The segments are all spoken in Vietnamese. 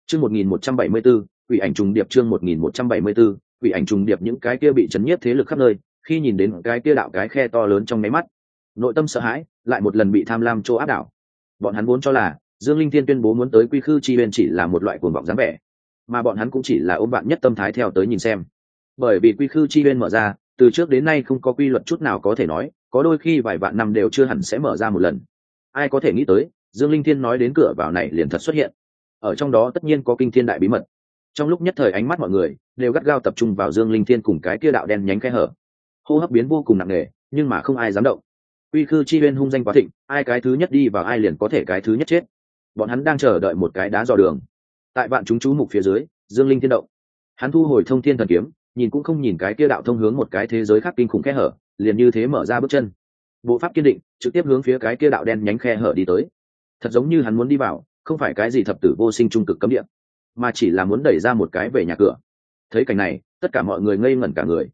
Chương 1174, quỷ ảnh trùng điệp chương 1174, quỷ ảnh trùng điệp những cái kia bị chấn nhiếp thế lực khắp nơi, khi nhìn đến cái kia đạo cái khe to lớn trong mấy mắt, nội tâm sợ hãi, lại một lần bị tham lam chỗ áp đảo. Bọn hắn vốn cho là Dương Linh Thiên tuyên bố muốn tới Quy Khư Chi Uyên chỉ là một loại cuồng vọng dáng vẻ, mà bọn hắn cũng chỉ là ôm bạn nhất tâm thái theo tới nhìn xem. Bởi vì Quy Khư Chi Uyên mở ra, từ trước đến nay không có quy luật chút nào có thể nói, có đôi khi vài vạn năm đều chưa hẳn sẽ mở ra một lần. Ai có thể nghĩ tới, Dương Linh Thiên nói đến cửa vào này liền thật xuất hiện. Ở trong đó tất nhiên có kinh thiên đại bí mật. Trong lúc nhất thời ánh mắt mọi người đều gắt gao tập trung vào Dương Linh Thiên cùng cái kia đạo đen nhánh khe hở. Hô hấp biến vô cùng nặng nề, nhưng mà không ai dám động. Quy Khư Chi Uyên hung danh quá thịnh, ai cái thứ nhất đi vào ai liền có thể cái thứ nhất chết. Bọn hắn đang chờ đợi một cái đá dò đường. Tại vạn chúng chú mục phía dưới, Dương Linh Thiên động. Hắn thu hồi Thông Thiên Thần Kiếm, nhìn cũng không nhìn cái kia đạo thông hướng một cái thế giới khác kinh khủng khe hở, liền như thế mở ra bước chân. Bộ pháp kiên định, trực tiếp hướng phía cái kia đạo đen nhánh khe hở đi tới. Thật giống như hắn muốn đi vào, không phải cái gì thập tử vô sinh trung cực cấm địa, mà chỉ là muốn đẩy ra một cái về nhà cửa. Thấy cảnh này, tất cả mọi người ngây ngẩn cả người.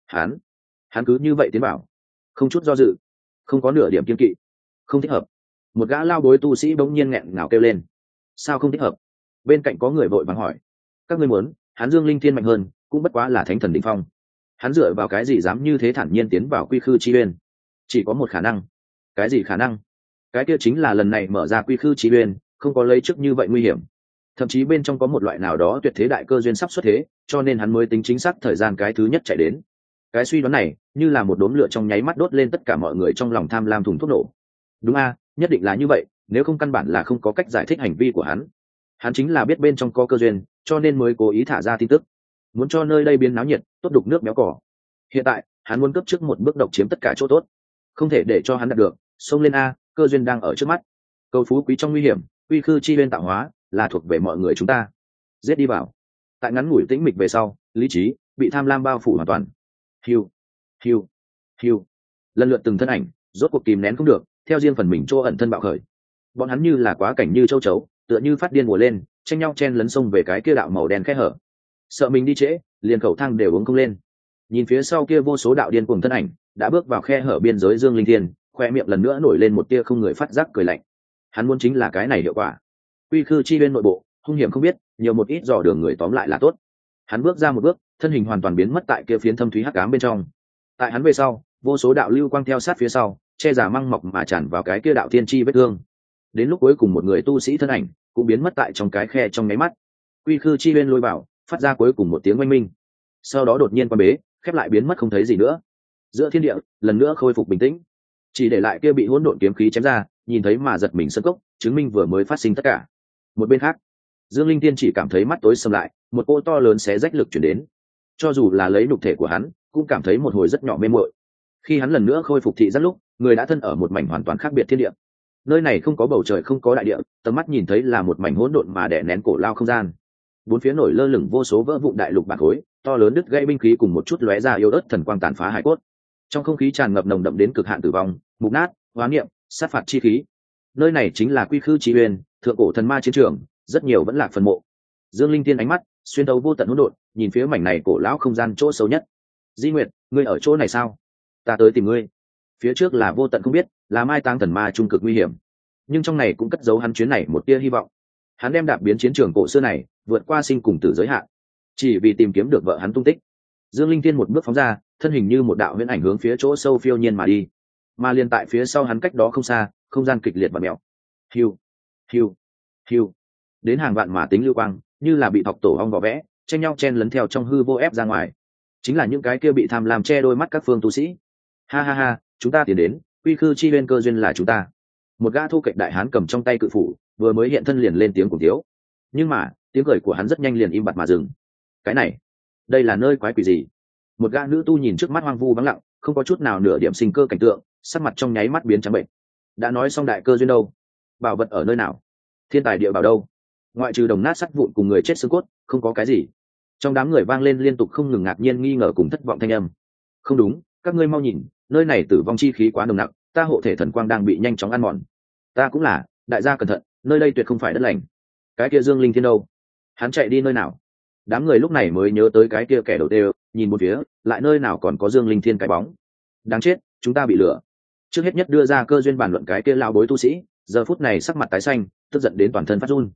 Hắn cứ như vậy tiến vào, không chút do dự, không có nửa điểm kiên kỵ. Không thích hợp. Một gã lao bối tu sĩ bỗng nhiên nghẹn ngào kêu lên. Sao không thích hợp? Bên cạnh có người vội vàng hỏi. Các ngươi muốn, hắn Dương Linh Thiên mạnh hơn, cũng bất quá là thánh thần đỉnh phong. Hắn dựa vào cái gì dám như thế thản nhiên tiến vào Quy Khư Chi Uyên? Chỉ có một khả năng. Cái gì khả năng? Cái kia chính là lần này mở ra Quy Khư Chi Uyên, không có lấy trước như vậy nguy hiểm. Thậm chí bên trong có một loại nào đó tuyệt thế đại cơ duyên sắp xuất thế, cho nên hắn mới tính chính xác thời gian cái thứ nhất chạy đến. Cái suy đoán này như là một đốm lửa trong nháy mắt đốt lên tất cả mọi người trong lòng tham lam thùng thuốc nổ. Đúng a, nhất định là như vậy, nếu không căn bản là không có cách giải thích hành vi của hắn. Hắn chính là biết bên trong có cơ duyên, cho nên mới cố ý thả ra tin tức, muốn cho nơi đây biến náo nhiệt, tốt đục nước béo cỏ. Hiện tại hắn muốn cấp trước một bước độc chiếm tất cả chỗ tốt, không thể để cho hắn đạt được. Xông lên a, cơ duyên đang ở trước mắt. Cầu phú quý trong nguy hiểm, Quy Khư Chi Uyên tạo hóa là thuộc về mọi người chúng ta. Giết đi vào. Tại ngắn ngủi tĩnh mịch về sau, lý trí bị tham lam bao phủ hoàn toàn. Hiu, hiu, hiu. Lần lượt từng thân ảnh rốt cuộc kìm nén không được, theo riêng phần mình chỗ ẩn thân bạo khởi. Bọn hắn như là quá cảnh như châu chấu, tựa như phát điên mùa lên, tranh nhau chen lấn sông về cái kia đạo màu đen khe hở. Sợ mình đi trễ, liền khẩu thang đều uống không lên. Nhìn phía sau kia vô số đạo điên cuồng thân ảnh đã bước vào khe hở biên giới Dương Linh Thiên, khoe miệng lần nữa nổi lên một tia không người phát giác cười lạnh. Hắn muốn chính là cái này hiệu quả. Quy Khư Chi Uyên nội bộ hung hiểm không biết, nhiều một ít dò đường người tóm lại là tốt. Hắn bước ra một bước, thân hình hoàn toàn biến mất tại kia phiến thâm thúy hắc ám bên trong. Tại hắn về sau, vô số đạo lưu quang theo sát phía sau, che giả măng mọc mà tràn vào cái kia đạo thiên chi vết thương. Đến lúc cuối cùng một người tu sĩ thân ảnh cũng biến mất tại trong cái khe trong nháy mắt. Quy Khư Chi Uyên lôi vào, phát ra cuối cùng một tiếng oanh minh. Sau đó đột nhiên quan bế, khép lại biến mất không thấy gì nữa. Giữa thiên địa lần nữa khôi phục bình tĩnh, chỉ để lại kia bị hỗn độn kiếm khí chém ra, nhìn thấy mà giật mình sân cốc, chứng minh vừa mới phát sinh tất cả. Một bên khác, Dương Linh Tiên chỉ cảm thấy mắt tối sầm lại, một cỗ to lớn xé rách lực chuyển đến. Cho dù là lấy nhục thể của hắn, cũng cảm thấy một hồi rất nhỏ mê muội. Khi hắn lần nữa khôi phục thị giác lúc, người đã thân ở một mảnh hoàn toàn khác biệt thiên địa. Nơi này không có bầu trời, không có đại địa, tầm mắt nhìn thấy là một mảnh hỗn độn mà đè nén cổ lao không gian. Bốn phía nổi lơ lửng vô số vỡ vụn đại lục bạc khối, to lớn đứt gãy binh khí cùng một chút lóe ra yếu ớt thần quang tàn phá hải cốt. Trong không khí tràn ngập nồng đậm đến cực hạn tử vong, mục nát, hóa niệm, sát phạt chi khí. Nơi này chính là Quy Khư Chi Uyên, thượng cổ thần ma chiến trường, rất nhiều vẫn lạc phần mộ. Dương Linh Tiên ánh mắt xuyên thấu vô tận hỗn độn, nhìn phía mảnh này cổ lão không gian chỗ sâu nhất. Di Nguyệt, ngươi ở chỗ này sao? Ta tới tìm ngươi. Phía trước là vô tận không biết, là mai táng thần ma trung cực nguy hiểm, nhưng trong này cũng cất giấu hắn chuyến này một tia hy vọng. Hắn đem đạp biến chiến trường cổ xưa này vượt qua sinh cùng tử giới hạn, chỉ vì tìm kiếm được vợ hắn tung tích. Dương Linh Tiên một bước phóng ra, thân hình như một đạo huyễn ảnh hướng phía chỗ sâu phiêu nhiên mà đi. Mà liền tại phía sau hắn cách đó không xa, không gian kịch liệt và mèo. Hiu, hiu, hiu. Đến hàng vạn mà tính lưu quang, như là bị thọc tổ ong vỏ vẽ, tranh nhau chen lấn theo trong hư vô ép ra ngoài. Chính là những cái kia bị tham lam che đôi mắt các phương tu sĩ. Ha ha ha, chúng ta tiến đến, Quy Khư Chi Uyên cơ duyên là chúng ta. Một gã thu kệch đại hán cầm trong tay cự phủ, vừa mới hiện thân liền lên tiếng cùng thiếu. Nhưng mà tiếng cười của hắn rất nhanh liền im bặt mà dừng. Cái này, đây là nơi quái quỷ gì? Một gã nữ tu nhìn trước mắt hoang vu vắng lặng, không có chút nào nửa điểm sinh cơ cảnh tượng, sắc mặt trong nháy mắt biến trắng bệnh. Đã nói xong đại cơ duyên đâu? Bảo vật ở nơi nào? Thiên tài địa bảo đâu? Ngoại trừ đồng nát sắt vụn cùng người chết xương cốt, không có cái gì. Trong đám người vang lên liên tục không ngừng ngạc nhiên nghi ngờ cùng thất vọng thanh âm. Không đúng, các ngươi mau nhìn, nơi này tử vong chi khí quá nồng nặc, ta hộ thể thần quang đang bị nhanh chóng ăn mòn. Ta cũng là, đại gia cẩn thận, nơi đây tuyệt không phải đất lành. Cái kia Dương Linh Thiên đâu? Hắn chạy đi nơi nào? Đám người lúc này mới nhớ tới cái kia kẻ đầu tiên, nhìn một phía, lại nơi nào còn có Dương Linh Thiên cái bóng. Đáng chết, chúng ta bị lừa. Trước hết nhất đưa ra cơ duyên bàn luận cái kia lao bối tu sĩ, giờ phút này sắc mặt tái xanh, tức giận đến toàn thân phát run.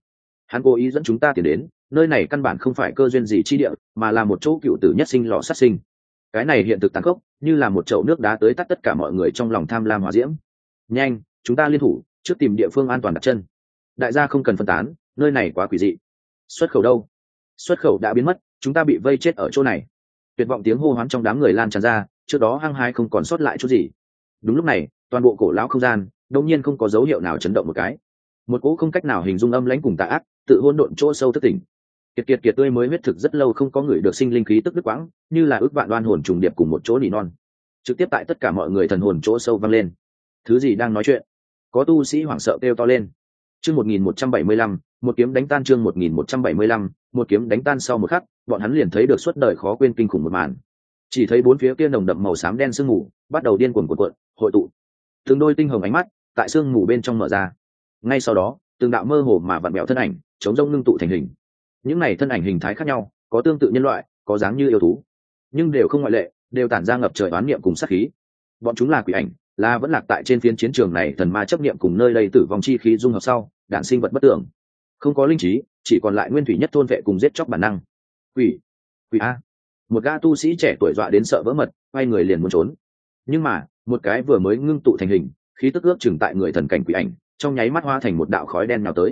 Hắn cố ý dẫn chúng ta tiến đến nơi này, căn bản không phải cơ duyên gì chi địa, mà là một chỗ cựu tử nhất sinh lò sát sinh. Cái này hiện thực tàn khốc, như là một chậu nước đá tới tắt tất cả mọi người trong lòng tham lam hỏa diễm. Nhanh, chúng ta liên thủ trước tìm địa phương an toàn đặt chân. Đại gia không cần phân tán, nơi này quá quỷ dị. Xuất khẩu đâu? Xuất khẩu đã biến mất, chúng ta bị vây chết ở chỗ này. Tuyệt vọng tiếng hô hoán trong đám người lan tràn ra, trước đó hăng hái không còn sót lại chút gì. Đúng lúc này, toàn bộ cổ lão không gian đột nhiên không có dấu hiệu nào chấn động một cái. Một cỗ không cách nào hình dung âm lãnh cùng tà ác tự hỗn độn chỗ sâu thức tỉnh. Kiệt tươi mới huyết thực rất lâu không có người được sinh linh khí tức đứt quãng, như là ước vạn đoan hồn trùng điệp cùng một chỗ nỉ non, trực tiếp tại tất cả mọi người thần hồn chỗ sâu vang lên. Thứ gì đang nói chuyện? Có tu sĩ hoảng sợ kêu to lên. Chương 1175, một kiếm đánh tan. Chương 1175, một kiếm đánh tan. Sau một khắc, bọn hắn liền thấy được suốt đời khó quên kinh khủng một màn. Chỉ thấy bốn phía kia nồng đậm màu xám đen sương mù bắt đầu điên cuồng cuộn, hội tụ. Từng đôi tinh hồng ánh mắt tại sương mù bên trong mở ra. Ngay sau đó, từng đạo mơ hồ mà vặn vẹo thân ảnh, chống rông ngưng tụ thành hình. Những này thân ảnh hình thái khác nhau, có tương tự nhân loại, có dáng như yêu thú, nhưng đều không ngoại lệ, đều tản ra ngập trời oán niệm cùng sát khí. Bọn chúng là quỷ ảnh, là vẫn lạc tại trên phiến chiến trường này thần ma chấp niệm cùng nơi đây tử vong chi khí dung hợp sau đản sinh vật bất tưởng, không có linh trí, chỉ còn lại nguyên thủy nhất thôn vệ cùng giết chóc bản năng. Quỷ a! Một gã tu sĩ trẻ tuổi dọa đến sợ vỡ mật, quay người liền muốn trốn. Nhưng mà một cái vừa mới ngưng tụ thành hình, khí tức ước chừng tại người thần cảnh quỷ ảnh, trong nháy mắt hóa thành một đạo khói đen nào tới.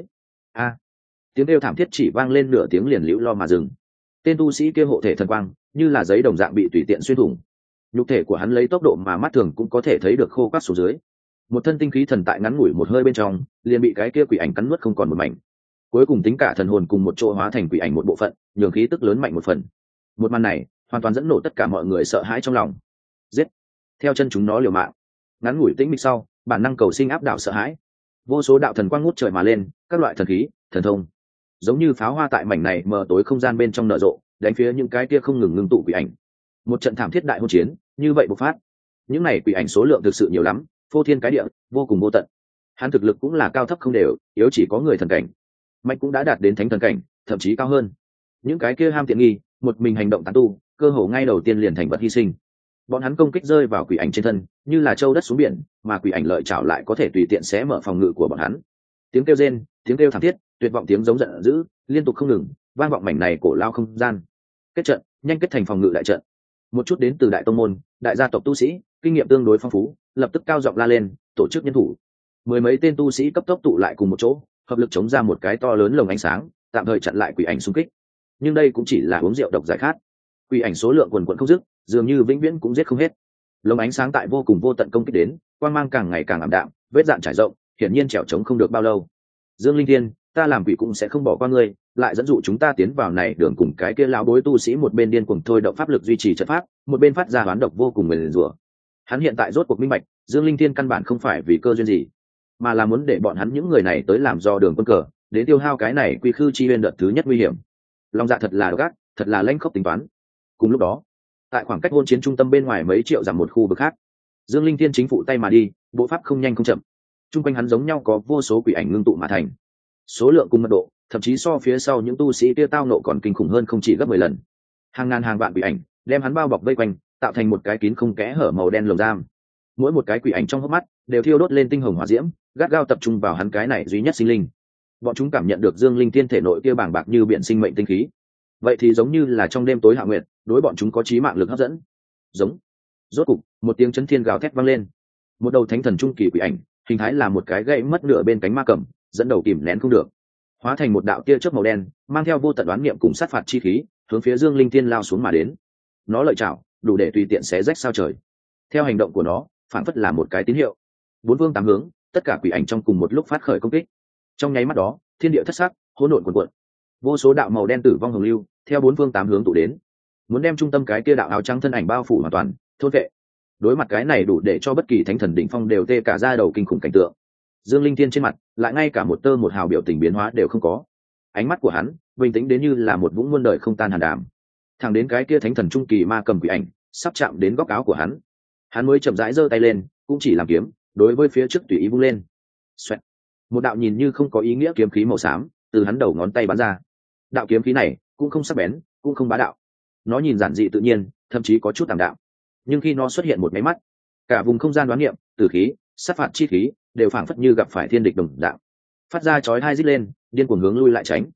Tiếng kêu thảm thiết chỉ vang lên nửa tiếng liền liễu lo mà dừng. Tên tu sĩ kia hộ thể thần quang như là giấy đồng dạng bị tùy tiện xuyên thủng, nhục thể của hắn lấy tốc độ mà mắt thường cũng có thể thấy được khô quắt xuống dưới. Một thân tinh khí thần tại ngắn ngủi một hơi bên trong liền bị cái kia quỷ ảnh cắn nuốt không còn một mảnh. Cuối cùng tính cả thần hồn cùng một chỗ hóa thành quỷ ảnh một bộ phận, nhường khí tức lớn mạnh một phần. Một màn này hoàn toàn dẫn nổ tất cả mọi người sợ hãi trong lòng. Giết! Theo chân chúng nó liều mạng. Ngắn ngủi tĩnh mịch sau, bản năng cầu sinh áp đảo sợ hãi. Vô số đạo thần quang ngút trời mà lên, các loại thần khí, thần thông, giống như pháo hoa tại mảnh này mờ tối không gian bên trong nở rộ, đánh phía những cái kia không ngừng ngưng tụ quỷ ảnh. Một trận thảm thiết đại hôn chiến như vậy bộc phát. Những này quỷ ảnh số lượng thực sự nhiều lắm, phô thiên cái địa, vô cùng vô tận. Hắn thực lực cũng là cao thấp không đều, yếu chỉ có người thần cảnh, mạnh cũng đã đạt đến thánh thần cảnh, thậm chí cao hơn. Những cái kia ham tiện nghi, một mình hành động tán tu, cơ hồ ngay đầu tiên liền thành vật hy sinh. Bọn hắn công kích rơi vào quỷ ảnh trên thân, như là châu đất xuống biển, mà quỷ ảnh lợi chảo lại có thể tùy tiện xé mở phòng ngự của bọn hắn. Tiếng kêu rên, tiếng kêu thảm thiết, tuyệt vọng tiếng giống giận dữ liên tục không ngừng vang vọng mảnh này cổ lao không gian. Kết trận, nhanh kết thành phòng ngự đại trận. Một chút đến từ đại tông môn, đại gia tộc tu sĩ, kinh nghiệm tương đối phong phú, lập tức cao giọng la lên, tổ chức nhân thủ. Mười mấy tên tu sĩ cấp tốc tụ lại cùng một chỗ, hợp lực chống ra một cái to lớn lồng ánh sáng, tạm thời chặn lại quỷ ảnh xung kích. Nhưng đây cũng chỉ là uống rượu độc giải khát. Quỷ ảnh số lượng quần quần không dứt, dường như vĩnh viễn cũng giết không hết. Lồng ánh sáng tại vô cùng vô tận công kích đến, quang mang càng ngày càng ảm đạm, vết dạn trải rộng, hiển nhiên trèo trống không được bao lâu. Dương Linh Thiên, ta làm quỷ cũng sẽ không bỏ qua ngươi, lại dẫn dụ chúng ta tiến vào này đường cùng cái kia lão bối tu sĩ một bên điên cuồng thôi động pháp lực duy trì trận pháp, một bên phát ra hoán độc vô cùng nguyền rủa. Hắn hiện tại rốt cuộc minh bạch, Dương Linh Thiên căn bản không phải vì cơ duyên gì, mà là muốn để bọn hắn những người này tới làm do đường quân cờ, đến tiêu hao cái này quy khư chi nguyên đợt thứ nhất nguy hiểm. Long dạ thật là gắt, thật là lanh khốc tính toán. Cùng lúc đó, tại khoảng cách hôn chiến trung tâm bên ngoài mấy triệu dặm một khu vực khác, Dương Linh Thiên chính phụ tay mà đi, bộ pháp không nhanh không chậm. Trung quanh hắn giống nhau có vô số quỷ ảnh ngưng tụ mà thành, số lượng cùng mật độ thậm chí so phía sau những tu sĩ kia tao nộ còn kinh khủng hơn không chỉ gấp 10 lần. Hàng ngàn hàng vạn quỷ ảnh đem hắn bao bọc vây quanh, tạo thành một cái kín không kẽ hở màu đen lồng giam. Mỗi một cái quỷ ảnh trong hốc mắt đều thiêu đốt lên tinh hồng hỏa diễm, gắt gao tập trung vào hắn cái này duy nhất sinh linh. Bọn chúng cảm nhận được Dương Linh Thiên thể nội kia bàng bạc như biển sinh mệnh tinh khí, vậy thì giống như là trong đêm tối hạ nguyệt, đối bọn chúng có chí mạng lực hấp dẫn. Giống. Rốt cục, một tiếng chấn thiên gào thét vang lên. Một đầu thánh thần trung kỳ quỷ ảnh, hình thái là một cái gãy mất nửa bên cánh ma cầm, dẫn đầu kìm nén không được, hóa thành một đạo tia chớp màu đen, mang theo vô tận đoán niệm cùng sát phạt chi khí, hướng phía Dương Linh Thiên lao xuống mà đến. Nó lợi chảo, đủ để tùy tiện xé rách sao trời. Theo hành động của nó, phản phất là một cái tín hiệu. Bốn phương tám hướng, tất cả quỷ ảnh trong cùng một lúc phát khởi công kích. Trong nháy mắt đó, thiên địa thất sắc, hỗn độn cuồn cuộn. Vô số đạo màu đen tử vong hồng lưu, theo bốn phương tám hướng tụ đến, muốn đem trung tâm cái kia đạo áo trắng thân ảnh bao phủ hoàn toàn, thôn vệ. Đối mặt cái này đủ để cho bất kỳ thánh thần đỉnh phong đều tê cả da đầu kinh khủng cảnh tượng. Dương Linh Thiên trên mặt lại ngay cả một tơ một hào biểu tình biến hóa đều không có. Ánh mắt của hắn bình tĩnh đến như là một vũng muôn đời không tan hàn đàm. Thẳng đến cái kia thánh thần trung kỳ ma cầm quỷ ảnh sắp chạm đến góc áo của hắn mới chậm rãi giơ tay lên, cũng chỉ làm kiếm, đối với phía trước tùy ý vung lên. Xoẹt. Một đạo nhìn như không có ý nghĩa kiếm khí màu xám từ hắn đầu ngón tay bắn ra. Đạo kiếm khí này cũng không sắc bén, cũng không bá đạo. Nó nhìn giản dị tự nhiên, thậm chí có chút tạm đạo. Nhưng khi nó xuất hiện một máy mắt, cả vùng không gian đoán niệm, tử khí, sát phạt chi khí đều phảng phất như gặp phải thiên địch đồng dạng, phát ra chói tai rít lên, điên cuồng hướng lui lại tránh.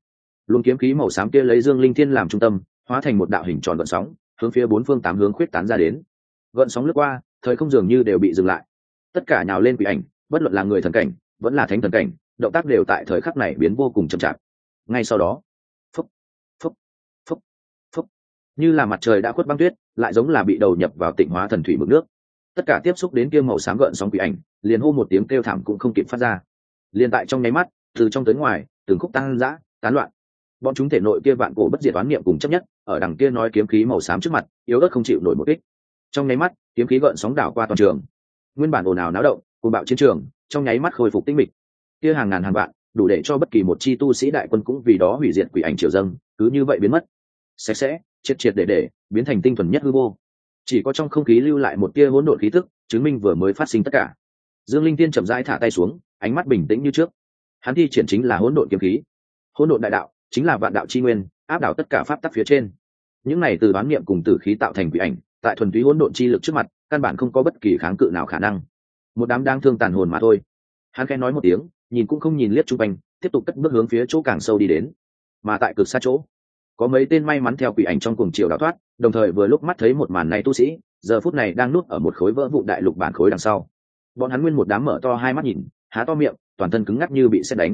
luồng kiếm khí màu xám kia lấy Dương Linh Thiên làm trung tâm, hóa thành một đạo hình tròn gợn sóng, hướng phía bốn phương tám hướng khuyết tán ra đến. Gợn sóng lướt qua, thời không dường như đều bị dừng lại. Tất cả nhào lên quỷ ảnh, bất luận là người thần cảnh, vẫn là thánh thần cảnh, động tác đều tại thời khắc này biến vô cùng chậm chạp. Ngay sau đó, phốc, phốc, phốc, phốc, như là mặt trời đã khuất băng tuyết, lại giống là bị đầu nhập vào tịnh hóa thần thủy mực nước. Tất cả tiếp xúc đến kia màu xám gợn sóng quỷ ảnh, liền hô một tiếng kêu thảm cũng không kịp phát ra. Liền tại trong nháy mắt, từ trong tới ngoài, từng khúc tăng dã, tán loạn. Bọn chúng thể nội kia vạn cổ bất diệt oán niệm cùng chấp nhất, ở đằng kia nói kiếm khí màu xám trước mặt, yếu ớt không chịu nổi một kích. Trong nháy mắt, kiếm khí gợn sóng đảo qua toàn trường. Nguyên bản ồn ào náo động, cuồng bạo chiến trường, trong nháy mắt khôi phục tĩnh mịch. Kia hàng ngàn hàng vạn, đủ để cho bất kỳ một chi tu sĩ đại quân cũng vì đó hủy diệt quỷ ảnh triều dâng, cứ như vậy biến mất. Sạch sẽ, triệt triệt để, biến thành tinh thuần nhất hư vô. Chỉ có trong không khí lưu lại một tia hỗn độn khí tức, chứng minh vừa mới phát sinh tất cả. Dương Linh Tiên chậm rãi thả tay xuống, ánh mắt bình tĩnh như trước. Hắn thi triển chính là hỗn độn kiếm khí. Hỗn độn đại đạo chính là vạn đạo chi nguyên, áp đảo tất cả pháp tắc phía trên. Những này từ đoán niệm cùng tử khí tạo thành quỷ ảnh, tại thuần túy hỗn độn chi lực trước mặt, căn bản không có bất kỳ kháng cự nào khả năng. Một đám đang thương tàn hồn mà thôi. Hắn khẽ nói một tiếng, nhìn cũng không nhìn liếc chung quanh, tiếp tục cất bước hướng phía chỗ càng sâu đi đến. Mà tại cực xa chỗ, có mấy tên may mắn theo quỷ ảnh trong cuồng chiều đào thoát, đồng thời vừa lúc mắt thấy một màn này tu sĩ, giờ phút này đang núp ở một khối vỡ vụn đại lục bản khối đằng sau. Bọn hắn nguyên một đám mở to hai mắt nhìn, há to miệng, toàn thân cứng ngắc như bị sét đánh.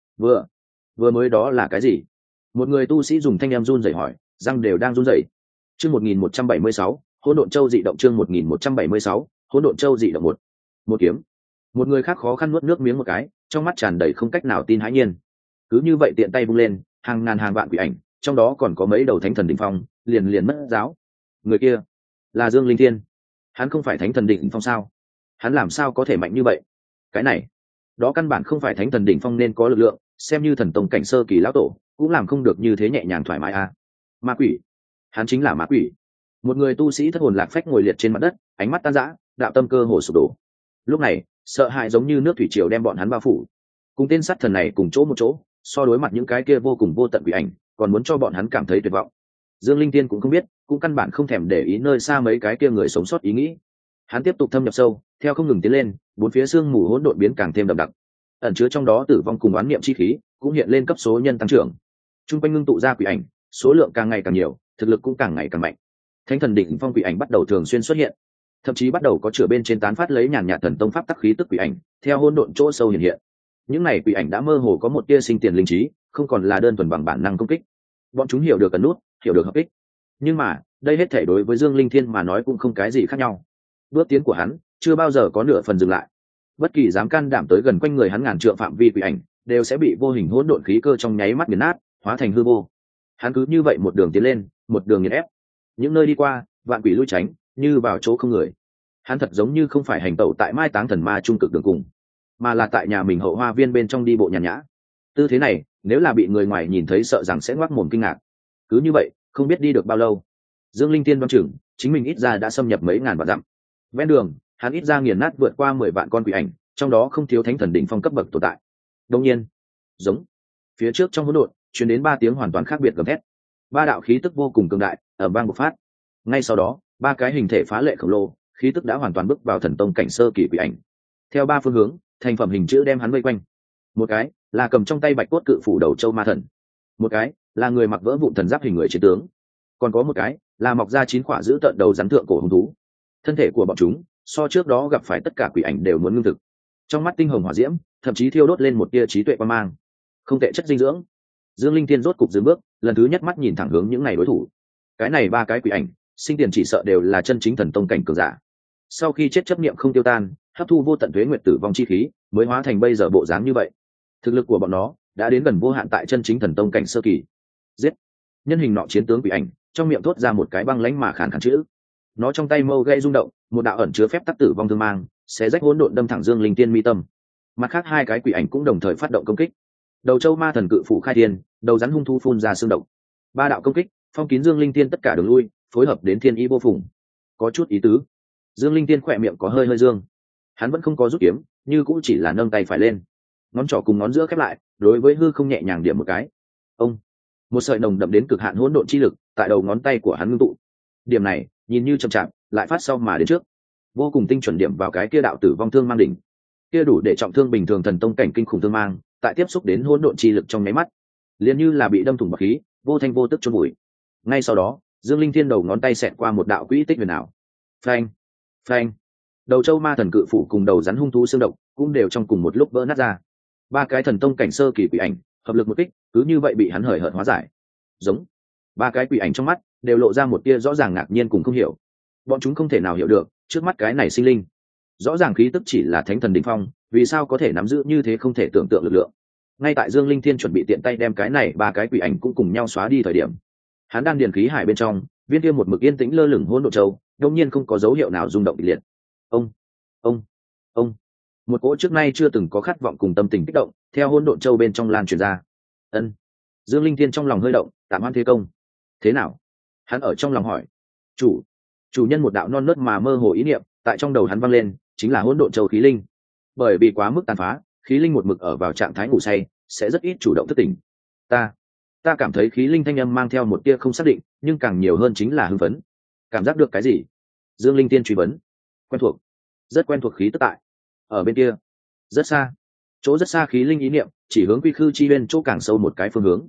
Vừa mới đó là cái gì? Một người tu sĩ dùng thanh em run rẩy hỏi, răng đều đang run rẩy. Chương 1176, Hỗn độn châu dị động chương 1176, Hỗn độn châu dị động một kiếm. Một người khác khó khăn nuốt nước miếng một cái, trong mắt tràn đầy không cách nào tin hãi nhiên. Cứ như vậy tiện tay vung lên, hàng ngàn hàng vạn quỷ ảnh, trong đó còn có mấy đầu thánh thần đỉnh phong, liền mất giáo. Người kia là Dương Linh Thiên. Hắn không phải thánh thần đỉnh phong sao? Hắn làm sao có thể mạnh như vậy? Cái này, đó căn bản không phải thánh thần đỉnh phong nên có lực lượng, xem như thần tông cảnh sơ kỳ lão tổ, cũng làm không được như thế nhẹ nhàng thoải mái à. Ma quỷ, hắn chính là ma quỷ. Một người tu sĩ thất hồn lạc phách ngồi liệt trên mặt đất, ánh mắt tan rã, đạo tâm cơ hồ sụp đổ. Lúc này, sợ hãi giống như nước thủy triều đem bọn hắn bao phủ. Cùng tên sát thần này cùng chỗ một chỗ, so đối mặt những cái kia vô cùng vô tận quỷ ảnh, còn muốn cho bọn hắn cảm thấy tuyệt vọng. Dương Linh Tiên cũng không biết, cũng căn bản không thèm để ý nơi xa mấy cái kia người sống sót ý nghĩ. Hắn tiếp tục thâm nhập sâu, theo không ngừng tiến lên, bốn phía sương mù hỗn độn biến càng thêm đậm đặc. Ẩn chứa trong đó tử vong cùng oán niệm chi khí, cũng hiện lên cấp số nhân tăng trưởng. Trung quanh ngưng tụ ra quỷ ảnh, số lượng càng ngày càng nhiều, thực lực cũng càng ngày càng mạnh. Thánh thần đỉnh phong quỷ ảnh bắt đầu thường xuyên xuất hiện, thậm chí bắt đầu có chửa bên trên tán phát lấy nhàn nhạt thần tông pháp tắc khí tức quỷ ảnh, theo hỗn độn chỗ sâu hiện hiện. Những này quỷ ảnh đã mơ hồ có một tia sinh tiền linh trí, không còn là đơn thuần bằng bản năng công kích. Bọn chúng hiểu được cần nút, hiểu được hợp ích. Nhưng mà, đây hết thể đối với Dương Linh Thiên mà nói cũng không cái gì khác nhau. Bước tiến của hắn chưa bao giờ có nửa phần dừng lại. Bất kỳ dám can đảm tới gần quanh người hắn ngàn trượng phạm vi quỷ ảnh, đều sẽ bị vô hình hỗn độn khí cơ trong nháy mắt nghiền nát, hóa thành hư vô. Hắn cứ như vậy một đường tiến lên, một đường nghiền ép. Những nơi đi qua, vạn quỷ lui tránh, như vào chỗ không người. Hắn thật giống như không phải hành tẩu tại Mai Táng Thần Ma trung cực đường cùng, mà là tại nhà mình hậu hoa viên bên trong đi bộ nhàn nhã. Tư thế này, nếu là bị người ngoài nhìn thấy sợ rằng sẽ ngoác mồm kinh ngạc. Cứ như vậy, không biết đi được bao lâu, Dương Linh Tiên đoán chừng chính mình ít ra đã xâm nhập mấy ngàn vạn dặm. Ven đường, hắn ít ra nghiền nát vượt qua 10 vạn con quỷ ảnh, trong đó không thiếu thánh thần đỉnh phong cấp bậc tồn tại. Đương nhiên, giống phía trước trong hỗn độn truyền đến 3 tiếng hoàn toàn khác biệt gầm thét. 3 đạo khí tức vô cùng cường đại ầm vang bộc phát. Ngay sau đó, 3 cái hình thể phá lệ khổng lồ, khí tức đã hoàn toàn bước vào thần tông cảnh sơ kỳ quỷ ảnh. Theo 3 phương hướng, thành phẩm hình chữ đem hắn vây quanh. Một cái là cầm trong tay bạch cốt cự phủ đầu châu ma thần, một cái là người mặc vỡ vụn thần giáp hình người chiến tướng, còn có một cái là mọc ra 9 khỏa giữ tận đầu rắn thượng cổ hung thú. Thân thể của bọn chúng so trước đó gặp phải tất cả quỷ ảnh đều muốn ngưng thực, trong mắt tinh hồng hỏa diễm thậm chí thiêu đốt lên một tia trí tuệ quan mang. Không tệ chất dinh dưỡng. Dương Linh Thiên rốt cục dừng bước, lần thứ nhất mắt nhìn thẳng hướng những này đối thủ. Cái này 3 cái quỷ ảnh sinh tiền chỉ sợ đều là chân chính thần tông cảnh cường giả. Sau khi chết chấp niệm không tiêu tan, hấp thu vô tận tuế nguyệt tử vong chi khí, mới hóa thành bây giờ bộ dáng như vậy. Thực lực của bọn nó đã đến gần vô hạn tại chân chính thần tông cảnh sơ kỳ. Giết! Nhân hình nọ chiến tướng quỷ ảnh trong miệng thốt ra một cái băng lãnh mà khàn khàn chữ. Nó trong tay mâu gãy rung động, một đạo ẩn chứa phép tắc tử vong thương mang sẽ rách hỗn độn đâm thẳng Dương Linh Tiên mi tâm. Mặt khác 2 cái quỷ ảnh cũng đồng thời phát động công kích. Đầu châu ma thần cự phủ khai thiên, đầu rắn hung thu phun ra xương động. 3 đạo công kích phong kín Dương Linh Tiên tất cả đường lui, phối hợp đến thiên ý vô phùng. Có chút ý tứ. Dương Linh Tiên khỏe miệng có hơi hơi dương. Hắn vẫn không có rút kiếm, như cũng chỉ là nâng tay phải lên, ngón trỏ cùng ngón giữa khép lại, đối với hư không nhẹ nhàng điểm một cái. Ông, một sợi nồng đậm đến cực hạn hỗn độn chi lực tại đầu ngón tay của hắn ngưng tụ. Điểm này nhìn như chậm chạp, lại phát sau mà đến trước, vô cùng tinh chuẩn điểm vào cái kia đạo tử vong thương mang đỉnh. Kia đủ để trọng thương bình thường thần tông cảnh kinh khủng thương mang, tại tiếp xúc đến hỗn độn chi lực trong nháy mắt, liền như là bị đâm thủng bọc khí, vô thanh vô tức chôn bụi. Ngay sau đó, Dương Linh Thiên đầu ngón tay xẹt qua một đạo quỹ tích huyền ảo. Phanh, phanh. Đầu châu ma thần cự phủ cùng đầu rắn hung thú xương độc cũng đều trong cùng một lúc vỡ nát ra. Ba cái thần tông cảnh sơ kỳ quỷ ảnh, hợp lực một kích, cứ như vậy bị hắn hời hợt hóa giải. Giống. Ba cái quỷ ảnh trong mắt đều lộ ra một tia rõ ràng ngạc nhiên cùng không hiểu. Bọn chúng không thể nào hiểu được, trước mắt cái này sinh linh, rõ ràng khí tức chỉ là thánh thần đỉnh phong, vì sao có thể nắm giữ như thế không thể tưởng tượng lực lượng. Ngay tại Dương Linh Thiên chuẩn bị tiện tay đem cái này ba cái quỷ ảnh cũng cùng nhau xóa đi thời điểm, hắn đan điền khí hải bên trong viên kia một mực yên tĩnh lơ lửng hỗn độn châu đột nhiên không có dấu hiệu nào rung động kịch liệt. Ông, ông, ông. Một cỗ trước nay chưa từng có khát vọng cùng tâm tình kích động theo hỗn độn châu bên trong lan truyền ra. Ân. Dương Linh Thiên trong lòng hơi động, tạm hoãn thế công. Thế nào? Hắn ở trong lòng hỏi. Chủ nhân một đạo non nớt mà mơ hồ ý niệm tại trong đầu hắn vang lên, chính là hỗn độn châu khí linh. Bởi vì quá mức tàn phá, khí linh một mực ở vào trạng thái ngủ say, sẽ rất ít chủ động thức tỉnh. Ta cảm thấy khí linh thanh âm mang theo một tia không xác định, nhưng càng nhiều hơn chính là hưng phấn. Cảm giác được cái gì? Dương Linh Tiên truy vấn. Quen thuộc, rất quen thuộc khí tức tại. Ở bên kia, rất xa, chỗ rất xa khí linh ý niệm chỉ hướng quy khư chi bên chỗ càng sâu một cái phương hướng.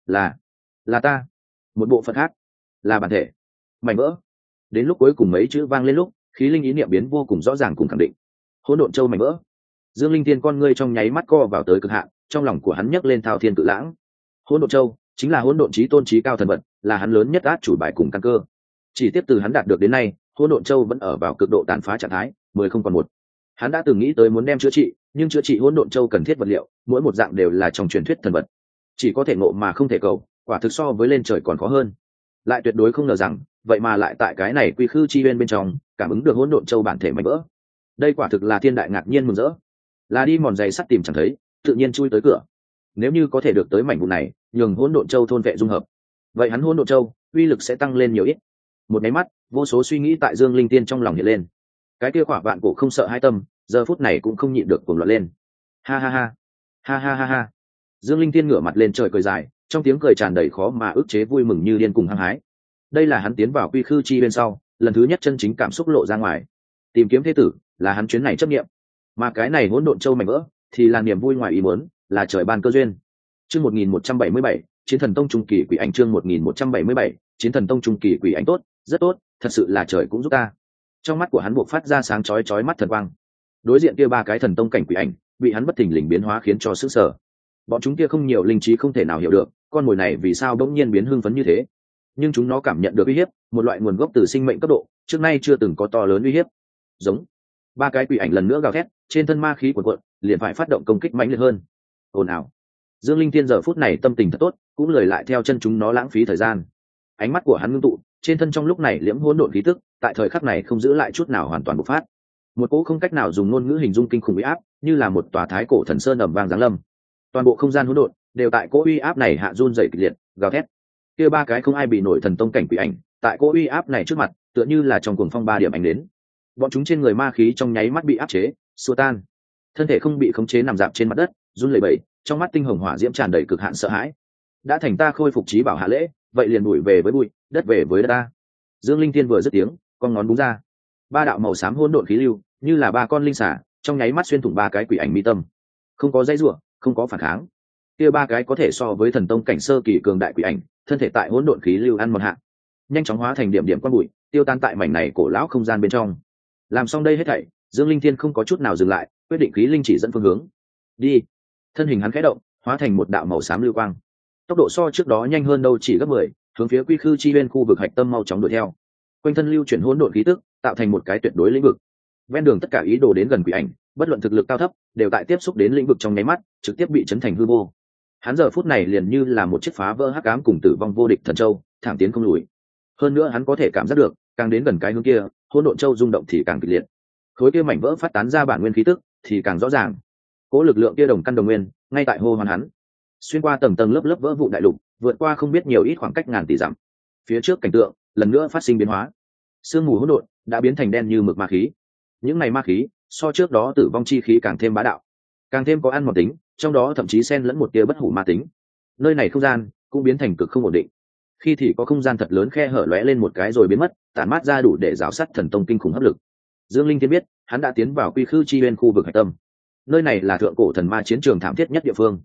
Là ta. Một bộ phận khác, là bản thể. Mảnh vỡ. Đến lúc cuối cùng mấy chữ vang lên lúc, khí linh ý niệm biến vô cùng rõ ràng cùng khẳng định. Hỗn độn châu mảnh vỡ. Dương Linh Tiên con ngươi trong nháy mắt co vào tới cực hạn, trong lòng của hắn nhấc lên thao thiên cự lãng. Hỗn độn châu chính là hỗn độn chí tôn chí cao thần vật, là hắn lớn nhất át chủ bài cùng căn cơ. Chỉ tiếp từ hắn đạt được đến nay, hỗn độn châu vẫn ở vào cực độ tàn phá trạng thái, 10 không còn một. Hắn đã từng nghĩ tới muốn đem chữa trị, nhưng chữa trị hỗn độn châu cần thiết vật liệu, mỗi một dạng đều là trong truyền thuyết thần vật, chỉ có thể ngộ mà không thể cầu, quả thực so với lên trời còn khó hơn. Lại tuyệt đối không ngờ rằng, vậy mà lại tại cái này quy khư chi bên trong, cảm ứng được hỗn độn châu bản thể mảnh vỡ. Đây quả thực là thiên đại ngạc nhiên mừng rỡ. Là đi mòn giày sắt tìm chẳng thấy, tự nhiên chui tới cửa. Nếu như có thể được tới mảnh vụn này, nhường hỗn độn châu thôn vệ dung hợp, vậy hắn hỗn độn châu uy lực sẽ tăng lên nhiều ít. Một máy mắt, vô số suy nghĩ tại Dương Linh Tiên trong lòng hiện lên. Cái kia quả vạn cổ không sợ hai tâm, giờ phút này cũng không nhịn được cuồng loạn lên. Ha ha ha, ha ha ha ha. Dương Linh Tiên ngửa mặt lên trời cười dài, trong tiếng cười tràn đầy khó mà ức chế vui mừng như điên cùng hăng hái. Đây là hắn tiến vào quy khư chi bên sau, lần thứ nhất chân chính cảm xúc lộ ra ngoài. Tìm kiếm thế tử là hắn chuyến này chấp niệm, mà cái này hỗn độn châu mảnh vỡ thì là niềm vui ngoài ý muốn, là trời ban cơ duyên. Chương 1177, Chiến Thần Tông trung kỳ quỷ ảnh. Chương 1177, Chiến Thần Tông trung kỳ quỷ ảnh. Tốt, rất tốt, thật sự là trời cũng giúp ta. Trong mắt của hắn buộc phát ra sáng chói chói mắt thần quang. Đối diện kia ba cái thần tông cảnh quỷ ảnh, bị hắn bất thình lình biến hóa khiến cho sửng sở. Bọn chúng kia không nhiều linh trí không thể nào hiểu được, con mồi này vì sao bỗng nhiên biến hưng phấn như thế. Nhưng chúng nó cảm nhận được uy hiếp, một loại nguồn gốc từ sinh mệnh cấp độ, trước nay chưa từng có to lớn uy hiếp. Giống. Ba cái quỷ ảnh lần nữa gào thét, trên thân ma khí cuồn cuộn, liền phải phát động công kích mãnh liệt hơn. Ồn ào. Dương Linh Thiên giờ phút này tâm tình thật tốt, cũng lười lại theo chân chúng nó lãng phí thời gian. Ánh mắt của hắn ngưng tụ, trên thân trong lúc này liễm hỗn độn khí tức, tại thời khắc này không giữ lại chút nào hoàn toàn bộc phát. Một cỗ không cách nào dùng ngôn ngữ hình dung kinh khủng uy áp, như là một tòa thái cổ thần sơn ầm vang giáng lâm. Toàn bộ không gian hỗn độn đều tại cỗ uy áp này hạ run rẩy kịch liệt, gào thét. Kia ba cái không ai bị nổi thần tông cảnh quỷ ảnh, tại cỗ uy áp này trước mặt, tựa như là trong cuồng phong ba điểm ánh đến. Bọn chúng trên người ma khí trong nháy mắt bị áp chế, xua tan. Thân thể không bị khống chế nằm dạp trên mặt đất, run lẩy bẩy, trong mắt tinh hồng hỏa diễm tràn đầy cực hạn sợ hãi. Đã thành ta khôi phục trí bảo hạ lễ, vậy liền bụi về với bụi, đất về với đất ta. Dương Linh Thiên vừa dứt tiếng, con ngón búng ra, ba đạo màu xám hỗn độn khí lưu, như là ba con linh xà, trong nháy mắt xuyên thủng ba cái quỷ ảnh mi tâm. Không có dãy rủa, không có phản kháng. Kia ba cái có thể so với thần tông cảnh sơ kỳ cường đại quỷ ảnh, thân thể tại hỗn độn khí lưu ăn mòn hạ, nhanh chóng hóa thành điểm điểm quang bụi, tiêu tan tại mảnh này cổ lão không gian bên trong. Làm xong đây hết thảy, Dương Linh Thiên không có chút nào dừng lại, quyết định khí linh chỉ dẫn phương hướng. Đi. Thân hình hắn khẽ động, hóa thành một đạo màu xám lưu quang. Tốc độ so trước đó nhanh hơn đâu chỉ gấp 10, hướng phía quy khư chi bên khu vực hạch tâm mau chóng đuổi theo. Quanh thân lưu chuyển hỗn độn khí tức, tạo thành một cái tuyệt đối lĩnh vực. Ven đường tất cả ý đồ đến gần quỷ ảnh, bất luận thực lực cao thấp, đều tại tiếp xúc đến lĩnh vực trong nháy mắt, trực tiếp bị chấn thành hư vô. Hắn giờ phút này liền như là một chiếc phá vỡ hắc ám cùng tử vong vô địch thần châu, thẳng tiến không lùi. Hơn nữa hắn có thể cảm giác được, càng đến gần cái hướng kia, hỗn độn châu rung động thì càng kịch liệt. Khối kia mảnh vỡ phát tán ra bản nguyên khí tức thì càng rõ ràng. Cố lực lượng kia đồng căn đồng nguyên, ngay tại hô hoán hắn. Xuyên qua tầng tầng lớp lớp vỡ vụn đại lục, vượt qua không biết nhiều ít khoảng cách ngàn tỷ dặm. Phía trước cảnh tượng lần nữa phát sinh biến hóa. Sương mù hỗn độn đã biến thành đen như mực ma khí. Những này ma khí so trước đó tử vong chi khí càng thêm bá đạo, càng thêm có ăn mòn tính, trong đó thậm chí xen lẫn một tia bất hủ ma tính. Nơi này không gian cũng biến thành cực không ổn định. Khi thì có không gian thật lớn khe hở lóe lên một cái rồi biến mất, tản mát ra đủ để rào sát thần tông kinh khủng hấp lực. Dương Linh Thiên biết, hắn đã tiến vào quy khư chi bên khu vực hạch tâm. Nơi này là thượng cổ thần ma chiến trường thảm thiết nhất địa phương.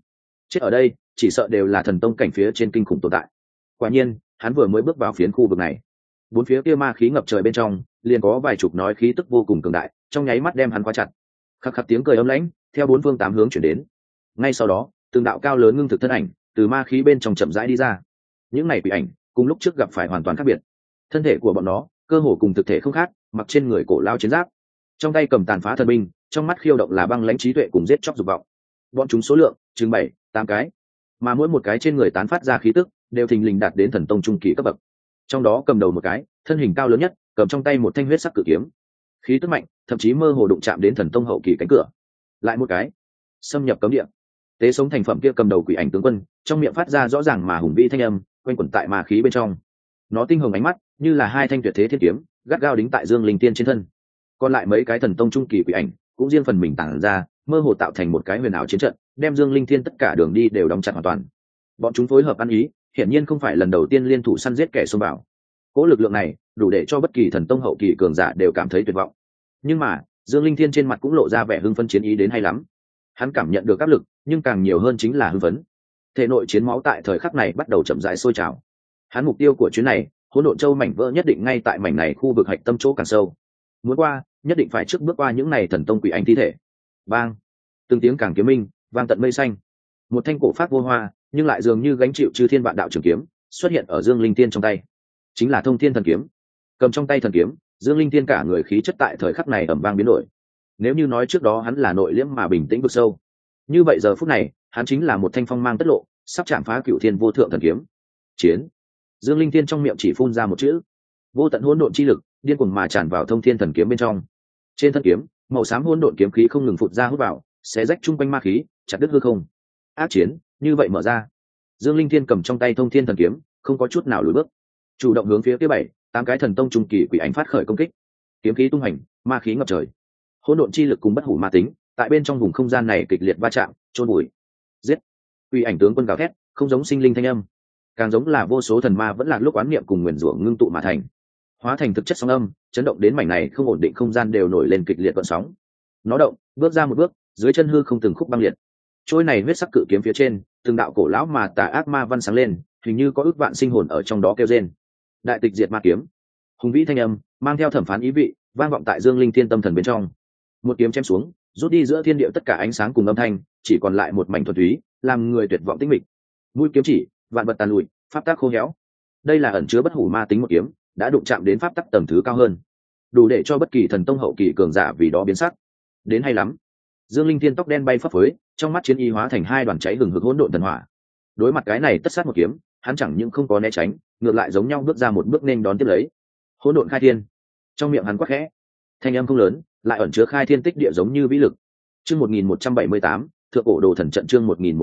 chết ở đây chỉ sợ đều là thần tông cảnh phía trên kinh khủng tồn tại. Quả nhiên hắn vừa mới bước vào phiến khu vực này, bốn phía kia ma khí ngập trời bên trong liền có vài chục nói khí tức vô cùng cường đại, trong nháy mắt đem hắn khóa chặt. Khắc khắc tiếng cười ấm lãnh theo bốn phương tám hướng chuyển đến. Ngay sau đó từng đạo cao lớn ngưng thực thân ảnh từ ma khí bên trong chậm rãi đi ra. Những này quỷ ảnh cùng lúc trước gặp phải hoàn toàn khác biệt. Thân thể của bọn nó cơ hồ cùng thực thể không khác, mặc trên người cổ lao chiến giáp, trong tay cầm tàn phá thần binh, trong mắt khiêu động là băng lãnh trí tuệ cùng giết chóc dục vọng. Bọn chúng số lượng chừng 7-8 cái, mà mỗi một cái trên người tán phát ra khí tức đều thình lình đạt đến thần tông trung kỳ cấp bậc. Trong đó cầm đầu một cái thân hình cao lớn nhất, cầm trong tay một thanh huyết sắc cự kiếm, khí tức mạnh, thậm chí mơ hồ đụng chạm đến thần tông hậu kỳ cánh cửa. Lại một cái xâm nhập cấm địa, tế sống thành phẩm kia cầm đầu quỷ ảnh tướng quân, trong miệng phát ra rõ ràng mà hùng vĩ thanh âm quanh quẩn tại ma khí bên trong. Nó tinh hồng ánh mắt như là hai thanh tuyệt thế thiên kiếm gắt gao đính tại Dương Linh Tiên trên thân. Còn lại mấy cái thần tông trung kỳ quỷ ảnh cũng riêng phần mình tản ra, mơ hồ tạo thành một cái huyền ảo chiến trận, đem Dương Linh Thiên tất cả đường đi đều đóng chặt hoàn toàn. Bọn chúng phối hợp ăn ý, hiển nhiên không phải lần đầu tiên liên thủ săn giết kẻ xông vào. Cỗ lực lượng này đủ để cho bất kỳ thần tông hậu kỳ cường giả đều cảm thấy tuyệt vọng. Nhưng mà Dương Linh Thiên trên mặt cũng lộ ra vẻ hưng phấn chiến ý đến hay lắm. Hắn cảm nhận được áp lực, nhưng càng nhiều hơn chính là hưng phấn. Thể nội chiến máu tại thời khắc này bắt đầu chậm rãi sôi trào. Hắn mục tiêu của chuyến này, Hỗn Độn Châu mảnh vỡ nhất định ngay tại mảnh này khu vực hạch tâm chỗ càng sâu. Muốn qua, nhất định phải trước bước qua những này thần tông quỷ ảnh thi thể. Bang! Từng tiếng càng kiếm minh vang tận mây xanh. Một thanh cổ phát vô hoa, nhưng lại dường như gánh chịu chư thiên vạn đạo trường kiếm, xuất hiện ở Dương Linh Tiên trong tay. Chính là Thông Thiên Thần Kiếm. Cầm trong tay thần kiếm, Dương Linh Tiên cả người khí chất tại thời khắc này ầm vang biến đổi. Nếu như nói trước đó hắn là nội liễm mà bình tĩnh vực sâu, như vậy giờ phút này, hắn chính là một thanh phong mang tất lộ, sắp chạm phá cửu thiên vô thượng thần kiếm. Chiến! Dương Linh Tiên trong miệng chỉ phun ra một chữ. Vô tận hỗn độn chi lực điên cuồng mà tràn vào Thông Thiên Thần Kiếm bên trong. Trên thân kiếm, màu xám hỗn độn kiếm khí không ngừng phụt ra hút vào, xé rách chung quanh ma khí, chặt đứt hư không. Ác chiến như vậy mở ra. Dương Linh Thiên cầm trong tay Thông Thiên Thần Kiếm, không có chút nào lùi bước, chủ động hướng phía kia 7-8 cái thần tông trung kỳ quỷ ảnh phát khởi công kích. Kiếm khí tung hành, ma khí ngập trời. Hỗn độn chi lực cùng bất hủ ma tính, tại bên trong vùng không gian này kịch liệt va chạm, chôn bụi. Giết! Quỷ ảnh tướng quân gào thét, không giống sinh linh thanh âm, càng giống là vô số thần ma vẫn là lúc oán niệm cùng nguyền rủa ngưng tụ mà thành, hóa thành thực chất sóng âm, chấn động đến mảnh này không ổn định không gian đều nổi lên kịch liệt gợn sóng. Nó động, bước ra một bước, dưới chân hư không từng khúc băng liệt. Trôi này huyết sắc cự kiếm phía trên, từng đạo cổ lão mà tà ác ma văn sáng lên, hình như có ước vạn sinh hồn ở trong đó kêu rên. Đại tịch diệt ma kiếm, hùng vĩ thanh âm, mang theo thẩm phán ý vị, vang vọng tại Dương Linh Thiên tâm thần bên trong. Một kiếm chém xuống, rút đi giữa thiên địa tất cả ánh sáng cùng âm thanh, chỉ còn lại một mảnh thuần túy, làm người tuyệt vọng tĩnh mịch. Mũi kiếm chỉ, vạn vật tàn lụi, pháp tắc khô héo. Đây là ẩn chứa bất hủ ma tính một kiếm, đã đụng chạm đến pháp tắc tầng thứ cao hơn, đủ để cho bất kỳ thần tông hậu kỳ cường giả vì đó biến sắc. Đến hay lắm. Dương Linh Thiên tóc đen bay phấp phới, trong mắt chiến y hóa thành hai đoàn cháy hừng hực hỗn độn thần hỏa. Đối mặt cái này tất sát một kiếm, hắn chẳng những không có né tránh, ngược lại giống nhau bước ra một bước nên đón tiếp lấy. Hỗn độn khai thiên. Trong miệng hắn quát khẽ, thanh âm không lớn, lại ẩn chứa khai thiên tích địa giống như vĩ lực. Chương 1178, Thượng cổ đồ thần trận. Chương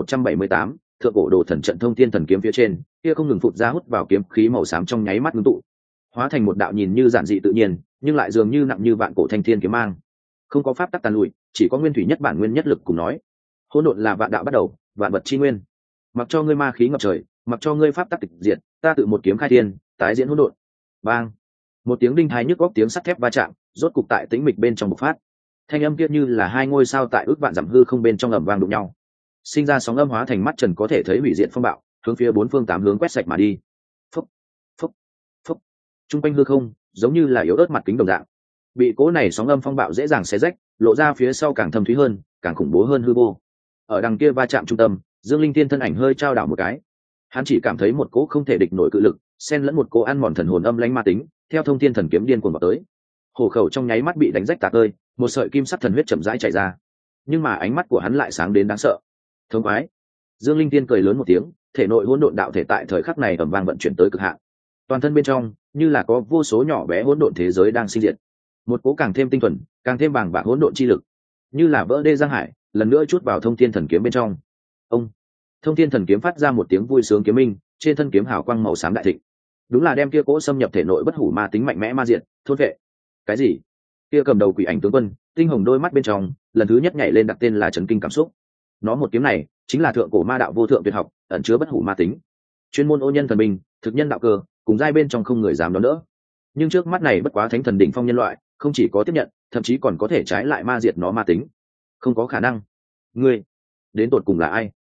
1178, Thượng cổ đồ thần trận. Thông Thiên Thần Kiếm phía trên, kia không ngừng phụt ra hút vào kiếm khí màu xám trong nháy mắt ngưng tụ, hóa thành một đạo nhìn như giản dị tự nhiên, nhưng lại dường như nặng như vạn cổ thanh thiên kiếm mang. Không có pháp tắc tàn lụi, chỉ có nguyên thủy nhất bản nguyên nhất lực cùng nói. Hỗn độn là vạn đạo bắt đầu, vạn vật chi nguyên. Mặc cho ngươi ma khí ngập trời, mặc cho ngươi pháp tắc tịch diệt, ta tự một kiếm khai thiên, tái diễn hỗn độn. Bang! Một tiếng đinh thái nhức góc tiếng sắt thép va chạm, rốt cục tại tĩnh mịch bên trong bộc phát. Thanh âm kia như là hai ngôi sao tại ước vạn dặm hư không bên trong ầm vang đụng nhau, sinh ra sóng âm hóa thành mắt trần có thể thấy hủy diệt phong bạo, hướng phía bốn phương tám hướng quét sạch mà đi. Phúc, phúc, phúc. Trung quanh hư không giống như là yếu ớt mặt kính đồng dạng, bị cố này sóng âm phong bạo dễ dàng xé rách, lộ ra phía sau càng thâm thúy hơn, càng khủng bố hơn hư vô. Ở đằng kia va chạm trung tâm, Dương Linh Thiên thân ảnh hơi trao đảo một cái, hắn chỉ cảm thấy một cỗ không thể địch nổi cự lực, xen lẫn một cỗ ăn mòn thần hồn âm lãnh ma tính, theo Thông Thiên Thần Kiếm điên cuồng vào tới. Hổ khẩu trong nháy mắt bị đánh rách tả tơi, một sợi kim sắc thần huyết chậm rãi chảy ra, nhưng mà ánh mắt của hắn lại sáng đến đáng sợ. Thống khoái! Dương Linh Thiên cười lớn một tiếng, thể nội hỗn độn đạo thể tại thời khắc này ầm vang vận chuyển tới cực hạn. Toàn thân bên trong như là có vô số nhỏ bé hỗn độn thế giới đang sinh diệt. Một cỗ càng thêm tinh thuần, càng thêm bàng bạc hỗn độn chi lực, như là vỡ đê giang hải, lần nữa chút vào Thông Thiên Thần Kiếm bên trong. Ông! Thông Thiên Thần Kiếm phát ra một tiếng vui sướng kiếm minh, trên thân kiếm hào quang màu xám đại thịnh. Đúng là đem kia cỗ xâm nhập thể nội bất hủ ma tính mạnh mẽ ma diệt, thôn vệ. Cái gì? Kia cầm đầu quỷ ảnh tướng quân, tinh hồng đôi mắt bên trong, lần thứ nhất nhảy lên đặt tên là chấn kinh cảm xúc. Nó một kiếm này, chính là thượng cổ ma đạo vô thượng tuyệt học, ẩn chứa bất hủ ma tính. Chuyên môn ô nhân thần binh, thực nhân đạo cơ, cùng giai bên trong không người dám đón đỡ. Nhưng trước mắt này bất quá thánh thần đỉnh phong nhân loại, không chỉ có tiếp nhận, thậm chí còn có thể trái lại ma diệt nó ma tính. Không có khả năng. Ngươi, đến tột cùng là ai?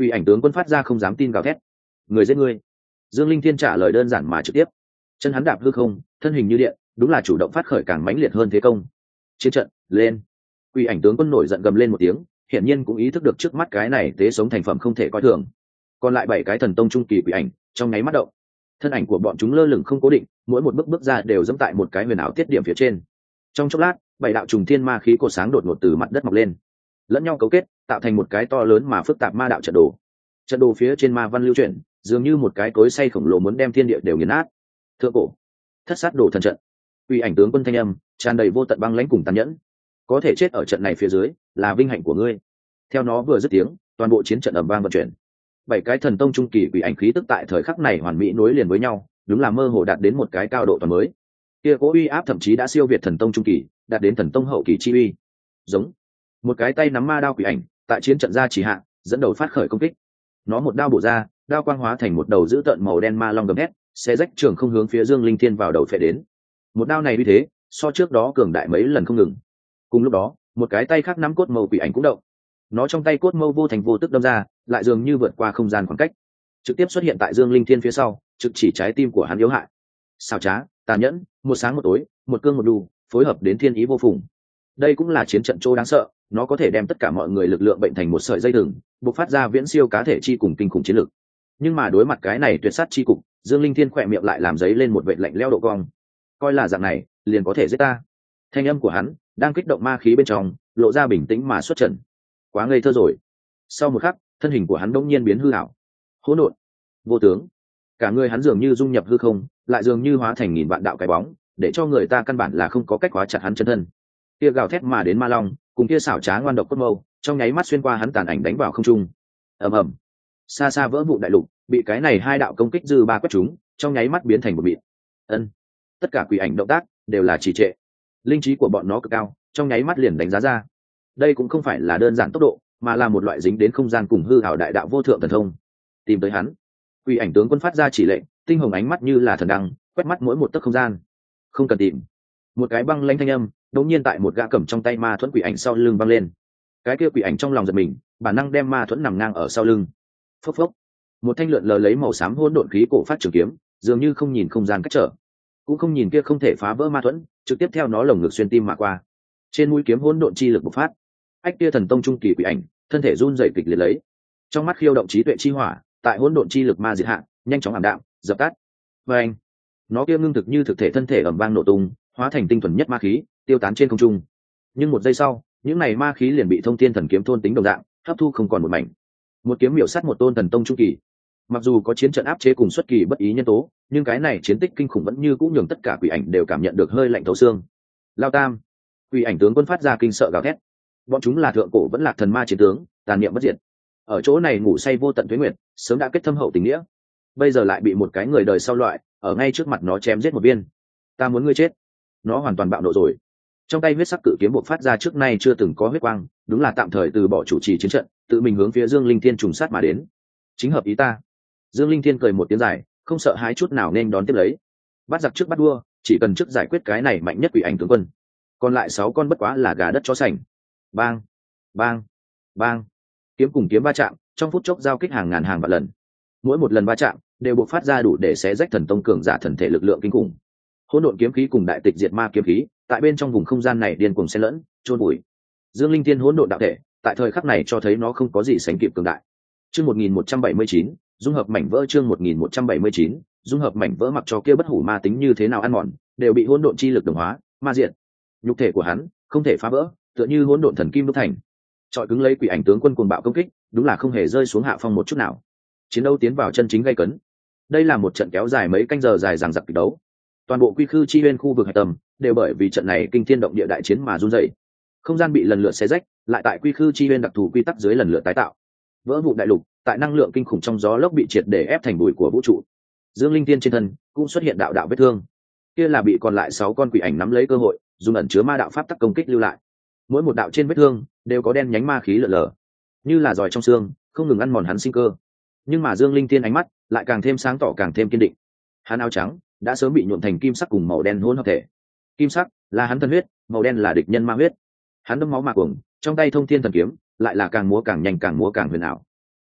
Quỷ ảnh tướng quân phát ra không dám tin gào thét. Người giết ngươi. Dương Linh Thiên trả lời đơn giản mà trực tiếp. Chân hắn đạp hư không, thân hình như điện, đúng là chủ động phát khởi càng mãnh liệt hơn thế công. Chiến trận lên. Quỷ ảnh tướng quân nổi giận gầm lên một tiếng, hiển nhiên cũng ý thức được trước mắt cái này tế sống thành phẩm không thể coi thường. Còn lại 7 cái thần tông trung kỳ quỷ ảnh, trong nháy mắt động. Thân ảnh của bọn chúng lơ lửng không cố định, mỗi một bước bước ra đều dẫm tại một cái huyền ảo tiết điểm phía trên. Trong chốc lát, 7 đạo trùng thiên ma khí cột sáng đột ngột từ mặt đất mọc lên, lẫn nhau cấu kết, tạo thành một cái to lớn mà phức tạp ma đạo trận đồ. Trận đồ phía trên ma văn lưu chuyển, dường như một cái cối xay khổng lồ muốn đem thiên địa đều nghiền nát. Thượng cổ, thất sát đồ thần trận. Uy ảnh tướng quân thanh âm tràn đầy vô tận băng lãnh cùng tàn nhẫn. Có thể chết ở trận này phía dưới, là vinh hạnh của ngươi. Theo nó vừa dứt tiếng, toàn bộ chiến trận ầm vang vận chuyển. 7 cái thần tông trung kỳ quỷ ảnh khí tức tại thời khắc này hoàn mỹ nối liền với nhau, đúng là mơ hồ đạt đến một cái cao độ toàn mới. Kia cố uy áp thậm chí đã siêu việt thần tông trung kỳ, đạt đến thần tông hậu kỳ chi uy. Giống một cái tay nắm ma đao quỷ ảnh, tại chiến trận ra chỉ hạ, dẫn đầu phát khởi công kích. Nó một đao bổ ra, đao quang hóa thành một đầu dữ tợn màu đen ma long gầm thét, xé rách trường không hướng phía Dương Linh Thiên vào đầu phệ đến. Một đao này như thế, so trước đó cường đại mấy lần không ngừng. Cùng lúc đó, một cái tay khác nắm cốt mâu quỷ ảnh cũng động. Nó trong tay cốt mâu vô thành vô tức đâm ra, lại dường như vượt qua không gian khoảng cách, trực tiếp xuất hiện tại Dương Linh Thiên phía sau, trực chỉ trái tim của hắn yếu hại. Xảo trá, tàn nhẫn, một sáng một tối, một cương một đù, phối hợp đến thiên ý vô phùng. Đây cũng là chiến trận chỗ đáng sợ, nó có thể đem tất cả mọi người lực lượng bệnh thành một sợi dây thừng, bộc phát ra viễn siêu cá thể chi cùng kinh khủng chiến lực. Nhưng mà đối mặt cái này tuyệt sát chi cục, Dương Linh Thiên khỏe miệng lại làm giấy lên một vệt lạnh lẽo độ cong. Coi là dạng này, liền có thể giết ta. Thanh âm của hắn đang kích động ma khí bên trong, lộ ra bình tĩnh mà xuất trần. Quá ngây thơ rồi. Sau một khắc, thân hình của hắn bỗng nhiên biến hư ảo, hỗn độn, vô tướng. Cả người hắn dường như dung nhập hư không, lại dường như hóa thành nghìn vạn đạo cái bóng, để cho người ta căn bản là không có cách khóa chặt hắn chân thân. Kia gào thét mà đến ma long, cùng kia xảo trá ngoan độc cốt mâu, trong nháy mắt xuyên qua hắn tàn ảnh đánh vào không trung. Ầm ầm. Xa xa vỡ vụn đại lục, bị cái này hai đạo công kích dư ba quét chúng, trong nháy mắt biến thành một mịn. Ân. Tất cả quỷ ảnh động tác đều là trì trệ. Linh trí của bọn nó cực cao, trong nháy mắt liền đánh giá ra. Đây cũng không phải là đơn giản tốc độ, mà là một loại dính đến không gian cùng hư ảo đại đạo vô thượng thần thông. Tìm tới hắn. Quỷ ảnh tướng quân phát ra chỉ lệnh, tinh hồng ánh mắt như là thần đăng, quét mắt mỗi một tấc không gian. Không cần tìm. Một cái băng lãnh thanh âm đột nhiên tại một gã cầm trong tay ma thuẫn quỷ ảnh sau lưng văng lên. Cái kia quỷ ảnh trong lòng giật mình, bản năng đem ma thuẫn nằm ngang ở sau lưng. Phốc phốc. Một thanh lượn lờ lấy màu xám hỗn độn khí cổ phát trường kiếm, dường như không nhìn không gian cách trở, cũng không nhìn kia không thể phá vỡ ma thuẫn, trực tiếp theo nó lồng ngực xuyên tim mà qua. Trên mũi kiếm hỗn độn chi lực bộc phát. Ách kia thần tông trung kỳ quỷ ảnh, thân thể run rẩy kịch liệt lấy. Trong mắt khiêu động trí tuệ chi hỏa, tại hỗn độn chi lực ma diệt hạ, nhanh chóng ảm đạm, dập tắt. Và anh, nó kia ngưng thực như thực thể thân thể ầm vang nổ tung, hóa thành tinh thuần nhất ma khí, tiêu tán trên không trung. Nhưng một giây sau, những này ma khí liền bị thông thiên thần kiếm thôn tính đồng dạng, hấp thu không còn một mảnh. Một kiếm miểu sát một tôn thần tông trung kỳ. Mặc dù có chiến trận áp chế cùng xuất kỳ bất ý nhân tố, nhưng cái này chiến tích kinh khủng vẫn như cũng nhường tất cả quỷ ảnh đều cảm nhận được hơi lạnh thấu xương. Lao tam, quỷ ảnh tướng quân phát ra kinh sợ gào thét. Bọn chúng là thượng cổ vẫn lạc thần ma chiến tướng, tàn niệm bất diệt. Ở chỗ này ngủ say vô tận tuế nguyệt, sớm đã kết thâm hậu tình nghĩa. Bây giờ lại bị một cái người đời sau loại, ở ngay trước mặt nó chém giết một viên. Ta muốn ngươi chết. Nó hoàn toàn bạo nộ rồi. Trong tay huyết sắc cự kiếm bộc phát ra trước nay chưa từng có huyết quang, đúng là tạm thời từ bỏ chủ trì chiến trận, tự mình hướng phía Dương Linh Thiên trùng sát mà đến. Chính hợp ý ta. Dương Linh Thiên cười một tiếng dài, không sợ hãi chút nào nên đón tiếp lấy. Bắt giặc trước bắt đua, chỉ cần trước giải quyết cái này mạnh nhất quỷ ảnh tướng quân. Còn lại 6 con bất quá là gà đất chó sành. Bang, bang, bang. Kiếm cùng kiếm va chạm, trong phút chốc giao kích hàng ngàn hàng vạn lần. Mỗi một lần va chạm đều bộc phát ra đủ để xé rách thần tông cường giả thần thể lực lượng kinh khủng. Hỗn độn kiếm khí cùng đại tịch diệt ma kiếm khí, tại bên trong vùng không gian này điên cuồng xen lẫn, chôn bụi. Dương Linh Thiên hỗn độn đạo thể, tại thời khắc này cho thấy nó không có gì sánh kịp cường đại. Chương 1179, dung hợp mảnh vỡ. Chương 1179, dung hợp mảnh vỡ. Mặc cho kia bất hủ ma tính như thế nào ăn mòn, đều bị hỗn độn chi lực đồng hóa, ma diệt. Nhục thể của hắn không thể phá vỡ, tựa như hỗn độn thần kim đúc thành. Trọi cứng lấy quỷ ảnh tướng quân cuồng bạo công kích, đúng là không hề rơi xuống hạ phong một chút nào. Chiến đấu tiến vào chân chính gay cấn. Đây là một trận kéo dài mấy canh giờ dài dằng dặc kịch đấu. Toàn bộ quy khư chi bên khu vực hải tầm đều bởi vì trận này kinh thiên động địa đại chiến mà run rẩy. Không gian bị lần lượt xé rách, lại tại quy khư chi bên đặc thù quy tắc dưới lần lượt tái tạo. Vỡ vụ đại lục, tại năng lượng kinh khủng trong gió lốc bị triệt để ép thành bụi của vũ trụ. Dương Linh Thiên trên thân cũng xuất hiện đạo đạo vết thương. Kia là bị còn lại 6 con quỷ ảnh nắm lấy cơ hội, dùng ẩn chứa ma đạo pháp tắc công kích lưu lại. Mỗi một đạo trên vết thương đều có đen nhánh ma khí lở lở, như là giỏi trong xương, không ngừng ăn mòn hắn sinh cơ. Nhưng mà Dương Linh Thiên ánh mắt lại càng thêm sáng tỏ, càng thêm kiên định. Hắn áo trắng đã sớm bị nhuộm thành kim sắc cùng màu đen hỗn hợp thể. Kim sắc là hắn thân huyết, màu đen là địch nhân ma huyết. Hắn đâm máu mà cuồng, trong tay thông thiên thần kiếm lại là càng múa càng nhanh, càng múa càng huyền ảo.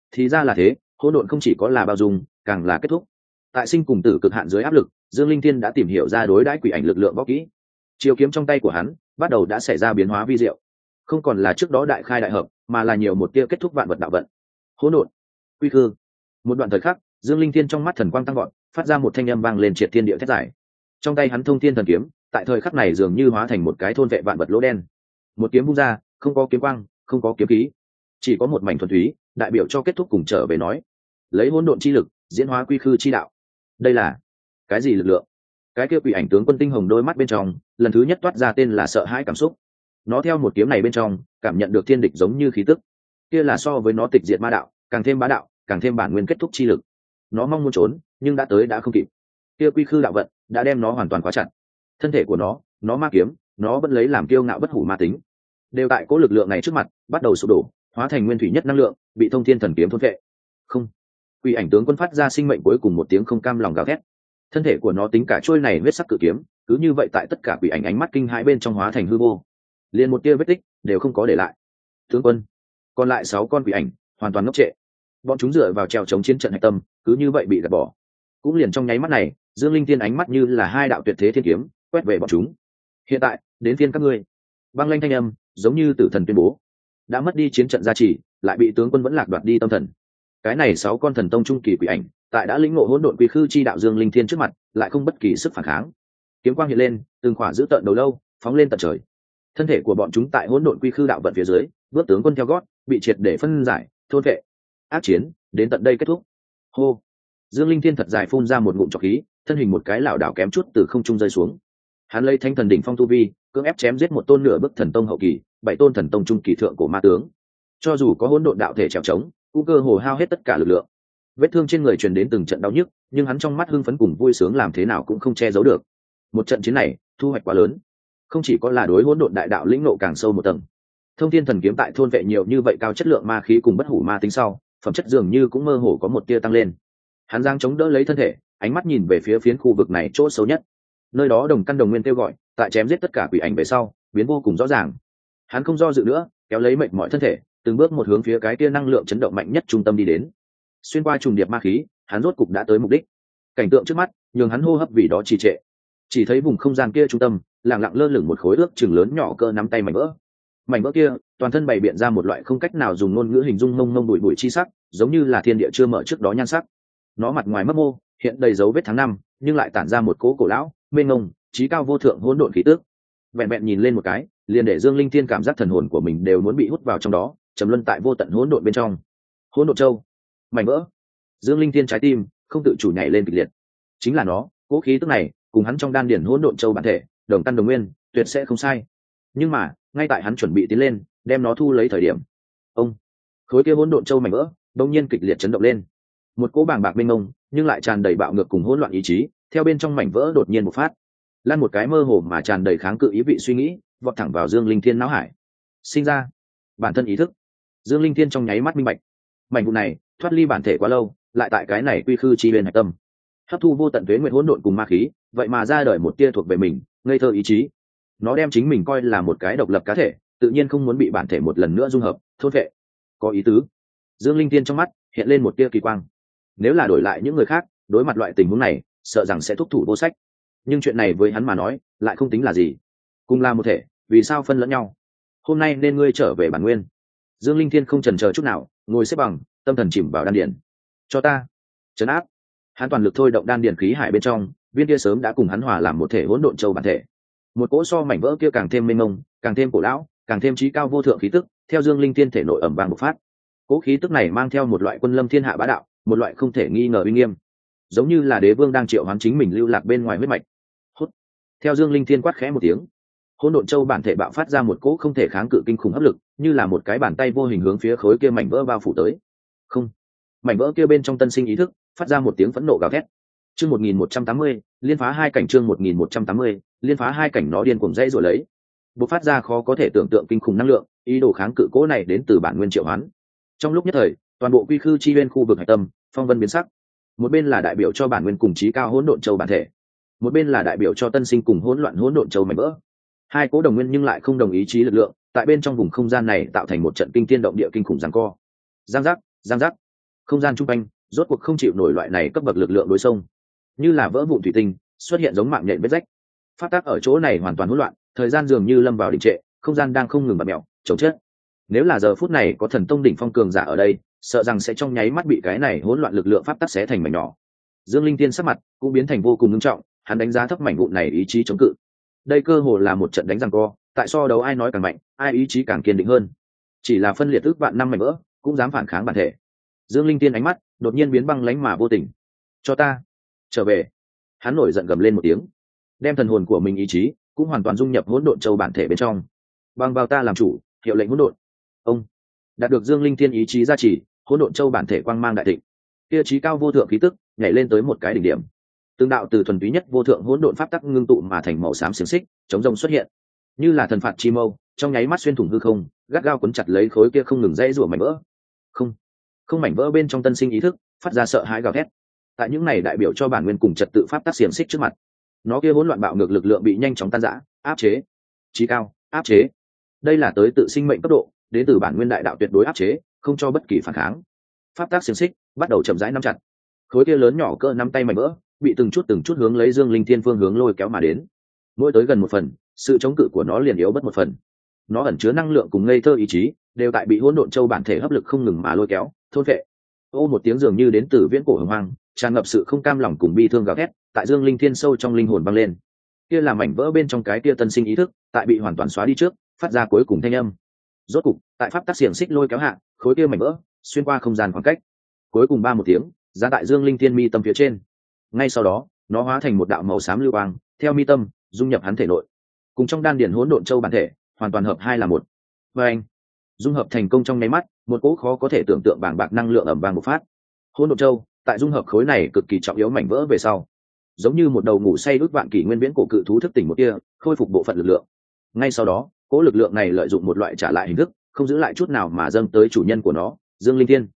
Thì ra là thế, hỗn độn không chỉ có là bao dung, càng là kết thúc. Tại sinh cùng tử cực hạn dưới áp lực, Dương Linh Thiên đã tìm hiểu ra đối đãi quỷ ảnh lực lượng võ kỹ. Chiêu kiếm trong tay của hắn bắt đầu đã xảy ra biến hóa vi diệu, không còn là trước đó đại khai đại hợp, mà là nhiều một tia kết thúc vạn vật đạo vận. Hỗn độn, quy khư. Một đoạn thời khắc, Dương Linh Thiên trong mắt thần quang tăng vọt, phát ra một thanh âm vang lên triệt thiên địa thét giải. Trong tay hắn thông thiên thần kiếm, tại thời khắc này dường như hóa thành một cái thôn vệ vạn vật lỗ đen. Một kiếm vung ra, không có kiếm quang, không có kiếm khí, chỉ có một mảnh thuần túy, đại biểu cho kết thúc cùng trở về nói. Lấy hỗn độn chi lực, diễn hóa quy khư chi đạo. Đây là cái gì lực lượng? Cái kia quỷ ảnh tướng quân tinh hồng đôi mắt bên trong, lần thứ nhất toát ra tên là sợ hãi cảm xúc. Nó theo một kiếm này bên trong, cảm nhận được thiên địch giống như khí tức. Kia là so với nó tịch diệt ma đạo, càng thêm bá đạo, càng thêm bản nguyên kết thúc chi lực. Nó mong muốn trốn, nhưng đã tới đã không kịp. Kia quy khư đạo vận đã đem nó hoàn toàn khóa chặt. Thân thể của nó ma kiếm, nó vẫn lấy làm kiêu ngạo bất hủ ma tính, đều tại cố lực lượng này trước mặt bắt đầu sụp đổ, hóa thành nguyên thủy nhất năng lượng, bị thông thiên thần kiếm thôn vệ. Không, quỷ ảnh tướng quân phát ra sinh mệnh cuối cùng một tiếng không cam lòng gào thét. Thân thể của nó tính cả trôi này huyết sắc cự kiếm, cứ như vậy tại tất cả quỷ ảnh ánh mắt kinh hãi bên trong hóa thành hư vô, liền một tia vết tích đều không có để lại. Tướng quân, còn lại 6 con quỷ ảnh hoàn toàn ngốc trệ, bọn chúng dựa vào treo chống chiến trận hạch tâm, cứ như vậy bị gạt bỏ. Cũng liền trong nháy mắt này, Dương Linh Thiên ánh mắt như là hai đạo tuyệt thế thiên kiếm quét về bọn chúng. Hiện tại đến phiên các ngươi. Băng lanh thanh âm giống như tử thần tuyên bố, đã mất đi chiến trận gia trì, lại bị tướng quân vẫn lạc đoạt đi tâm thần. Cái này 6 con thần tông trung kỳ quỷ ảnh, tại đã lĩnh ngộ hỗn độn quy khư chi đạo Dương Linh Thiên trước mặt, lại không bất kỳ sức phản kháng. Kiếm quang hiện lên, từng khỏa giữ tận đầu lâu phóng lên tận trời. Thân thể của bọn chúng tại hỗn độn quy khư đạo vận phía dưới, bước tướng quân theo gót, bị triệt để phân giải, thôn vệ. Ác chiến đến tận đây kết thúc. Hô. Dương Linh Thiên thật dài phun ra một ngụm trọc khí, thân hình một cái lảo đảo kém chút từ không trung rơi xuống. Hắn lấy thanh thần đỉnh phong tu vi, cưỡng ép chém giết một tôn nửa bức thần tông hậu kỳ, 7 tôn thần tông trung kỳ thượng của ma tướng. Cho dù có hỗn độn đạo thể trèo trống, cũng cơ hồ hao hết tất cả lực lượng. Vết thương trên người truyền đến từng trận đau nhức, nhưng hắn trong mắt hưng phấn cùng vui sướng làm thế nào cũng không che giấu được. Một trận chiến này, thu hoạch quá lớn, không chỉ có là đối hỗn độn đại đạo lĩnh ngộ càng sâu một tầng. Thông thiên thần kiếm tại thôn vệ nhiều như vậy cao chất lượng ma khí cùng bất hủ ma tính sau, phẩm chất dường như cũng mơ hồ có một tia tăng lên. Hắn giang chống đỡ lấy thân thể, ánh mắt nhìn về phía phiến khu vực này chỗ xấu nhất. Nơi đó đồng căn đồng nguyên kêu gọi, tại chém giết tất cả quỷ ảnh về sau, biến vô cùng rõ ràng. Hắn không do dự nữa, kéo lấy mệt mỏi thân thể, từng bước một hướng phía cái tia năng lượng chấn động mạnh nhất trung tâm đi đến. Xuyên qua trùng điệp ma khí, hắn rốt cục đã tới mục đích. Cảnh tượng trước mắt nhường hắn hô hấp vì đó trì trệ. Chỉ thấy vùng không gian kia trung tâm lặng lặng lơ lửng một khối ước chừng lớn nhỏ cỡ nắm tay mảnh vỡ. Mảnh vỡ kia toàn thân bày biện ra một loại không cách nào dùng ngôn ngữ hình dung mông mông bụi bụi chi sắc, giống như là thiên địa chưa mở trước đó nhan sắc. Nó mặt ngoài mấp mô, hiện đầy dấu vết tháng năm, nhưng lại tản ra một cỗ cổ lão, mênh mông, trí cao vô thượng hỗn độn khí tức. Vẹn vẹn nhìn lên một cái, liền để Dương Linh Thiên cảm giác thần hồn của mình đều muốn bị hút vào trong đó, trầm luân tại vô tận hỗn độn bên trong. Hỗn độn châu, mảnh vỡ. Dương Linh Thiên trái tim không tự chủ nhảy lên kịch liệt. Chính là nó, cỗ khí tức này, cùng hắn trong đan điển hỗn độn châu bản thể, đồng căn đồng nguyên, tuyệt sẽ không sai. Nhưng mà, ngay tại hắn chuẩn bị tiến lên, đem nó thu lấy thời điểm, ông, khối kia hỗn độn châu mảnh vỡ, đột nhiên kịch liệt chấn động lên. Một cỗ bàng bạc mênh mông, nhưng lại tràn đầy bạo ngược cùng hỗn loạn ý chí, theo bên trong mảnh vỡ đột nhiên bộc phát. Lan một cái mơ hồ mà tràn đầy kháng cự ý vị suy nghĩ, vọt thẳng vào Dương Linh Thiên não hải. Sinh ra bản thân ý thức. Dương Linh Thiên trong nháy mắt minh bạch. Mảnh vụ này thoát ly bản thể quá lâu, lại tại cái này quy khư chi bên hạch tâm, hấp thu vô tận tuế nguyện hỗn độn cùng ma khí, vậy mà ra đời một tia thuộc về mình, ngây thơ ý chí. Nó đem chính mình coi là một cái độc lập cá thể, tự nhiên không muốn bị bản thể một lần nữa dung hợp, thôn vệ. Có ý tứ. Dương Linh Thiên trong mắt hiện lên một tia kỳ quang. Nếu là đổi lại những người khác, đối mặt loại tình huống này, sợ rằng sẽ thúc thủ vô sách. Nhưng chuyện này với hắn mà nói, lại không tính là gì. Cùng là một thể, vì sao phân lẫn nhau? Hôm nay nên ngươi trở về bản nguyên. Dương Linh Thiên không chần chờ chút nào, ngồi xếp bằng, tâm thần chìm vào đan điển. Cho ta trấn áp. Hắn toàn lực thôi động đan điển khí hải bên trong, viên kia sớm đã cùng hắn hòa làm một thể hỗn độn châu bản thể. Một cỗ so mảnh vỡ kia càng thêm mênh mông, càng thêm cổ lão, càng thêm trí cao vô thượng khí tức, theo Dương Linh Thiên thể nội ẩm vang bộc phát. Cỗ khí tức này mang theo một loại quân lâm thiên hạ bá đạo, một loại không thể nghi ngờ uy nghiêm, giống như là đế vương đang triệu hoán chính mình lưu lạc bên ngoài huyết mạch. Hút. Theo Dương Linh Thiên quát khẽ một tiếng, hỗn độn châu bản thể bạo phát ra một cỗ không thể kháng cự kinh khủng áp lực, như là một cái bàn tay vô hình hướng phía khối kia mảnh vỡ bao phủ tới. Không. Mảnh vỡ kia bên trong tân sinh ý thức phát ra một tiếng phẫn nộ gào thét. Chương 1180, liên phá hai cảnh. Chương 1180, liên phá hai cảnh. Nó điên cuồng dãy rồi lấy, bộc phát ra khó có thể tưởng tượng kinh khủng năng lượng, ý đồ kháng cự cỗ này đến từ bản nguyên triệu hoán. Trong lúc nhất thời, toàn bộ quy khư chi nguyên khu vực hải tâm phong vân biến sắc. Một bên là đại biểu cho bản nguyên cùng trí cao hỗn độn châu bản thể, một bên là đại biểu cho tân sinh cùng hỗn loạn hỗn độn châu mảnh vỡ. Hai cố đồng nguyên nhưng lại không đồng ý chí lực lượng, tại bên trong vùng không gian này tạo thành một trận kinh thiên động địa kinh khủng giằng co. Giang giác, giang giác. không gian chung quanh rốt cuộc không chịu nổi loại này cấp bậc lực lượng đối xông, như là vỡ vụn thủy tinh xuất hiện giống mạng nhện vết rách. Pháp tắc ở chỗ này hoàn toàn hỗn loạn, thời gian dường như lâm vào đình trệ, không gian đang không ngừng bạt mèo chống chết. Nếu là giờ phút này có thần tông đỉnh phong cường giả ở đây, sợ rằng sẽ trong nháy mắt bị cái này hỗn loạn lực lượng pháp tắc xé thành mảnh nhỏ. Dương Linh Tiên sắc mặt cũng biến thành vô cùng nghiêm trọng, hắn đánh giá thấp mảnh vụn này ý chí chống cự. Đây cơ hồ là một trận đánh giằng co, tại so đấu ai nói càng mạnh, ai ý chí càng kiên định hơn. Chỉ là phân liệt ước vạn năm mảnh vỡ, cũng dám phản kháng bản thể. Dương Linh Tiên ánh mắt đột nhiên biến băng lãnh mà vô tình. Cho ta trở về! Hắn nổi giận gầm lên một tiếng, đem thần hồn của mình ý chí cũng hoàn toàn dung nhập hỗn độn châu bản thể bên trong. Bằng vào ta làm chủ, hiệu lệnh hỗn độn. Ông đạt được Dương Linh Thiên ý chí gia trì, hỗn độn châu bản thể quang mang đại thịnh, kia chí cao vô thượng khí tức nhảy lên tới một cái đỉnh điểm. Tương đạo từ thuần túy nhất vô thượng hỗn độn pháp tắc ngưng tụ mà thành màu xám xiềng xích, chống rông xuất hiện, như là thần phạt chi mâu, trong nháy mắt xuyên thủng hư không, gắt gao cuốn chặt lấy khối kia không ngừng dãy rủa mảnh vỡ. Không mảnh vỡ bên trong tân sinh ý thức, phát ra sợ hãi gào thét. Tại những này đại biểu cho bản nguyên cùng trật tự pháp tắc xiềng xích trước mặt, nó kia hỗn loạn bạo ngược lực lượng bị nhanh chóng tan rã, áp chế. Chí cao, áp chế. Đây là tới tự sinh mệnh cấp độ, đến từ bản nguyên đại đạo tuyệt đối áp chế, không cho bất kỳ phản kháng. Pháp tắc xiềng xích bắt đầu chậm rãi nắm chặt. Khối kia lớn nhỏ cỡ nắm tay mảnh vỡ, bị từng chút hướng lấy Dương Linh Thiên phương hướng lôi kéo mà đến. Mỗi tới gần một phần, sự chống cự của nó liền yếu bất một phần. Nó ẩn chứa năng lượng cùng ngây thơ ý chí, đều tại bị hỗn độn châu bản thể hấp lực không ngừng mà lôi kéo, thôn phệ. Ô một tiếng dường như đến từ viễn cổ hồng hoang, tràn ngập sự không cam lòng cùng bi thương gào thét, tại Dương Linh Thiên sâu trong linh hồn vang lên. Kia là mảnh vỡ bên trong cái kia tân sinh ý thức, tại bị hoàn toàn xóa đi trước, phát ra cuối cùng thanh âm. Rốt cục, tại pháp tắc xiềng xích lôi kéo hạ, khối kia mảnh vỡ xuyên qua không gian khoảng cách, cuối cùng ba một tiếng, ra tại Dương Linh Thiên mi tâm phía trên. Ngay sau đó, nó hóa thành một đạo màu xám lưu quang, theo mi tâm dung nhập hắn thể nội, cùng trong đan điền hỗn độn châu bản thể hoàn toàn hợp hai là một. Và anh dung hợp thành công trong nháy mắt, một cỗ khó có thể tưởng tượng bàng bạc năng lượng ầm vang bộc phát. Hỗn độn châu tại dung hợp khối này cực kỳ trọng yếu mảnh vỡ về sau, giống như một đầu ngủ say ước vạn kỷ nguyên viễn cổ cự thú thức tỉnh một kia, khôi phục bộ phận lực lượng. Ngay sau đó, cỗ lực lượng này lợi dụng một loại trả lại hình thức, không giữ lại chút nào mà dâng tới chủ nhân của nó, Dương Linh Thiên.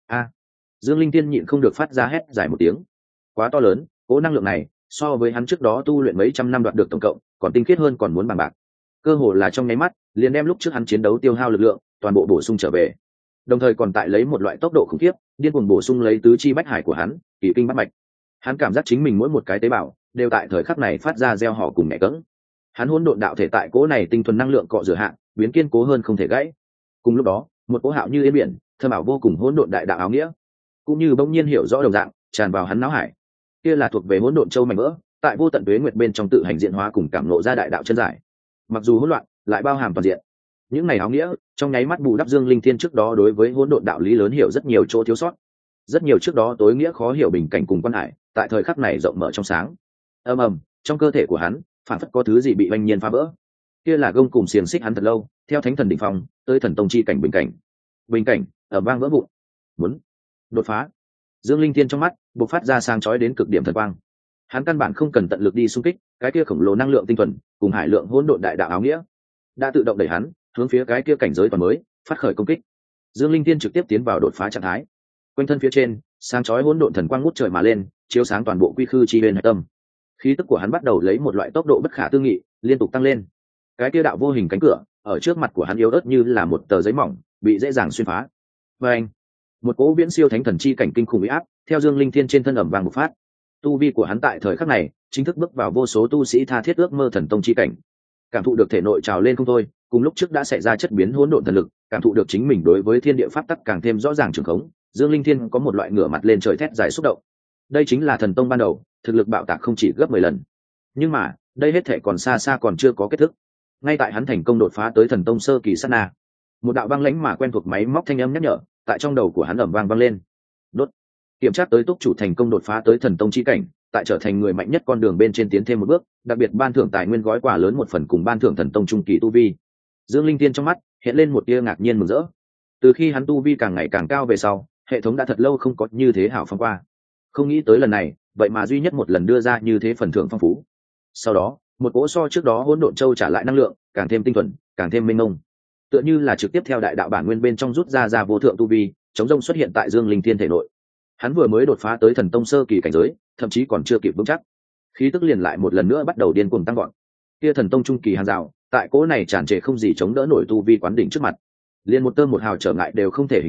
Dương Linh Thiên nhịn không được phát ra hét dài một tiếng. Quá to lớn, cỗ năng lượng này so với hắn trước đó tu luyện mấy trăm năm đoạt được tổng cộng, còn tinh khiết hơn, còn muốn bằng bạc. Cơ hồ là trong nháy mắt, liền đem lúc trước hắn chiến đấu tiêu hao lực lượng toàn bộ bổ sung trở về. Đồng thời còn tại lấy một loại tốc độ khủng khiếp, điên cuồng bổ sung lấy tứ chi bách hải của hắn, kỳ kinh bát mạch. Hắn cảm giác chính mình mỗi một cái tế bào đều tại thời khắc này phát ra gieo họ cùng mẹ cẫng. Hắn hỗn độn đạo thể tại cỗ này tinh thuần năng lượng cọ rửa hạ, biến kiên cố hơn không thể gãy. Cùng lúc đó, một cỗ hạo như yên biển, thơm ảo vô cùng hỗn độn đại đạo áo nghĩa, cũng như bỗng nhiên hiểu rõ đồng dạng, tràn vào hắn não hải. Kia là thuộc về hỗn độn châu mảnh vỡ, tại vô tận tuế nguyệt bên trong tự hành diện hóa cùng cảm ngộ ra đại đạo chân giải. Mặc dù hỗn loạn, lại bao hàm toàn diện. Những này áo nghĩa, trong nháy mắt bù đắp Dương Linh Thiên trước đó đối với hỗn độn đạo lý lớn hiểu rất nhiều chỗ thiếu sót. Rất nhiều trước đó tối nghĩa khó hiểu bình cảnh cùng quan hải, tại thời khắc này rộng mở trong sáng. Ầm ầm, trong cơ thể của hắn, phản phất có thứ gì bị oanh nhiên phá vỡ. Kia là gông cùng xiềng xích hắn thật lâu, theo thánh thần đỉnh phong, tới thần tông chi cảnh bình cảnh. Bình cảnh, ở vang vỡ vụn. Muốn đột phá. Dương Linh Thiên trong mắt bộc phát ra sáng chói đến cực điểm thần quang. Hắn căn bản không cần tận lực đi xung kích, cái kia khổng lồ năng lượng tinh thuần cùng hải lượng hỗn độn đại đạo áo nghĩa đã tự động đẩy hắn hướng phía cái kia cảnh giới toàn mới phát khởi công kích. Dương Linh Thiên trực tiếp tiến vào đột phá trạng thái. Quanh thân phía trên, sáng chói hỗn độn thần quang ngút trời mà lên, chiếu sáng toàn bộ quy khư chi huyền hải tâm. Khí tức của hắn bắt đầu lấy một loại tốc độ bất khả tư nghị liên tục tăng lên. Cái kia đạo vô hình cánh cửa ở trước mặt của hắn yếu ớt như là một tờ giấy mỏng, bị dễ dàng xuyên phá. Và anh, một cỗ viễn siêu thánh thần chi cảnh kinh khủng uy áp theo Dương Linh Thiên trên thân ẩm vàng bộc phát. Tu vi của hắn tại thời khắc này chính thức bước vào vô số tu sĩ tha thiết ước mơ thần tông chi cảnh. Cảm thụ được thể nội trào lên không thôi, cùng lúc trước đã xảy ra chất biến hỗn độn thần lực, cảm thụ được chính mình đối với thiên địa pháp tắc càng thêm rõ ràng trường khống, Dương Linh Thiên có một loại ngửa mặt lên trời thét dài xúc động. Đây chính là thần tông ban đầu, thực lực bạo tạc không chỉ gấp 10 lần. Nhưng mà, đây hết thể còn xa xa còn chưa có kết thúc. Ngay tại hắn thành công đột phá tới thần tông sơ kỳ sát na, một đạo băng lãnh mà quen thuộc máy móc thanh âm nhắc nhở, tại trong đầu của hắn ầm vang lên. Đốt. Kiểm tra tới túc chủ thành công đột phá tới thần tông chi cảnh, tại trở thành người mạnh nhất con đường bên trên tiến thêm một bước, đặc biệt ban thưởng tài nguyên gói quà lớn một phần cùng ban thưởng thần tông trung kỳ tu vi. Dương Linh Thiên trong mắt hiện lên một tia ngạc nhiên mừng rỡ. Từ khi hắn tu vi càng ngày càng cao về sau, hệ thống đã thật lâu không có như thế hảo phong qua. Không nghĩ tới lần này, vậy mà duy nhất một lần đưa ra như thế phần thưởng phong phú. Sau đó, một cỗ so trước đó hỗn độn châu trả lại năng lượng, càng thêm tinh thuần, càng thêm mênh mông. Tựa như là trực tiếp theo đại đạo bản nguyên bên trong rút ra vô thượng tu vi, chống rông xuất hiện tại Dương Linh Thiên thể nội. Hắn vừa mới đột phá tới thần tông sơ kỳ cảnh giới, thậm chí còn chưa kịp vững chắc, khí tức liền lại một lần nữa bắt đầu điên cuồng tăng gọn. Kia thần tông trung kỳ hàng rào, tại cỗ này tràn trề không gì chống đỡ nổi tu vi quán đỉnh trước mặt, liền một tơ một hào trở ngại đều không thể hình thành,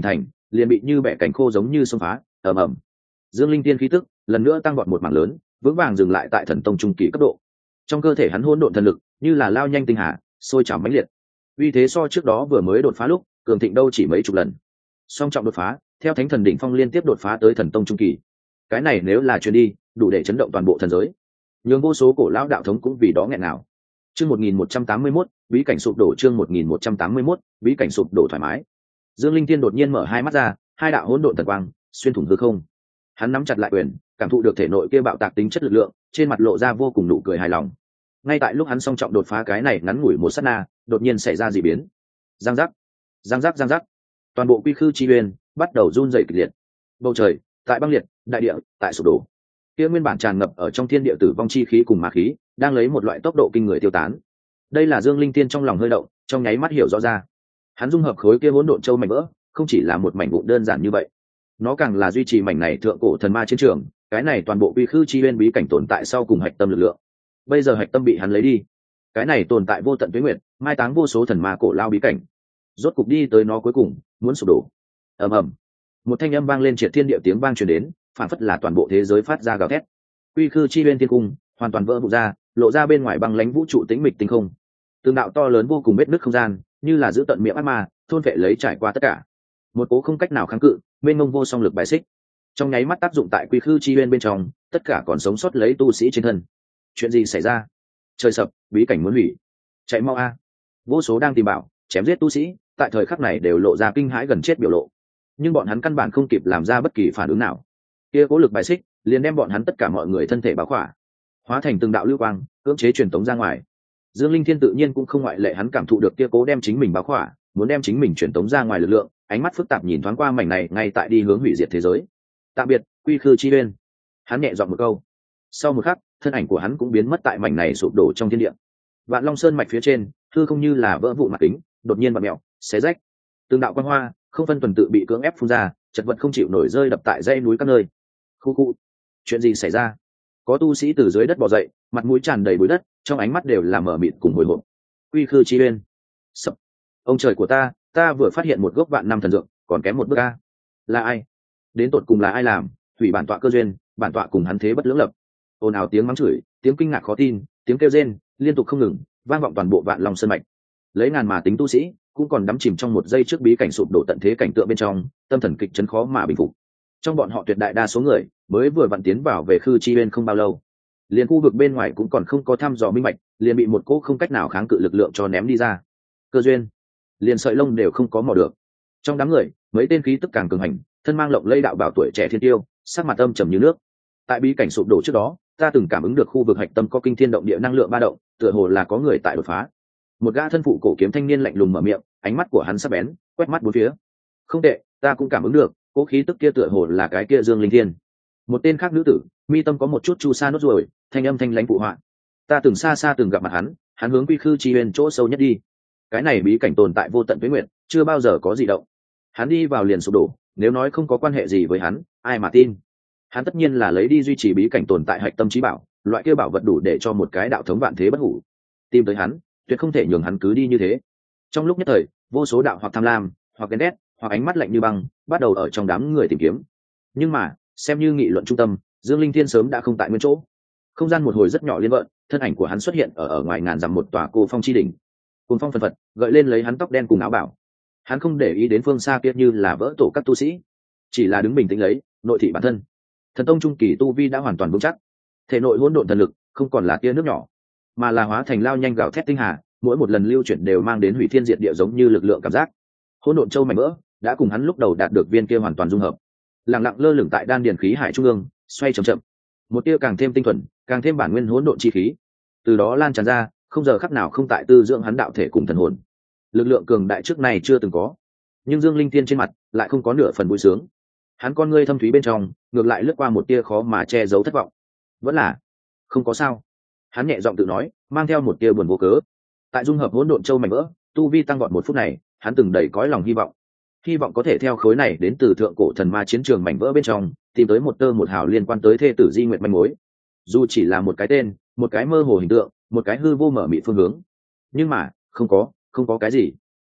liền bị như bẻ cánh khô giống như xông phá. Ầm ầm, Dương Linh Tiên khí tức lần nữa tăng vọt một mảng lớn, vững vàng dừng lại tại thần tông trung kỳ cấp độ. Trong cơ thể hắn hỗn độn thần lực như là lao nhanh tinh hà, sôi trào mãnh liệt. Uy thế so trước đó vừa mới đột phá lúc cường thịnh đâu chỉ mấy chục lần. Song trọng đột phá, theo Thánh Thần đỉnh phong liên tiếp đột phá tới thần tông trung kỳ. Cái này nếu là truyền đi, đủ để chấn động toàn bộ thần giới. Nhưng vô số cổ lão đạo thống cũng vì đó nghẹn nào. Chương 1181, bí cảnh sụp đổ. Chương 1181, bí cảnh sụp đổ thoải mái. Dương Linh Tiên đột nhiên mở hai mắt ra, hai đạo hỗn độn thần quang xuyên thủng hư không. Hắn nắm chặt lại quyền, cảm thụ được thể nội kia bạo tạc tính chất lực lượng, trên mặt lộ ra vô cùng nụ cười hài lòng. Ngay tại lúc hắn song trọng đột phá cái này ngắn ngủi một sát na, đột nhiên xảy ra dị biến. Giang giác, giang giác, giang giác. Toàn bộ quy khư chi uyên bắt đầu run rẩy kịch liệt. Bầu trời tại băng liệt, đại địa tại sụp đổ. Kia nguyên bản tràn ngập ở trong thiên địa tử vong chi khí cùng ma khí, đang lấy một loại tốc độ kinh người tiêu tán. Đây là Dương Linh Tiên trong lòng hơi động, trong nháy mắt hiểu rõ ra. Hắn dung hợp khối kia hỗn độn châu mảnh vỡ, không chỉ là một mảnh vụn đơn giản như vậy, nó càng là duy trì mảnh này thượng cổ thần ma chiến trường, cái này toàn bộ quy khư chi uyên bí cảnh tồn tại sau cùng hạch tâm lực lượng. Bây giờ hạch tâm bị hắn lấy đi, cái này tồn tại vô tận tuế nguyệt, mai táng vô số thần ma cổ lao bí cảnh, rốt cục đi tới nó cuối cùng, muốn sụp đổ. Ầm ầm, một thanh âm vang lên triệt thiên địa, tiếng vang truyền đến, phản phất là toàn bộ thế giới phát ra gào thét. Quy khư chi uyên thiên cung hoàn toàn vỡ vụn ra, lộ ra bên ngoài băng lãnh vũ trụ tĩnh mịch tinh không. Từng đạo to lớn vô cùng vết nứt không gian, như là giữ tận miệng ác ma, thôn vệ lấy trải qua tất cả. Một cố không cách nào kháng cự, mênh mông vô song lực bài xích, trong nháy mắt tác dụng tại quy khư chi uyên bên trong, tất cả còn sống sót lấy tu sĩ trên thân. Chuyện gì xảy ra? Trời sập, bí cảnh muốn hủy. Chạy mau a! Vô số đang tìm bảo, chém giết tu sĩ, tại thời khắc này đều lộ ra kinh hãi gần chết biểu lộ. Nhưng bọn hắn căn bản không kịp làm ra bất kỳ phản ứng nào. Kia cố lực bài xích liền đem bọn hắn tất cả mọi người thân thể bao khỏa, hóa thành từng đạo lưu quang, cưỡng chế truyền tống ra ngoài. Dương Linh Thiên tự nhiên cũng không ngoại lệ, hắn cảm thụ được kia cố đem chính mình bao khỏa, muốn đem chính mình truyền tống ra ngoài lực lượng, ánh mắt phức tạp nhìn thoáng qua mảnh này ngay tại đi hướng hủy diệt thế giới. Tạm biệt, quy khư chi uyên. Hắn nhẹ giọng một câu. Sau một khắc, thân ảnh của hắn cũng biến mất tại mảnh này sụp đổ trong thiên địa. Vạn Long Sơn mạch phía trên, hư không như là vỡ vụn mặt kính, đột nhiên vặn mèo, xé rách. Từng đạo quang hoa, không phân tuần tự bị cưỡng ép phun ra, chật vật không chịu nổi rơi đập tại dãy núi các nơi. Khu khu, chuyện gì xảy ra? Có tu sĩ từ dưới đất bò dậy, mặt mũi tràn đầy bụi đất, trong ánh mắt đều là mở mịt cùng hồi hộp. Quy khư chi uyên. Sập. Ông trời của ta vừa phát hiện một gốc vạn năm thần dược, còn kém một bước a. Là ai? Đến tột cùng là ai làm? Hủy bản tọa cơ duyên, bản tọa cùng hắn thế bất lưỡng lập. Ồn ào tiếng mắng chửi, tiếng kinh ngạc khó tin, tiếng kêu rên liên tục không ngừng, vang vọng toàn bộ Vạn Long Sơn mạch. Lấy ngàn mà tính tu sĩ, cũng còn đắm chìm trong một giây trước bí cảnh sụp đổ tận thế cảnh tượng bên trong, tâm thần kịch chấn khó mà bình phục. Trong bọn họ tuyệt đại đa số người mới vừa vặn tiến vào về khư chi uyên không bao lâu, liền khu vực bên ngoài cũng còn không có thăm dò minh bạch, liền bị một cỗ không cách nào kháng cự lực lượng cho ném đi ra. Cơ duyên, liền sợi lông đều không có mò được. Trong đám người, mấy tên khí tức càng cường hành, thân mang lộng lẫy đạo bảo tuổi trẻ thiên tiêu, sắc mặt âm trầm như nước. Tại bí cảnh sụp đổ trước đó, ta từng cảm ứng được khu vực hạch tâm có kinh thiên động địa năng lượng ba động, tựa hồ là có người tại đột phá. Một gã thân phụ cổ kiếm thanh niên lạnh lùng mở miệng, ánh mắt của hắn sắc bén, quét mắt bốn phía. Không tệ, ta cũng cảm ứng được, cố khí tức kia tựa hồ là cái kia Dương Linh Thiên. Một tên khác nữ tử, mi tâm có một chút chu sa nốt ruồi, thanh âm thanh lãnh phụ họa. Ta từng xa xa từng gặp mặt hắn hướng quy khư chi uyên chỗ sâu nhất đi. Cái này bí cảnh tồn tại vô tận tuế nguyệt, chưa bao giờ có gì động. Hắn đi vào liền sụp đổ, nếu nói không có quan hệ gì với hắn, ai mà tin? Hắn tất nhiên là lấy đi duy trì bí cảnh tồn tại hạch tâm trí bảo, loại kia bảo vật đủ để cho một cái đạo thống vạn thế bất hủ. Tìm tới hắn, tuyệt không thể nhường hắn cứ đi như thế. Trong lúc nhất thời, vô số đạo hoặc tham lam, hoặc ghen ghét, hoặc ánh mắt lạnh như băng, bắt đầu ở trong đám người tìm kiếm. Nhưng mà, xem như nghị luận trung tâm, Dương Linh Thiên sớm đã không tại nguyên chỗ. Không gian một hồi rất nhỏ liên vợn, thân ảnh của hắn xuất hiện ở ngoài ngàn dặm một tòa cô phong chi đỉnh. Cùng phong phần phật, gợi lên lấy hắn tóc đen cùng áo bảo. Hắn không để ý đến phương xa kia như là vỡ tổ các tu sĩ, chỉ là đứng bình tĩnh lấy nội thị bản thân. Thần tông trung kỳ tu vi đã hoàn toàn vững chắc, thể nội hỗn độn thần lực không còn là tia nước nhỏ, mà là hóa thành lao nhanh gạo thét tinh hà, mỗi một lần lưu chuyển đều mang đến hủy thiên diệt địa giống như lực lượng cảm giác. Hỗn độn châu mảnh vỡ đã cùng hắn lúc đầu đạt được viên kia hoàn toàn dung hợp, lặng lặng lơ lửng tại đan điền khí hải trung ương, xoay chậm chậm, một tia càng thêm tinh thuần, càng thêm bản nguyên hỗn độn chi khí, từ đó lan tràn ra, không giờ khắc nào không tại tư dưỡng hắn đạo thể cùng thần hồn. Lực lượng cường đại trước này chưa từng có, nhưng Dương Linh Thiên trên mặt lại không có nửa phần vui sướng. Hắn con ngươi thâm thúy bên trong ngược lại lướt qua một tia khó mà che giấu thất vọng. Vẫn là không có sao, hắn nhẹ giọng tự nói, mang theo một tia buồn vô cớ. Tại dung hợp hỗn độn châu mảnh vỡ, tu vi tăng vọt một phút này, hắn từng đầy cõi lòng hy vọng có thể theo khối này đến từ thượng cổ thần ma chiến trường mảnh vỡ bên trong tìm tới một tơ một hào liên quan tới thê tử Di Nguyệt manh mối, dù chỉ là một cái tên, một cái mơ hồ hình tượng, một cái hư vô mở mịt phương hướng. Nhưng mà không có cái gì.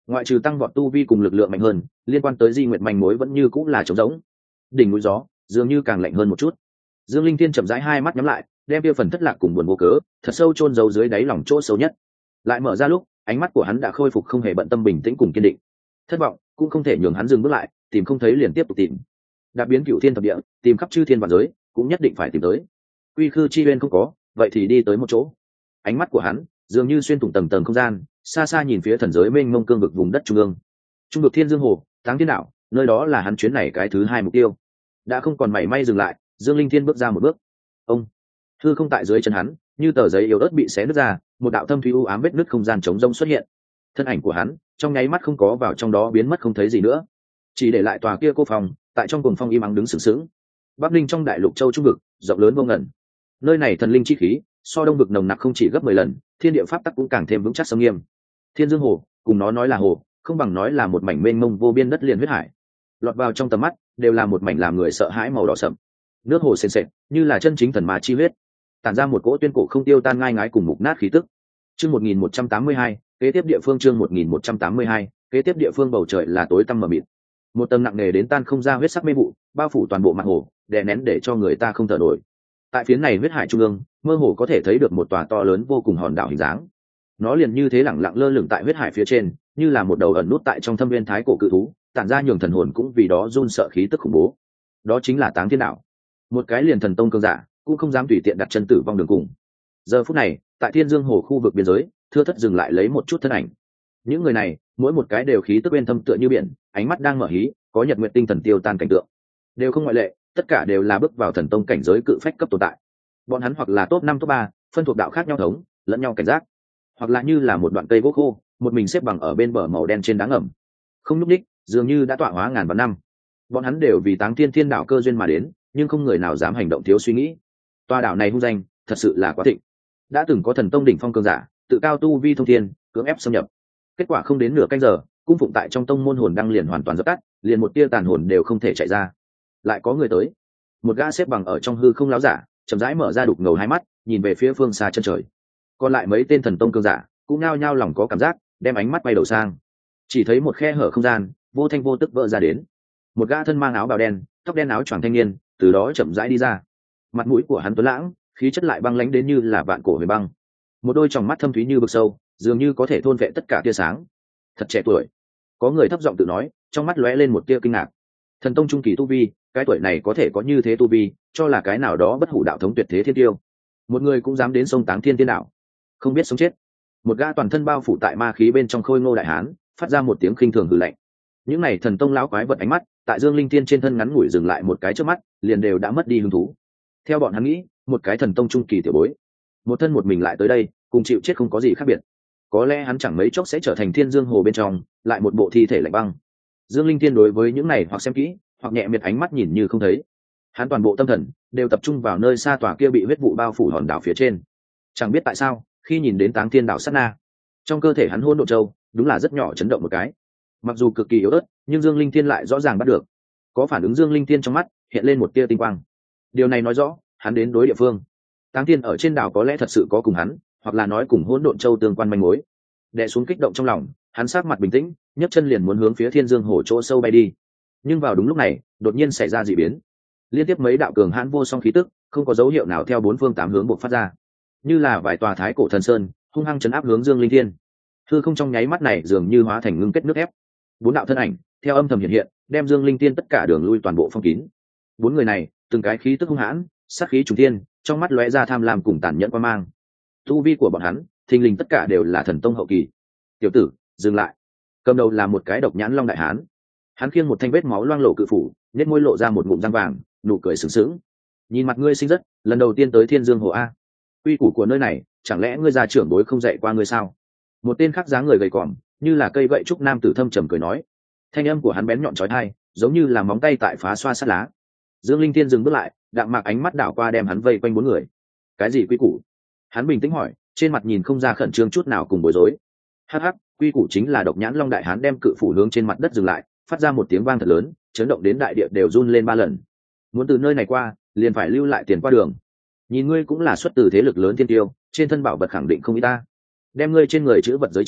ngoại trừ tăng vọt tu vi cùng lực lượng mạnh hơn, liên quan tới Di Nguyệt manh mối vẫn như cũng là trống rỗng. Đỉnh núi gió dường như càng lạnh hơn một chút. Dương Linh Thiên chậm rãi hai mắt nhắm lại, đem kia phần thất lạc cùng buồn vô cớ thật sâu chôn giấu dưới đáy lòng chỗ sâu nhất. Lại mở ra lúc, ánh mắt của hắn đã khôi phục không hề bận tâm, bình tĩnh cùng kiên định. Thất vọng cũng không thể nhường hắn dừng bước lại, tìm không thấy liền tiếp tục tìm. Đạp biến cửu thiên thập địa, tìm khắp chư thiên vạn giới, cũng nhất định phải tìm tới. Quy khư chi uyên không có, vậy thì đi tới một chỗ. Ánh mắt của hắn dường như xuyên thủng tầng tầng không gian, xa xa nhìn phía thần giới mênh mông cương vực vùng đất trung ương. Trung vực Thiên Dương Hồ, Táng Thiên Đạo, nơi đó là hắn chuyến này cái thứ hai mục tiêu. Đã không còn mảy may dừng lại, Dương Linh Thiên bước ra một bước. Ông, hư không tại dưới chân hắn, như tờ giấy yếu ớt bị xé nứt ra, một đạo thâm thúy u ám vết nứt không gian trống rông xuất hiện. Thân ảnh của hắn trong nháy mắt không có vào trong đó, biến mất không thấy gì nữa, chỉ để lại tòa kia cô phòng tại trong cuồng phong im ắng đứng sừng sững. Bắc Linh trong đại lục châu trung vực, rộng lớn vô ngần. Nơi này thần linh chi khí so đông vực nồng nặc không chỉ gấp 10 lần, thiên địa pháp tắc cũng càng thêm vững chắc sâm nghiêm. Thiên Dương Hồ, cùng nó nói là hồ, không bằng nói là một mảnh mênh mông vô biên đất liền huyết hải. Lọt vào trong tầm mắt đều là một mảnh làm người sợ hãi màu đỏ sậm. Nước hồ sền sệt, như là chân chính thần ma chi huyết, tản ra một cỗ tuyên cổ không tiêu tan, ngai ngái cùng mục nát khí tức. Chương 1182, kế tiếp địa phương. Chương 1182, kế tiếp địa phương. Bầu trời là tối tăm mờ mịt, một tầng nặng nề đến tan không ra huyết sắc mê vụ bao phủ toàn bộ mặt hồ, đè nén để cho người ta không thở nổi. Tại phía này huyết hải trung ương, mơ hồ có thể thấy được một tòa to lớn vô cùng hòn đảo hình dáng. Nó liền như thế lẳng lặng lơ lửng tại huyết hải phía trên, như là một đầu ẩn nút tại trong thâm viên thái cổ cự thú, tản ra nhường thần hồn cũng vì đó run sợ khí tức khủng bố. Đó chính là Táng Thiên Đạo, một cái liền thần tông cường giả cũng không dám tùy tiện đặt chân tử vong đường cùng. Giờ phút này, tại Thiên Dương Hồ khu vực biên giới, thưa thất dừng lại lấy một chút thân ảnh. Những người này, mỗi một cái đều khí tức bên thâm tựa như biển, ánh mắt đang mở hí, có nhật nguyện tinh thần tiêu tan cảnh tượng, đều không ngoại lệ, tất cả đều là bước vào thần tông cảnh giới cự phách cấp tồn tại. Bọn hắn hoặc là top 5 top 3, phân thuộc đạo khác nhau thống, lẫn nhau cảnh giác, hoặc là như là một đoạn cây gỗ khô, một mình xếp bằng ở bên bờ màu đen trên đá ngầm, không nhúc nhích, dường như đã tọa hóa ngàn vạn năm. Bọn hắn đều vì Táng Thiên Thiên Đạo cơ duyên mà đến, nhưng không người nào dám hành động thiếu suy nghĩ. Tòa đảo này hung danh thật sự là quá thịnh, đã từng có thần tông đỉnh phong cường giả tự cao tu vi thông thiên, cưỡng ép xâm nhập. Kết quả không đến nửa canh giờ, cung phụng tại trong tông môn hồn đăng liền hoàn toàn dập tắt, liền một tia tàn hồn đều không thể chạy ra. Lại có người tới. Một gã xếp bằng ở trong hư không láo giả chậm rãi mở ra đục ngầu hai mắt, nhìn về phía phương xa chân trời. Còn lại mấy tên thần tông cường giả cũng nao nhao lòng có cảm giác, đem ánh mắt bay đầu sang. Chỉ thấy một khe hở không gian vô thanh vô tức vỡ ra đến, một gã thân mang áo bào đen, tóc đen áo choàng thanh niên từ đó chậm rãi đi ra. Mặt mũi của hắn tuấn lãng, khí chất lại băng lãnh đến như là vạn cổ huyền băng. Một đôi tròng mắt thâm thúy như vực sâu, dường như có thể thôn vệ tất cả tia sáng. Thật trẻ tuổi. Có người thấp giọng tự nói, trong mắt lóe lên một tia kinh ngạc. Thần tông trung kỳ tu vi, cái tuổi này có thể có như thế tu vi, cho là cái nào đó bất hủ đạo thống tuyệt thế thiên tiêu. Một người cũng dám đến sông Táng Thiên Thiên Đạo, không biết sống chết. Một gã toàn thân bao phủ tại ma khí bên trong khôi ngô đại hán phát ra một tiếng khinh thường hừ lạnh. Những này thần tông lão quái vật ánh mắt tại Dương Linh Thiên trên thân ngắn ngủi dừng lại một cái trước mắt, liền đều đã mất đi hứng thú. Theo bọn hắn nghĩ, một cái thần tông trung kỳ tiểu bối, một thân một mình lại tới đây, cùng chịu chết không có gì khác biệt. Có lẽ hắn chẳng mấy chốc sẽ trở thành Thiên Dương Hồ bên trong lại một bộ thi thể lạnh băng. Dương Linh Thiên đối với những này hoặc xem kỹ, hoặc nhẹ miệt ánh mắt nhìn như không thấy. Hắn toàn bộ tâm thần đều tập trung vào nơi xa tòa kia bị huyết vụ bao phủ hòn đảo phía trên. Chẳng biết tại sao, khi nhìn đến Táng Thiên Đảo sát na, trong cơ thể hắn hỗn độn châu đúng là rất nhỏ chấn động một cái. Mặc dù cực kỳ yếu ớt, nhưng Dương Linh Thiên lại rõ ràng bắt được. Có phản ứng, Dương Linh Thiên trong mắt hiện lên một tia tinh quang. Điều này nói rõ, hắn đến đối địa phương. Táng Thiên ở trên đảo có lẽ thật sự có cùng hắn, hoặc là nói cùng hỗn độn châu tương quan manh mối. Đè xuống kích động trong lòng, hắn sắc mặt bình tĩnh, nhấc chân liền muốn hướng phía Thiên Dương Hồ chỗ sâu bay đi. Nhưng vào đúng lúc này, đột nhiên xảy ra dị biến. Liên tiếp mấy đạo cường hãn vô song khí tức, không có dấu hiệu nào theo bốn phương tám hướng bộc phát ra, như là vài tòa thái cổ thần sơn, hung hăng chấn áp hướng Dương Linh Thiên. Hư không trong nháy mắt này dường như hóa thành ngưng kết nước ép. Bốn đạo thân ảnh theo âm thầm hiện hiện, đem Dương Linh Thiên tất cả đường lui toàn bộ phong kín. Bốn người này, từng cái khí tức hung hãn, sát khí trùng thiên, trong mắt lóe ra tham lam cùng tàn nhẫn quan mang. Tu vi của bọn hắn, thình lình tất cả đều là thần tông hậu kỳ. Tiểu tử, dừng lại. Cầm đầu là một cái độc nhãn long đại hán. Hắn khiêng một thanh vết máu loang lổ cự phủ, nhếch môi lộ ra một ngụm răng vàng, nụ cười sướng sướng. Nhìn mặt ngươi xinh rất, lần đầu tiên tới Thiên Dương Hồ a. Quy củ của nơi này, chẳng lẽ ngươi già trưởng bối không dạy qua ngươi sao? Một tên khác dáng người gầy còm, như là cây gậy trúc nam tử thâm trầm cười nói. Thanh âm của hắn bén nhọn chói tai, giống như là móng tay tại phá xoa sát lá. Dương Linh Thiên dừng bước lại, đạm mạc ánh mắt đảo qua đem hắn vây quanh bốn người. Cái gì quy củ? Hắn bình tĩnh hỏi, trên mặt nhìn không ra khẩn trương chút nào cùng bối rối. Hắc hắc, quy củ chính là độc nhãn long đại hán đem cự phủ hướng trên mặt đất dừng lại, phát ra một tiếng vang thật lớn, chấn động đến đại địa đều run lên 3 lần. Muốn từ nơi này qua, liền phải lưu lại tiền qua đường. Nhìn ngươi cũng là xuất từ thế lực lớn thiên tiêu, trên thân bảo vật khẳng định không ít ta. Đem ngươi trên người chữ vật giới chỉ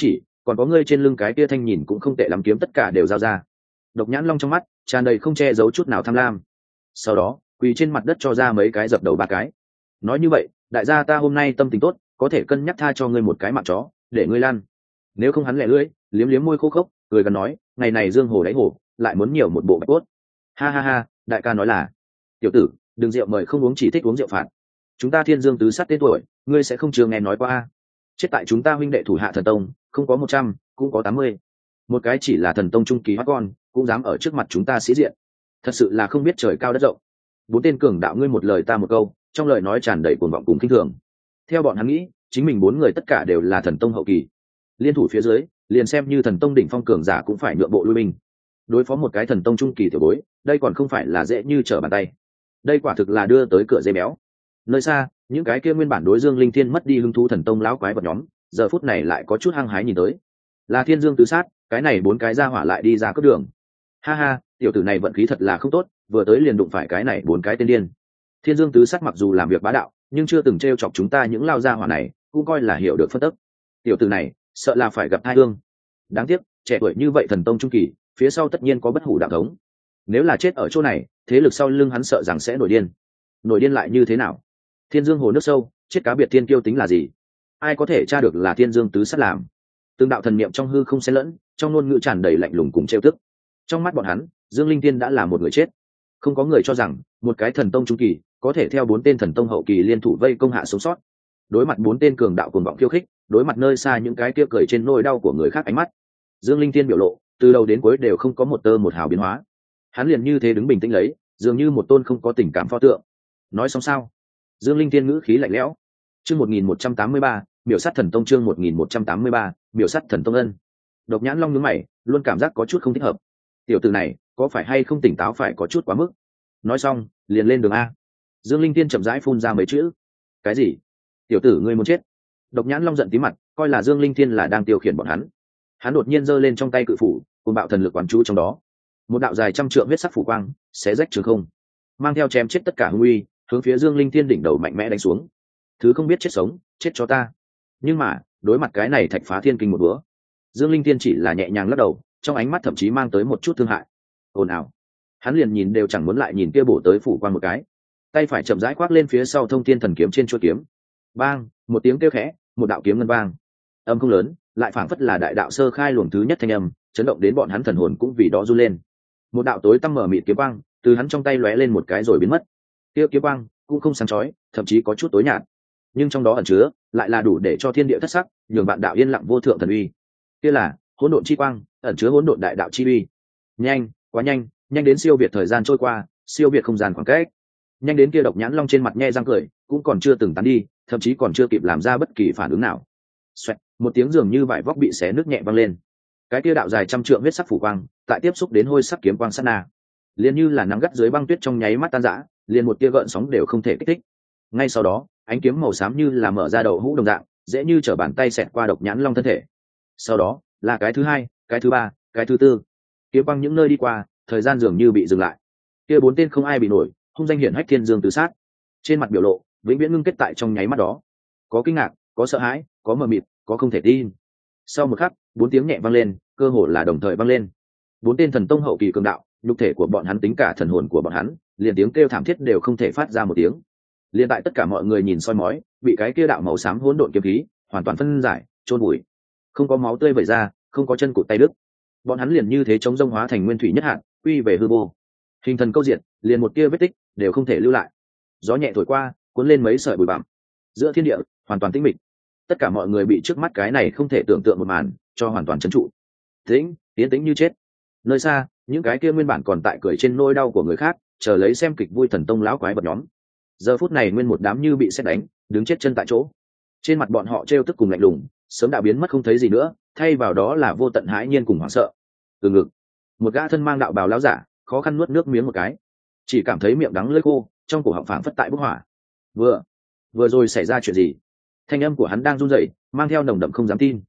còn có ngươi trên lưng cái kia thanh nhìn cũng không tệ lắm kiếm tất cả đều giao ra. Độc Nhãn Long trong mắt tràn đầy không che giấu chút nào tham lam, sau đó quỳ trên mặt đất cho ra mấy cái dập đầu ba cái. Nói như vậy, đại gia ta hôm nay tâm tình tốt, có thể cân nhắc tha cho ngươi một cái mạng chó để ngươi lăn. Nếu không hắn lẹ lưỡi liếm liếm môi khô khốc cười gần nói, ngày này dương hồ đáy hồ lại muốn nhiều một bộ bạch cốt. Ha ha ha, đại ca nói là tiểu tử đừng rượu mời không uống, chỉ thích uống rượu phạt. Chúng ta Thiên Dương tứ sát tên tuổi ngươi sẽ không chưa nghe nói qua. Chết tại chúng ta huynh đệ thủ hạ thần tông không có 100 cũng có 80. Một cái chỉ là thần tông trung kỳ hóa con cũng dám ở trước mặt chúng ta sĩ diện, thật sự là không biết trời cao đất rộng. Bốn tên cường đạo ngươi một lời ta một câu, trong lời nói tràn đầy cuồng vọng cùng khinh thường. Theo bọn hắn nghĩ, chính mình 4 người tất cả đều là thần tông hậu kỳ, liên thủ phía dưới liền xem như thần tông đỉnh phong cường giả cũng phải nhượng bộ lui binh. Đối phó một cái thần tông trung kỳ tiểu bối, đây còn không phải là dễ như trở bàn tay. Đây quả thực là đưa tới cửa dây béo. Nơi xa, những cái kia nguyên bản đối Dương Linh Thiên mất đi hứng thú thần tông lão quái vật nhóm, giờ phút này lại có chút hăng hái nhìn tới. Là Thiên Dương tứ sát, cái này 4 cái ra hỏa lại đi ra cướp đường. Ha ha, tiểu tử này vận khí thật là không tốt, vừa tới liền đụng phải cái này 4 cái tên điên. Thiên Dương tứ sát mặc dù làm việc bá đạo, nhưng chưa từng trêu chọc chúng ta những lao gia hỏa này, cũng coi là hiểu được phân tức. Tiểu tử này, sợ là phải gặp tai ương. Đáng tiếc, trẻ tuổi như vậy thần tông trung kỳ, phía sau tất nhiên có bất hủ đạo thống. Nếu là chết ở chỗ này, thế lực sau lưng hắn sợ rằng sẽ nổi điên. Nổi điên lại như thế nào? Thiên Dương hồ nước sâu, chết cá biệt thiên kiêu tính là gì? Ai có thể tra được là Thiên Dương tứ sát làm? Từng đạo thần niệm trong hư không xen lẫn, trong ngôn ngữ tràn đầy lạnh lùng cùng trêu tức. Trong mắt bọn hắn, Dương Linh Thiên đã là một người chết. Không có người cho rằng một cái thần tông trung kỳ có thể theo 4 tên thần tông hậu kỳ liên thủ vây công hạ sống sót. Đối mặt 4 tên cường đạo cuồng vọng khiêu khích, đối mặt nơi xa những cái kia cười trên nỗi đau của người khác ánh mắt, Dương Linh Thiên biểu lộ từ đầu đến cuối đều không có một tơ một hào biến hóa. Hắn liền như thế đứng bình tĩnh lấy, dường như một tôn không có tình cảm pho tượng. Nói xong sao? Dương Linh Thiên ngữ khí lạnh lẽo. Chương 1183, miểu sát thần tông. Chương 1183, miểu sát thần tông ân. Độc Nhãn Long nhướng mày, luôn cảm giác có chút không thích hợp. Tiểu tử này, có phải hay không tỉnh táo phải có chút quá mức. Nói xong, liền lên đường a. Dương Linh Thiên chậm rãi phun ra mấy chữ. Cái gì? Tiểu tử ngươi muốn chết? Độc Nhãn Long giận tí mặt, coi là Dương Linh Thiên là đang tiêu khiển bọn hắn. Hắn đột nhiên giơ lên trong tay cự phủ, cùng bạo thần lực quán chú trong đó. Một đạo dài trăm trượng huyết sắc phủ quang, xé rách trường không, mang theo chém chết tất cả hung uy, hướng phía Dương Linh Thiên đỉnh đầu mạnh mẽ đánh xuống. Thứ không biết chết sống, chết cho ta. Nhưng mà, đối mặt cái này thạch phá thiên kinh một bữa, Dương Linh Thiên chỉ là nhẹ nhàng lắc đầu, trong ánh mắt thậm chí mang tới một chút thương hại. Ồn ào. Hắn liền nhìn đều chẳng muốn lại nhìn kia bổ tới phủ quang một cái. Tay phải chậm rãi khoác lên phía sau Thông Thiên Thần kiếm trên chuôi kiếm. Bang, một tiếng kêu khẽ, một đạo kiếm ngân vang. Âm không lớn, lại phảng phất là đại đạo sơ khai luồng thứ nhất thanh âm, chấn động đến bọn hắn thần hồn cũng vì đó run lên. Một đạo tối tăm mở mịt kiếm quang, từ hắn trong tay lóe lên một cái rồi biến mất. Kia kiếm quang cũng không sáng chói, thậm chí có chút tối nhạt, nhưng trong đó ẩn chứa lại là đủ để cho thiên địa thất sắc, nhường bạn đạo yên lặng vô thượng thần uy. Kia là hỗn độn chi quang, ẩn chứa hỗn độn đại đạo chi uy. Nhanh, quá nhanh, nhanh đến siêu việt thời gian trôi qua, siêu việt không gian khoảng cách. Nhanh đến kia Độc Nhãn Long trên mặt nhe răng cười, cũng còn chưa từng tán đi, thậm chí còn chưa kịp làm ra bất kỳ phản ứng nào. Xoẹt, một tiếng dường như vải vóc bị xé nứt nhẹ vang lên. Cái kia đạo dài trăm trượng huyết sắc phủ quang, tại tiếp xúc đến hôi sắc kiếm quang sát na, liền như là nắng gắt dưới băng tuyết trong nháy mắt tan rã, liền một tia gợn sóng đều không thể kích thích. Ngay sau đó, ánh kiếm màu xám như là mở ra đầu hũ đồng dạng, dễ như trở bàn tay xẹt qua Độc Nhãn Long thân thể. Sau đó, là cái thứ hai, cái thứ ba, cái thứ tư. Kiếm quang những nơi đi qua, thời gian dường như bị dừng lại. Kia 4 tên không ai bị nổi, hung danh hiển hách Thiên Dương tứ sát, trên mặt biểu lộ vĩnh viễn ngưng kết tại trong nháy mắt đó. Có kinh ngạc, có sợ hãi, có mờ mịt, có không thể tin. Sau một khắc, 4 tiếng nhẹ vang lên, cơ hồ là đồng thời vang lên. 4 tên thần tông hậu kỳ cường đạo, nhục thể của bọn hắn tính cả thần hồn của bọn hắn, liền tiếng kêu thảm thiết đều không thể phát ra một tiếng. Liên tại tất cả mọi người nhìn soi mói, bị cái kia đạo màu xám hỗn độn kiếm khí hoàn toàn phân giải, chôn bụi. Không có máu tươi vẩy ra, không có chân cụt tay đứt. Bọn hắn liền như thế chống rông hóa thành nguyên thủy nhất hạn, quy về hư vô. Hình thần câu diệt, liền một tia vết tích đều không thể lưu lại. Gió nhẹ thổi qua, cuốn lên mấy sợi bụi bặm. Giữa thiên địa hoàn toàn tĩnh mịch. Tất cả mọi người bị trước mắt cái này không thể tưởng tượng một màn cho hoàn toàn trấn trụ. Tĩnh, tiến tĩnh như chết. Nơi xa, những cái kia nguyên bản còn tại cười trên nỗi đau của người khác, chờ lấy xem kịch vui thần tông lão quái vật nhóm. Giờ phút này nguyên một đám như bị sét đánh, đứng chết chân tại chỗ. Trên mặt bọn họ trêu tức cùng lạnh lùng, sớm đã biến mất không thấy gì nữa, thay vào đó là vô tận hãi nhiên cùng hoảng sợ. Từ ngực, một gã thân mang đạo bào lão giả, khó khăn nuốt nước miếng một cái, chỉ cảm thấy miệng đắng lưỡi khô, trong cổ họng phảng phất tại bốc hỏa. Vừa rồi xảy ra chuyện gì? Thanh âm của hắn đang run rẩy, mang theo nồng đậm không dám tin.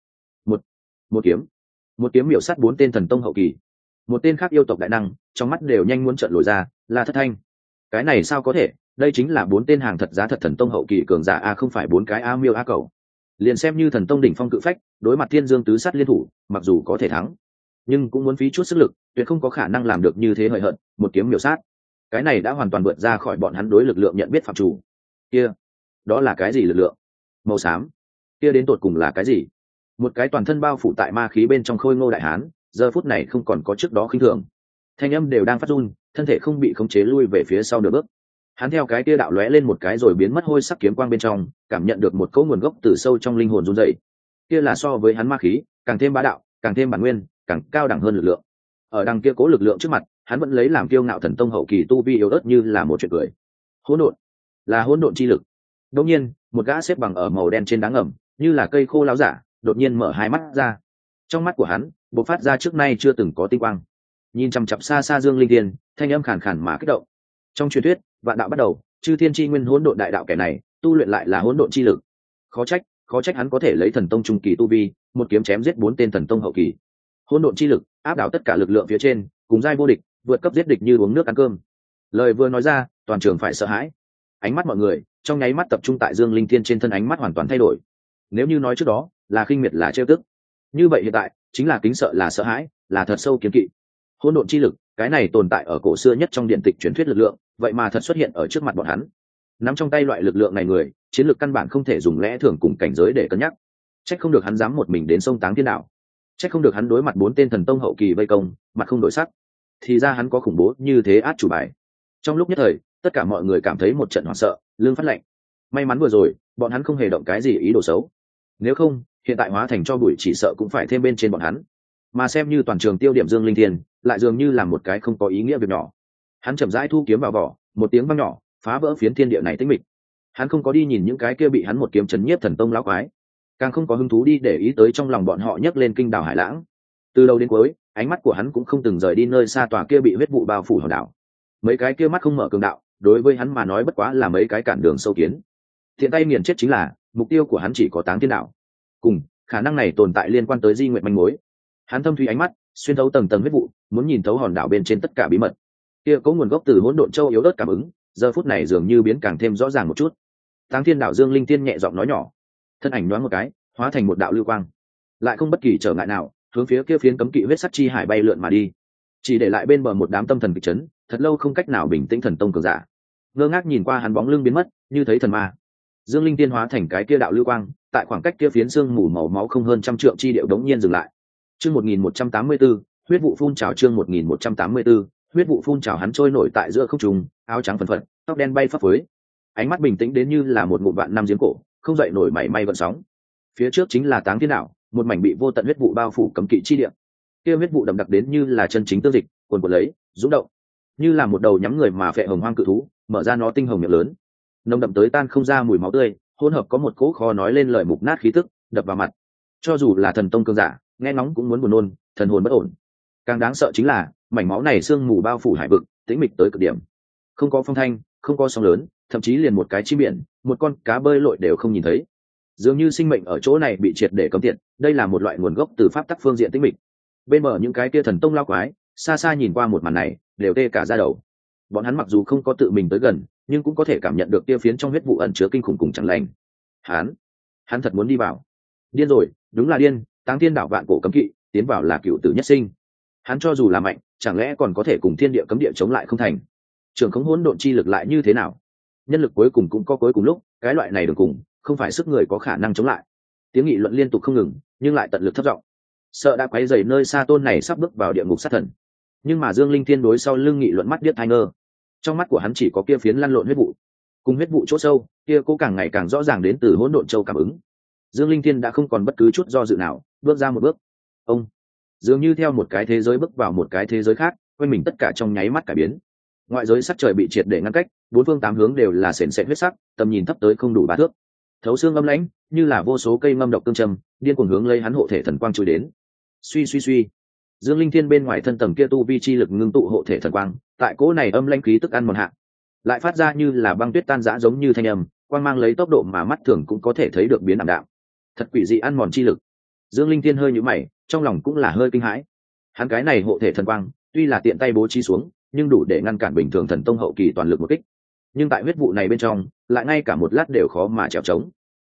Một kiếm miểu sát 4 tên thần tông hậu kỳ. Một tên khác yêu tộc đại năng, trong mắt đều nhanh muốn trợn lồi ra, là Thất Thanh. Cái này sao có thể? Đây chính là 4 tên hàng thật giá thật thần tông hậu kỳ cường giả a, không phải 4 cái a miêu a cầu. Liền xem như thần tông đỉnh phong cự phách đối mặt thiên dương tứ sát liên thủ, mặc dù có thể thắng nhưng cũng muốn phí chút sức lực, tuyệt không có khả năng làm được như thế hời hợt một kiếm miểu sát. Cái này đã hoàn toàn vượt ra khỏi bọn hắn đối lực lượng nhận biết phạm chủ. Kia đó là cái gì lực lượng? Màu xám kia đến tột cùng là cái gì? Một cái toàn thân bao phủ tại ma khí bên trong khôi ngô đại hán giờ phút này không còn có trước đó khinh thường, thanh âm đều đang phát run, thân thể không bị khống chế lui về phía sau nửa bước. Hắn theo cái kia đạo lóe lên một cái rồi biến mất hôi sắc kiếm quang bên trong, cảm nhận được một cỗ nguồn gốc từ sâu trong linh hồn run rẩy. Kia là so với hắn ma khí càng thêm bá đạo, càng thêm bản nguyên, càng cao đẳng hơn lực lượng. Ở đằng kia cố lực lượng trước mặt, hắn vẫn lấy làm kiêu ngạo thần tông hậu kỳ tu vi yếu ớt như là một chuyện cười. Hỗn độn, là hỗn độn chi lực. Đột nhiên, một gã xếp bằng ở màu đen trên đá ngầm, như là cây khô láo giả, đột nhiên mở hai mắt ra. Trong mắt của hắn, bộc phát ra trước nay chưa từng có tinh quang. Nhìn chằm chằm xa xa Dương Linh Thiên, thanh âm khàn khàn mà kích động. Trong truyền thuyết, vạn đạo bắt đầu, chư thiên chi nguyên hỗn độn đại đạo kẻ này, tu luyện lại là hỗn độn chi lực. Khó trách hắn có thể lấy thần tông trung kỳ tu vi, một kiếm chém giết 4 tên thần tông hậu kỳ. Hỗn độn chi lực áp đảo tất cả lực lượng phía trên, cùng giai vô địch, vượt cấp giết địch như uống nước ăn cơm. Lời vừa nói ra, toàn trường phải sợ hãi. Ánh mắt mọi người trong nháy mắt tập trung tại Dương Linh Thiên trên thân, ánh mắt hoàn toàn thay đổi. Nếu như nói trước đó là khinh miệt, là trêu tức, như vậy hiện tại chính là kính sợ, là sợ hãi, là thật sâu kiến kỵ. Hỗn độn chi lực, cái này tồn tại ở cổ xưa nhất trong điện tịch truyền thuyết lực lượng, vậy mà thật xuất hiện ở trước mặt bọn hắn. Nắm trong tay loại lực lượng này người, chiến lược căn bản không thể dùng lẽ thường cùng cảnh giới để cân nhắc. Trách không được hắn dám một mình đến sông Táng Thiên Đạo. Trách không được hắn đối mặt 4 tên thần tông hậu kỳ vây công, mặt không đổi sắc. Thì ra hắn có khủng bố như thế át chủ bài. Trong lúc nhất thời, tất cả mọi người cảm thấy một trận hoảng sợ, lưng phát lạnh. May mắn vừa rồi, bọn hắn không hề động cái gì ý đồ xấu. Nếu không, hiện tại hóa thành cho bụi chỉ sợ cũng phải thêm bên trên bọn hắn. Mà xem như toàn trường tiêu điểm Dương Linh Thiên, lại dường như làm một cái không có ý nghĩa việc nhỏ. Hắn chậm rãi thu kiếm vào vỏ, một tiếng vang nhỏ, phá vỡ phiến thiên địa này tĩnh mịch. Hắn không có đi nhìn những cái kia bị hắn một kiếm chấn nhiếp thần tông lão quái, càng không có hứng thú đi để ý tới trong lòng bọn họ nhấc lên kinh đảo hải lãng. Từ đầu đến cuối, ánh mắt của hắn cũng không từng rời đi nơi xa tòa kia bị huyết vụ bao phủ hòn đảo. Mấy cái kia mắt không mở cường đạo, đối với hắn mà nói bất quá là mấy cái cản đường sâu kiến. Thiện tay nghiền chết chính là mục tiêu của hắn, chỉ có Táng Thiên Đạo. Cùng khả năng này tồn tại liên quan tới Di Nguyệt manh mối. Hắn thâm thúy ánh mắt xuyên thấu tầng tầng huyết vụ, muốn nhìn thấu hòn đảo bên trên tất cả bí mật. Kia có nguồn gốc từ hỗn độn châu yếu ớt cảm ứng, giờ phút này dường như biến càng thêm rõ ràng một chút. Táng Thiên Đạo, Dương Linh Tiên nhẹ giọng nói nhỏ, thân ảnh nhoáng một cái, hóa thành một đạo lưu quang, lại không bất kỳ trở ngại nào, hướng phía kia phiến cấm kỵ huyết sắc chi hải bay lượn mà đi, chỉ để lại bên bờ một đám tâm thần kịch chấn, thật lâu không cách nào bình tĩnh thần tông cường giả, ngơ ngác nhìn qua hắn bóng lưng biến mất, như thấy thần ma. Dương Linh Tiên hóa thành cái kia đạo lưu quang, tại khoảng cách kia phiến xương mù màu máu không hơn trăm trượng chi điệu đống nhiên dừng lại. Chương 1184, huyết vụ phun trào. Chương 1184, huyết vụ phun trào. Hắn trôi nổi tại giữa không trung, áo trắng phần phật, tóc đen bay phấp phới, ánh mắt bình tĩnh đến như là một ngụm vạn năm giếng cổ, không dậy nổi mảy may gợn sóng. Phía trước chính là Táng Thiên Đạo, một mảnh bị vô tận huyết vụ bao phủ cấm kỵ chi địa. Kia huyết vụ đậm đặc đến như là chân chính tương dịch, cuồn cuộn lấy, rung động, như là một đầu nhắm người mà phệ hồng hoang cự thú, mở ra nó tinh hồng miệng lớn, nồng đậm tới tan không ra mùi máu tươi, hỗn hợp có một cỗ khó nói lên lời mục nát khí tức, đập vào mặt. Cho dù là thần tông cường giả, nghe ngóng cũng muốn buồn nôn, thần hồn bất ổn. Càng đáng sợ chính là mảnh máu này sương mù bao phủ hải vực, tĩnh mịch tới cực điểm, không có phong thanh, không có sóng lớn, thậm chí liền một cái chim biển, một con cá bơi lội đều không nhìn thấy. Dường như sinh mệnh ở chỗ này bị triệt để cấm tiệt. Đây là một loại nguồn gốc từ pháp tắc phương diện tĩnh mịch. Bên bờ những cái kia thần tông lao quái, xa xa nhìn qua một màn này, đều tê cả da đầu. Bọn hắn mặc dù không có tự mình tới gần, nhưng cũng có thể cảm nhận được kia phiến trong huyết vụ ẩn chứa kinh khủng cùng chẳng lành. Hắn thật muốn đi vào. Điên rồi, đúng là điên. Táng Thiên Đạo vạn cổ cấm kỵ, tiến vào là cựu tử nhất sinh. Hắn cho dù là mạnh, chẳng lẽ còn có thể cùng thiên địa cấm địa chống lại không thành? Trường khống hỗn độn chi lực lại như thế nào? Nhân lực cuối cùng cũng có cuối cùng lúc, cái loại này đường cùng, không phải sức người có khả năng chống lại. Tiếng nghị luận liên tục không ngừng, nhưng lại tận lực thấp giọng. Sợ đã quấy rầy nơi xa tôn này sắp bước vào địa ngục sát thần. Nhưng mà Dương Linh Thiên đối sau lưng nghị luận mắt điếc tai ngơ. Trong mắt của hắn chỉ có kia phiến lăn lộn huyết vụ, cùng huyết vụ chỗ sâu, kia cố càng ngày càng rõ ràng đến từ hỗn độn châu cảm ứng. Dương Linh Thiên đã không còn bất cứ chút do dự nào, bước ra một bước. Ông dường như theo một cái thế giới bước vào một cái thế giới khác, quanh mình tất cả trong nháy mắt cải biến. Ngoại giới sắc trời bị triệt để ngăn cách, bốn phương tám hướng đều là sền sệt huyết sắc, tầm nhìn thấp tới không đủ 3 thước. Thấu xương âm lãnh, như là vô số cây ngâm độc cương trầm, điên cuồng hướng lấy hắn hộ thể thần quang chui đến. Suy suy suy, Dương Linh Thiên bên ngoài thân tầng kia tu vi chi lực ngưng tụ hộ thể thần quang, tại cỗ này âm lãnh khí tức ăn mòn hạ, lại phát ra như là băng tuyết tan rã giống như thanh âm, quang mang lấy tốc độ mà mắt thường cũng có thể thấy được biến ảm đạm. Thật quỷ dị ăn mòn chi lực. Dương Linh Thiên hơi nhíu mày, trong lòng cũng là hơi kinh hãi. Hắn cái này hộ thể thần quang, tuy là tiện tay bố trí xuống, nhưng đủ để ngăn cản bình thường thần tông hậu kỳ toàn lực một kích. Nhưng tại huyết vụ này bên trong, lại ngay cả một lát đều khó mà trèo trống.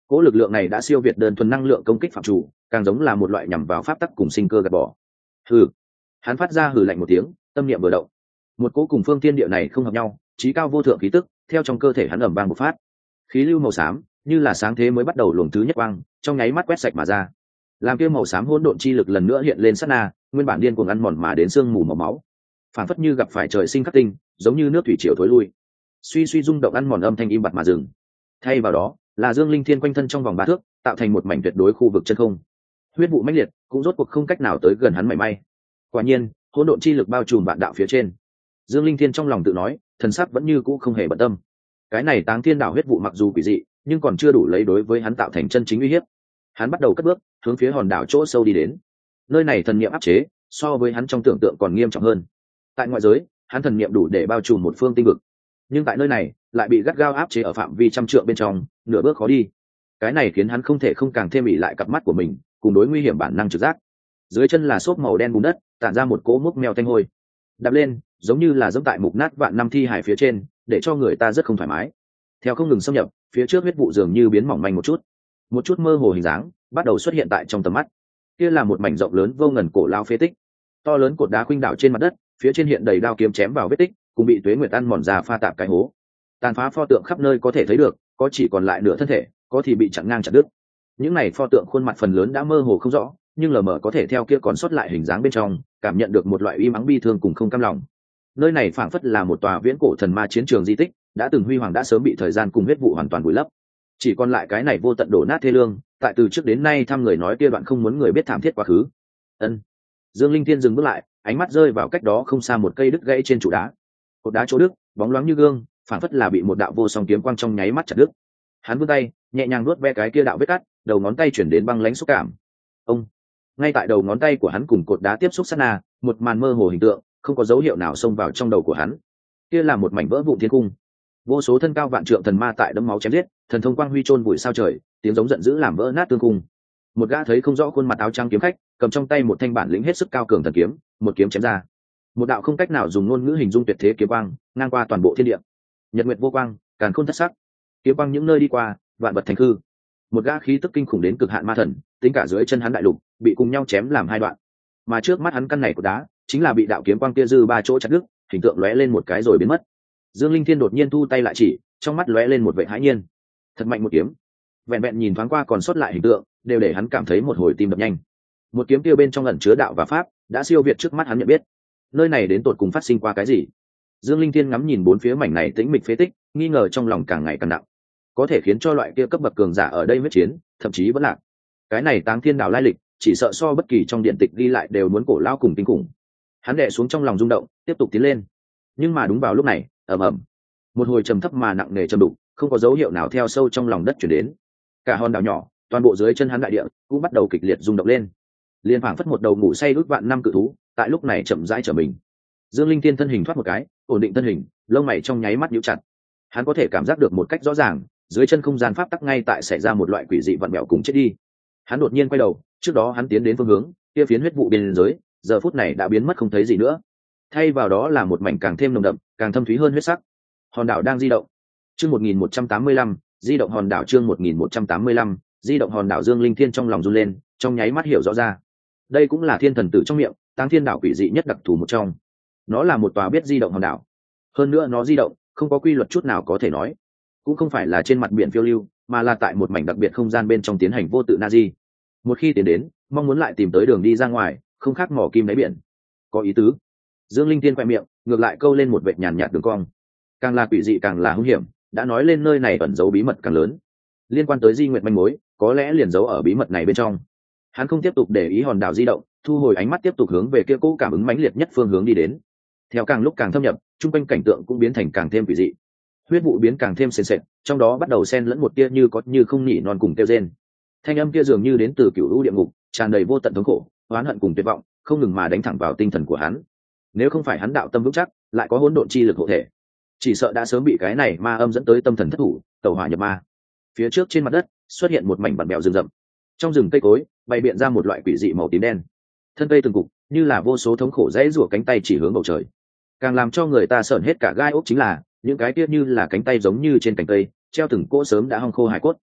cỗ lực lượng này đã siêu việt đơn thuần năng lượng công kích phạm chủ, càng giống là một loại nhằm vào pháp tắc cùng sinh cơ gạt bỏ. Hừ. Hắn phát ra hừ lạnh một tiếng, tâm niệm vừa động, một cỗ cùng phương thiên địa này không hợp nhau trí cao vô thượng khí tức theo trong cơ thể hắn ẩm vang bộc phát. Khí lưu màu xám như là sáng thế mới bắt đầu luồng thứ nhất quang, trong nháy mắt quét sạch mà ra, làm kia màu xám hỗn độn chi lực lần nữa hiện lên sát na, nguyên bản điên cuồng ăn mòn mà đến xương mù màu máu, phản phất như gặp phải trời sinh khắc tinh, giống như nước thủy triều thối lui. Suy suy rung động ăn mòn âm thanh im bặt mà dừng. Thay vào đó là Dương Linh Thiên quanh thân trong vòng 3 thước, tạo thành một mảnh tuyệt đối khu vực chân không. Huyết vụ mãnh liệt, cũng rốt cuộc không cách nào tới gần hắn mảy may. Quả nhiên, hỗn độn chi lực bao trùm vạn đạo phía trên. Dương Linh Thiên trong lòng tự nói, thần sắc vẫn như cũ không hề bận tâm. Cái này Táng Thiên Đảo huyết vụ mặc dù quỷ dị, nhưng còn chưa đủ lấy đối với hắn tạo thành chân chính uy hiếp. Hắn bắt đầu cất bước, hướng phía hòn đảo chỗ sâu đi đến. Nơi này thần niệm áp chế, so với hắn trong tưởng tượng còn nghiêm trọng hơn. Tại ngoại giới, hắn thần niệm đủ để bao trùm một phương tinh vực, nhưng tại nơi này lại bị gắt gao áp chế ở phạm vi trăm trượng bên trong, nửa bước khó đi. Cái này khiến hắn không thể không càng thêm ỉ lại cặp mắt của mình, cùng đối nguy hiểm bản năng trực giác. Dưới chân là xốp màu đen bùn đất, tản ra một cỗ mốc mèo tanh hôi. Đạp lên, giống như là dẫm tại mục nát vạn năm thi hải phía trên, để cho người ta rất không thoải mái. Theo không ngừng xâm nhập, phía trước huyết vụ dường như biến mỏng manh một chút mơ hồ hình dáng bắt đầu xuất hiện tại trong tầm mắt. Kia là một mảnh rộng lớn vô ngần cổ lao phế tích, to lớn cột đá khuynh đảo trên mặt đất, phía trên hiện đầy đao kiếm chém vào vết tích, cùng bị tuế nguyệt ăn mòn ra pha tạp cái hố. Tàn phá pho tượng khắp nơi có thể thấy được, có chỉ còn lại nửa thân thể, có thì bị chặn ngang chặt đứt. Những này pho tượng khuôn mặt phần lớn đã mơ hồ không rõ, nhưng lờ mờ có thể theo kia còn sót lại hình dáng bên trong, cảm nhận được một loại uy mắng bi thương cùng không cam lòng. Nơi này phảng phất là một tòa viễn cổ thần ma chiến trường di tích, đã từng huy hoàng đã sớm bị thời gian cùng huyết vụ hoàn toàn vùi lấp. Chỉ còn lại cái này vô tận đổ nát thê lương, tại từ trước đến nay thăm người nói kia đoạn không muốn người biết thảm thiết quá khứ. Ân. Dương Linh Thiên dừng bước lại, ánh mắt rơi vào cách đó không xa một cây đứt gãy trên trụ đá. Cột đá chỗ đứt, bóng loáng như gương, phảng phất là bị một đạo vô song kiếm quang trong nháy mắt chặt đứt. Hắn vươn tay, nhẹ nhàng nuốt ve cái kia đạo vết cắt, đầu ngón tay chuyển đến băng lãnh xúc cảm. Ông. Ngay tại đầu ngón tay của hắn cùng cột đá tiếp xúc sát na, một màn mơ hồ hình tượng, không có dấu hiệu nào xông vào trong đầu của hắn. Kia là một mảnh vỡ vụn thiên cung, vô số thân cao vạn trượng thần ma tại đẫm máu chém giết, thần thông quang huy chôn vùi sao trời, tiếng giống giận dữ làm vỡ nát tương cung. Một gã thấy không rõ khuôn mặt áo trắng kiếm khách, cầm trong tay một thanh bản lĩnh hết sức cao cường thần kiếm, một kiếm chém ra. Một đạo không cách nào dùng ngôn ngữ hình dung tuyệt thế kiếm quang, ngang qua toàn bộ thiên địa. Nhật nguyệt vô quang, càn khôn thất sắc. Kiếm quang những nơi đi qua, vạn vật thành hư. Một gã khí tức kinh khủng đến cực hạn ma thần, tính cả dưới chân hắn đại lục, bị cùng nhau chém làm 2 đoạn. Mà trước mắt hắn căn này của đá, chính là bị đạo kiếm quang kia dư 3 chỗ chặt đứt, hình tượng lóe lên một cái rồi biến mất. Dương Linh Thiên đột nhiên thu tay lại chỉ, trong mắt lóe lên một vẻ hãi nhiên. Thật mạnh một kiếm. Vẹn vẹn nhìn thoáng qua còn sót lại hình tượng, đều để hắn cảm thấy một hồi tim đập nhanh. Một kiếm kia bên trong ẩn chứa đạo và pháp, đã siêu việt trước mắt hắn nhận biết. Nơi này đến tột cùng phát sinh qua cái gì? Dương Linh Thiên ngắm nhìn bốn phía mảnh này tĩnh mịch phế tích, nghi ngờ trong lòng càng ngày càng nặng. Có thể khiến cho loại kia cấp bậc cường giả ở đây huyết chiến, thậm chí vẫn lạc. Cái này Táng Thiên Đảo lai lịch, chỉ sợ so bất kỳ trong điện tịch ghi lại đều muốn cổ lao cùng kinh khủng. Hắn đè xuống trong lòng rung động, tiếp tục tiến lên. Nhưng mà đúng vào lúc này, ầm ầm, một hồi trầm thấp mà nặng nề trầm đục, không có dấu hiệu nào theo sâu trong lòng đất chuyển đến. Cả hòn đảo nhỏ, toàn bộ dưới chân hắn đại địa cũng bắt đầu kịch liệt rung động lên. Liên phảng phất một đầu ngủ say ước vạn năm cự thú, tại lúc này chậm rãi trở mình. Dương Linh Thiên thân hình thoát một cái, ổn định thân hình, lông mày trong nháy mắt nhíu chặt. Hắn có thể cảm giác được một cách rõ ràng, dưới chân không gian pháp tắc ngay tại xảy ra một loại quỷ dị vặn vẹo cùng chết đi. Hắn đột nhiên quay đầu, trước đó hắn tiến đến phương hướng kia phiến huyết vụ biên giới, giờ phút này đã biến mất không thấy gì nữa. Thay vào đó là một mảnh càng thêm nồng đậm, càng thâm thúy hơn huyết sắc. Hòn đảo đang di động. Chương 1185, di động hòn đảo chương 1185, di động hòn đảo. Dương Linh Thiên trong lòng run lên, trong nháy mắt hiểu rõ ra. Đây cũng là thiên thần tử trong miệng, Táng Thiên Đảo quỷ dị nhất đặc thù một trong. Nó là một tòa biết di động hòn đảo. Hơn nữa nó di động, không có quy luật chút nào có thể nói. Cũng không phải là trên mặt biển phiêu lưu, mà là tại một mảnh đặc biệt không gian bên trong tiến hành vô tự na di. Một khi tiến đến, mong muốn lại tìm tới đường đi ra ngoài, không khác mỏ kim đáy biển. Có ý tứ. Dương Linh Thiên quẹt miệng, ngược lại câu lên một vệt nhàn nhạt đường cong. Càng là quỷ dị càng là hung hiểm, đã nói lên nơi này ẩn giấu bí mật càng lớn. Liên quan tới Di Nguyệt manh mối, có lẽ liền giấu ở bí mật này bên trong. Hắn không tiếp tục để ý hòn đảo di động, thu hồi ánh mắt tiếp tục hướng về kia cỗ cảm ứng mãnh liệt nhất phương hướng đi đến. Theo càng lúc càng thâm nhập, trung quanh cảnh tượng cũng biến thành càng thêm quỷ dị. Huyết vụ biến càng thêm sền sệt, trong đó bắt đầu xen lẫn một tia như có như không nhỉ non cùng kêu rên. Thanh âm kia dường như đến từ cửu u địa ngục, tràn đầy vô tận thống khổ, oán hận cùng tuyệt vọng, không ngừng mà đánh thẳng vào tinh thần của hắn. Nếu không phải hắn đạo tâm vững chắc, lại có hỗn độn chi lực hộ thể, chỉ sợ đã sớm bị cái này ma âm dẫn tới tâm thần thất thủ, tẩu hỏa nhập ma. Phía trước trên mặt đất xuất hiện một mảnh vặn bèo rừng rậm, trong rừng cây cối bày biện ra một loại quỷ dị màu tím đen, thân cây từng cục như là vô số thống khổ rẽ rủa cánh tay chỉ hướng bầu trời. Càng làm cho người ta sởn hết cả gai ốc chính là những cái kia như là cánh tay giống như trên cành cây treo từng cỗ sớm đã hong khô hải cốt,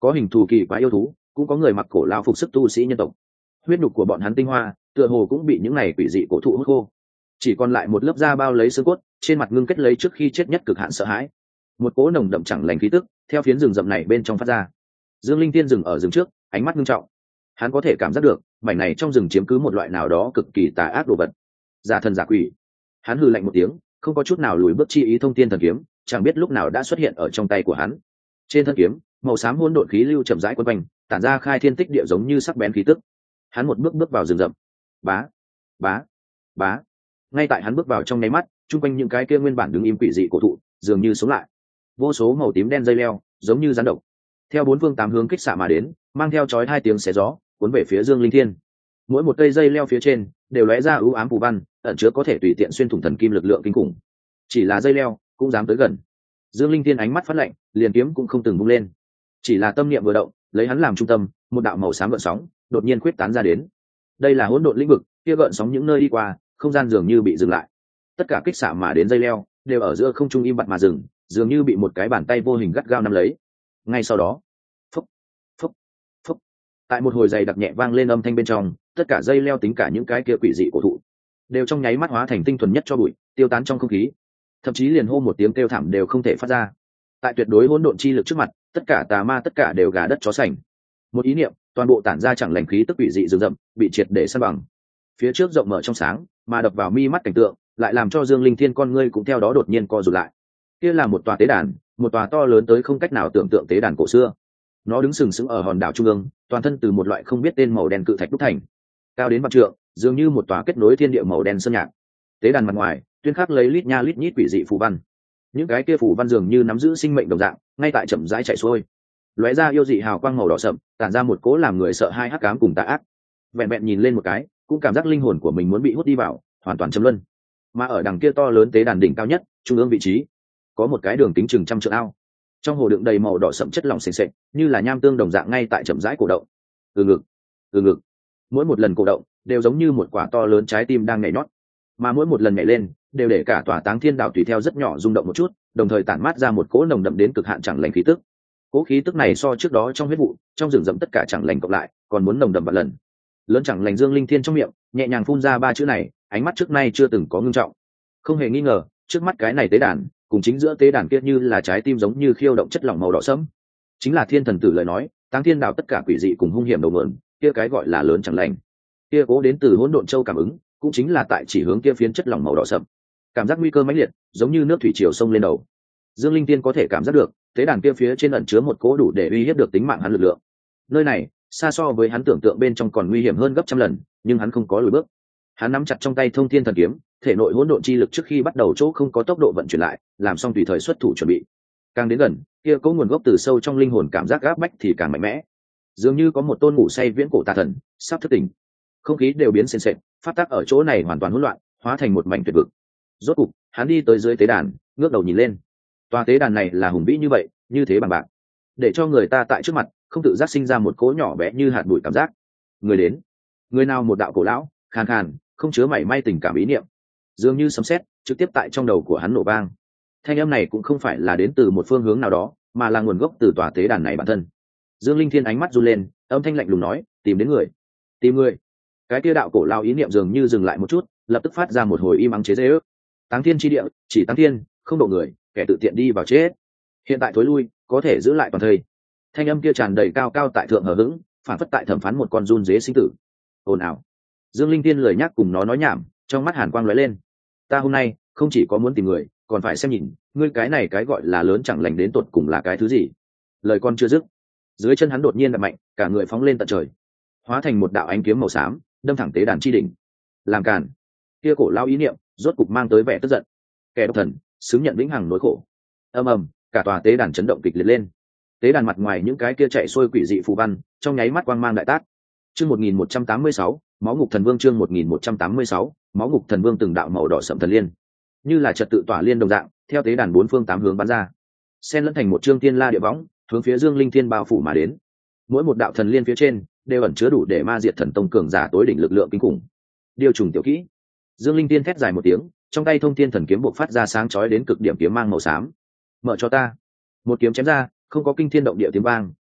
có hình thù kỳ quái yêu thú, cũng có người mặc cổ lao phục sức tu sĩ nhân tộc. Huyết nhục của bọn hắn tinh hoa tựa hồ cũng bị những này quỷ dị cổ thụ hút khô, chỉ còn lại một lớp da bao lấy xương cốt, trên mặt ngưng kết lấy trước khi chết nhất cực hạn sợ hãi. Một cỗ nồng đậm chẳng lành khí tức theo phiến rừng rậm này bên trong phát ra. Dương Linh Tiên dừng ở rừng trước, ánh mắt nghiêm trọng. Hắn có thể cảm giác được mảnh này trong rừng chiếm cứ một loại nào đó cực kỳ tà ác đồ vật, giả thần giả quỷ. Hắn hừ lạnh một tiếng, không có chút nào lùi bước chi ý, thông thiên thần kiếm chẳng biết lúc nào đã xuất hiện ở trong tay của hắn. Trên thân kiếm màu xám hỗn độn khí lưu chậm rãi quấn quanh, tản ra khai thiên tích địa giống như sắc bén khí tức. Hắn một bước bước vào rừng rậm. Bá, bá, bá. Ngay tại hắn bước vào trong nháy mắt, chung quanh những cái kia nguyên bản đứng im quỷ dị cổ thụ dường như sống lại. Vô số màu tím đen dây leo giống như rắn độc theo bốn phương tám hướng kích xạ mà đến, mang theo chói hai tiếng xé gió cuốn về phía Dương Linh Thiên. Mỗi một cây dây leo phía trên đều lóe ra ưu ám phù văn, ẩn chứa có thể tùy tiện xuyên thủng thần kim lực lượng kinh khủng. Chỉ là dây leo cũng dám tới gần. Dương Linh Thiên ánh mắt phát lạnh, liền kiếm cũng không từng vung lên. Chỉ là tâm niệm vừa động, lấy hắn làm trung tâm, một đạo màu xám gợn sóng đột nhiên khuyết tán ra đến. Đây là hỗn độn lĩnh vực, kia gợn sóng những nơi đi qua, không gian dường như bị dừng lại. Tất cả kích xạ mà đến dây leo đều ở giữa không trung im bặt mà dừng, dường như bị một cái bàn tay vô hình gắt gao nắm lấy. Ngay sau đó, phúc, phúc, phúc, tại một hồi giày đặc nhẹ vang lên âm thanh bên trong, tất cả dây leo tính cả những cái kia quỷ dị cổ thụ đều trong nháy mắt hóa thành tinh thuần nhất cho bụi, tiêu tán trong không khí. Thậm chí liền hô một tiếng kêu thảm đều không thể phát ra. Tại tuyệt đối hỗn độn chi lực trước mặt, tất cả tà ma tất cả đều gà đất chó sành. Một ý niệm, toàn bộ tản ra chẳng lành khí tức quỷ dị rừng rậm bị triệt để san bằng. Phía trước rộng mở trong sáng, mà đập vào mi mắt cảnh tượng lại làm cho Dương Linh Thiên con ngươi cũng theo đó đột nhiên co rụt lại. Kia là một tòa tế đàn, một tòa to lớn tới không cách nào tưởng tượng tế đàn cổ xưa. Nó đứng sừng sững ở hòn đảo trung ương, toàn thân từ một loại không biết tên màu đen cự thạch đúc thành, cao đến vạn trượng, dường như một tòa kết nối thiên địa màu đen sơn nhạc. Tế đàn mặt ngoài tuyên khắc lấy lít nha lít nhít quỷ dị phù văn. Những cái kia phù văn dường như nắm giữ sinh mệnh đồng dạng, ngay tại chậm rãi chạy xuôi, lóe ra yêu dị hào quang màu đỏ sậm, tản ra một cỗ làm người sợ hai hắc ám cùng tà ác. Vẹn vẹn nhìn lên một cái, cũng cảm giác linh hồn của mình muốn bị hút đi vào, hoàn toàn châm luân. Mà ở đằng kia to lớn tế đàn đỉnh cao nhất, trung ương vị trí, có một cái đường kính chừng trăm trượng ao. Trong hồ đựng đầy màu đỏ sậm chất lỏng sền sệt, như là nham tương đồng dạng ngay tại chậm rãi cổ động. Từ ngực, từ ngực. Mỗi một lần cổ động đều giống như một quả to lớn trái tim đang nhảy nhót, mà mỗi một lần nhảy lên đều để cả tòa Táng Thiên Đảo tùy theo rất nhỏ rung động một chút, đồng thời tản mát ra một cỗ nồng đậm đến cực hạn chẳng lành khí tức. Cỗ khí tức này so trước đó trong huyết vụ, trong rừng rậm tất cả chẳng lành cộng lại, còn muốn nồng đậm vạn lần. Lớn chẳng lành. Dương Linh Thiên trong miệng nhẹ nhàng phun ra ba chữ này, ánh mắt trước nay chưa từng có ngưng trọng. Không hề nghi ngờ, trước mắt cái này tế đàn, cùng chính giữa tế đàn kia như là trái tim giống như khiêu động chất lỏng màu đỏ sẫm, chính là Thiên Thần Tử lời nói, Táng Thiên Đảo tất cả quỷ dị cùng hung hiểm đầu nguồn, kia cái gọi là lớn chẳng lành. Kia cố đến từ Hỗn Độn Châu cảm ứng, cũng chính là tại chỉ hướng kia phiến chất lỏng màu đỏ sẫm. Cảm giác nguy cơ mãnh liệt, giống như nước thủy triều sông lên đầu. Dương Linh Tiên có thể cảm giác được, tế đàn kia phía trên ẩn chứa một cố đủ để uy hiếp được tính mạng hắn lực lượng. Nơi này, xa so với hắn tưởng tượng bên trong còn nguy hiểm hơn gấp trăm lần, nhưng hắn không có lùi bước. Hắn nắm chặt trong tay Thông Thiên Thần Kiếm, thể nội hỗn độn chi lực trước khi bắt đầu chỗ không có tốc độ vận chuyển lại, làm xong tùy thời xuất thủ chuẩn bị. Càng đến gần, kia cố nguồn gốc từ sâu trong linh hồn cảm giác áp bách thì càng mạnh mẽ. Dường như có một tôn ngủ say viễn cổ tà thần sắp thức tỉnh. Không khí đều biến sền sệt, phát tác ở chỗ này hoàn toàn hỗn loạn, hóa thành một mảnh tuyệt vực. Rốt cục, hắn đi tới dưới tế đàn, ngước đầu nhìn lên. Tòa tế đàn này là hùng vĩ như vậy, như thế bằng bạc, để cho người ta tại trước mặt không tự giác sinh ra một cỗ nhỏ bé như hạt bụi cảm giác. Người đến, người nào một đạo cổ lão, khàn khàn, không chứa mảy may tình cảm ý niệm, dường như sấm sét trực tiếp tại trong đầu của hắn nổ vang. Thanh âm này cũng không phải là đến từ một phương hướng nào đó, mà là nguồn gốc từ tòa tế đàn này bản thân. Dương Linh Thiên ánh mắt run lên, âm thanh lạnh lùng nói, tìm đến người. Tìm người. Cái kia đạo cổ lão ý niệm dường như dừng lại một chút, lập tức phát ra một hồi im ắng chế giễu. Táng Thiên chi địa, chỉ Táng Thiên, không độ người, kẻ tự tiện đi vào chết. Hiện tại thối lui, có thể giữ lại toàn thây. Thanh âm kia tràn đầy cao cao tại thượng hờ hững, phản phất tại thẩm phán một con run dế sinh tử. Ồn ào. Dương Linh Tiên lười nhắc cùng nó nói nhảm, trong mắt hàn quang lóe lên. Ta hôm nay không chỉ có muốn tìm người, còn phải xem nhìn, ngươi cái này cái gọi là lớn chẳng lành đến tột cùng là cái thứ gì. Lời con chưa dứt, dưới chân hắn đột nhiên đập mạnh, cả người phóng lên tận trời, hóa thành một đạo ánh kiếm màu xám, đâm thẳng tế đàn chi đỉnh. Làm cản. Kia cổ lao ý niệm, rốt cục mang tới vẻ tức giận. Kẻ độc thần, xứng nhận vĩnh hằng nỗi khổ. Ầm ầm, cả tòa tế đàn chấn động kịch liệt lên. Tế đàn mặt ngoài những cái kia chạy xuôi quỷ dị phù văn, trong nháy mắt quang mang đại tác. Chương 1186, Máu Ngục Thần Vương. Chương 1186, Máu Ngục Thần Vương. Từng đạo màu đỏ sẫm thần liên, như là trật tự tỏa liên đồng dạng, theo tế đàn bốn phương tám hướng bắn ra, xen lẫn thành một chương tiên la địa võng, hướng phía Dương Linh Thiên bao phủ mà đến. Mỗi một đạo thần liên phía trên đều ẩn chứa đủ để ma diệt thần tông cường giả tối đỉnh lực lượng kinh khủng. Điều trùng tiểu kỹ. Dương Linh Thiên thét dài một tiếng, trong tay Thông Thiên Thần Kiếm bộc phát ra sáng chói đến cực điểm kiếm mang màu xám. Mở cho ta. Một kiếm chém ra, không có kinh thiên động địa tiếng vang,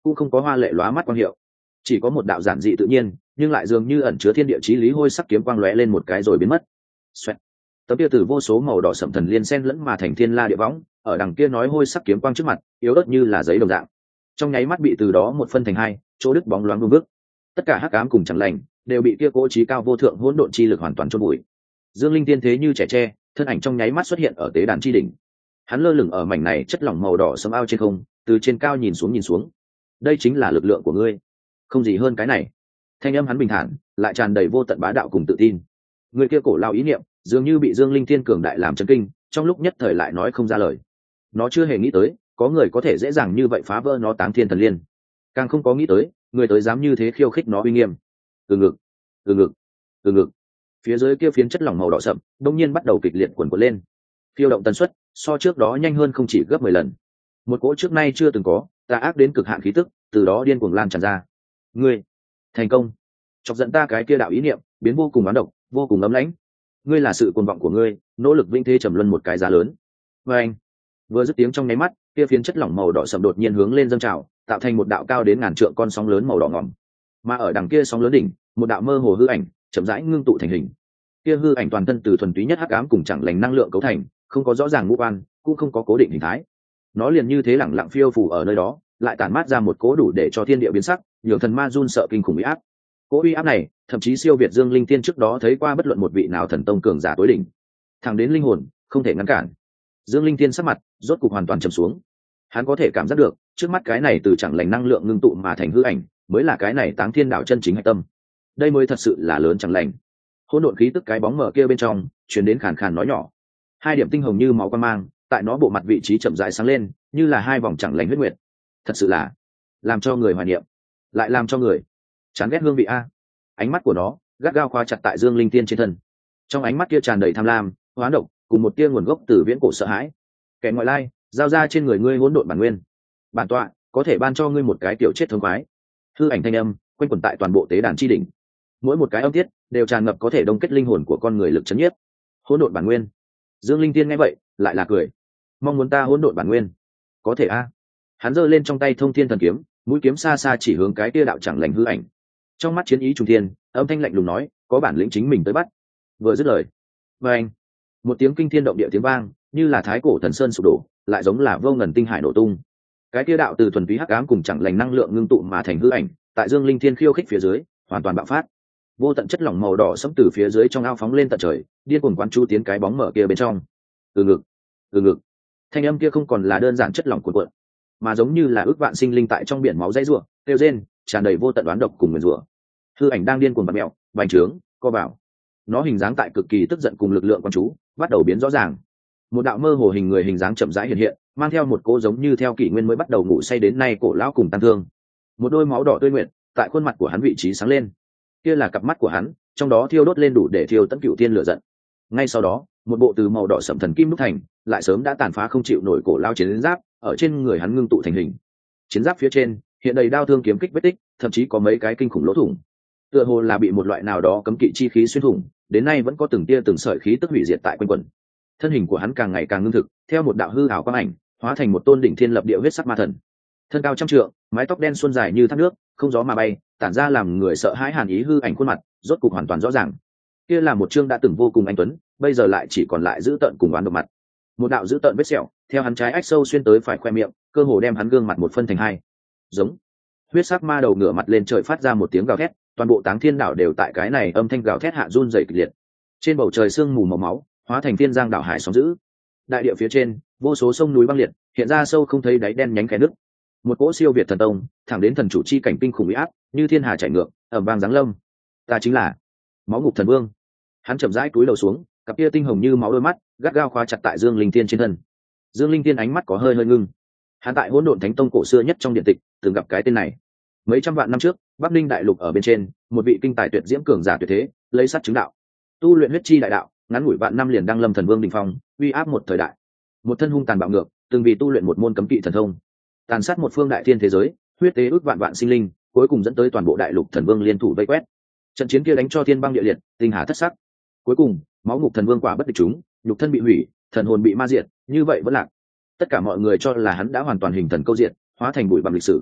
cũng không có hoa lệ lóa mắt quang hiệu, chỉ có một đạo giản dị tự nhiên nhưng lại dường như ẩn chứa thiên địa chí lý hôi sắc kiếm quang lóe lên một cái rồi biến mất. Xoẹt. Tấm kia từ vô số màu đỏ sẫm thần liên xen lẫn mà thành thiên la địa võng, ở đằng kia nói hôi sắc kiếm quang trước mặt yếu ớt như là giấy đồng dạng, trong nháy mắt bị từ đó một phân thành hai, chỗ đứt bóng loáng vương bước. Tất cả hắc ám cùng chẳng lành đều bị kia cỗ trí cao vô thượng hỗn độn chi lực hoàn toàn chôn bụi. Dương Linh tiên thế như trẻ tre, thân ảnh trong nháy mắt xuất hiện ở tế đàn chi đỉnh. Hắn lơ lửng ở mảnh này chất lỏng màu đỏ sẫm ao trên không, từ trên cao nhìn xuống. Đây chính là lực lượng của ngươi, không gì hơn cái này. Thanh âm hắn bình thản, lại tràn đầy vô tận bá đạo cùng tự tin. Người kia cổ lao ý niệm, dường như bị Dương Linh tiên cường đại làm chấn kinh, trong lúc nhất thời lại nói không ra lời. Nó chưa hề nghĩ tới, có người có thể dễ dàng như vậy phá vỡ nó Táng Thiên Thần Liên, càng không có nghĩ tới, người tới dám như thế khiêu khích nó uy nghiêm. Từ ngực, từ ngực, từ ngực. Phía dưới kia phiến chất lỏng màu đỏ sậm, đột nhiên bắt đầu kịch liệt cuộn lên. Phiêu động tần suất so trước đó nhanh hơn không chỉ gấp 10 lần. Một cỗ trước nay chưa từng có, tà ác đến cực hạn khí tức, từ đó điên cuồng lan tràn ra. Ngươi, thành công. Chọc giận ta cái kia đạo ý niệm, biến vô cùng oán độc, vô cùng ấm lãnh. Ngươi là sự cuồng vọng của ngươi, nỗ lực vinh thế trầm luân một cái giá lớn. Và anh, vừa dứt tiếng trong nháy mắt, kia phiến chất lỏng màu đỏ sậm đột nhiên hướng lên dâng trào, tạo thành một đạo cao đến ngàn trượng con sóng lớn màu đỏ ngòm. Mà ở đằng kia sóng lớn đỉnh, một đạo mơ hồ hư ảnh chậm rãi ngưng tụ thành hình. Kia hư ảnh toàn thân từ thuần túy nhất hắc ám cùng chẳng lành năng lượng cấu thành, không có rõ ràng ngũ quan, cũng không có cố định hình thái. Nó liền như thế lẳng lặng phiêu phù ở nơi đó, lại tản mát ra một cỗ đủ để cho thiên địa biến sắc, nhường thần ma run sợ kinh khủng uy áp. Cỗ uy áp này, thậm chí siêu việt Dương Linh Tiên trước đó thấy qua bất luận một vị nào thần tông cường giả tối đỉnh. Thẳng đến linh hồn, không thể ngăn cản. Dương Linh Tiên sắc mặt rốt cục hoàn toàn trầm xuống. Hắn có thể cảm giác được, trước mắt cái này từ chẳng lành năng lượng ngưng tụ mà thành hư ảnh, mới là cái này Táng Thiên đạo chân chính hạch tâm. Đây mới thật sự là lớn chẳng lành. Hỗn độn khí tức cái bóng mở kia bên trong, truyền đến khàn khàn nói nhỏ. Hai điểm tinh hồng như máu quang mang, tại nó bộ mặt vị trí chậm rãi sáng lên, như là hai vòng chẳng lành huyết nguyệt. Thật sự là làm cho người hoài niệm, lại làm cho người chán ghét hương vị a. Ánh mắt của nó gắt gao khóa chặt tại Dương Linh Tiên trên thân. Trong ánh mắt kia tràn đầy tham lam, hóa độc, cùng một tia nguồn gốc từ viễn cổ sợ hãi. Kẻ ngoại lai, giao ra trên người ngươi hỗn độn bản nguyên. Bản tọa có thể ban cho ngươi một cái tiểu chết thống khoái. Hư ảnh thanh âm quanh quẩn tại toàn bộ tế đàn chi đỉnh. Mỗi một cái âm tiết đều tràn ngập có thể đông kết linh hồn của con người lực chấn nhiếp. Hỗn độn bản nguyên. Dương Linh Tiên nghe vậy, lại là cười. Mong muốn ta hỗn độn bản nguyên? Có thể a. Hắn giơ lên trong tay Thông Thiên Thần Kiếm, mũi kiếm xa xa chỉ hướng cái kia đạo chẳng lành hư ảnh. Trong mắt chiến ý trùng thiên, âm thanh lạnh lùng nói, có bản lĩnh chính mình tới bắt. Vừa dứt lời, vang, một tiếng kinh thiên động địa tiếng vang, như là thái cổ thần sơn sụp đổ, lại giống là vô ngần tinh hải nổ tung. Cái kia đạo từ thuần túy hắc ám cùng chẳng lành năng lượng ngưng tụ mà thành hư ảnh, tại Dương Linh Thiên khiêu khích phía dưới, hoàn toàn bạo phát. Vô tận chất lỏng màu đỏ sẫm từ phía dưới trong ao phóng lên tận trời, điên cuồng quán chú tiến cái bóng mở kia bên trong. Từ ngực, từ ngực. Thanh âm kia không còn là đơn giản chất lỏng cuộn cuộn, mà giống như là ước vạn sinh linh tại trong biển máu dãy rủa, kêu rên, tràn đầy vô tận oán độc cùng nguyền rủa. Hư ảnh đang điên cuồng bật mẹo, bành trướng, co bảo. Nó hình dáng tại cực kỳ tức giận cùng lực lượng quán chú, bắt đầu biến rõ ràng. Một đạo mơ hồ hình người hình dáng chậm rãi hiện hiện, mang theo một cô giống như theo kỷ nguyên mới bắt đầu ngủ say đến nay cổ lão cùng tăng thương. Một đôi máu đỏ tươi nguyện tại khuôn mặt của hắn vị trí sáng lên. Kia là cặp mắt của hắn, trong đó thiêu đốt lên đủ để thiêu tận cửu thiên lửa giận. Ngay sau đó, một bộ từ màu đỏ sẫm thần kim đúc thành, lại sớm đã tàn phá không chịu nổi cổ lao chiến giáp, ở trên người hắn ngưng tụ thành hình. Chiến giáp phía trên hiện đầy đao thương kiếm kích vết tích, thậm chí có mấy cái kinh khủng lỗ thủng. Tựa hồ là bị một loại nào đó cấm kỵ chi khí xuyên thủng, đến nay vẫn có từng tia từng sợi khí tức hủy diệt tại quanh quẩn. Thân hình của hắn càng ngày càng ngưng thực, theo một đạo hư ảo quang ảnh, hóa thành một tôn đỉnh thiên lập địa huyết sắc ma thần. Thân cao trăm trượng, mái tóc đen suôn dài như thác nước, không gió mà bay, tản ra làm người sợ hãi hàn ý hư ảnh khuôn mặt, rốt cục hoàn toàn rõ ràng. Kia là một trương đã từng vô cùng anh tuấn, bây giờ lại chỉ còn lại dữ tợn cùng oán độc mặt. Một đạo dữ tợn vết sẹo, theo hắn trái ách sâu xuyên tới phải khoe miệng, cơ hồ đem hắn gương mặt một phân thành hai. Giống. Huyết sắc ma đầu ngửa mặt lên trời phát ra một tiếng gào thét, toàn bộ Táng Thiên đảo đều tại cái này âm thanh gào thét hạ run rẩy kịch liệt. Trên bầu trời sương mù màu máu, hóa thành thiên giang đảo hải sóng dữ. Đại địa phía trên, vô số sông núi băng liệt, hiện ra sâu không thấy đáy đen nhánh khe nước. Một cỗ siêu việt thần tông, thẳng đến thần chủ chi cảnh kinh khủng uy áp, như thiên hà chảy ngược, ầm vang giáng lâm. Ta chính là Máu Ngục Thần Vương. Hắn chậm rãi cúi đầu xuống, cặp kia tinh hồng như máu đôi mắt gắt gao khóa chặt tại Dương Linh Tiên trên thân. Dương Linh Tiên ánh mắt có hơi hơi ngưng. Hắn tại Hỗn Độn Thánh Tông cổ xưa nhất trong điện tịch từng gặp cái tên này. Mấy trăm vạn năm trước, Bắc Ninh đại lục ở bên trên, một vị kinh tài tuyệt diễm cường giả tuyệt thế, lấy sắt chứng đạo, tu luyện huyết chi đại đạo, ngắn ngủi vạn năm liền đăng lâm thần vương đỉnh phong, uy áp một thời đại. Một thân hung tàn bạo ngược, từng vì tu luyện một môn cấm kỵ thần thông, tàn sát một phương đại thiên thế giới, huyết tế ước vạn vạn sinh linh, cuối cùng dẫn tới toàn bộ đại lục thần vương liên thủ vây quét. Trận chiến kia đánh cho thiên băng địa liệt, tinh hà thất sắc. Cuối cùng, Máu Ngục Thần Vương quả bất địch chúng, nhục thân bị hủy, thần hồn bị ma diệt, như vậy vẫn lạc. Tất cả mọi người cho là hắn đã hoàn toàn hình thần câu diện, hóa thành bụi bặm lịch sử.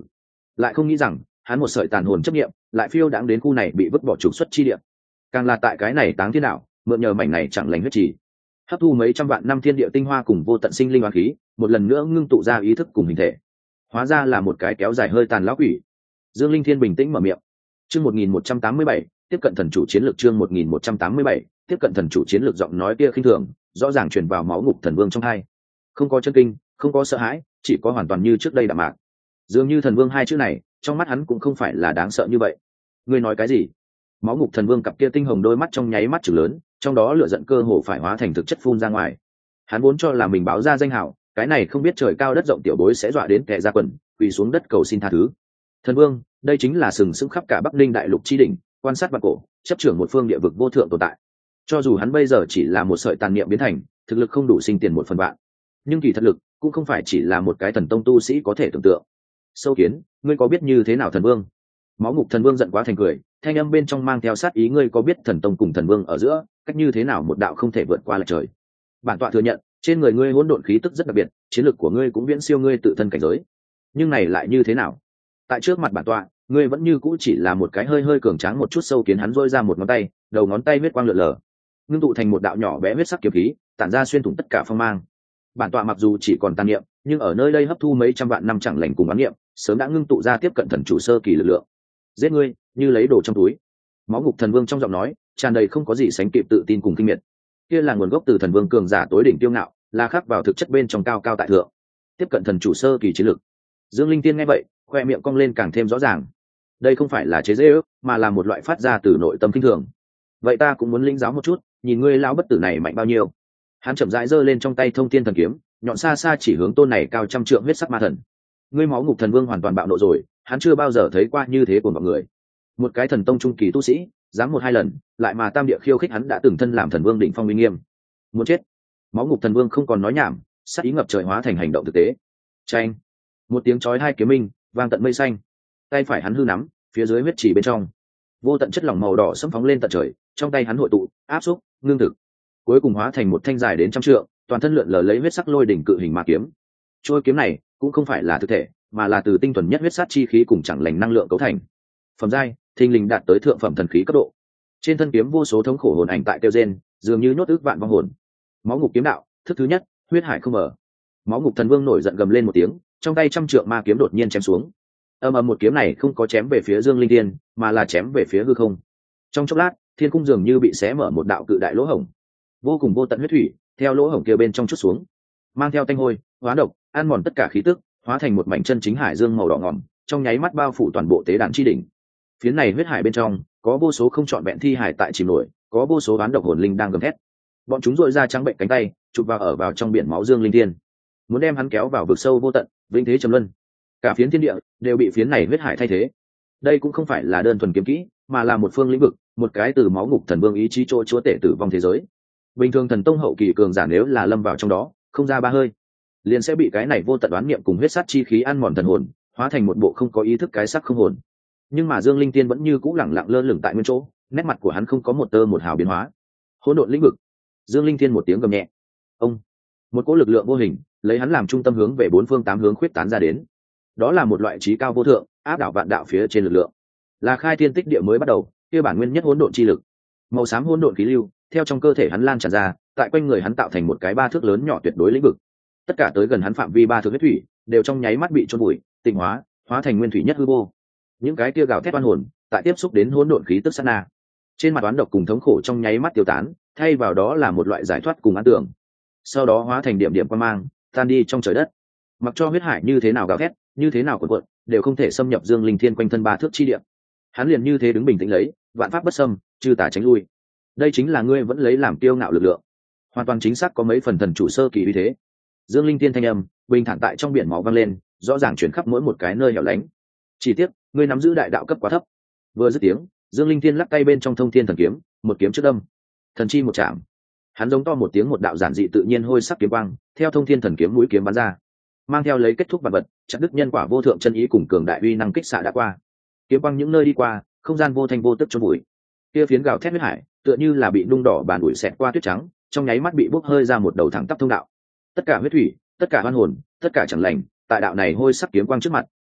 lại không nghĩ rằng hắn một sợi tàn hồn chấp nghiệm lại phiêu đãng đến khu này bị vứt bỏ trục xuất chi địa. Càng là tại cái này táng thiên đạo mượn nhờ mảnh này chẳng lành huyết trì, hấp thu mấy trăm vạn năm thiên địa tinh hoa cùng vô tận sinh linh hoa khí, một lần nữa ngưng tụ ra ý thức cùng hình thể, hóa ra là một cái kéo dài hơi tàn lão quỷ. Dương Linh Thiên bình tĩnh mở miệng. Chương 1187, tiếp cận thần chủ chiến lược. Chương 1187, tiếp cận thần chủ chiến lược. Giọng nói kia khinh thường rõ ràng truyền vào máu ngục thần vương trong hai, không có chân kinh, không có sợ hãi, chỉ có hoàn toàn như trước đây đạm mạc. Dường như thần vương hai chữ này trong mắt hắn cũng không phải là đáng sợ như vậy. Ngươi nói cái gì? Máu ngục thần vương cặp kia tinh hồng đôi mắt trong nháy mắt chừng lớn, trong đó lửa giận cơ hồ phải hóa thành thực chất phun ra ngoài. Hắn vốn cho là mình báo ra danh hào, cái này không biết trời cao đất rộng tiểu bối sẽ dọa đến kẻ ra quần, quỳ xuống đất cầu xin tha thứ. Thần vương, đây chính là sừng sững khắp cả Bắc Ninh đại lục chi đỉnh, quan sát vạn cổ, chấp trưởng một phương địa vực vô thượng tồn tại. Cho dù hắn bây giờ chỉ là một sợi tàn niệm biến thành, thực lực không đủ sinh tiền một phần vạn, nhưng kỳ thật lực cũng không phải chỉ là một cái thần tông tu sĩ có thể tưởng tượng. Sâu Kiến, ngươi có biết như thế nào thần vương? Máu ngục thần vương giận quá thành cười, thanh âm bên trong mang theo sát ý. Ngươi có biết thần tông cùng thần vương ở giữa cách như thế nào một đạo không thể vượt qua lệch trời? Bản tọa thừa nhận, trên người ngươi hỗn độn khí tức rất đặc biệt, chiến lược của ngươi cũng viễn siêu ngươi tự thân cảnh giới. Nhưng này lại như thế nào? Tại trước mặt bản tọa, ngươi vẫn như cũ chỉ là một cái hơi hơi cường tráng một chút Sâu Kiến. Hắn rôi ra một ngón tay, đầu ngón tay huyết quang lượn lờ, ngưng tụ thành một đạo nhỏ bé huyết sắc kiếm khí, tản ra xuyên thủng tất cả phong mang. Bản tọa mặc dù chỉ còn tàn niệm, nhưng ở nơi đây hấp thu mấy trăm vạn năm chẳng lành cùng bán niệm, sớm đã ngưng tụ ra tiếp cận thần chủ sơ kỳ lực lượng. Giết ngươi như lấy đồ trong túi. Máu ngục thần vương trong giọng nói tràn đầy không có gì sánh kịp tự tin cùng kinh miệt. Kia là nguồn gốc từ thần vương cường giả tối đỉnh tiêu ngạo, là khắc vào thực chất bên trong cao cao tại thượng. Tiếp cận thần chủ sơ kỳ chiến lực. Dương Linh Tiên nghe vậy, khoe miệng cong lên càng thêm rõ ràng. Đây không phải là chế giễu, mà là một loại phát ra từ nội tâm kinh thường. Vậy ta cũng muốn linh giáo một chút, nhìn ngươi lão bất tử này mạnh bao nhiêu. Hắn chậm rãi giơ lên trong tay Thông Thiên thần kiếm, nhọn xa xa chỉ hướng tôn này cao trăm trượng huyết sắc ma thần. Ngươi máu ngục thần vương hoàn toàn bạo nộ rồi, hắn chưa bao giờ thấy qua như thế của mọi người. Một cái thần tông trung kỳ tu sĩ, dám một hai lần, lại mà tam địa khiêu khích hắn đã từng thân làm thần vương đỉnh phong uy nghiêm. Muốn chết. Máu ngục thần vương không còn nói nhảm, sát ý ngập trời hóa thành hành động thực tế. Chanh. Một tiếng chói hai kiếm minh vang tận mây xanh. Tay phải hắn hư nắm, phía dưới huyết chỉ bên trong vô tận chất lỏng màu đỏ xâm phóng lên tận trời, trong tay hắn hội tụ, áp xúc, ngưng thực, cuối cùng hóa thành một thanh dài đến trăm trượng, toàn thân lượn lờ lấy huyết sắc lôi đỉnh cự hình ma kiếm. Trôi kiếm này cũng không phải là thực thể, mà là từ tinh thuần nhất huyết sát chi khí cùng chẳng lành năng lượng cấu thành. Phẩm giai, thình lình đạt tới thượng phẩm thần khí cấp độ. Trên thân kiếm vô số thống khổ hồn ảnh tại tiêu gen, dường như nhốt ức vạn vong hồn. Máu ngục kiếm đạo, thức thứ nhất, huyết hải không mở. Máu ngục thần vương nổi giận gầm lên một tiếng, trong tay trăm trượng ma kiếm đột nhiên chém xuống. Ầm ầm, một kiếm này không có chém về phía Dương Linh Tiên, mà là chém về phía hư không. Trong chốc lát, thiên cung dường như bị xé mở một đạo cự đại lỗ hổng, vô cùng vô tận huyết thủy theo lỗ hổng kia bên trong chút xuống, mang theo tanh hôi, hóa độc, ăn mòn tất cả khí tức, hóa thành một mảnh chân chính hải dương màu đỏ ngòm, trong nháy mắt bao phủ toàn bộ tế đàn chi đỉnh. Phía này huyết hải bên trong có vô số không trọn vẹn thi hải tại chìm nổi, có vô số oán độc hồn linh đang gầm thét. Bọn chúng dội ra trắng bệnh cánh tay, chụp vào trong biển máu Dương Linh Thiên, muốn đem hắn kéo vào vực sâu vô tận, vĩnh thế trầm luân. Cả phiến thiên địa đều bị phiến này huyết hải thay thế. Đây cũng không phải là đơn thuần kiếm kỹ, mà là một phương lĩnh vực, một cái từ máu ngục thần vương ý chí chỗ chúa tể tử vong thế giới. Bình thường thần tông hậu kỳ cường giả nếu là lâm vào trong đó, không ra ba hơi, liền sẽ bị cái này vô tận đoán niệm cùng huyết sát chi khí ăn mòn thần hồn, hóa thành một bộ không có ý thức cái xác không hồn. Nhưng mà Dương Linh Tiên vẫn như cũ lẳng lặng lơ lửng tại nguyên chỗ, nét mặt của hắn không có một tơ một hào biến hóa. Hỗn độn lĩnh vực. Dương Linh Tiên một tiếng gầm nhẹ. Ông. Một cỗ lực lượng vô hình lấy hắn làm trung tâm hướng về bốn phương tám hướng khuyết tán ra đến. Đó là một loại trí cao vô thượng, áp đảo vạn đạo phía trên lực lượng, là khai thiên tích địa mới bắt đầu, kia bản nguyên nhất hỗn độn chi lực. Màu xám hỗn độn khí lưu theo trong cơ thể hắn lan tràn ra, tại quanh người hắn tạo thành một cái ba thước lớn nhỏ tuyệt đối lĩnh vực. Tất cả tới gần hắn phạm vi ba thước huyết thủy đều trong nháy mắt bị chôn bụi, tịnh hóa, hóa thành nguyên thủy nhất hư vô. Những cái kia gào thét oan hồn tại tiếp xúc đến hỗn độn khí tức sát na, trên mặt oán độc cùng thống khổ trong nháy mắt tiêu tán, thay vào đó là một loại giải thoát cùng an tưởng. Sau đó hóa thành điểm điểm quang mang, tan đi trong trời đất. Mặc cho huyết hải như thế nào gào thét, như thế nào cuộn cuộn, đều không thể xâm nhập Dương Linh Thiên quanh thân ba thước chi địa. Hắn liền như thế đứng bình tĩnh lấy, vạn pháp bất xâm, chư tà tránh lui. Đây chính là ngươi vẫn lấy làm kiêu ngạo lực lượng. Hoàn toàn chính xác có mấy phần thần chủ sơ kỳ uy thế. Dương Linh Thiên thanh âm bình thản tại trong biển máu vang lên, rõ ràng chuyển khắp mỗi một cái nơi hẻo lánh. Chỉ tiếc, ngươi nắm giữ đại đạo cấp quá thấp. Vừa dứt tiếng, Dương Linh Thiên lắc tay bên trong Thông Thiên thần kiếm, một kiếm trước đâm, thần chi một chạm. Hắn giống to một tiếng, một đạo giản dị tự nhiên hôi sắc kiếm quang theo Thông Thiên thần kiếm mũi kiếm bắn ra, mang theo lấy kết thúc vật vật, chặt đứt nhân quả vô thượng chân ý cùng cường đại uy năng kích xạ đã qua. Kiếm quang những nơi đi qua, không gian vô thanh vô tức chôn bụi. Kia phiến gào thét huyết hải, tựa như là bị nung đỏ bàn ủi xẹt qua tuyết trắng, trong nháy mắt bị bốc hơi ra một đầu thẳng tắp thông đạo. Tất cả huyết thủy, tất cả oan hồn, tất cả chẳng lành, tại đạo này hôi sắc kiếm quang trước mặt,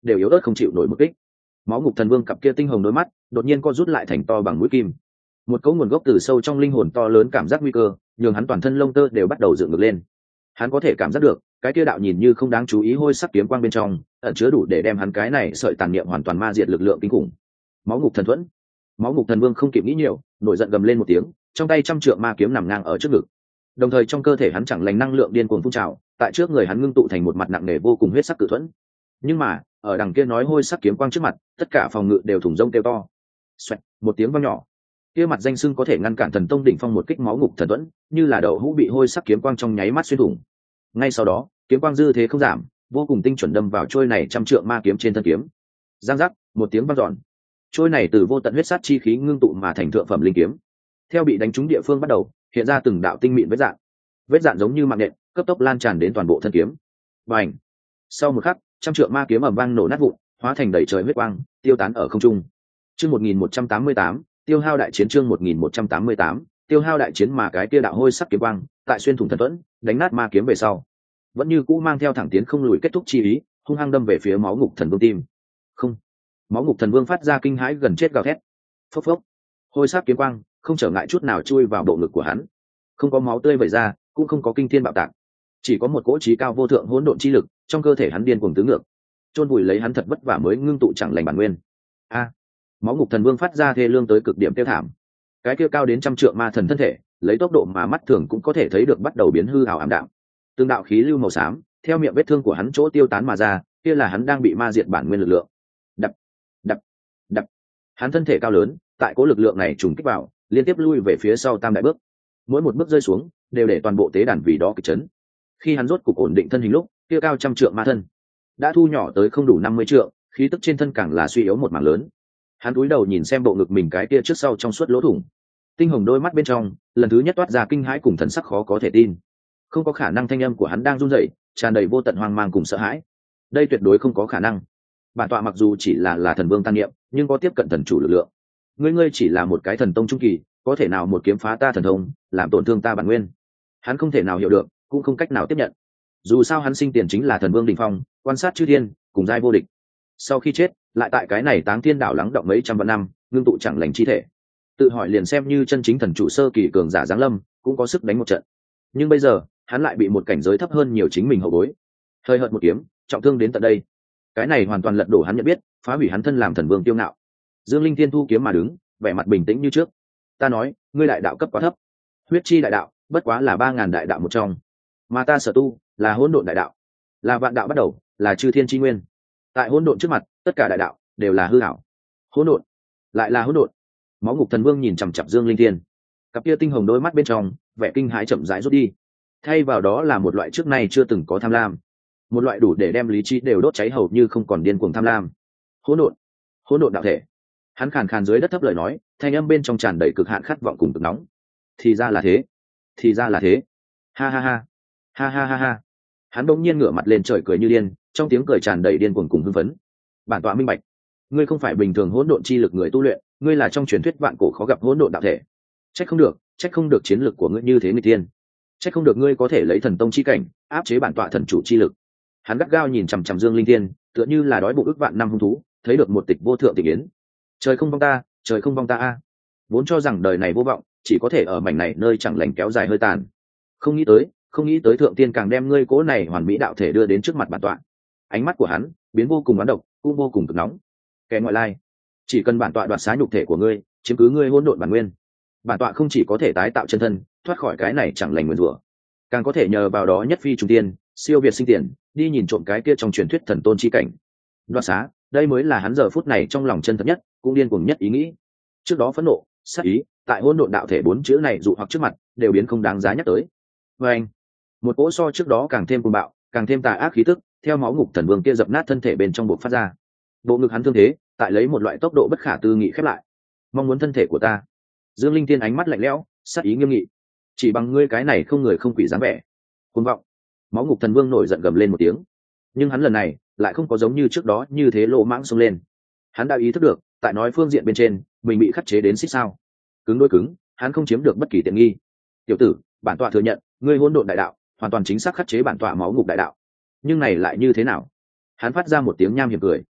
đều yếu ớt không chịu nổi một kích. Máu ngục thần vương cặp kia tinh hồng đôi mắt đột nhiên co rút lại thành to bằng mũi kim. Một cấu nguồn gốc từ sâu trong linh hồn to lớn cảm giác nguy cơ nhường hắn toàn thân lông tơ đều bắt đầu dựng ngược lên. Hắn có thể cảm giác được cái kia đạo nhìn như không đáng chú ý hôi sắc kiếm quang bên trong ẩn chứa đủ để đem hắn cái này sợi tàn niệm hoàn toàn ma diệt lực lượng kinh khủng. Máu ngục thần thuẫn. Máu ngục thần vương không kịp nghĩ nhiều, nổi giận gầm lên một tiếng, trong tay trăm trượng ma kiếm nằm ngang ở trước ngực. Đồng thời trong cơ thể hắn chẳng lành năng lượng điên cuồng phun trào, tại trước người hắn ngưng tụ thành một mặt nặng nề vô cùng huyết sắc cự thuẫn. Nhưng mà ở đằng kia nói hôi sắc kiếm quang trước mặt, tất cả phòng ngự đều thủng rông kêu to. Xoẹt, một tiếng vang nhỏ. Kia mặt danh sưng có thể ngăn cản thần tông đỉnh phong một kích máu ngục thần thuẫn, như là đậu hũ bị hôi sắc kiếm quang trong nháy mắt xuyên thủng. Ngay sau đó, kiếm quang dư thế không giảm, vô cùng tinh chuẩn đâm vào trôi này trăm trượng ma kiếm trên thân kiếm. Giang giác, một tiếng vang dọn. Trôi này từ vô tận huyết sát chi khí ngưng tụ mà thành thượng phẩm linh kiếm, theo bị đánh trúng địa phương bắt đầu hiện ra từng đạo tinh mịn vết dạn giống như mạng nện cấp tốc lan tràn đến toàn bộ thân kiếm. Bành! Sau một khắc, trăm trượng ma kiếm ầm vang nổ nát vụn, hóa thành đầy trời huyết quang, tiêu tán ở không trung. Chương 1188, tiêu hao đại chiến. Chương 1188, tiêu hao đại chiến. Mà cái kia đạo hôi sắc kiếm quang tại xuyên thủng thần thuẫn, đánh nát ma kiếm về sau, vẫn như cũ mang theo thẳng tiến không lùi kết thúc chi ý, hung hăng đâm về phía máu ngục thần vương tim. Không! Máu ngục thần vương phát ra kinh hãi gần chết gào thét. Phốc phốc! Hôi sắc kiếm quang không trở ngại chút nào chui vào bộ ngực của hắn, không có máu tươi vẩy ra, cũng không có kinh thiên bạo tạc, chỉ có một cỗ trí cao vô thượng hỗn độn chi lực trong cơ thể hắn điên cuồng tứ ngược, chôn vùi lấy hắn thật vất vả mới ngưng tụ chẳng lành bản nguyên. A! Máu ngục thần vương phát ra thê lương tới cực điểm tiêu thảm. Cái kia cao đến trăm trượng ma thần thân thể, lấy tốc độ mà mắt thường cũng có thể thấy được bắt đầu biến hư ảo ảm đạm. Từng đạo khí lưu màu xám theo miệng vết thương của hắn chỗ tiêu tán mà ra, kia là hắn đang bị ma diệt bản nguyên lực lượng. Đập, đập, đập. Hắn thân thể cao lớn, tại cỗ lực lượng này trùng kích vào, liên tiếp lui về phía sau tam đại bước. Mỗi một bước rơi xuống, đều để toàn bộ tế đàn vì đó kịch chấn. Khi hắn rốt cục ổn định thân hình lúc, kia cao trăm trượng ma thân đã thu nhỏ tới không đủ 50 trượng, khí tức trên thân càng là suy yếu một mảng lớn. Hắn cúi đầu nhìn xem bộ ngực mình cái kia trước sau trong suốt lỗ thủng, tinh hồng đôi mắt bên trong lần thứ nhất toát ra kinh hãi cùng thần sắc khó có thể tin. Không có khả năng, thanh âm của hắn đang run rẩy, tràn đầy vô tận hoang mang cùng sợ hãi. Đây tuyệt đối không có khả năng. Bản tọa mặc dù chỉ là thần vương tan niệm, nhưng có tiếp cận thần chủ lực lượng. Ngươi chỉ là một cái thần tông trung kỳ, có thể nào một kiếm phá ta thần thông, làm tổn thương ta bản nguyên? Hắn không thể nào hiểu được, cũng không cách nào tiếp nhận. Dù sao hắn sinh tiền chính là thần vương đỉnh phong, quan sát chư thiên, cùng giai vô địch. Sau khi chết, lại tại cái này Táng Thiên đảo lắng động mấy trăm vạn năm, ngưng tụ chẳng lành chi thể. Tự hỏi liền xem như chân chính thần chủ sơ kỳ cường giả giáng lâm, cũng có sức đánh một trận. Nhưng bây giờ, hắn lại bị một cảnh giới thấp hơn nhiều chính mình hậu bối. Hơi hợt một kiếm, trọng thương đến tận đây. Cái này hoàn toàn lật đổ hắn nhận biết, phá hủy hắn thân làm thần vương tiêu ngạo. Dương Linh Thiên thu kiếm mà đứng, vẻ mặt bình tĩnh như trước. Ta nói, ngươi đại đạo cấp quá thấp. Huyết chi đại đạo, bất quá là 3000 đại đạo một trong. Mà ta sở tu, là hỗn độn đại đạo, là vạn đạo bắt đầu, là chư thiên chi nguyên. Tại hỗn độn trước mặt, tất cả đại đạo đều là hư ảo. Hỗn độn, lại là hỗn độn. Máu ngục thần vương nhìn chằm chằm Dương Linh Thiên, cặp kia tinh hồng đôi mắt bên trong, vẻ kinh hãi chậm rãi rút đi. Thay vào đó là một loại trước nay chưa từng có tham lam, một loại đủ để đem lý trí đều đốt cháy hầu như không còn điên cuồng tham lam. Hỗn độn, hỗn độn đạo thể. Hắn khàn khàn dưới đất thấp lời nói, thanh âm bên trong tràn đầy cực hạn khát vọng cùng cực nóng. Thì ra là thế, thì ra là thế. Ha ha ha, ha ha ha ha. Hắn bỗng nhiên ngửa mặt lên trời cười như điên, trong tiếng cười tràn đầy điên cuồng cùng hưng phấn. Bản tọa minh bạch, ngươi không phải bình thường hỗn độn chi lực người tu luyện, ngươi là trong truyền thuyết vạn cổ khó gặp hỗn độn đạo thể. Trách không được chiến lực của ngươi như thế người tiên. Trách không được ngươi có thể lấy thần tông chi cảnh áp chế bản tọa thần chủ chi lực. Hắn gắt gao nhìn chằm chằm Dương Linh Thiên, tựa như là đói bụng ức vạn năm hung thú, thấy được một tịch vô thượng tịch yến. Trời không vong ta, trời không vong ta a. Vốn cho rằng đời này vô vọng, chỉ có thể ở mảnh này nơi chẳng lành kéo dài hơi tàn. Không nghĩ tới thượng tiên càng đem ngươi cố này hoàn mỹ đạo thể đưa đến trước mặt bản tọa. Ánh mắt của hắn biến vô cùng oán độc, cũng vô cùng cực nóng. Kẻ ngoại lai, chỉ cần bản tọa đoạt xá nhục thể của ngươi, chiếm cứ ngươi hỗn độn bản nguyên, bản tọa không chỉ có thể tái tạo chân thân, thoát khỏi cái này chẳng lành nguyên rủa, càng có thể nhờ vào đó nhất phi trùng tiên, siêu việt sinh tiền, đi nhìn trộm cái kia trong truyền thuyết thần tôn chi cảnh. Đoạt xá, đây mới là hắn giờ phút này trong lòng chân thật nhất, cũng điên cuồng nhất ý nghĩ. Trước đó phẫn nộ, sát ý, tại hỗn độn đạo thể 4 chữ này dụ hoặc trước mặt, đều biến không đáng giá nhắc tới. Và anh, một cỗ so trước đó càng thêm cuồng bạo, càng thêm tà ác khí tức, theo máu ngục thần vương kia dập nát thân thể bên trong bộc phát ra. Bộ ngực hắn thương thế, tại lấy một loại tốc độ bất khả tư nghị khép lại. Mong muốn thân thể của ta. Dương Linh Tiên ánh mắt lạnh lẽo, sát ý nghiêm nghị. Chỉ bằng ngươi cái này không người không quỷ dáng vẻ. Cuồng vọng. Máu ngục thần vương nổi giận gầm lên một tiếng. Nhưng hắn lần này lại không có giống như trước đó như thế lỗ mãng xông lên. Hắn đã ý thức được, tại nói phương diện bên trên, mình bị khắc chế đến xích sao. Cứng đối cứng, hắn không chiếm được bất kỳ tiện nghi. Tiểu tử, bản tọa thừa nhận, ngươi hỗn độn đại đạo, hoàn toàn chính xác khắc chế bản tọa máu ngục đại đạo. Nhưng này lại như thế nào? Hắn phát ra một tiếng nham hiểm cười.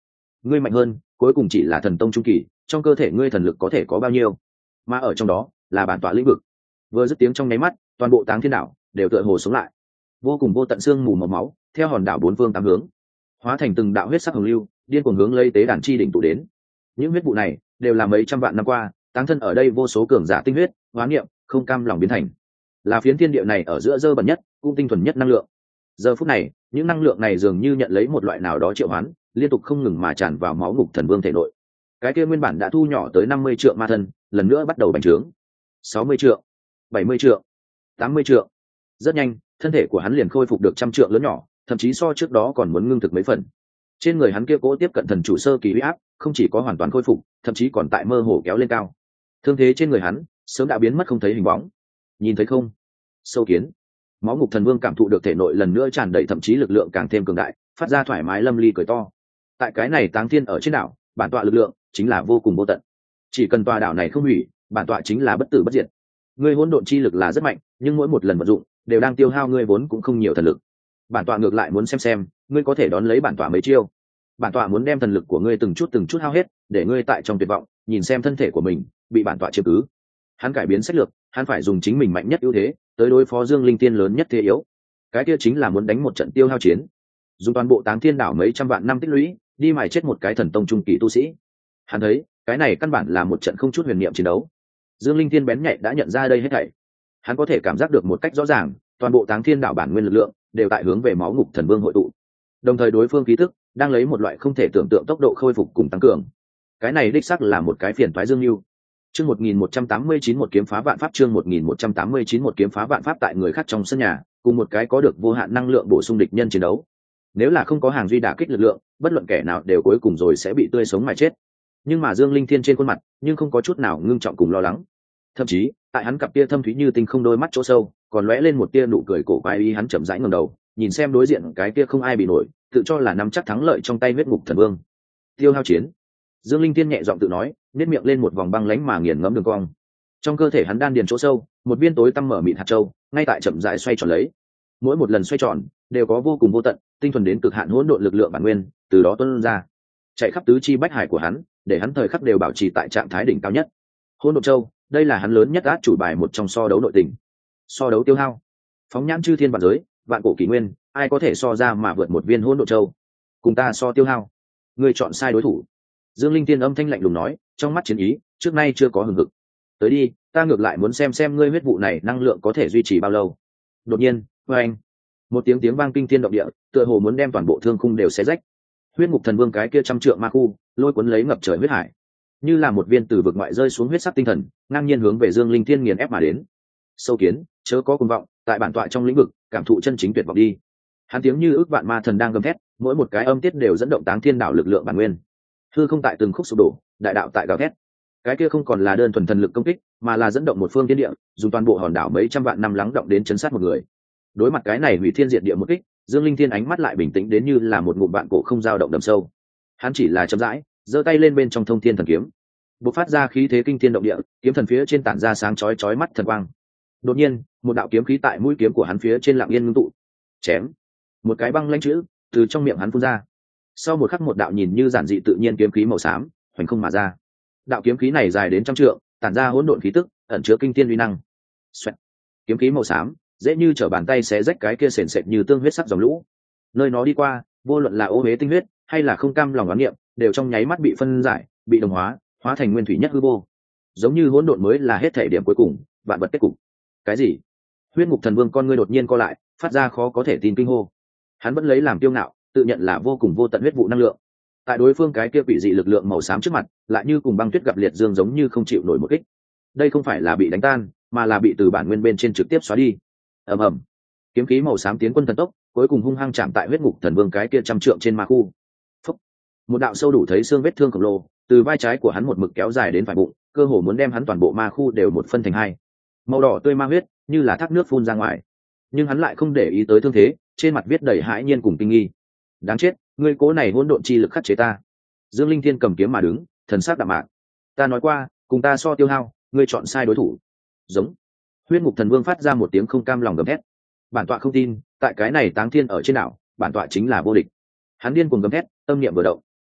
ngươi mạnh hơn cuối cùng chỉ là thần tông trung kỳ, trong cơ thể ngươi thần lực có thể có bao nhiêu, mà ở trong đó là bản tọa lĩnh vực. Vừa dứt tiếng trong nháy mắt, toàn bộ Táng Thiên đảo đều tựa hồ sống lại, vô cùng vô tận xương mù màu máu theo hòn đảo bốn phương tám hướng hóa thành từng đạo huyết sắc hồng lưu, điên cuồng hướng lấy tế đàn chi đỉnh tụ đến. Những huyết vụ này đều là mấy trăm vạn năm qua táng thân ở đây vô số cường giả tinh huyết, hóa niệm, không cam lòng biến thành, là phiến thiên địa này ở giữa dơ bẩn nhất cũng tinh thuần nhất năng lượng. Giờ phút này những năng lượng này dường như nhận lấy một loại nào đó triệu hoán, liên tục không ngừng mà tràn vào máu ngục thần vương thể nội. Cái kia nguyên bản đã thu nhỏ tới 50 trượng ma thân lần nữa bắt đầu bành trướng. 60 trượng, 70 trượng, 80 trượng. Rất nhanh thân thể của hắn liền khôi phục được 100 trượng lớn nhỏ, thậm chí so trước đó còn muốn ngưng thực mấy phần. Trên người hắn kia cố tiếp cận thần chủ sơ kỳ uy áp không chỉ có hoàn toàn khôi phục, thậm chí còn tại mơ hồ kéo lên cao. Thương thế trên người hắn sớm đã biến mất không thấy hình bóng. Nhìn thấy không? Sâu kiến. Máu ngục thần vương cảm thụ được thể nội lần nữa tràn đầy, thậm chí lực lượng càng thêm cường đại, phát ra thoải mái lâm ly cười to. Tại cái này Táng Thiên ở trên đảo, bản tọa lực lượng chính là vô cùng vô tận. Chỉ cần tòa đảo này không hủy, bản tọa chính là bất tử bất diệt. Ngươi hỗn độn chi lực là rất mạnh, nhưng mỗi một lần vận dụng đều đang tiêu hao ngươi vốn cũng không nhiều thần lực. Bản tọa ngược lại muốn xem ngươi có thể đón lấy bản tọa mấy chiêu. Bản tọa muốn đem thần lực của ngươi từng chút hao hết, để ngươi tại trong tuyệt vọng nhìn xem thân thể của mình bị bản tọa chiếm cứ. Hắn cải biến sách lược, hắn phải dùng chính mình mạnh nhất ưu thế tới đối phó Dương Linh Tiên lớn nhất thế yếu. Cái kia chính là muốn đánh một trận tiêu hao chiến, dùng toàn bộ Táng Thiên đảo mấy trăm vạn năm tích lũy đi mài chết một cái thần tông trung kỳ tu sĩ. Hắn thấy cái này căn bản là một trận không chút huyền niệm chiến đấu. Dương Linh Tiên bén nhạy đã nhận ra đây hết thảy. Hắn có thể cảm giác được một cách rõ ràng, toàn bộ Táng Thiên đảo bản nguyên lực lượng đều tại hướng về máu ngục thần vương hội tụ, đồng thời đối phương khí tức đang lấy một loại không thể tưởng tượng tốc độ khôi phục cùng tăng cường. Cái này đích xác là một cái phiền toái dương lưu. Chương 1189 một kiếm phá vạn pháp, chương 1189 một kiếm phá vạn pháp. Tại người khác trong sân nhà, cùng một cái có được vô hạn năng lượng bổ sung địch nhân chiến đấu. Nếu là không có hàng duy đả kích lực lượng, bất luận kẻ nào đều cuối cùng rồi sẽ bị tươi sống mà chết. Nhưng mà Dương Linh Thiên trên khuôn mặt nhưng không có chút nào ngưng trọng cùng lo lắng. Thậm chí, tại hắn cặp tia thâm thúy như tinh không đôi mắt chỗ sâu, còn lóe lên một tia nụ cười cổ quái. Ý hắn chậm rãi ngẩng đầu, nhìn xem đối diện cái kia không ai bị nổi, tự cho là nắm chắc thắng lợi trong tay huyết ngục thần vương. Tiêu hao chiến. Dương Linh Thiên nhẹ giọng tự nói, nét miệng lên một vòng băng lãnh mà nghiền ngẫm đường cong. Trong cơ thể hắn đan điền chỗ sâu, một viên tối tăm mở mịt hạt châu, ngay tại chậm rãi xoay tròn lấy. Mỗi một lần xoay tròn, đều có vô cùng vô tận, tinh thuần đến cực hạn hỗn độn lực lượng bản nguyên, từ đó tuôn ra, chạy khắp tứ chi bách hải của hắn, để hắn thời khắc đều bảo trì tại trạng thái đỉnh cao nhất. Hỗn độn châu, đây là hắn lớn nhất át chủ bài một trong so đấu nội tình. So đấu tiêu hao, phóng nhãn chư thiên vạn giới, vạn cổ kỷ nguyên, ai có thể so ra mà vượt một viên hỗn độn châu? Cùng ta so tiêu hao, ngươi chọn sai đối thủ. Dương Linh Tiên âm thanh lạnh lùng nói, trong mắt chiến ý trước nay chưa có hừng hực. Tới đi, ta ngược lại muốn xem ngươi huyết vụ này năng lượng có thể duy trì bao lâu. Đột nhiên, oeng, một tiếng vang kinh thiên động địa, tựa hồ muốn đem toàn bộ thương khung đều xé rách. Huyết ngục thần vương cái kia 100 trượng ma khu, lôi cuốn lấy ngập trời huyết hải, như là một viên từ vực ngoại rơi xuống huyết sắc tinh thần, ngang nhiên hướng về Dương Linh Thiên nghiền ép mà đến. Sâu kiến, chớ có cuồng vọng, tại bản tọa trong lĩnh vực, cảm thụ chân chính tuyệt vọng đi. Hắn tiếng như ước vạn ma thần đang gầm thét, mỗi một cái âm tiết đều dẫn động Táng Thiên đảo lực lượng bản nguyên. Hư không tại từng khúc sụp đổ, đại đạo tại gào thét. Cái kia không còn là đơn thuần thần lực công kích, mà là dẫn động một phương thiên địa, dùng toàn bộ hòn đảo mấy trăm vạn năm lắng động đến chấn sát một người. Đối mặt cái này hủy thiên diệt địa một kích, Dương Linh Thiên ánh mắt lại bình tĩnh đến như là một ngụm vạn cổ không dao động đầm sâu. Hắn chỉ là chậm rãi, giơ tay lên bên trong Thông Thiên thần kiếm, bộc phát ra khí thế kinh thiên động địa, kiếm thần phía trên tản ra sáng chói mắt thần quang. Đột nhiên, một đạo kiếm khí tại mũi kiếm của hắn phía trên lặng yên ngưng tụ. Chém. Một cái băng lãnh chữ từ trong miệng hắn phun ra. Sau một khắc, một đạo nhìn như giản dị tự nhiên kiếm khí màu xám hoành không mà ra. Đạo kiếm khí này dài đến 100 trượng, tản ra hỗn độn khí tức, ẩn chứa kinh thiên uy năng. Xoẹt. Kiếm khí màu xám dễ như trở bàn tay xé rách cái kia sền sệt như tương huyết sắc dòng lũ. Nơi nó đi qua, vô luận là ô uế tinh huyết hay là không cam lòng oán niệm, đều trong nháy mắt bị phân giải, bị đồng hóa, hóa thành nguyên thủy nhất hư vô. Giống như hỗn độn mới là hết thể điểm cuối cùng, vạn vật kết cục. Cái gì? Huyết ngục thần vương con ngươi đột nhiên co lại, phát ra khó có thể tin kinh hô. Hắn vẫn lấy làm kiêu ngạo, tự nhận là vô cùng vô tận huyết vụ năng lượng. Tại đối phương cái kia quỷ dị lực lượng màu xám trước mặt, lại như cùng băng tuyết gặp liệt dương, giống như không chịu nổi một kích. Đây không phải là bị đánh tan, mà là bị từ bản nguyên bên trên trực tiếp xóa đi. Ầm ầm. Kiếm khí màu xám tiến quân thần tốc, cuối cùng hung hăng chạm tại huyết ngục thần vương cái kia 100 trượng trên ma khu. Phúc. Một đạo sâu đủ thấy xương vết thương khổng lồ, từ vai trái của hắn một mực kéo dài đến phải bụng, cơ hồ muốn đem hắn toàn bộ ma khu đều một phân thành hai. Màu đỏ tươi ma huyết như là thác nước phun ra ngoài, nhưng hắn lại không để ý tới thương thế, trên mặt viết đầy hãi nhiên cùng kinh nghi. Đáng chết, ngươi cố này hỗn độn chi lực khắc chế ta. Dương Linh Thiên cầm kiếm mà đứng, thần sắc đạm mạc. Ta nói qua, cùng ta so tiêu hao, ngươi chọn sai đối thủ. Giống. Huyết ngục thần vương phát ra một tiếng không cam lòng gầm thét. Bản tọa không tin, tại cái này Táng Thiên ở trên đảo, bản tọa chính là vô địch. Hắn điên cuồng gầm thét, tâm niệm vừa động,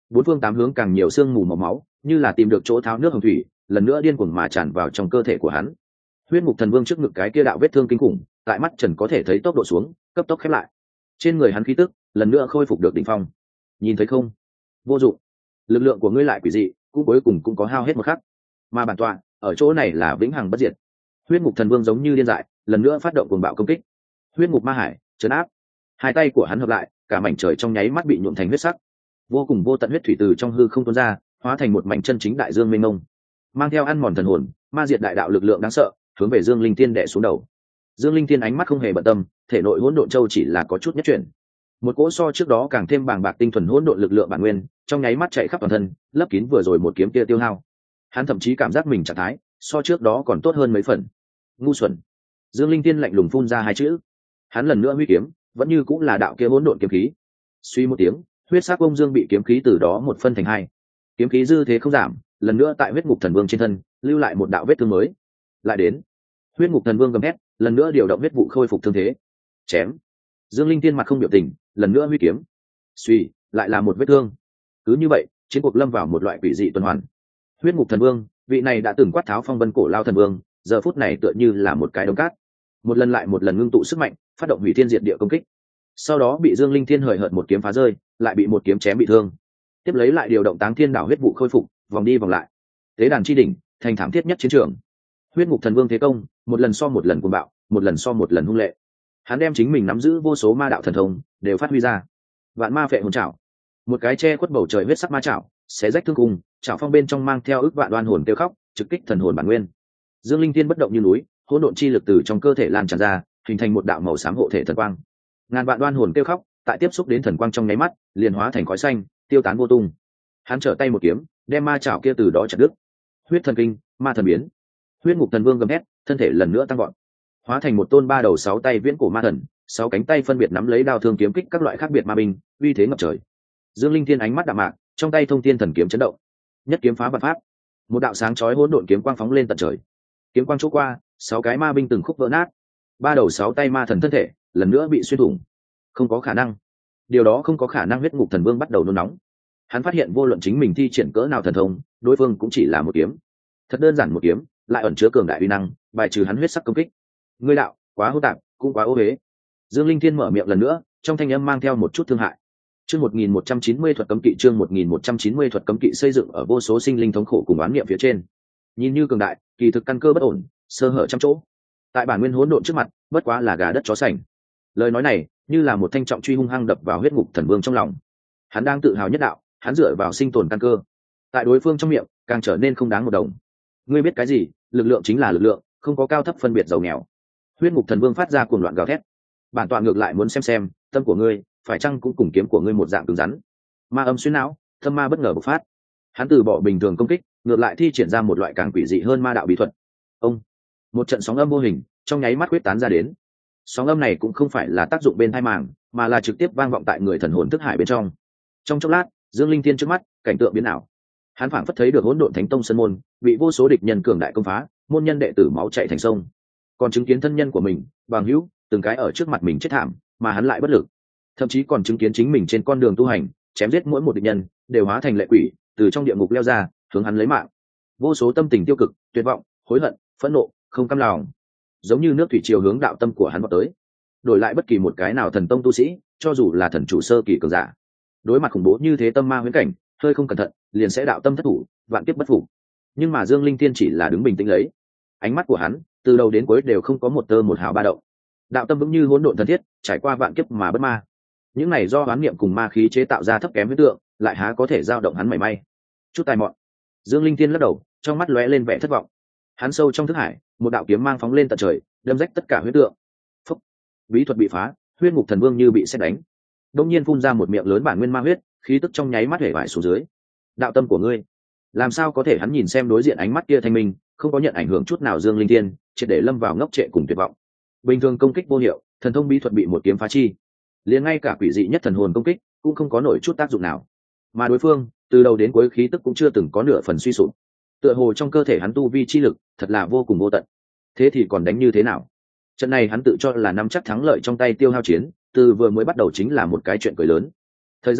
bốn phương tám hướng càng nhiều sương mù màu máu, như là tìm được chỗ tháo nước hồng thủy, lần nữa điên cuồng mà tràn vào trong cơ thể của hắn. Huyết ngục thần vương trước ngực cái kia đạo vết thương kinh khủng, tại mắt trần có thể thấy tốc độ xuống, cấp tốc khép lại. Trên người hắn khí tức lần nữa khôi phục được đỉnh phong. Nhìn thấy không? Vô dụng. Lực lượng của ngươi lại quỷ dị, cũng cuối cùng cũng có hao hết một khắc. Mà bản tọa ở chỗ này là vĩnh hằng bất diệt. Huyết ngục thần vương giống như điên dại, lần nữa phát động cuồng bạo công kích. Huyết ngục ma hải trấn áp. Hai tay của hắn hợp lại, cả mảnh trời trong nháy mắt bị nhuộm thành huyết sắc. Vô cùng vô tận huyết thủy từ trong hư không tuôn ra, hóa thành một mảnh chân chính đại dương mênh mông, mang theo ăn mòn thần hồn, ma diệt đại đạo lực lượng đáng sợ, hướng về Dương Linh Tiên đè xuống đầu. Dương Linh Tiên ánh mắt không hề bận tâm, thể nội hỗn độn châu chỉ là có chút nhất chuyển. Một cỗ so trước đó càng thêm bàng bạc tinh thuần hỗn độn lực lượng bản nguyên, trong nháy mắt chạy khắp toàn thân, lấp kín vừa rồi một kiếm kia tiêu hao. Hắn thậm chí cảm giác mình trạng thái so trước đó còn tốt hơn mấy phần. Ngu xuẩn. Dương Linh Tiên lạnh lùng phun ra hai chữ. Hắn lần nữa huy kiếm, vẫn như cũng là đạo kia hỗn độn kiếm khí. Suy một tiếng, huyết sắc bông dương bị kiếm khí từ đó một phân thành hai. Kiếm khí dư thế không giảm, lần nữa tại huyết ngục thần vương trên thân lưu lại một đạo vết thương mới. Lại đến. Huyết ngục thần vương gầm hét, lần nữa điều động huyết vụ khôi phục thương thế. Chém. Dương Linh Tiên mặt không biểu tình, lần nữa huy kiếm. Suy, lại là một vết thương. Cứ như vậy, chiến cuộc lâm vào một loại quỷ dị tuần hoàn. Huyết ngục thần vương, vị này đã từng quát tháo phong vân cổ lao thần vương, giờ phút này tựa như là một cái đống cát, một lần lại một lần ngưng tụ sức mạnh, phát động hủy thiên diệt địa công kích. Sau đó bị Dương Linh Thiên hời hợt một kiếm phá rơi, lại bị một kiếm chém bị thương. Tiếp lấy lại điều động Táng Thiên Đảo huyết vụ khôi phục, vòng đi vòng lại. Tế đàn chi đỉnh, thành thảm thiết nhất chiến trường. Huyết ngục thần vương thế công, một lần so một lần cuồng bạo, một lần so một lần hung lệ. Hắn đem chính mình nắm giữ vô số ma đạo thần thông đều phát huy ra. Vạn ma phệ hồn trảo, một cái che khuất bầu trời huyết sắc ma trảo, xé rách thương cung, trảo phong bên trong mang theo ức vạn đoan hồn tiêu khóc, trực kích thần hồn bản nguyên. Dương Linh Thiên bất động như núi, hỗn độn chi lực từ trong cơ thể lan tràn ra, hình thành một đạo màu xám hộ thể thần quang. Ngàn vạn đoan hồn tiêu khóc, tại tiếp xúc đến thần quang trong nháy mắt, liền hóa thành khói xanh, tiêu tán vô tung. Hắn trở tay một kiếm, đem ma chảo kia từ đó chặt đứt. Huyết thần kinh, ma thần biến. Huyết ngục thần vương gầm hét, thân thể lần nữa tăng vọt, hóa thành một tôn ba đầu sáu tay viễn cổ ma thần, sáu cánh tay phân biệt nắm lấy đao thương kiếm kích các loại khác biệt ma binh, uy thế ngập trời. Dương Linh Thiên ánh mắt đạm mạc, trong tay thông thiên thần kiếm chấn động, nhất kiếm phá vạn pháp. Một đạo sáng chói hỗn độn kiếm quang phóng lên tận trời. Kiếm quang chỗ qua, sáu cái ma binh từng khúc vỡ nát, ba đầu sáu tay ma thần thân thể lần nữa bị xuyên thủng. Không có khả năng, điều đó không có khả năng. Huyết ngục thần vương bắt đầu nôn nóng. Hắn phát hiện vô luận chính mình thi triển cỡ nào thần thông, đối phương cũng chỉ là một kiếm. Thật đơn giản một kiếm, lại ẩn chứa cường đại uy năng, bài trừ hắn huyết sắc công kích. Ngươi đạo quá hỗn tạp, cũng quá ô uế. Dương Linh Thiên mở miệng lần nữa, trong thanh âm mang theo một chút thương hại. Chương 1190 thuật cấm kỵ, chương 1190 thuật cấm kỵ xây dựng ở vô số sinh linh thống khổ cùng oán niệm phía trên. Nhìn như cường đại, kỳ thực căn cơ bất ổn, sơ hở trăm chỗ. Tại bản nguyên hỗn độn trước mặt, bất quá là gà đất chó sành. Lời nói này, như là một thanh trọng truy hung hăng đập vào huyết ngục thần vương trong lòng. Hắn đang tự hào nhất đạo, hắn dựa vào sinh tồn căn cơ. Tại đối phương trong miệng, càng trở nên không đáng một đồng. Ngươi biết cái gì? Lực lượng chính là lực lượng, không có cao thấp phân biệt giàu nghèo. Huyết ngục thần vương phát ra cuồng loạn gào thét. Bản tọa ngược lại muốn xem tâm của ngươi phải chăng cũng cùng kiếm của ngươi một dạng cứng rắn. Ma âm xuyên não, thâm ma bất ngờ bộc phát. Hắn từ bỏ bình thường công kích, ngược lại thi triển ra một loại càng quỷ dị hơn ma đạo bí thuật. Ông, một trận sóng âm vô hình trong nháy mắt quyết tán ra đến. Sóng âm này cũng không phải là tác dụng bên thai màng, mà là trực tiếp vang vọng tại người thần hồn thức hải bên trong. Trong chốc lát, Dương Linh Thiên trước mắt cảnh tượng biến ảo. Hắn phảng phất thấy được hỗn độn thánh tông sơn môn bị vô số địch nhân cường đại công phá, môn nhân đệ tử máu chảy thành sông. Còn chứng kiến thân nhân của mình, bằng hữu, từng cái ở trước mặt mình chết thảm, mà hắn lại bất lực. Thậm chí còn chứng kiến chính mình trên con đường tu hành, chém giết mỗi một địch nhân đều hóa thành lệ quỷ, từ trong địa ngục leo ra, hướng hắn lấy mạng. Vô số tâm tình tiêu cực, tuyệt vọng, hối hận, phẫn nộ, không cam lòng, giống như nước thủy triều hướng đạo tâm của hắn vọt tới. Đổi lại bất kỳ một cái nào thần tông tu sĩ, cho dù là thần chủ sơ kỳ cường giả, đối mặt khủng bố như thế tâm ma huyễn cảnh, hơi không cẩn thận, liền sẽ đạo tâm thất thủ, vạn kiếp bất phục. Nhưng mà Dương Linh Thiên chỉ là đứng bình tĩnh lấy. Ánh mắt của hắn, từ đầu đến cuối đều không có một tơ một hào ba động. Đạo tâm vững như hỗn độn thần thiết, trải qua vạn kiếp mà bất ma. Những này do oán niệm cùng ma khí chế tạo ra thấp kém huyễn tượng, lại há có thể dao động hắn mảy may. Chút tài mọn. Dương Linh Thiên lắc đầu, trong mắt lóe lên vẻ thất vọng. Hắn sâu trong thức hải, một đạo kiếm mang phóng lên tận trời, đâm rách tất cả huyễn tượng. Phúc. Bí thuật bị phá, huyết ngục thần vương như bị sét đánh. Đông nhiên phun ra một miệng lớn bản nguyên ma huyết, khí tức trong nháy mắt hể vải xuống dưới. Đạo tâm của ngươi, làm sao có thể? Hắn nhìn xem đối diện ánh mắt kia thanh minh, không có nhận ảnh hưởng chút nào. Dương Linh Thiên triệt để lâm vào ngốc trệ cùng tuyệt vọng. Bình thường công kích vô hiệu, thần thông bí thuật bị một kiếm phá chi, liền ngay cả quỷ dị nhất thần hồn công kích cũng không có nổi chút tác dụng nào. Mà đối phương từ đầu đến cuối khí tức cũng chưa từng có nửa phần suy sụp, tựa hồ trong cơ thể hắn tu vi chi lực thật là vô cùng vô tận. Thế thì còn đánh như thế nào? Trận này hắn tự cho là nắm chắc thắng lợi trong tay tiêu hao chiến, từ vừa mới bắt đầu chính là một cái chuyện cười lớn. Thời gian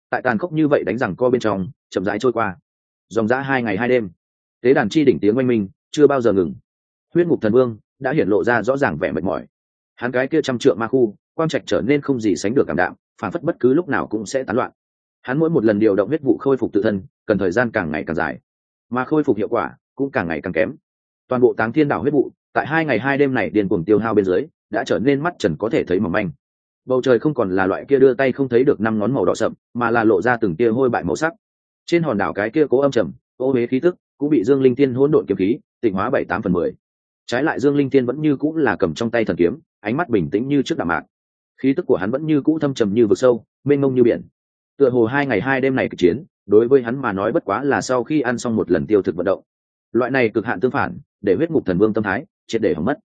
tại tàn khốc như vậy đánh rằng co bên trong chậm rãi trôi qua, dòng dã 2 ngày 2 đêm. Tế đàn chi đỉnh tiếng oanh minh chưa bao giờ ngừng. Huyết ngục thần vương đã hiển lộ ra rõ ràng vẻ mệt mỏi. Hắn cái kia trăm trượng ma khu quang trạch trở nên không gì sánh được cảm đạm, phản phất bất cứ lúc nào cũng sẽ tán loạn. Hắn mỗi một lần điều động huyết vụ khôi phục tự thân cần thời gian càng ngày càng dài, mà khôi phục hiệu quả cũng càng ngày càng kém. Toàn bộ Táng Thiên Đảo huyết vụ tại 2 ngày 2 đêm này điên cuồng tiêu hao bên dưới đã trở nên mắt trần có thể thấy mỏng manh. Bầu trời không còn là loại kia đưa tay không thấy được 5 ngón màu đỏ sậm, mà là lộ ra từng tia hôi bại màu sắc. Trên hòn đảo cái kia cố âm trầm ô huế khí tức cũng bị Dương Linh Tiên hỗn độn kiếm khí tịnh hóa 7-8/10. Trái lại Dương Linh Tiên vẫn như cũ là cầm trong tay thần kiếm, ánh mắt bình tĩnh như trước đạm mạc. Khí tức của hắn vẫn như cũ thâm trầm như vực sâu, mênh mông như biển. Tựa hồ 2 ngày 2 đêm này kịch chiến đối với hắn mà nói bất quá là sau khi ăn xong một lần tiêu thực vận động. Loại này cực hạn tương phản để huyết ngục thần vương tâm thái triệt để hỏng mất.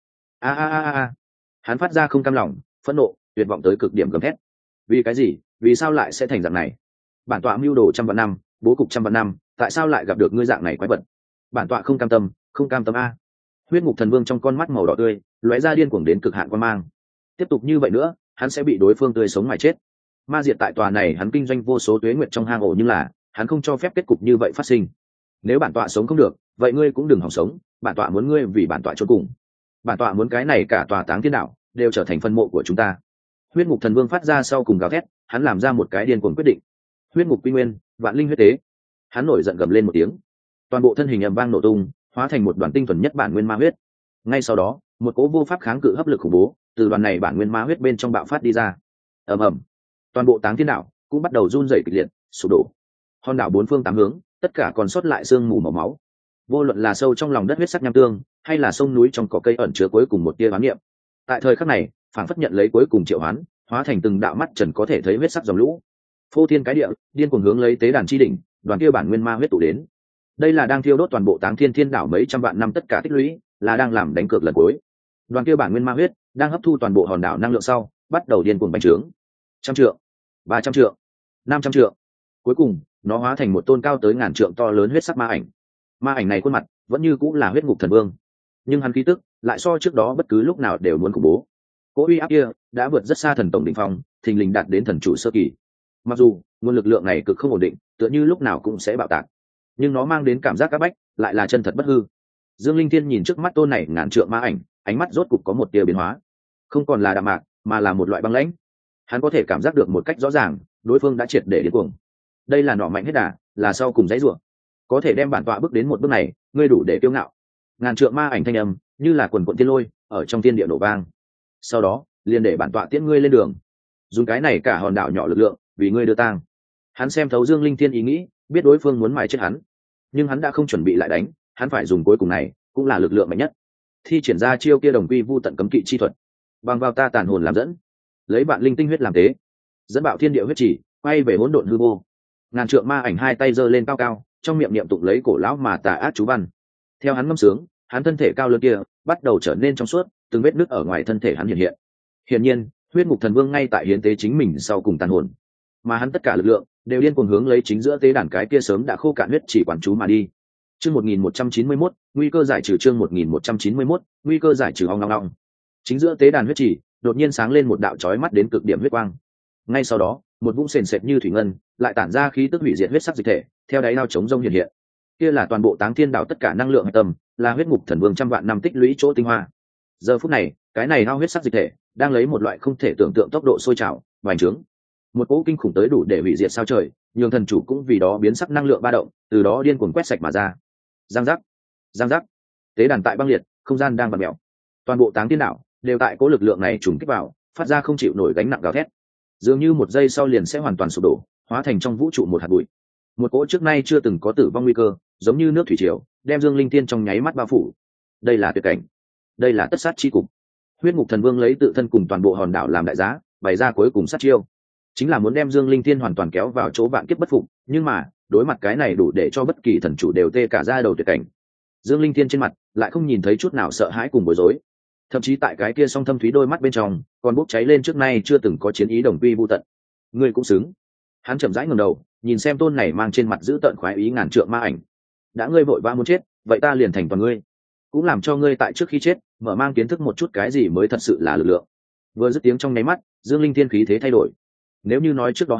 A. Hắn phát ra không cam lòng, phẫn nộ, tuyệt vọng tới cực điểm gầm thét. Vì cái gì? Vì sao lại sẽ thành dạng này? Bản tọa mưu đồ trăm vạn năm, bố cục trăm vạn năm, tại sao lại gặp được ngươi dạng này quái vật? Bản tọa không cam tâm, không cam tâm a. Huyết ngục thần vương trong con mắt màu đỏ tươi lóe ra điên cuồng đến cực hạn quan mang. Tiếp tục như vậy nữa hắn sẽ bị đối phương tươi sống mà chết. Ma diệt tại tòa này hắn kinh doanh vô số tuế nguyệt trong hang ổ, nhưng là hắn không cho phép kết cục như vậy phát sinh. Nếu bản tọa sống không được, vậy ngươi cũng đừng hòng sống. Bản tọa muốn ngươi vì bản tọa chôn cùng. Bản tọa muốn cái này cả tòa Táng Thiên Đảo đều trở thành phân mộ của chúng ta. Huyết ngục thần vương phát ra sau cùng gào thét, hắn làm ra một cái điên cuồng quyết định. Huyết ngục quy nguyên, vạn linh huyết tế. Hắn nổi giận gầm lên một tiếng, toàn bộ thân hình ầm vang nổ tung, hóa thành một đoàn tinh thuần nhất bản nguyên ma huyết. Ngay sau đó một cỗ vô pháp kháng cự hấp lực khủng bố từ đoàn này bản nguyên ma huyết bên trong bạo phát đi ra. ầm ầm, toàn bộ Táng Thiên Đảo cũng bắt đầu run rẩy kịch liệt, sụp đổ. Hòn đảo bốn phương tám hướng tất cả còn sót lại xương mù màu máu, vô luận là sâu trong lòng đất huyết sắc nham tương hay là sông núi trong cỏ cây ẩn chứa cuối cùng một tia oán niệm, tại thời khắc này phảng phất nhận lấy cuối cùng triệu hoán, hóa thành từng đạo mắt trần có thể thấy huyết sắc dòng lũ, phô thiên cái địa điên cuồng hướng lấy tế đàn chi đỉnh đoàn kia bản nguyên ma huyết tụ đến. Đây là đang thiêu đốt toàn bộ Táng Thiên Thiên Đảo mấy trăm vạn năm tất cả tích lũy, là đang làm đánh cược lần cuối. Đoàn kia bản nguyên ma huyết đang hấp thu toàn bộ hòn đảo năng lượng sau bắt đầu điên cuồng bành trướng. 100 trượng, 300 trượng, 500 trượng, cuối cùng nó hóa thành một tôn cao tới ngàn trượng to lớn huyết sắc ma ảnh. Ma ảnh này khuôn mặt vẫn như cũng là huyết ngục thần vương, nhưng hắn khí tức lại so trước đó bất cứ lúc nào đều muốn khủng bố. Cỗ uy áp kia đã vượt rất xa thần tổng đỉnh phong, thình lình đạt đến thần chủ sơ kỳ. Mặc dù nguồn lực lượng này cực không ổn định, tựa như lúc nào cũng sẽ bạo tạc, nhưng nó mang đến cảm giác áp bách lại là chân thật bất hư. Dương Linh Thiên nhìn trước mắt tôn này ngàn trượng ma ảnh, ánh mắt rốt cục có một tia biến hóa, không còn là đạm mạc mà là một loại băng lãnh. Hắn có thể cảm giác được một cách rõ ràng đối phương đã triệt để điên cuồng. Đây là nọ mạnh hết đà, là sau cùng dãy rủa. Có thể đem bản tọa bước đến một bước này, ngươi đủ để kiêu ngạo. Ngàn trượng ma ảnh thanh âm như là quần quần thiên lôi ở trong thiên địa nổ vang. Sau đó liền để bản tọa tiễn ngươi lên đường, dùng cái này cả hòn đảo nhỏ lực lượng vì ngươi đưa tang. Hắn xem thấu Dương Linh Thiên ý nghĩ, biết đối phương muốn mài chết hắn, nhưng hắn đã không chuẩn bị lại đánh, hắn phải dùng cuối cùng này cũng là lực lượng mạnh nhất, thi triển ra chiêu kia đồng quy vu tận cấm kỵ chi thuật, bằng vào ta tàn hồn làm dẫn, lấy vạn linh tinh huyết làm tế, dẫn bạo thiên địa huyết chỉ quay về hỗn độn hư vô. Ngàn trượng ma ảnh hai tay giơ lên cao cao, trong miệng niệm tụng lấy cổ lão mà tà ác chú văn. Theo hắn ngâm sướng, hắn thân thể cao lớn kia bắt đầu trở nên trong suốt, từng vết nứt ở ngoài thân thể hắn hiện hiện. Hiển nhiên huyết ngục thần vương ngay tại hiến tế chính mình sau cùng tàn hồn, mà hắn tất cả lực lượng đều điên cuồng hướng lấy chính giữa tế đàn cái kia sớm đã khô cạn huyết chỉ quản chú mà đi. Chương 1191, nguy cơ giải trừ. Chương 1191, nguy cơ giải trừ. Ong ong ong. Chính giữa tế đàn huyết chỉ đột nhiên sáng lên một đạo chói mắt đến cực điểm huyết quang. Ngay sau đó, một vũng sền sệt như thủy ngân lại tản ra khí tức hủy diệt huyết sắc dịch thể, theo đáy ao chống rông hiện hiện. Kia là toàn bộ Táng Thiên Đảo tất cả năng lượng hạch tâm, là huyết ngục thần vương trăm vạn năm tích lũy chỗ tinh hoa. Giờ phút này, cái này ao huyết sắc dịch thể đang lấy một loại không thể tưởng tượng tốc độ sôi trào, bành trướng. Một cỗ kinh khủng tới đủ để hủy diệt sao trời, nhường thần chủ cũng vì đó biến sắc năng lượng ba động, từ đó điên cuồng quét sạch mà ra. Giang giác, giang giác. Tế đàn tại băng liệt, không gian đang vặn mèo. Toàn bộ Táng Thiên Đảo đều tại cỗ lực lượng này trùng kích vào, phát ra không chịu nổi gánh nặng gào thét. Dường như một giây sau liền sẽ hoàn toàn sụp đổ, hóa thành trong vũ trụ một hạt bụi. Một cỗ trước nay chưa từng có tử vong nguy cơ, giống như nước thủy triều, đem Dương Linh Thiên trong nháy mắt bao phủ. Đây là tuyệt cảnh, đây là tất sát chi cục. Huyết ngục thần vương lấy tự thân cùng toàn bộ hòn đảo làm đại giá, bày ra cuối cùng sát chiêu, chính là muốn đem Dương Linh Thiên hoàn toàn kéo vào chỗ vạn kiếp bất phục. Nhưng mà đối mặt cái này đủ để cho bất kỳ thần chủ đều tê cả da đầu tuyệt cảnh, Dương Linh Thiên trên mặt lại không nhìn thấy chút nào sợ hãi cùng bối rối, thậm chí tại cái kia song thâm thúy đôi mắt bên trong còn bốc cháy lên trước nay chưa từng có chiến ý đồng quy vu tận. Ngươi cũng xứng. Hắn chậm rãi ngẩng đầu, nhìn xem tôn này mang trên mặt giữ tợn khoái ý ngàn trượng ma ảnh. Đã ngươi vội vã muốn chết, vậy ta liền thành toàn ngươi, cũng làm cho ngươi tại trước khi chết mở mang kiến thức một chút cái gì mới thật sự là lực lượng. Vừa dứt tiếng trong nháy mắt, Dương Linh Thiên khí thế thay đổi. Nếu như nói trước đó hắn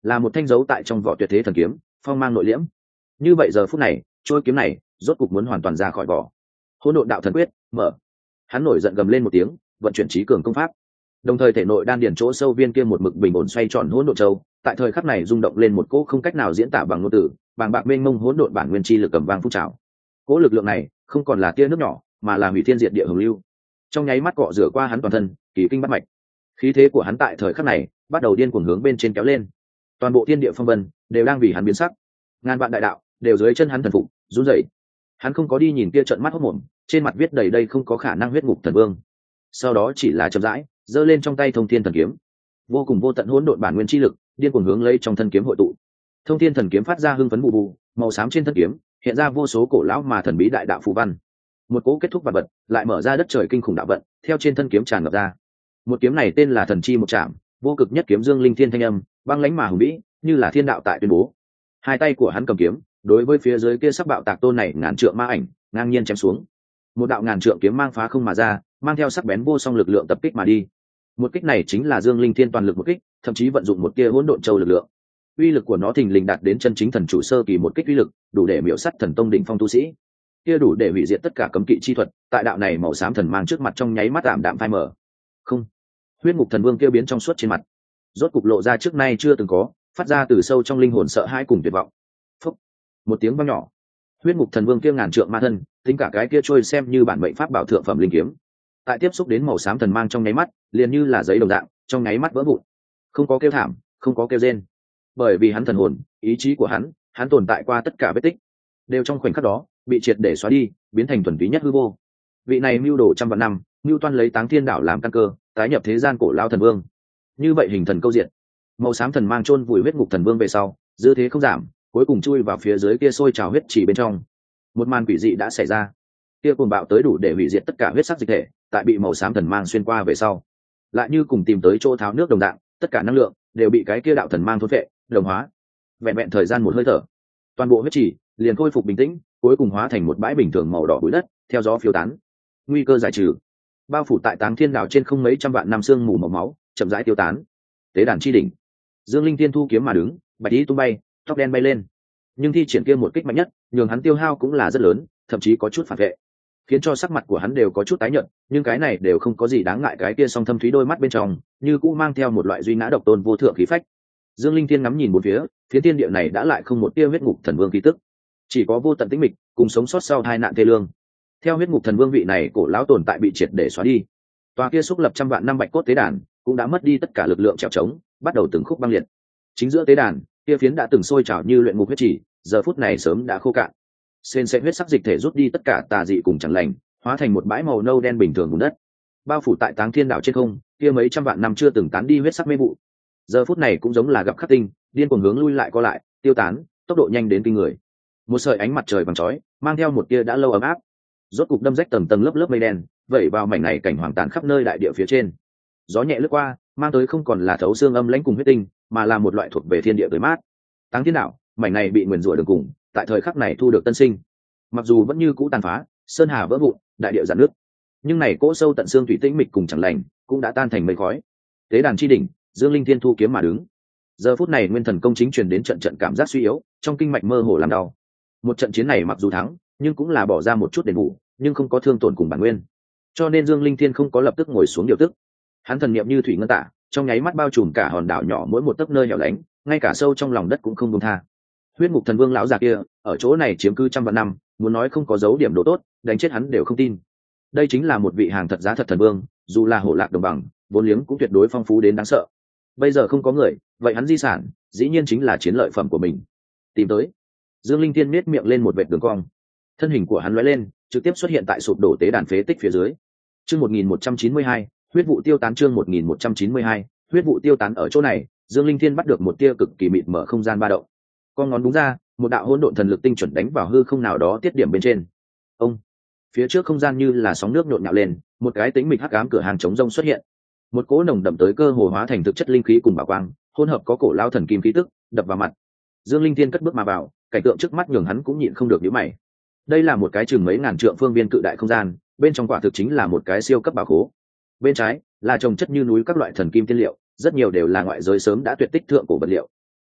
là một thanh dấu tại trong vỏ tuyệt thế thần kiếm, phong mang nội liễm. Như vậy giờ phút này, trôi kiếm này rốt cục muốn hoàn toàn ra khỏi vỏ. Hỗn độn đạo thần quyết mở. Hắn nổi giận gầm lên một tiếng, vận chuyển trí cường công pháp, đồng thời thể nội đan điển chỗ sâu viên kia một mực bình ổn xoay tròn hỗn độn châu, tại thời khắc này rung động lên một cỗ không cách nào diễn tả bằng ngôn từ, bàng bạc mênh mông hỗn độn bản nguyên chi lực cầm vang phun trào. Cỗ lực lượng này không còn là tia nước nhỏ, mà là hủy thiên diệt địa hồng lưu, trong nháy mắt cọ rửa qua hắn toàn thân, kỳ kinh bắt mạch. Khí thế của hắn tại thời khắc này bắt đầu điên cuồng hướng bên trên kéo lên, toàn bộ thiên địa phong vân đều đang vì hắn biến sắc, ngàn vạn đại đạo đều dưới chân hắn thần phục run rẩy. Hắn không có đi nhìn kia trận mắt hốt mồm, trên mặt viết đầy đây không có khả năng huyết ngục thần vương. Sau đó chỉ là chậm rãi giơ lên trong tay thông thiên thần kiếm, vô cùng vô tận hỗn độn bản nguyên chi lực điên cuồng hướng lấy trong thân kiếm hội tụ. Thông thiên thần kiếm phát ra hưng phấn bù bù, màu xám trên thân kiếm hiện ra vô số cổ lão mà thần bí đại đạo phù văn. Một cỗ kết thúc vật vật lại mở ra đất trời kinh khủng đạo vận, theo trên thân kiếm tràn ngập ra. Một kiếm này tên là thần chi một trạm, vô cực nhất kiếm dương linh thiên thanh âm, băng lãnh mà hùng vĩ, như là thiên đạo tại tuyên bố. Hai tay của hắn cầm kiếm, đối với phía dưới kia sắc bạo tạc tôn này ngàn trượng ma ảnh, ngang nhiên chém xuống. Một đạo ngàn trượng kiếm mang phá không mà ra, mang theo sắc bén vô song lực lượng tập kích mà đi. Một kích này chính là Dương Linh Thiên toàn lực một kích, thậm chí vận dụng một tia hỗn độn châu lực lượng. Uy lực của nó thình lình đạt đến chân chính thần chủ sơ kỳ một kích uy lực, đủ để miểu sát thần tông đỉnh phong tu sĩ. Kia đủ để hủy diệt tất cả cấm kỵ chi thuật, tại đạo này màu xám thần mang trước mặt trong nháy mắt tạm đạm phai mờ. Không, huyết ngục thần vương kia biến trong suốt trên mặt, rốt cục lộ ra trước nay chưa từng có, phát ra từ sâu trong linh hồn sợ hãi cùng tuyệt vọng. Phúc, một tiếng vang nhỏ, huyết ngục thần vương kia ngàn trượng ma thân, tính cả cái kia trôi xem như bản mệnh pháp bảo thượng phẩm linh kiếm, tại tiếp xúc đến màu xám thần mang trong nháy mắt, liền như là giấy đồng dạng, trong nháy mắt vỡ vụn. Không có kêu thảm, không có kêu rên, bởi vì hắn thần hồn, ý chí của hắn tồn tại qua tất cả vết tích, đều trong khoảnh khắc đó bị triệt để xóa đi, biến thành thuần túy nhất hư vô. Vị này mưu đồ trăm vạn năm, mưu toan lấy Táng Thiên Đảo làm căn cơ, tái nhập thế gian cổ lao thần vương, như vậy hình thần câu diện. Màu xám thần mang chôn vùi huyết ngục thần vương về sau, dư thế không giảm, cuối cùng chui vào phía dưới kia sôi trào huyết chỉ bên trong. Một màn quỷ dị đã xảy ra, kia cuồng bạo tới đủ để hủy diệt tất cả huyết sắc dịch thể, tại bị màu xám thần mang xuyên qua về sau, lại như cùng tìm tới chỗ tháo nước đồng dạng, tất cả năng lượng đều bị cái kia đạo thần mang thôn phệ, đồng hóa. Vẹn vẹn thời gian một hơi thở, toàn bộ huyết chỉ liền khôi phục bình tĩnh, cuối cùng hóa thành một bãi bình thường màu đỏ bụi đất, theo gió phiêu tán. Nguy cơ giải trừ, bao phủ tại Táng Thiên Đảo trên không mấy trăm vạn năm sương mù màu máu, chậm rãi tiêu tán. Tế đàn chi đỉnh, Dương Linh Thiên thu kiếm mà đứng, bạch y tung bay, tóc đen bay lên. Nhưng thi triển kia một kích mạnh nhất, nhường hắn tiêu hao cũng là rất lớn, thậm chí có chút phản vệ, khiến cho sắc mặt của hắn đều có chút tái nhợt, nhưng cái này đều không có gì đáng ngại, cái kia song thâm thúy đôi mắt bên trong như cũ mang theo một loại duy ngã độc tôn vô thượng khí phách. Dương Linh Thiên ngắm nhìn bốn phía, phía thiên địa này đã lại không một tia huyết ngục thần vương khí tức, chỉ có vô tận tĩnh mịch cùng sống sót sau tai nạn thê lương. Theo huyết ngục thần vương vị này cổ lão tồn tại bị triệt để xóa đi, tòa kia xúc lập trăm vạn năm bạch cốt tế đàn cũng đã mất đi tất cả lực lượng trèo trống, bắt đầu từng khúc băng liệt. Chính giữa tế đàn, kia phiến đã từng sôi trào như luyện ngục huyết chỉ, giờ phút này sớm đã khô cạn. Sền sệt huyết sắc dịch thể rút đi tất cả tà dị cùng chẳng lành, hóa thành một bãi màu nâu đen bình thường bùn đất, bao phủ tại Táng Thiên Đảo trên không. Kia mấy trăm vạn năm chưa từng tán đi huyết sắc mê vụ, giờ phút này cũng giống là gặp khắc tinh, điên cuồng hướng lui lại co lại, tiêu tán, tốc độ nhanh đến kinh người. Một sợi ánh mặt trời vàng chói, mang theo một tia đã lâu ấm áp, rốt cục đâm rách tầng tầng lớp lớp mây đen, vẩy vào mảnh này cảnh hoàng tàn khắp nơi đại địa phía trên. Gió nhẹ lướt qua, mang tới không còn là thấu xương âm lãnh cùng huyết tinh, mà là một loại thuộc về thiên địa tới mát. Táng Thiên Đảo, mảnh này bị nguyền rủa đường cùng, tại thời khắc này thu được tân sinh. Mặc dù vẫn như cũ tàn phá, sơn hà vỡ vụn, đại địa giãn nước, nhưng này cỗ sâu tận xương thủy tĩnh mịch cùng chẳng lành cũng đã tan thành mây khói. Tế đàn chi đỉnh, Dương Linh Thiên thu kiếm mà đứng. Giờ phút này nguyên thần công chính truyền đến trận trận cảm giác suy yếu, trong kinh mạch mơ hồ làm đau. Một trận chiến này mặc dù thắng, nhưng cũng là bỏ ra một chút đền bù, nhưng không có thương tổn cùng bản nguyên. Cho nên Dương Linh Thiên không có lập tức ngồi xuống điều tức. Hắn thần niệm như thủy ngân tả, trong nháy mắt bao trùm cả hòn đảo nhỏ mỗi một tấc nơi hẻo lánh, ngay cả sâu trong lòng đất cũng không buông tha. Huyết ngục thần vương lão già kia, ở chỗ này chiếm cư trăm vạn năm, muốn nói không có dấu điểm đồ tốt, đánh chết hắn đều không tin. Đây chính là một vị hàng thật giá thật thần vương, dù là hổ lạc đồng bằng, vốn liếng cũng tuyệt đối phong phú đến đáng sợ. Bây giờ không có người, vậy hắn di sản dĩ nhiên chính là chiến lợi phẩm của mình. Tìm tới. Dương Linh Thiên miết miệng lên một vệt đường cong, thân hình của hắn lóe lên, trực tiếp xuất hiện tại sụp đổ tế đàn phế tích phía dưới. Chương 1192, huyết vụ tiêu tán. Chương 1192, huyết vụ tiêu tán. Ở chỗ này, Dương Linh Thiên bắt được một tia cực kỳ mịt mở không gian ba động. Con ngón đúng ra, một đạo hỗn độn thần lực tinh chuẩn đánh vào hư không nào đó tiết điểm bên trên. Ông, phía trước không gian như là sóng nước nhộn nhạo lên, một cái tĩnh mịch hắc ám cửa hàng trống rông xuất hiện. Một cỗ nồng đậm tới cơ hồ hóa thành thực chất linh khí cùng bảo quang, hỗn hợp có cổ lao thần kim khí tức, đập vào mặt. Dương Linh Thiên cất bước mà vào, cảnh tượng trước mắt nhường hắn cũng nhịn không được nhíu mày. Đây là một cái chừng mấy ngàn trượng phương viên cự đại không gian, bên trong quả thực chính là một cái siêu cấp bảo khố. Bên trái là trồng chất như núi các loại thần kim tiên liệu, rất nhiều đều là ngoại giới sớm đã tuyệt tích thượng cổ vật liệu.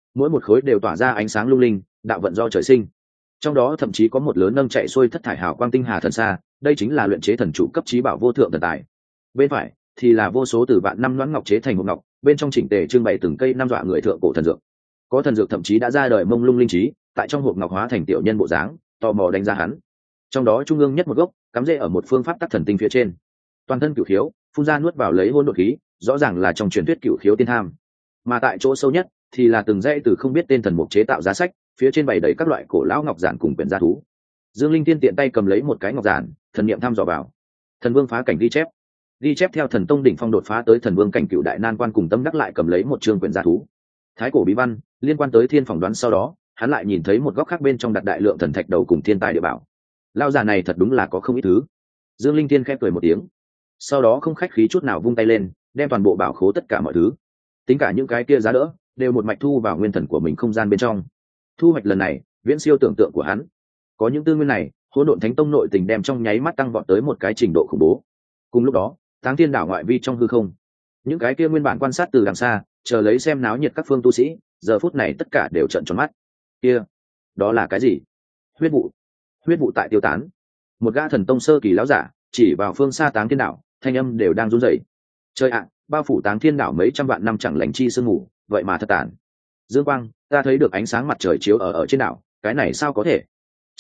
mỗi một khối đều tỏa ra ánh sáng lung linh, đạo vận do trời sinh. Trong đó thậm chí có một lớn nâng chạy xuôi thất thải hào quang tinh hà thần xa, đây chính là luyện chế thần trụ cấp trí bảo vô thượng thần tài. Bên phải thì là vô số từ vạn năm loãng ngọc chế thành hộp ngọc, bên trong chỉnh tề trưng bày từng cây năm dọa người thượng cổ thần dược. Có thần dược thậm chí đã ra đời mông lung linh trí, tại trong hộp ngọc hóa thành tiểu nhân bộ dáng, tò mò đánh giá hắn. Trong đó trung ương nhất một gốc, cắm rễ ở một phương pháp tắc thần tinh phía trên. Toàn thân cửu khiếu, phun ra nuốt vào lấy hỗn độn khí, rõ ràng là trong truyền thuyết cửu khiếu tiên tham. Mà tại chỗ sâu nhất thì là từng dãy từ không biết tên thần mục chế tạo giá sách, phía trên bày đầy các loại cổ lão ngọc giản cùng quyển gia thú. Dương Linh Tiên tiện tay cầm lấy một cái ngọc giản, thần niệm thăm dò vào. Thần vương phá cảnh ghi chép theo thần tông đỉnh phong đột phá tới thần vương cảnh cựu đại nan quan cùng tâm đắc lại cầm lấy một chương quyển gia thú. Thái cổ bí văn liên quan tới thiên phỏng đoán, sau đó hắn lại nhìn thấy một góc khác bên trong đặt đại lượng thần thạch đầu cùng thiên tài địa bảo. Lao già này thật đúng là có không ít thứ. Dương Linh Tiên khẽ cười một tiếng, sau đó không khách khí chút nào vung tay lên, đem toàn bộ bảo khố tất cả mọi thứ, tính cả những cái kia giá đỡ, đều một mạch thu vào nguyên thần của mình không gian bên trong. Thu hoạch lần này viễn siêu tưởng tượng của hắn. Có những tư nguyên này, hỗn độn thánh tông nội tình đem trong nháy mắt tăng vọt tới một cái trình độ khủng bố. Cùng lúc đó, Táng Thiên đảo ngoại vi trong hư không, những cái kia nguyên bản quan sát từ đằng xa, chờ lấy xem náo nhiệt các phương tu sĩ, giờ phút này tất cả đều trợn tròn mắt. Kia, đó là cái gì? Huyết vụ tại tiêu tán. Một gã thần tông sơ kỳ lão giả chỉ vào phương xa Táng Thiên đảo, thanh âm đều đang run rẩy. Trời ạ, bao phủ Táng Thiên đảo mấy trăm vạn năm chẳng lành chi sương mù, vậy mà thật tản. Dương quang, ta thấy được ánh sáng mặt trời chiếu ở trên đảo, cái này sao có thể?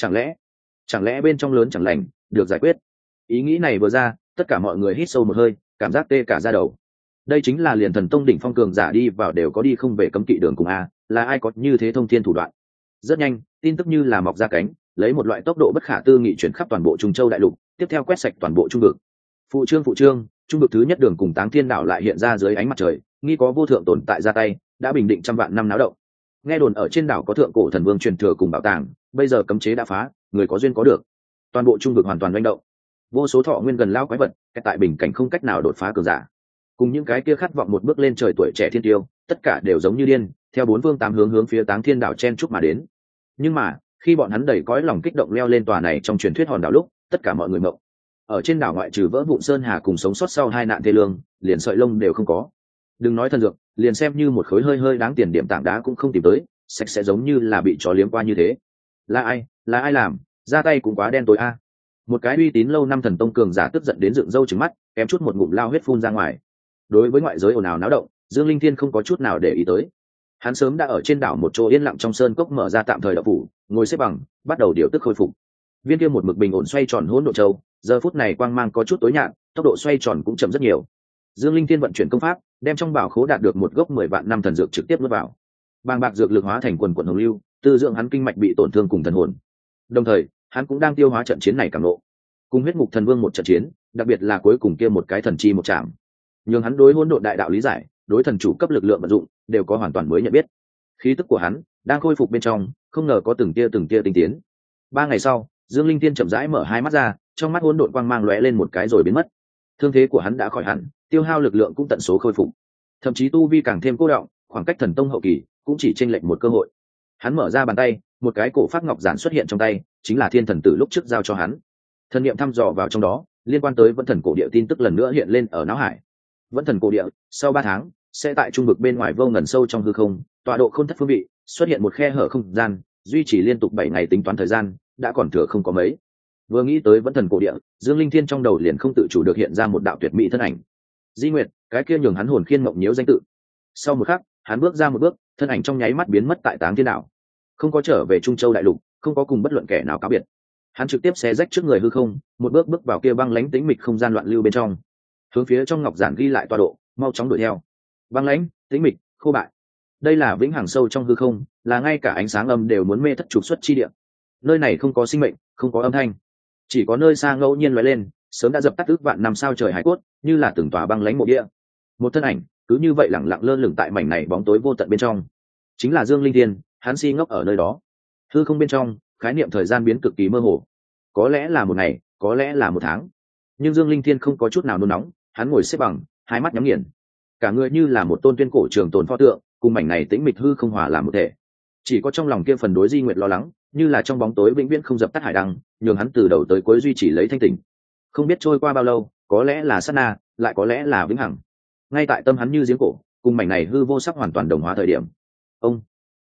Chẳng lẽ bên trong lớn chẳng lành được giải quyết? Ý nghĩ này vừa ra, tất cả mọi người hít sâu một hơi, cảm giác tê cả da đầu. Đây chính là liền thần tông đỉnh phong cường giả đi vào đều có đi không về cấm kỵ đường cùng a, là ai có như thế thông thiên thủ đoạn? Rất nhanh, tin tức như là mọc ra cánh, lấy một loại tốc độ bất khả tư nghị chuyển khắp toàn bộ Trung Châu đại lục, tiếp theo quét sạch toàn bộ trung vực. Phụ trương, trung vực thứ nhất đường cùng Táng Thiên đảo lại hiện ra dưới ánh mặt trời, nghi có vô thượng tồn tại ra tay, đã bình định trăm vạn năm náo động. Nghe đồn ở trên đảo có thượng cổ thần vương truyền thừa cùng bảo tàng, bây giờ cấm chế đã phá, người có duyên có được. Toàn bộ trung vực hoàn toàn manh động. Vô số thọ nguyên gần lao quái vật, tại bình cảnh không cách nào đột phá cường giả. Cùng những cái kia khát vọng một bước lên trời tuổi trẻ thiên tiêu, tất cả đều giống như điên, theo bốn phương tám hướng phía Táng Thiên đảo chen chúc mà đến. Nhưng mà, khi bọn hắn đầy cõi lòng kích động leo lên tòa này trong truyền thuyết hòn đảo lúc, tất cả mọi người mộng. Ở trên đảo ngoại trừ vỡ vụn sơn hà cùng sống sót sau hai nạn thê lương, liền sợi lông đều không có. Đừng nói thần dược, liền xem như một khối hơi đáng tiền điểm tảng đá cũng không tìm tới, sạch sẽ giống như là bị chó liếm qua như thế. Là ai làm, ra tay cũng quá đen tối a. Một cái uy tín lâu năm thần tông cường giả tức giận đến dựng râu trừng mắt, kém chút một ngụm lao huyết phun ra ngoài. Đối với ngoại giới ồn ào náo động, Dương Linh Thiên không có chút nào để ý tới. Hắn sớm đã ở trên đảo một chỗ yên lặng trong sơn cốc mở ra tạm thời đậu phủ, ngồi xếp bằng, bắt đầu điều tức khôi phục. Viên kia một mực bình ổn xoay tròn hỗn độn châu, giờ phút này quang mang có chút tối nhạt, tốc độ xoay tròn cũng chậm rất nhiều. Dương Linh Thiên vận chuyển công pháp, đem trong bảo khố đạt được một gốc 10 vạn năm thần dược trực tiếp nuốt vào. Bàng bạc dược lực hóa thành quần quần hồng lưu, tư dưỡng hắn kinh mạch bị tổn thương cùng thần hồn. Đồng thời, hắn cũng đang tiêu hóa trận chiến này cảm ngộ. Cùng huyết ngục thần vương một trận chiến, đặc biệt là cuối cùng kia một cái thần chi một chạm, nhưng hắn đối hỗn độn đại đạo lý giải, đối thần chủ cấp lực lượng vận dụng, đều có hoàn toàn mới nhận biết. Khí tức của hắn đang khôi phục bên trong, không ngờ có từng tia tinh tiến. 3 ngày sau, Dương Linh Tiên chậm rãi mở hai mắt ra, trong mắt hỗn độn quang mang lóe lên một cái rồi biến mất. Thương thế của hắn đã khỏi hẳn, tiêu hao lực lượng cũng tận số khôi phục, thậm chí tu vi càng thêm cô đọng, khoảng cách thần tông hậu kỳ cũng chỉ chênh lệch một cơ hội. Hắn mở ra bàn tay, một cái cổ phát ngọc giản xuất hiện trong tay, chính là thiên thần tử lúc trước giao cho hắn. Thần niệm thăm dò vào trong đó, liên quan tới vẫn thần cổ địa tin tức lần nữa hiện lên ở não hải. Vẫn thần cổ địa sau 3 tháng sẽ tại trung vực bên ngoài vô ngần sâu trong hư không, tọa độ không thất phương vị, xuất hiện một khe hở không gian, duy trì liên tục 7 ngày tính toán thời gian, đã còn thừa không có mấy. Vừa nghĩ tới vẫn thần cổ địa, Dương Linh Thiên trong đầu liền không tự chủ được hiện ra một đạo tuyệt mỹ thân ảnh. Di Nguyệt, cái kia nhường hắn hồn khiên mộng nhiễu danh tự. Sau một khắc, hắn bước ra một bước, thân ảnh trong nháy mắt biến mất tại Táng Thiên đảo, không có trở về Trung Châu đại lục, không có cùng bất luận kẻ nào cáo biệt. Hắn trực tiếp xé rách trước người hư không, một bước vào kia băng lãnh tĩnh mịch không gian loạn lưu bên trong, hướng phía trong ngọc giản ghi lại tọa độ, mau chóng đuổi theo. Băng lãnh, tĩnh mịch, khô bại. Đây là vĩnh hằng sâu trong hư không, là ngay cả ánh sáng âm đều muốn mê thất trục xuất chi địa. Nơi này không có sinh mệnh, không có âm thanh, chỉ có nơi xa ngẫu nhiên lóe lên, sớm đã dập tắt ước vạn năm sao trời hải cốt, như là từng tòa băng lãnh mộ địa. Một thân ảnh cứ như vậy lẳng lặng lơ lửng tại mảnh này bóng tối vô tận bên trong, chính là Dương Linh Thiên. Hắn si ngốc ở nơi đó. Hư không bên trong, khái niệm thời gian biến cực kỳ mơ hồ, có lẽ là một ngày, có lẽ là một tháng, nhưng Dương Linh Thiên không có chút nào nôn nóng. Hắn ngồi xếp bằng, hai mắt nhắm nghiền, cả người như là một tôn tuyên cổ trường tồn pho tượng, cùng mảnh này tĩnh mịch hư không hòa làm một thể. Chỉ có trong lòng kia phần đối Di Nguyệt lo lắng, như là trong bóng tối vĩnh viễn không dập tắt hải đăng, nhường hắn từ đầu tới cuối duy trì lấy thanh tỉnh. Không biết trôi qua bao lâu, có lẽ là sát na, lại có lẽ là vĩnh hằng. Ngay tại tâm hắn như giếng cổ, cùng mảnh này hư vô sắc hoàn toàn đồng hóa thời điểm, ông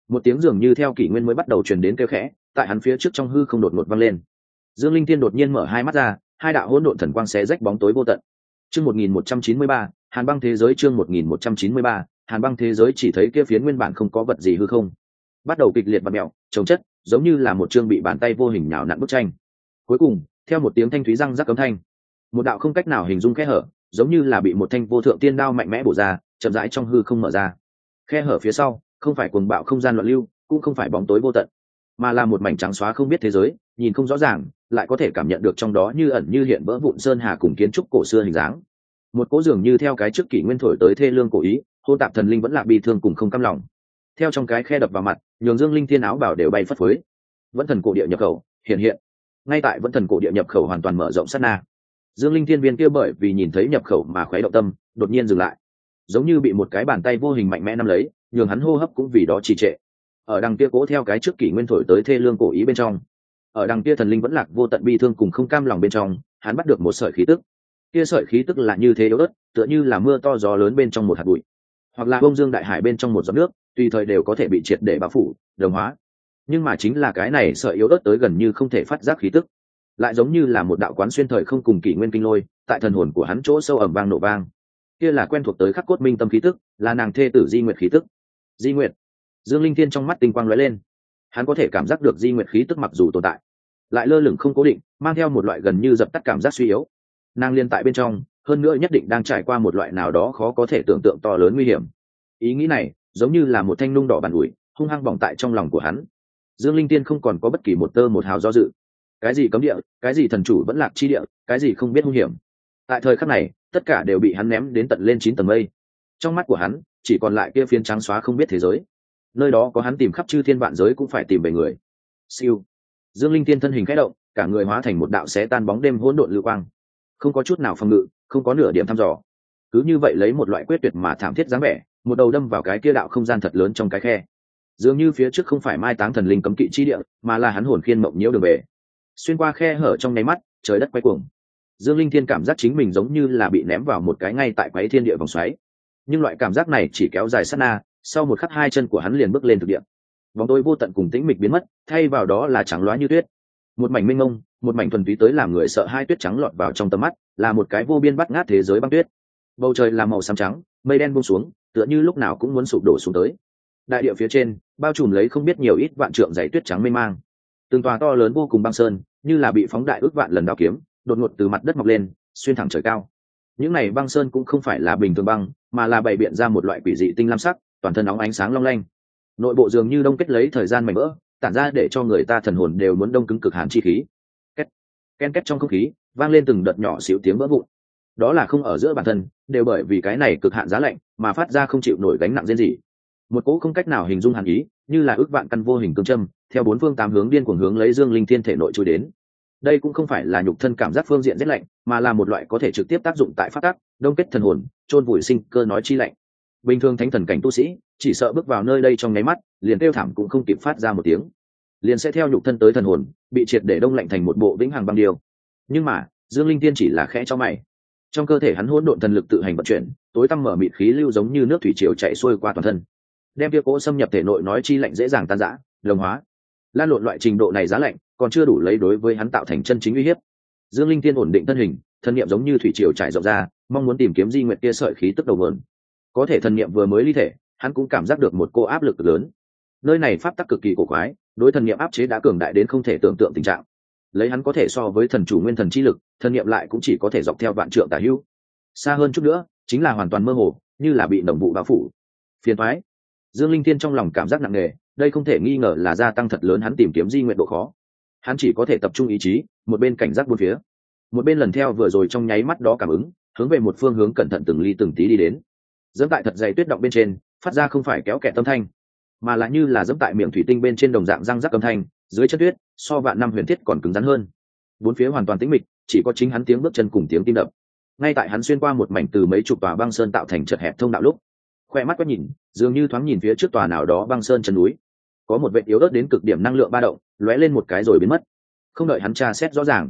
Một tiếng dường như theo kỷ nguyên mới bắt đầu truyền đến kêu khẽ, tại hắn phía trước trong hư không đột ngột vang lên. Dương Linh Tiên đột nhiên mở hai mắt ra, hai đạo hỗn độn thần quang xé rách bóng tối vô tận. Chương 1193, Hàn băng thế giới. Chương 1193, Hàn băng thế giới. Chỉ thấy kia phiến nguyên bản không có vật gì hư không bắt đầu kịch liệt vặn mèo, chống chất, giống như là một chương bị bàn tay vô hình nhào nặn bức tranh. Cuối cùng, theo một tiếng thanh thúy răng rắc cấm thanh, một đạo không cách nào hình dung khe hở, giống như là bị một thanh vô thượng tiên đao mạnh mẽ bổ ra, chậm rãi trong hư không mở ra. Khe hở phía sau, không phải cuồng bạo không gian loạn lưu, cũng không phải bóng tối vô tận, mà là một mảnh trắng xóa không biết thế giới, nhìn không rõ ràng, lại có thể cảm nhận được trong đó như ẩn như hiện vỡ vụn sơn hà cùng kiến trúc cổ xưa hình dáng. Một cỗ dường như theo cái trước kỷ nguyên thổi tới thê lương cổ ý, hôn tạp thần linh vẫn là bi thương cùng không cam lòng. Theo trong cái khe đập vào mặt, nhường Dương Linh Thiên áo bảo đều bay phất phới. Vẫn thần cổ địa nhập khẩu hiện. Ngay tại vẫn thần cổ địa nhập khẩu hoàn toàn mở rộng sát na, Dương Linh Thiên viên kia bởi vì nhìn thấy nhập khẩu mà khoái động tâm, đột nhiên dừng lại, giống như bị một cái bàn tay vô hình mạnh mẽ nắm lấy, nhường hắn hô hấp cũng vì đó trì trệ. Ở đằng kia cố theo cái trước kỷ nguyên thổi tới thê lương cổ ý bên trong, ở đằng kia thần linh vẫn lạc vô tận bi thương cùng không cam lòng bên trong, hắn bắt được một sợi khí tức. Kia sợi khí tức là như thế yếu ớt, tựa như là mưa to gió lớn bên trong một hạt bụi, hoặc là bông dương đại hải bên trong một giọt nước, tùy thời đều có thể bị triệt để bao phủ, đồng hóa. Nhưng mà chính là cái này sợi yếu ớt tới gần như không thể phát giác khí tức, lại giống như là một đạo quán xuyên thời không cùng kỷ nguyên kinh lôi, tại thần hồn của hắn chỗ sâu ầm vang nổ vang. Kia là quen thuộc tới khắc cốt minh tâm khí tức, là nàng thê tử Di Nguyệt khí tức. Di Nguyệt. Dương Linh Thiên trong mắt tinh quang lóe lên, hắn có thể cảm giác được Di Nguyệt khí tức mặc dù tồn tại, lại lơ lửng không cố định, mang theo một loại gần như dập tắt cảm giác suy yếu. Nàng liên tại bên trong, hơn nữa nhất định đang trải qua một loại nào đó khó có thể tưởng tượng to lớn nguy hiểm. Ý nghĩ này giống như là một thanh nung đỏ bàn ủi, hung hăng bỏng tại trong lòng của hắn. Dương Linh Tiên không còn có bất kỳ một tơ một hào do dự. Cái gì cấm địa, cái gì thần chủ vẫn lạc chi địa, cái gì không biết hung hiểm, tại thời khắc này tất cả đều bị hắn ném đến tận lên 9 tầng mây. Trong mắt của hắn chỉ còn lại kia phiến trắng xóa không biết thế giới, nơi đó có hắn tìm khắp chư thiên vạn giới cũng phải tìm về người. Siêu. Dương Linh Tiên thân hình khẽ động, cả người hóa thành một đạo xé tan bóng đêm hỗn độn lưu quang, không có chút nào phòng ngự, không có nửa điểm thăm dò, cứ như vậy lấy một loại quyết tuyệt mà thảm thiết dáng vẻ, một đầu đâm vào cái kia đạo không gian thật lớn trong cái khe. Dường như phía trước không phải mai táng thần linh cấm kỵ chi địa, mà là hắn hồn khiên mộng nhiễu đường về. Xuyên qua khe hở trong nháy mắt, trời đất quay cuồng. Dương Linh Thiên cảm giác chính mình giống như là bị ném vào một cái ngay tại quấy thiên địa vòng xoáy. Nhưng loại cảm giác này chỉ kéo dài sát na, sau một khắc hai chân của hắn liền bước lên thực địa. Bóng tối vô tận cùng tĩnh mịch biến mất, thay vào đó là trắng loá như tuyết. Một mảnh mênh mông, một mảnh thuần túy tới làm người sợ hai tuyết trắng lọt vào trong tầm mắt, là một cái vô biên bắt ngát thế giới băng tuyết. Bầu trời là màu xám trắng, mây đen buông xuống, tựa như lúc nào cũng muốn sụp đổ xuống tới. Đại địa phía trên bao trùm lấy không biết nhiều ít vạn trượng dày tuyết trắng mênh mang. Từng tòa to lớn vô cùng băng sơn, như là bị phóng đại ước vạn lần đao kiếm, đột ngột từ mặt đất mọc lên, xuyên thẳng trời cao. Những này băng sơn cũng không phải là bình thường băng, mà là bày biện ra một loại quỷ dị tinh lam sắc, toàn thân óng ánh sáng long lanh. Nội bộ dường như đông kết lấy thời gian mảnh vỡ, tản ra để cho người ta thần hồn đều muốn đông cứng cực hàn chi khí. Két, ken két trong không khí vang lên từng đợt nhỏ xíu tiếng vỡ vụn. Đó là không ở giữa bản thân, đều bởi vì cái này cực hạn giá lạnh mà phát ra không chịu nổi gánh nặng riêng gì. Một cỗ không cách nào hình dung hàn ý, như là ước vạn căn vô hình cương châm, theo bốn phương tám hướng điên cuồng hướng lấy Dương Linh Thiên thể nội chui đến. Đây cũng không phải là nhục thân cảm giác phương diện rét lạnh, mà là một loại có thể trực tiếp tác dụng tại phát tác, đông kết thần hồn, chôn vùi sinh cơ nói chi lạnh. Bình thường thánh thần cảnh tu sĩ, chỉ sợ bước vào nơi đây trong nháy mắt, liền kêu thảm cũng không kịp phát ra một tiếng, liền sẽ theo nhục thân tới thần hồn, bị triệt để đông lạnh thành một bộ vĩnh hằng băng điêu. Nhưng mà, Dương Linh Thiên chỉ là khẽ cho mày. Trong cơ thể hắn hỗn độn thần lực tự hành vận chuyển, tối tăm mở mịt khí lưu giống như nước thủy triều chảy xuôi qua toàn thân, đem kia cỗ xâm nhập thể nội nói chi lạnh dễ dàng tan rã, đồng hóa. Lan lộn loại trình độ này giá lạnh, còn chưa đủ lấy đối với hắn tạo thành chân chính uy hiếp. Dương Linh Thiên ổn định thân hình, thân niệm giống như thủy triều trải rộng ra, mong muốn tìm kiếm Di Nguyệt kia sợi khí tức đầu nguồn. Có thể thân niệm vừa mới ly thể, hắn cũng cảm giác được một cô áp lực lớn. Nơi này pháp tắc cực kỳ cổ quái, đối thần niệm áp chế đã cường đại đến không thể tưởng tượng tình trạng. Lấy hắn có thể so với thần chủ nguyên thần chi lực, thân niệm lại cũng chỉ có thể dọc theo vạn trượng tả hữu. Xa hơn chút nữa, chính là hoàn toàn mơ hồ, như là bị đồng vụ bao phủ. Phiền toái. Dương Linh Thiên trong lòng cảm giác nặng nề, đây không thể nghi ngờ là gia tăng thật lớn hắn tìm kiếm Di Nguyệt độ khó. Hắn chỉ có thể tập trung ý chí, một bên cảnh giác bốn phía, một bên lần theo vừa rồi trong nháy mắt đó cảm ứng, hướng về một phương hướng cẩn thận từng ly từng tí đi đến. Dẫm tại thật dày tuyết động bên trên, phát ra không phải kéo kẹt âm thanh, mà là như là dẫm tại miệng thủy tinh bên trên đồng dạng răng rắc âm thanh, dưới chân tuyết, so vạn năm huyền thiết còn cứng rắn hơn. Bốn phía hoàn toàn tĩnh mịch, chỉ có chính hắn tiếng bước chân cùng tiếng tim đập. Ngay tại hắn xuyên qua một mảnh từ mấy chục tòa băng sơn tạo thành chật hẹp thông đạo lúc, khoe mắt quét nhìn, dường như thoáng nhìn phía trước tòa nào đó băng sơn chân núi, có một vệt yếu ớt đến cực điểm năng lượng ba động, lóe lên một cái rồi biến mất. Không đợi hắn tra xét rõ ràng,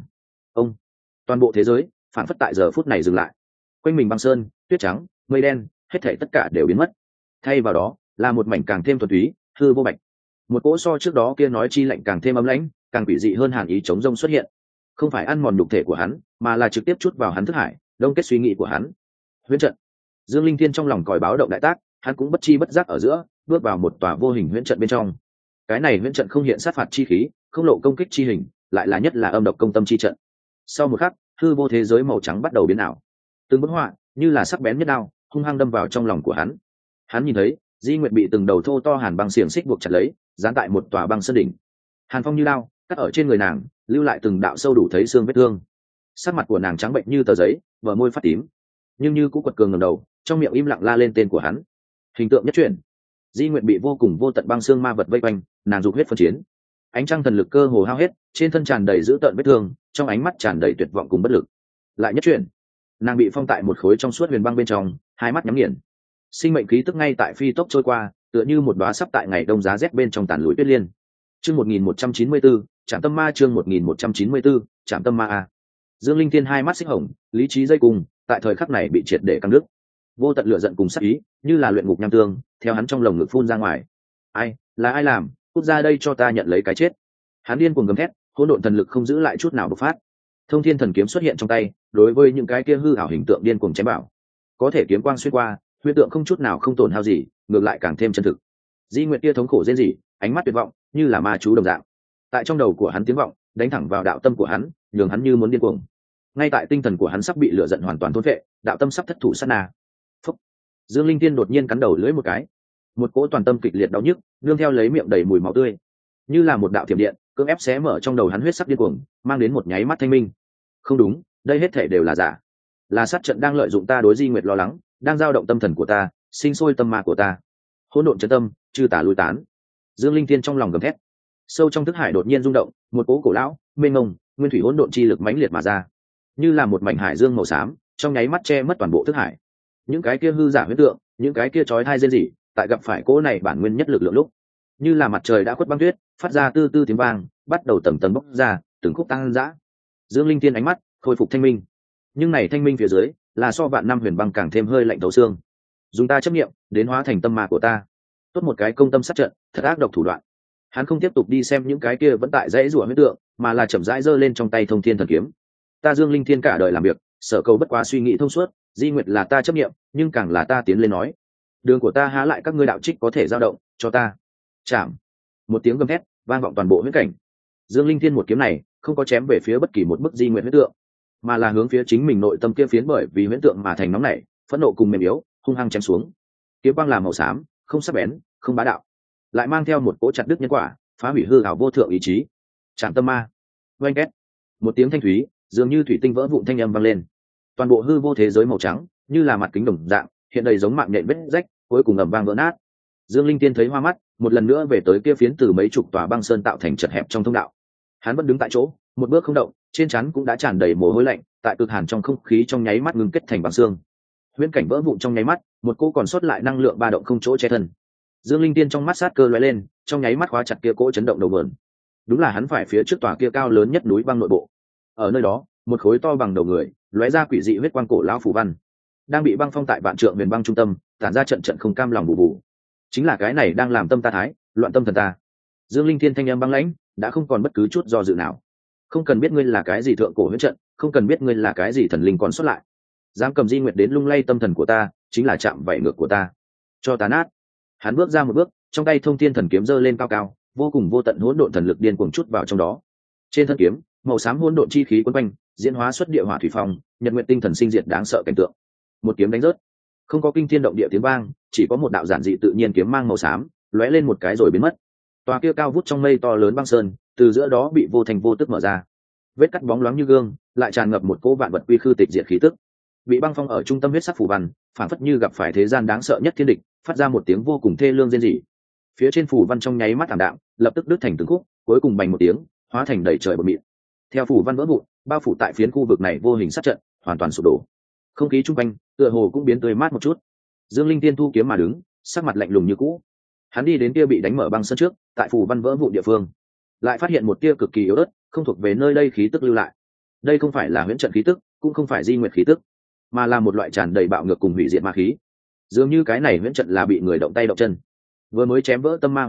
toàn bộ thế giới phản phất tại giờ phút này dừng lại. Quanh mình băng sơn, tuyết trắng, mây đen, hết thảy tất cả đều biến mất. Thay vào đó là một mảnh càng thêm thuần túy, hư vô bạch, một cỗ so trước đó kia nói chi lạnh càng thêm ấm lãnh, càng quỷ dị hơn hàn ý chống rông xuất hiện. Không phải ăn mòn nhục thể của hắn, mà là trực tiếp chút vào hắn thức hải, đông kết suy nghĩ của hắn. Huyễn trận. Dương Linh Thiên trong lòng còi báo động đại tác, hắn cũng bất chi bất giác ở giữa bước vào một tòa vô hình huyễn trận bên trong. Cái này huyễn trận không hiện sát phạt chi khí, không lộ công kích chi hình, lại là nhất là âm độc công tâm chi trận. Sau một khắc, hư vô thế giới màu trắng bắt đầu biến ảo. Từng bức họa như là sắc bén nhất đao, hung hăng đâm vào trong lòng của hắn. Hắn nhìn thấy Di Nguyệt bị từng đầu thô to hàn băng xiềng xích buộc chặt lấy, dán tại một tòa băng sơn đỉnh. Hàn phong như đao cắt ở trên người nàng, lưu lại từng đạo sâu đủ thấy xương vết thương. Sắc mặt của nàng trắng bệnh như tờ giấy, bờ môi phát tím, nhưng như cũng quật cường ngẩng đầu, trong miệng im lặng la lên tên của hắn. Hình tượng nhất chuyển, Di Nguyệt bị vô cùng vô tận băng xương ma vật vây quanh, nàng dục huyết phân chiến. Ánh trăng thần lực cơ hồ hao hết, trên thân tràn đầy dữ tợn vết thương, trong ánh mắt tràn đầy tuyệt vọng cùng bất lực. Lại nhất chuyển, nàng bị phong tại một khối trong suốt huyền băng bên trong, hai mắt nhắm nghiền. Sinh mệnh khí tức ngay tại phi tốc trôi qua, tựa như một đóa sắp tại ngày đông giá rét bên trong tàn lụi tuyết liên. Chương 1194, Trảm Tâm Ma. Chương 1194, Trảm Tâm Ma a. Dương Linh Thiên hai mắt xích hồng, lý trí dây cùng, tại thời khắc này bị triệt để căng đứt. Vô tận lửa giận cùng sát ý, như là luyện ngục nham tương, theo hắn trong lồng ngực phun ra ngoài. Ai, là ai làm, cút ra đây cho ta nhận lấy cái chết. Hắn điên cuồng gầm thét, hỗn độn thần lực không giữ lại chút nào bộc phát. Thông Thiên thần kiếm xuất hiện trong tay, đối với những cái kia hư ảo hình tượng điên cuồng chém bảo. Có thể kiếm quang xuyên qua, huyễn tượng không chút nào không tổn hao gì, ngược lại càng thêm chân thực. Di Nguyệt kia thống khổ rên rỉ, ánh mắt tuyệt vọng, như là ma chú đồng dạng. Tại trong đầu của hắn tiếng vọng, đánh thẳng vào đạo tâm của hắn, nhường hắn như muốn điên cuồng. Ngay tại tinh thần của hắn sắp bị lửa giận hoàn toàn thôn phệ, đạo tâm sắp thất thủ sát na. Phúc. Dương Linh Tiên đột nhiên cắn đầu lưỡi một cái, một cỗ toàn tâm kịch liệt đau nhức, nương theo lấy miệng đầy mùi máu tươi, như là một đạo thiểm điện, cưỡng ép xé mở trong đầu hắn huyết sắc điên cuồng, mang đến một nháy mắt thanh minh. Không đúng, đây hết thể đều là giả, là sát trận đang lợi dụng ta đối Di Nguyệt lo lắng, đang dao động tâm thần của ta, sinh sôi tâm ma của ta. Hỗn độn chấn tâm, chư tà lui tán. Dương Linh Tiên trong lòng gầm thét, sâu trong thức hải đột nhiên rung động, một cỗ cổ lão, mênh mông, nguyên thủy hỗn độn chi lực mãnh liệt mà ra, như là một mảnh hải dương màu xám, trong nháy mắt che mất toàn bộ thức hải. Những cái kia hư giả huyễn tượng, những cái kia chói tai rên rỉ, tại gặp phải cỗ này bản nguyên nhất lực lượng lúc, như là mặt trời đã khuất băng tuyết, phát ra tư tư tiếng vang, bắt đầu tầng tầng bốc ra, từng khúc tăng dã. Dương Linh Tiên ánh mắt khôi phục thanh minh, nhưng này thanh minh phía dưới là so vạn năm huyền băng càng thêm hơi lạnh thấu xương. Dùng ta chấp niệm đến hóa thành tâm ma của ta. Tốt một cái công tâm sát trận, thật ác độc thủ đoạn. Hắn không tiếp tục đi xem những cái kia vẫn tại dãy rủa huyễn tượng, mà là chậm rãi giơ lên trong tay Thông Thiên thần kiếm. Ta Dương Linh Thiên cả đời làm việc, sở cầu bất quá suy nghĩ thông suốt, Di Nguyệt là ta chấp niệm, nhưng càng là ta tiến lên nói. Đường của ta há lại các ngươi đạo trích có thể dao động, cho ta. Chạm. Một tiếng gầm thét vang vọng toàn bộ huyễn cảnh. Dương Linh Thiên một kiếm này không có chém về phía bất kỳ một bức Di Nguyệt huyễn tượng, mà là hướng phía chính mình nội tâm kia phiến bởi vì huyễn tượng mà thành nóng nảy, phẫn nộ cùng mềm yếu, hung hăng chém xuống. Kiếm quang là màu xám, không sắc bén, không bá đạo, lại mang theo một cỗ chặt đứt nhân quả, phá hủy hư ảo vô thượng ý chí. Trảm tâm ma. Oanh két. Một tiếng thanh thúy, dường như thủy tinh vỡ vụn thanh âm vang lên. Toàn bộ hư vô thế giới màu trắng, như là mặt kính đồng dạng, hiện đầy giống mạng nhện vết rách, cuối cùng ầm vang vỡ nát. Dương Linh Tiên thấy hoa mắt, một lần nữa về tới kia phiến từ mấy chục tòa băng sơn tạo thành chật hẹp trong thông đạo. Hắn vẫn đứng tại chỗ, một bước không động, trên trán cũng đã tràn đầy mồ hôi lạnh, tại cực hàn trong không khí trong nháy mắt ngưng kết thành băng xương. Huyễn cảnh vỡ vụn trong nháy mắt, một cô còn sót lại năng lượng ba động không chỗ che thân. Dương Linh Tiên trong mắt sát cơ lóe lên, trong nháy mắt khóa chặt kia cỗ chấn động đầu vườn. Đúng là hắn phải phía trước tòa kia cao lớn nhất núi băng nội bộ. Ở nơi đó, một khối to bằng đầu người, lóe ra quỷ dị huyết quang cổ lão phù văn, đang bị băng phong tại vạn trượng huyền băng trung tâm, tản ra trận trận không cam lòng bù bù. Chính là cái này đang làm tâm ta thái, loạn tâm thần ta. Dương Linh Thiên thanh âm băng lãnh, đã không còn bất cứ chút do dự nào. Không cần biết ngươi là cái gì thượng cổ huyễn trận, không cần biết ngươi là cái gì thần linh còn xuất lại, dám cầm Di Nguyệt đến lung lay tâm thần của ta, chính là chạm vảy ngược của ta. Cho ta nát. Hắn bước ra một bước, trong tay Thông Thiên thần kiếm giơ lên cao cao, vô cùng vô tận hỗn độn thần lực điên cuồng chút vào trong đó. Trên thân kiếm, màu xám hỗn độn chi khí quấn quanh, diễn hóa xuất địa hỏa thủy phong, nhật nguyện tinh thần sinh diệt đáng sợ cảnh tượng. Một kiếm đánh rớt, không có kinh thiên động địa tiếng vang, chỉ có một đạo giản dị tự nhiên kiếm mang màu xám, lóe lên một cái rồi biến mất. Tòa kia cao vút trong mây to lớn băng sơn, từ giữa đó bị vô thành vô tức mở ra. Vết cắt bóng loáng như gương, lại tràn ngập một cỗ vạn vật quy khư tịch diệt khí tức. Bị băng phong ở trung tâm huyết sắc phù văn, phản phất như gặp phải thế gian đáng sợ nhất thiên địch, phát ra một tiếng vô cùng thê lương rên rỉ. Phía trên phù văn trong nháy mắt ảm đạm, lập tức đứt thành từng khúc, cuối cùng bành một tiếng, hóa thành đầy trời bọt mịn. Theo phù văn vỡ vụn, bao phủ tại phiến khu vực này vô hình sát trận hoàn toàn sụp đổ. Không khí chung quanh tựa hồ cũng biến tươi mát một chút. Dương Linh Tiên thu kiếm mà đứng, sắc mặt lạnh lùng như cũ. Hắn đi đến kia bị đánh mở băng sân trước, tại phù văn vỡ vụn địa phương, lại phát hiện một tia cực kỳ yếu ớt, không thuộc về nơi đây khí tức lưu lại. Đây không phải là huyễn trận khí tức, cũng không phải Di Nguyệt khí tức, mà là một loại tràn đầy bạo ngược cùng hủy diệt ma khí. Dường như cái này huyễn trận là bị người động tay động chân, vừa mới chém vỡ tâm ma huyễn trận,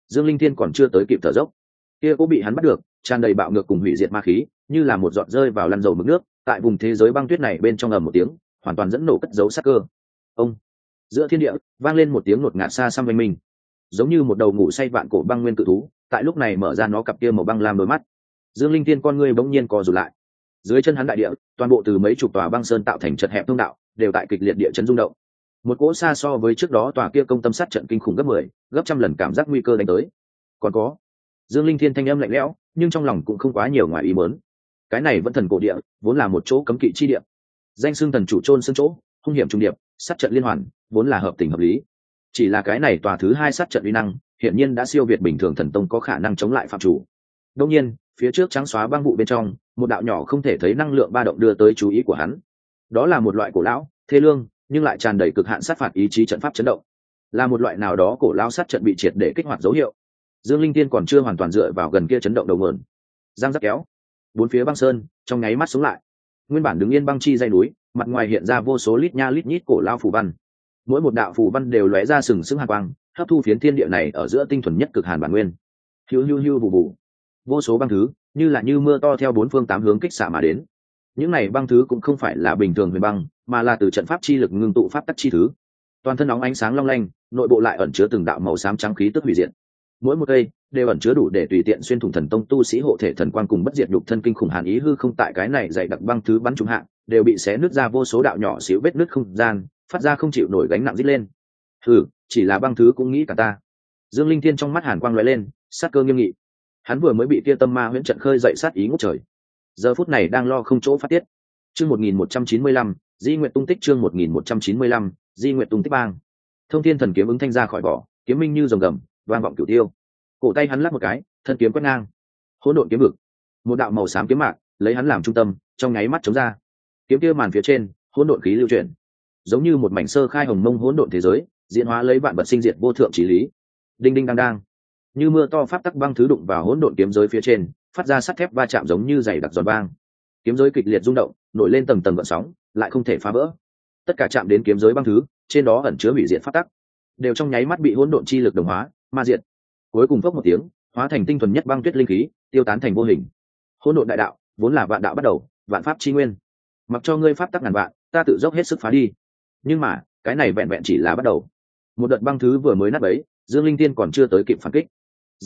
Dương Linh Thiên còn chưa tới kịp thở dốc, kia cũng bị hắn bắt được, tràn đầy bạo ngược cùng hủy diệt ma khí, như là một giọt rơi vào lăn dầu mực nước, tại vùng thế giới băng tuyết này bên trong ầm một tiếng, hoàn toàn dẫn nổ cất giấu sát cơ. Ông, giữa thiên địa vang lên một tiếng ngột ngạt xa xăm oanh minh, giống như một đầu ngủ say vạn cổ băng nguyên cự thú, tại lúc này mở ra nó cặp kia màu băng lam đôi mắt. Dương Linh Thiên con ngươi bỗng nhiên co rụt lại. Dưới chân hắn đại địa, toàn bộ từ mấy chục tòa băng sơn tạo thành chật hẹp thông đạo, đều tại kịch liệt địa chấn rung động. Một cỗ xa so với trước đó tòa kia công tâm sát trận kinh khủng gấp 10, gấp trăm lần cảm giác nguy cơ đánh tới. Còn có, Dương Linh Thiên thanh âm lạnh lẽo, nhưng trong lòng cũng không quá nhiều ngoài ý muốn. Cái này vẫn thần cổ địa, vốn là một chỗ cấm kỵ chi địa. Danh xưng thần chủ trôn xương chỗ, hung hiểm trùng điệp, sát trận liên hoàn, vốn là hợp tình hợp lý. Chỉ là cái này tòa thứ hai sát trận uy năng, hiển nhiên đã siêu việt bình thường thần tông có khả năng chống lại phạm chủ. Đương nhiên, phía trước trắng xóa băng vụ bên trong, một đạo nhỏ không thể thấy năng lượng ba động đưa tới chú ý của hắn. Đó là một loại cổ lão, thê lương, nhưng lại tràn đầy cực hạn sát phạt ý chí trận pháp chấn động. Là một loại nào đó cổ lão sát trận bị triệt để kích hoạt dấu hiệu. Dương Linh Tiên còn chưa hoàn toàn dựa vào gần kia chấn động đầu nguồn. Giang giác kéo, bốn phía băng sơn trong nháy mắt xuống lại. Nguyên bản đứng yên băng chi dãy núi, mặt ngoài hiện ra vô số lít nha lít nhít cổ lão phù văn. Mỗi một đạo phù văn đều lóe ra sừng sững hàn quang, hấp thu phiến thiên địa này ở giữa tinh thuần nhất cực hàn bản nguyên. Hiu hiu hiu vụ vụ, vô số băng thứ như là như mưa to theo bốn phương tám hướng kích xạ mà đến. Những này băng thứ cũng không phải là bình thường huyền băng, mà là từ trận pháp chi lực ngưng tụ pháp tắc chi thứ. Toàn thân nóng ánh sáng long lanh, nội bộ lại ẩn chứa từng đạo màu xám trắng khí tức hủy diệt. Mỗi một cây đều ẩn chứa đủ để tùy tiện xuyên thủng thần tông tu sĩ hộ thể thần quang cùng bất diệt nhục thân kinh khủng hàn ý hư không tại cái này dày đặc băng thứ bắn trúng hạ, đều bị xé nứt ra vô số đạo nhỏ xíu vết nứt không gian, phát ra không chịu nổi gánh nặng rít lên. Chỉ là băng thứ cũng nghĩ cả ta. Dương Linh Thiên trong mắt hàn quang lóe lên, sát cơ nghiêm nghị. Hắn vừa mới bị tia tâm ma huyễn trận khơi dậy sát ý ngút trời, giờ phút này đang lo không chỗ phát tiết. Chương 1195, Di Nguyệt tung tích. Chương 1195, Di Nguyệt tung tích bang. Thông Thiên thần kiếm ứng thanh ra khỏi vỏ, kiếm minh như rồng gầm, vang vọng cửu tiêu. Cổ tay hắn lắc một cái, thân kiếm quét ngang, hỗn độn kiếm vực, một đạo màu xám kiếm mạc lấy hắn làm trung tâm, trong nháy mắt chống ra. Kiếm kia màn phía trên, hỗn độn khí lưu chuyển, giống như một mảnh sơ khai hồng mông hỗn độn thế giới, diễn hóa lấy vạn vật sinh diệt vô thượng chí lý. Đinh đinh đang đang, như mưa to pháp tắc băng thứ đụng vào hỗn độn kiếm giới phía trên, phát ra sắt thép va chạm giống như dày đặc giòn vang. Kiếm giới kịch liệt rung động, nổi lên tầng tầng gợn sóng, lại không thể phá vỡ. Tất cả chạm đến kiếm giới băng thứ, trên đó ẩn chứa hủy diệt pháp tắc, đều trong nháy mắt bị hỗn độn chi lực đồng hóa, ma diệt. Cuối cùng phốc một tiếng, hóa thành tinh thuần nhất băng tuyết linh khí, tiêu tán thành vô hình. Hỗn độn đại đạo, vốn là vạn đạo bắt đầu, vạn pháp chi nguyên. Mặc cho ngươi pháp tắc ngàn vạn, ta tự dốc hết sức phá đi. Nhưng mà, cái này vẹn vẹn chỉ là bắt đầu. Một đợt băng thứ vừa mới nát bấy, Dương Linh Tiên còn chưa tới kịp phản kích.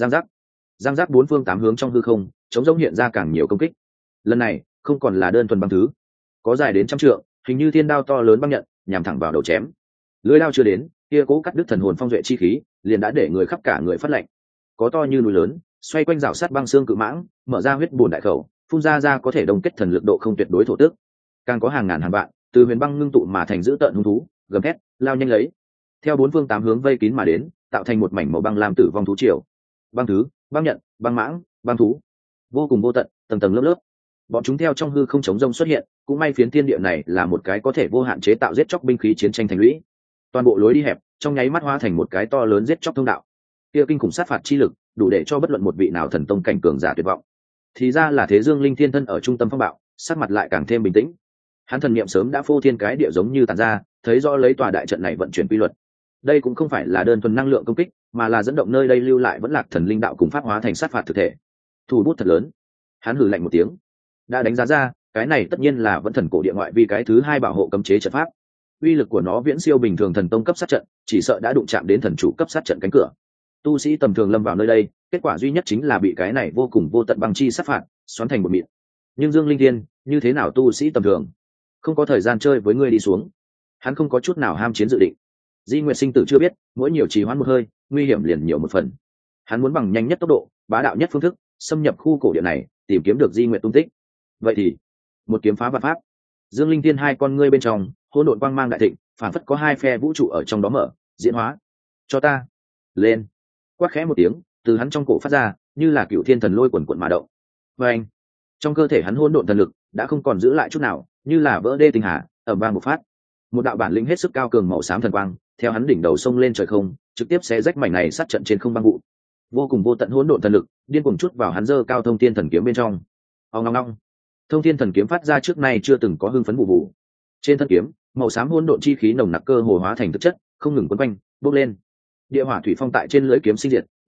Giang giác bốn phương tám hướng trong hư không, chống rỗng hiện ra càng nhiều công kích. Lần này, không còn là đơn thuần băng thứ, có dài đến trăm trượng, hình như thiên đao to lớn băng nhận, nhằm thẳng vào đầu chém. Lưỡi đao chưa đến, kia cố cắt đứt thần hồn phong duệ chi khí, liền đã để người khắp cả người phát lạnh. Có to như núi lớn, xoay quanh rào sát băng xương cự mãng, mở ra huyết bùn đại khẩu, phun ra có thể đồng kết thần lực độ không tuyệt đối thổ tước. Càng có hàng ngàn hàng vạn, từ huyền băng ngưng tụ mà thành dữ tợn hung thú, gầm thét, lao nhanh lấy. Theo bốn phương tám hướng vây kín mà đến, tạo thành một mảnh màu băng lam tử vong thú triều. Băng thứ, băng nhận, băng mãng, băng thú, vô cùng vô tận, tầng tầng lớp lớp. Bọn chúng theo trong hư không chống rông xuất hiện, cũng may phiến thiên địa này là một cái có thể vô hạn chế tạo giết chóc binh khí chiến tranh thành lũy. Toàn bộ lối đi hẹp, trong nháy mắt hóa thành một cái to lớn giết chóc thông đạo. Kia kinh khủng sát phạt chi lực, đủ để cho bất luận một vị nào thần tông cảnh cường giả tuyệt vọng. Thì ra là thế. Dương Linh Thiên thân ở trung tâm phong bạo, sắc mặt lại càng thêm bình tĩnh. Hắn thần niệm sớm đã phô thiên cái địa giống như tàn ra, thấy rõ lấy tòa đại trận này vận chuyển quy luật. Đây cũng không phải là đơn thuần năng lượng công kích, mà là dẫn động nơi đây lưu lại vẫn lạc thần linh đạo cùng pháp hóa thành sát phạt thực thể. Thủ bút thật lớn. Hắn hừ lạnh một tiếng, đã đánh giá ra, cái này tất nhiên là vẫn thần cổ địa ngoại vi cái thứ hai bảo hộ cấm chế trận pháp. Uy lực của nó viễn siêu bình thường thần tông cấp sát trận, chỉ sợ đã đụng chạm đến thần chủ cấp sát trận cánh cửa. Tu sĩ tầm thường lâm vào nơi đây, kết quả duy nhất chính là bị cái này vô cùng vô tận băng chi sát phạt xoắn thành một mịn. Nhưng Dương Linh Thiên, như thế nào tu sĩ tầm thường, không có thời gian chơi với ngươi đi xuống. Hắn không có chút nào ham chiến dự định. Di Nguyệt sinh tử chưa biết, mỗi nhiều trì hoãn một hơi, nguy hiểm liền nhiều một phần. Hắn muốn bằng nhanh nhất tốc độ, bá đạo nhất phương thức, xâm nhập khu cổ địa này, tìm kiếm được Di Nguyệt tung tích. Vậy thì, một kiếm phá vạn pháp. Dương Linh Thiên hai con ngươi bên trong, hỗn độn quang mang đại thịnh, phản phất có hai phe vũ trụ ở trong đó mở, diễn hóa. Cho ta lên. Quát khẽ một tiếng, từ hắn trong cổ phát ra, như là cựu thiên thần lôi quần quần mà động. Và anh, trong cơ thể hắn hỗn độn thần lực đã không còn giữ lại chút nào, như là vỡ đê tinh hà, ầm vang một phát. Một đạo bản lĩnh hết sức cao cường màu xám thần quang, theo hắn đỉnh đầu sông lên trời không, trực tiếp xé rách mảnh này sát trận trên không băng vụ. Vô cùng vô tận hỗn độn thần lực, điên cuồng chút vào hắn giơ cao thông thiên thần kiếm bên trong. Ong ong ong. Thông thiên thần kiếm phát ra trước nay chưa từng có hưng phấn vụ vụ. Trên thân kiếm, màu xám hỗn độn chi khí nồng nặc cơ hồ hóa thành thực chất, không ngừng quấn quanh, bốc lên. Địa hỏa thủy phong tại trên lưỡi kiếm sinh diệt,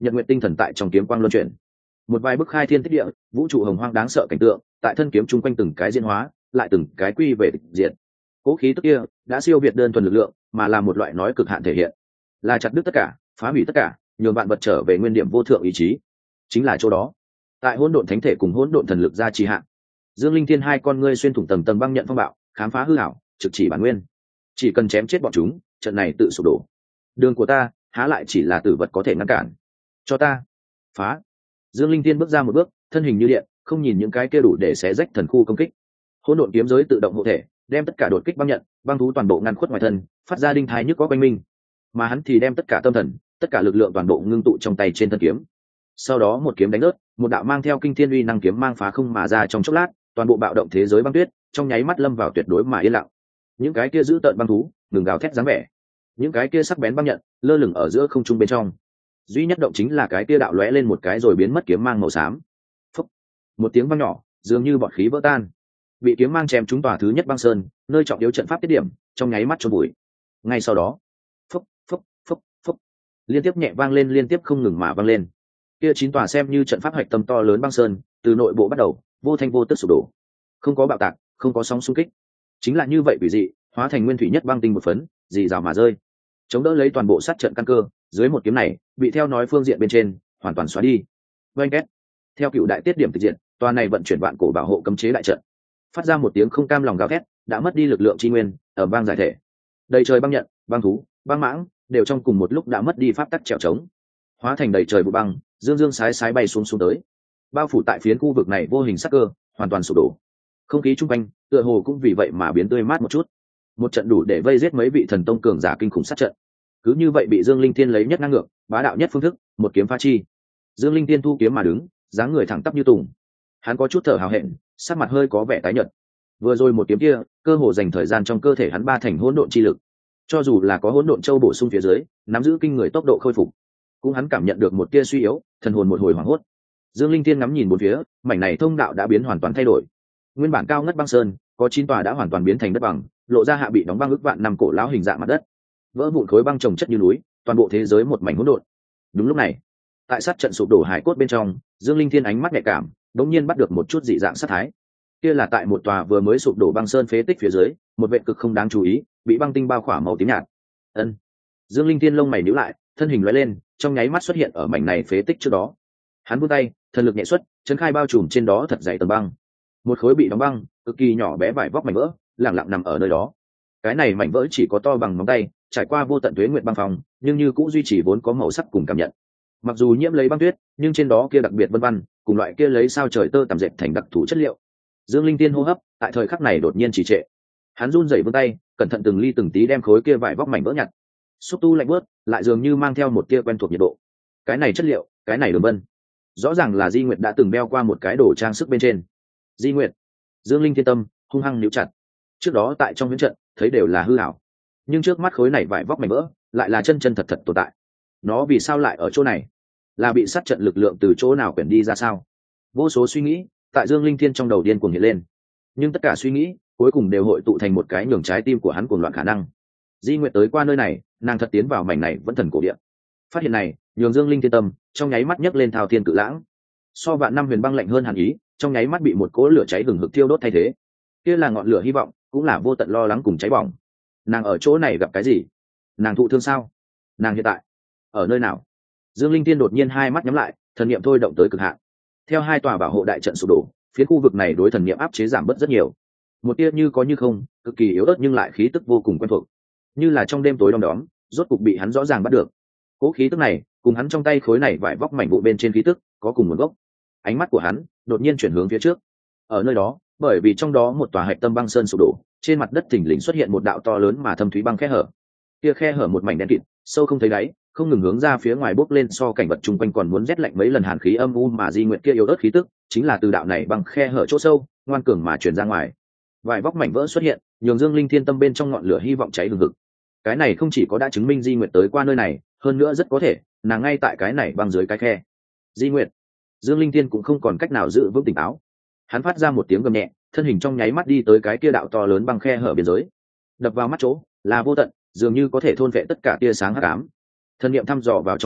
nhật nguyện tinh thần tại trong kiếm quang luân chuyển. Một vài bức khai thiên tích địa, vũ trụ hồng hoang đáng sợ cảnh tượng tại thân kiếm chung quanh từng cái diễn hóa, lại từng cái quy về diện. Cố khí tức kia đã siêu việt đơn thuần lực lượng, mà là một loại nói cực hạn thể hiện, là chặt đứt tất cả, phá hủy tất cả, nhường vạn vật trở về nguyên điểm vô thượng ý chí. Chính là chỗ đó, tại hỗn độn thánh thể cùng hỗn độn thần lực gia trì hạn, Dương Linh Thiên hai con ngươi xuyên thủng tầng tầng băng nhận phong bạo, khám phá hư ảo, trực chỉ bản nguyên. Chỉ cần chém chết bọn chúng, trận này tự sụp đổ. Đường của ta há lại chỉ là tử vật có thể ngăn cản. Cho ta phá. Dương Linh Thiên bước ra một bước, thân hình như điện, không nhìn những cái kia đủ để xé rách thần khu công kích. Hỗn độn kiếm giới tự động hộ thể, đem tất cả đột kích băng nhận, băng thú toàn bộ ngăn khuất ngoài thân, phát ra đinh thái nhức có quanh minh. Mà hắn thì đem tất cả tâm thần, tất cả lực lượng toàn bộ ngưng tụ trong tay trên thân kiếm. Sau đó một kiếm đánh rớt, một đạo mang theo kinh thiên uy năng kiếm mang phá không mà ra trong chốc lát, toàn bộ bạo động thế giới băng tuyết trong nháy mắt lâm vào tuyệt đối mà yên lặng. Những cái kia giữ tợn băng thú ngừng gào thét dáng vẻ, những cái kia sắc bén băng nhận lơ lửng ở giữa không trung bên trong. Duy nhất động chính là cái kia đạo lóe lên một cái rồi biến mất kiếm mang màu xám. Phúc. Một tiếng vang nhỏ, dường như bọt khí vỡ tan. Bị kiếm mang chém trúng tòa thứ nhất băng sơn, nơi trọng yếu trận pháp tiết điểm, trong nháy mắt chôn bụi. Ngay sau đó, phúc phúc phúc phúc, liên tiếp nhẹ vang lên, liên tiếp không ngừng mà vang lên. Kia 9 tòa xem như trận pháp hạch tâm to lớn băng sơn, từ nội bộ bắt đầu, vô thanh vô tức sụp đổ. Không có bạo tạc, không có sóng xung kích, chính là như vậy quỷ dị, hóa thành nguyên thủy nhất băng tinh một phấn, rì rào mà rơi. Chống đỡ lấy toàn bộ sát trận căn cơ, dưới một kiếm này, bị theo nói phương diện bên trên, hoàn toàn xóa đi. Vâng két. Theo cựu đại tiết điểm tịch diện, tòa này vận chuyển vạn cổ bảo hộ cấm chế đại trận, phát ra một tiếng không cam lòng gào thét, đã mất đi lực lượng chi nguyên, ở băng giải thể. Đầy trời băng nhận, băng thú, băng mãng, đều trong cùng một lúc đã mất đi pháp tắc trèo trống, hóa thành đầy trời bụi băng, dương dương sái sái bay xuống tới, bao phủ tại phiến khu vực này vô hình sắc cơ, hoàn toàn sụp đổ. Không khí chung quanh tựa hồ cũng vì vậy mà biến tươi mát một chút. Một trận đủ để vây giết mấy vị thần tông cường giả kinh khủng sát trận, cứ như vậy bị Dương Linh Thiên lấy nhất ngang ngược, bá đạo nhất phương thức, một kiếm phá chi. Dương Linh Thiên thu kiếm mà đứng, dáng người thẳng tắp như tùng. Hắn có chút thở hào hẹn, sắc mặt hơi có vẻ tái nhợt. Vừa rồi một kiếm kia, cơ hồ dành thời gian trong cơ thể hắn ba thành hỗn độn chi lực. Cho dù là có hỗn độn châu bổ sung phía dưới, nắm giữ kinh người tốc độ khôi phục, cũng hắn cảm nhận được một tia suy yếu, thần hồn một hồi hoảng hốt. Dương Linh Thiên ngắm nhìn bốn phía, mảnh này thông đạo đã biến hoàn toàn thay đổi. Nguyên bản cao ngất băng sơn, có 9 tòa đã hoàn toàn biến thành đất bằng, lộ ra hạ bị đóng băng ức vạn năm cổ lão hình dạng mặt đất. Vỡ vụn khối băng chồng chất như núi, toàn bộ thế giới một mảnh hỗn độn. Đúng lúc này, tại sát trận sụp đổ hải cốt bên trong, Dương Linh Thiên ánh mắt nhạy cảm, đột nhiên bắt được một chút dị dạng sát thái. Kia là tại một tòa vừa mới sụp đổ băng sơn phế tích phía dưới, một vệt cực không đáng chú ý, bị băng tinh bao khỏa màu tím nhạt. Ân. Dương Linh Thiên lông mày nhíu lại, thân hình lóe lên, trong nháy mắt xuất hiện ở mảnh này phế tích trước đó. Hắn vươn tay, thần lực nhẹ xuất, chấn khai bao trùm trên đó thật dày tầng băng. Một khối bị đóng băng, cực kỳ nhỏ bé vải vóc mảnh vỡ, lặng lặng nằm ở nơi đó. Cái này mảnh vỡ chỉ có to bằng ngón tay, trải qua vô tận tuế nguyệt băng phong, nhưng như cũng duy trì vốn có màu sắc cùng cảm nhận. Mặc dù nhiễm lấy băng tuyết, nhưng trên đó kia đặc biệt vân vân, cùng loại kia lấy sao trời tơ tằm dệt thành đặc thù chất liệu. Dương Linh Tiên hô hấp, tại thời khắc này đột nhiên trì trệ. Hắn run rẩy vươn tay, cẩn thận từng ly từng tí đem khối kia vải vóc mảnh vỡ nhặt. Xúc tu lạnh bớt, lại dường như mang theo một tia quen thuộc nhiệt độ. Cái này chất liệu, cái này đường vân, rõ ràng là Di Nguyệt đã từng đeo qua một cái đồ trang sức bên trên. Di Nguyệt. Dương Linh Thiên tâm hung hăng níu chặt. Trước đó tại trong huyễn trận thấy đều là hư ảo, nhưng trước mắt khối này vải vóc mảnh vỡ lại là chân chân thật thật tồn tại. Nó vì sao lại ở chỗ này? Là bị sát trận lực lượng từ chỗ nào quyển đi ra sao? Vô số suy nghĩ tại Dương Linh Thiên trong đầu điên cuồng hiện lên, nhưng tất cả suy nghĩ cuối cùng đều hội tụ thành một cái nhường trái tim của hắn cuồng loạn khả năng. Di Nguyệt tới qua nơi này, nàng thật tiến vào mảnh này vẫn thần cổ địa. Phát hiện này nhường Dương Linh Thiên tâm trong nháy mắt nhấc lên thao thiên cự lãng, so vạn năm huyền băng lạnh hơn hàn ý, trong nháy mắt bị một cỗ lửa cháy hừng hực thiêu đốt thay thế. Kia là ngọn lửa hy vọng, cũng là vô tận lo lắng cùng cháy bỏng. Nàng ở chỗ này gặp cái gì? Nàng thụ thương sao? Nàng hiện tại ở nơi nào? Dương Linh Thiên đột nhiên hai mắt nhắm lại, thần niệm thôi động tới cực hạn. Theo hai tòa bảo hộ đại trận sụp đổ, phía khu vực này đối thần niệm áp chế giảm bớt rất nhiều. Một tia như có như không, cực kỳ yếu ớt nhưng lại khí tức vô cùng quen thuộc, như là trong đêm tối đom đóm, rốt cục bị hắn rõ ràng bắt được. Cố khí tức này, cùng hắn trong tay khối này vải vóc mảnh vụ bên trên khí tức có cùng nguồn gốc. Ánh mắt của hắn đột nhiên chuyển hướng phía trước. Ở nơi đó, bởi vì trong đó một tòa hạch tâm băng sơn sụp đổ, trên mặt đất thình lình xuất hiện một đạo to lớn mà thâm thúy băng khe hở. Kia khe hở một mảnh đen kịt, sâu không thấy đáy, không ngừng hướng ra phía ngoài bốc lên, so cảnh vật chung quanh còn muốn rét lạnh mấy lần hàn khí âm u mà Di Nguyệt kia yếu ớt khí tức, chính là từ đạo này băng khe hở chỗ sâu, ngoan cường mà truyền ra ngoài. Vài vóc mảnh vỡ xuất hiện, nhường Dương Linh Thiên tâm bên trong ngọn lửa hy vọng cháy hừng hực. Cái này không chỉ có đã chứng minh Di Nguyệt tới qua nơi này, hơn nữa rất có thể nàng ngay tại cái này băng dưới cái khe. Di Nguyệt. Dương Linh Thiên cũng không còn cách nào giữ vững tỉnh táo. Hắn phát ra một tiếng gầm nhẹ, thân hình trong nháy mắt đi tới cái kia đạo to lớn băng khe hở biên giới. Đập vào mắt chỗ là vô tận, dường như có thể thôn vệ tất cả tia sáng hắc ám. Thân niệm thăm dò vào trong đó,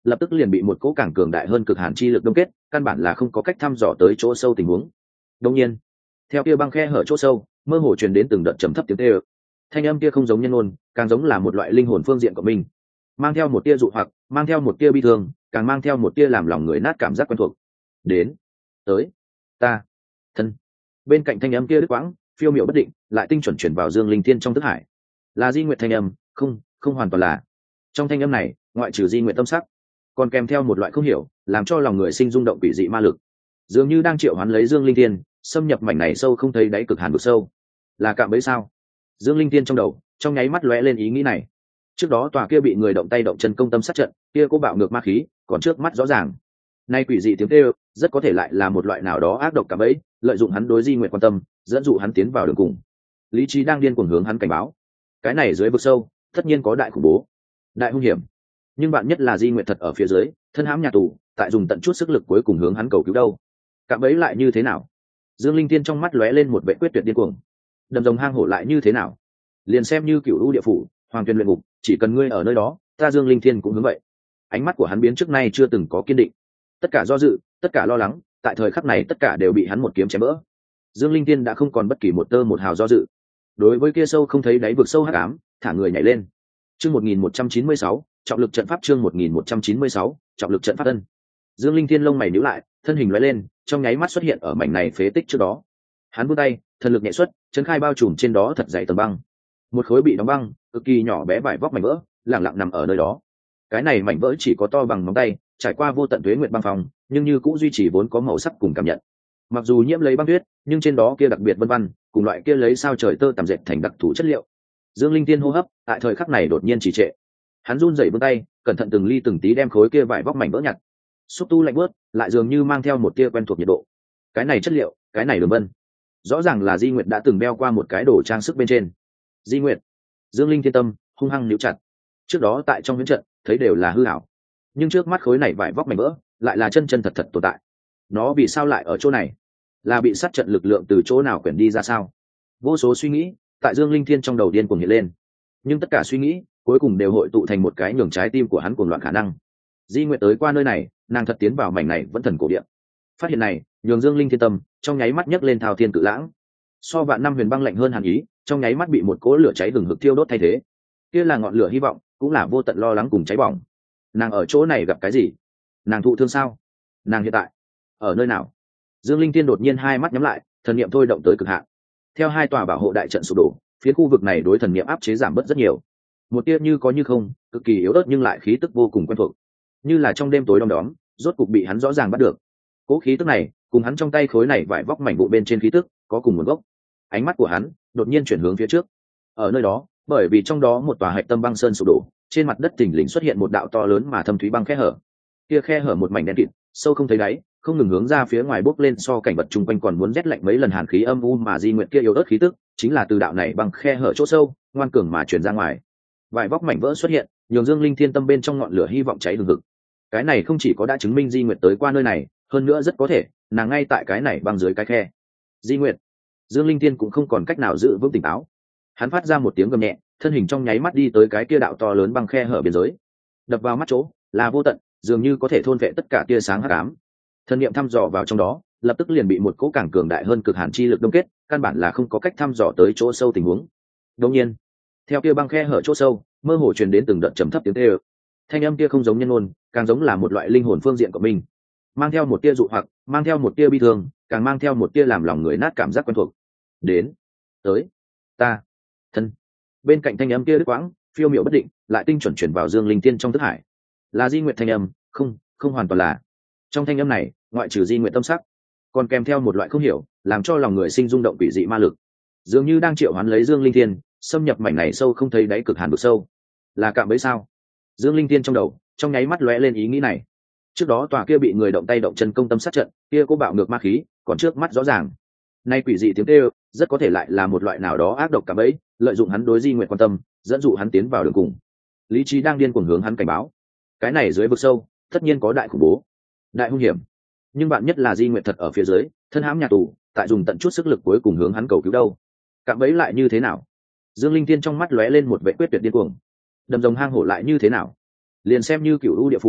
lập tức liền bị một cỗ càng cường đại hơn cực hàn chi lực đông kết, căn bản là không có cách thăm dò tới chỗ sâu tình huống. Đương nhiên, theo kia băng khe hở chỗ sâu, mơ hồ truyền đến từng đợt trầm thấp tiếng kêu. Thanh âm kia không giống nhân ngôn, càng giống là một loại linh hồn phương diện của mình, mang theo một tia dụ hoặc, mang theo một tia bi thương, càng mang theo một tia làm lòng người nát cảm giác quen thuộc. Đến, tới, ta, thân. Bên cạnh thanh âm kia đứt quãng, phiêu miểu bất định, lại tinh chuẩn chuyển vào Dương Linh Thiên trong thức hải. Là Di Nguyệt thanh âm, không, không hoàn toàn là. Trong thanh âm này, ngoại trừ Di Nguyệt tâm sắc, còn kèm theo một loại không hiểu, làm cho lòng người sinh rung động quỷ dị ma lực, dường như đang triệu hoán lấy Dương Linh Thiên, xâm nhập mảnh này sâu không thấy đáy cực hàn vực sâu. Là cạm bẫy sao? Dương Linh Thiên trong đầu, trong nháy mắt lóe lên ý nghĩ này. Trước đó tòa kia bị người động tay động chân công tâm sát trận, kia cố bạo ngược ma khí, còn trước mắt rõ ràng. Nay quỷ dị tiếng kêu, rất có thể lại là một loại nào đó ác độc cạm bẫy, lợi dụng hắn đối Di Nguyệt quan tâm, dẫn dụ hắn tiến vào đường cùng. Lý trí đang điên cuồng hướng hắn cảnh báo. Cái này dưới vực sâu, tất nhiên có đại khủng bố, đại hung hiểm. Nhưng bạn nhất là Di Nguyệt thật ở phía dưới, thân hãm nhà tù, tại dùng tận chút sức lực cuối cùng hướng hắn cầu cứu đâu. Cạm bẫy lại như thế nào? Dương Linh Thiên trong mắt lóe lên một vẻ quyết tuyệt điên cuồng. Đầm rồng hang hổ lại như thế nào? Liền xem như cửu u địa phủ, hoàng tuyền luyện ngục, chỉ cần ngươi ở nơi đó, ta Dương Linh Thiên cũng hướng vậy. Ánh mắt của hắn biến trước nay chưa từng có kiên định. Tất cả do dự, tất cả lo lắng, tại thời khắc này tất cả đều bị hắn một kiếm chém vỡ. Dương Linh Thiên đã không còn bất kỳ một tơ một hào do dự. Đối với kia sâu không thấy đáy vực sâu hắc ám, thả người nhảy lên. Chương 1196, trọng lực trận pháp chương 1196, trọng lực trận pháp tân. Dương Linh Thiên lông mày nhíu lại, thân hình lóe lên, trong nháy mắt xuất hiện ở mảnh này phế tích trước đó. Hắn vươn tay, thần lực nhẹ xuất, chấn khai bao trùm trên đó thật dày tầng băng. Một khối bị đóng băng, cực kỳ nhỏ bé vải vóc mảnh vỡ, lặng lặng nằm ở nơi đó. Cái này mảnh vỡ chỉ có to bằng ngón tay, trải qua vô tận tuế nguyệt băng phong, nhưng như cũng duy trì vốn có màu sắc cùng cảm nhận. Mặc dù nhiễm lấy băng tuyết, nhưng trên đó kia đặc biệt vân vân, cùng loại kia lấy sao trời tơ tằm dệt thành đặc thù chất liệu. Dương Linh Thiên hô hấp, tại thời khắc này đột nhiên trì trệ. Hắn run rẩy vươn tay, cẩn thận từng ly từng tí đem khối kia vải vóc mảnh vỡ nhặt. Xúc tu lạnh bớt, lại dường như mang theo một tia quen thuộc nhiệt độ. Cái này chất liệu, cái này đường vân, rõ ràng là Di Nguyệt đã từng đeo qua một cái đồ trang sức bên trên. Di Nguyệt. Dương Linh Thiên tâm hung hăng níu chặt. Trước đó tại trong huyễn trận, thấy đều là hư ảo, nhưng trước mắt khối này vải vóc mảnh vỡ, lại là chân chân thật thật tồn tại. Nó vì sao lại ở chỗ này? Là bị sát trận lực lượng từ chỗ nào quyển đi ra sao? Vô số suy nghĩ tại Dương Linh Thiên trong đầu điên cuồng hiện lên, nhưng tất cả suy nghĩ cuối cùng đều hội tụ thành một cái nhường trái tim của hắn cuồng loạn khả năng. Di Nguyệt tới qua nơi này, nàng thật tiến vào mảnh này vẫn thần cổ điện. Phát hiện này nhường Dương Linh Thiên tâm trong nháy mắt nhấc lên thao thiên cự lãng, so vạn năm huyền băng lạnh hơn hàn ý, trong nháy mắt bị một cỗ lửa cháy hừng hực thiêu đốt thay thế. Kia là ngọn lửa hy vọng, cũng là vô tận lo lắng cùng cháy bỏng. Nàng ở chỗ này gặp cái gì? Nàng thụ thương sao? Nàng hiện tại ở nơi nào? Dương Linh Thiên đột nhiên hai mắt nhắm lại, thần niệm thôi động tới cực hạn. Theo hai tòa bảo hộ đại trận sụp đổ, phía khu vực này đối thần niệm áp chế giảm bớt rất nhiều. Một tia như có như không, cực kỳ yếu ớt nhưng lại khí tức vô cùng quen thuộc, như là trong đêm tối đom đóm, rốt cục bị hắn rõ ràng bắt được. Cố khí tức này, cùng hắn trong tay khối này vải vóc mảnh vụ bên trên khí tức, có cùng nguồn gốc. Ánh mắt của hắn đột nhiên chuyển hướng phía trước. Ở nơi đó, bởi vì trong đó một tòa hạch tâm băng sơn sụp đổ, trên mặt đất thình lình xuất hiện một đạo to lớn mà thâm thúy băng khe hở. Kia khe hở một mảnh đen kịt, sâu không thấy đáy, không ngừng hướng ra phía ngoài bốc lên, so cảnh vật chung quanh còn muốn rét lạnh mấy lần hàn khí âm u, mà Di Nguyệt kia yếu ớt khí tức, chính là từ đạo này băng khe hở chỗ sâu, ngoan cường mà truyền ra ngoài. Vài vóc mảnh vỡ xuất hiện, nhường Dương Linh Thiên tâm bên trong ngọn lửa hy vọng cháy hừng hực. Cái này không chỉ có đã chứng minh Di Nguyệt tới qua nơi này, hơn nữa rất có thể nàng ngay tại cái này băng dưới cái khe. Di Nguyệt. Dương Linh Thiên cũng không còn cách nào giữ vững tỉnh táo. Hắn phát ra một tiếng gầm nhẹ, thân hình trong nháy mắt đi tới cái kia đạo to lớn băng khe hở biên giới. Đập vào mắt chỗ là vô tận, dường như có thể thôn vệ tất cả tia sáng hắc ám. Thân niệm thăm dò vào trong đó, lập tức liền bị một cỗ càng cường đại hơn cực hàn chi lực đông kết, căn bản là không có cách thăm dò tới chỗ sâu tình huống. Đương nhiên, theo kia băng khe hở chỗ sâu, mơ hồ truyền đến từng đợt trầm thấp tiếng kêu. Thanh âm kia không giống nhân ngôn, càng giống là một loại linh hồn phương diện của mình, mang theo một tia dụ hoặc, mang theo một tia bi thương, càng mang theo một tia làm lòng người nát cảm giác quen thuộc. Đến, tới, ta, thân. Bên cạnh thanh âm kia đứt quãng, phiêu miểu bất định, lại tinh chuẩn chuyển vào Dương Linh Thiên trong thức hải. Là Di Nguyệt thanh âm, không, không hoàn toàn là. Trong thanh âm này, ngoại trừ Di Nguyệt tâm sắc, còn kèm theo một loại không hiểu, làm cho lòng người sinh rung động quỷ dị ma lực, dường như đang triệu hoán lấy Dương Linh Thiên, xâm nhập mảnh này sâu không thấy đáy cực hàn vực sâu. Là cạm bẫy sao? Dương Linh Thiên trong đầu, trong nháy mắt lóe lên ý nghĩ này. Trước đó tòa kia bị người động tay động chân công tâm sát trận, kia cố bạo ngược ma khí, còn trước mắt rõ ràng. Nay quỷ dị tiếng kêu, rất có thể lại là một loại nào đó ác độc cạm bẫy, lợi dụng hắn đối Di Nguyệt quan tâm, dẫn dụ hắn tiến vào đường cùng. Lý trí đang điên cuồng hướng hắn cảnh báo. Cái này dưới vực sâu, tất nhiên có đại khủng bố, đại hung hiểm. Nhưng bạn nhất là Di Nguyệt thật ở phía dưới, thân hãm nhà tù, tại dùng tận chút sức lực cuối cùng hướng hắn cầu cứu đâu. Cạm bẫy lại như thế nào? Dương Linh Thiên trong mắt lóe lên một vẻ quyết tuyệt điên cuồng. Đầm rồng hang hổ lại như thế nào? Liền xem như cửu u địa phủ,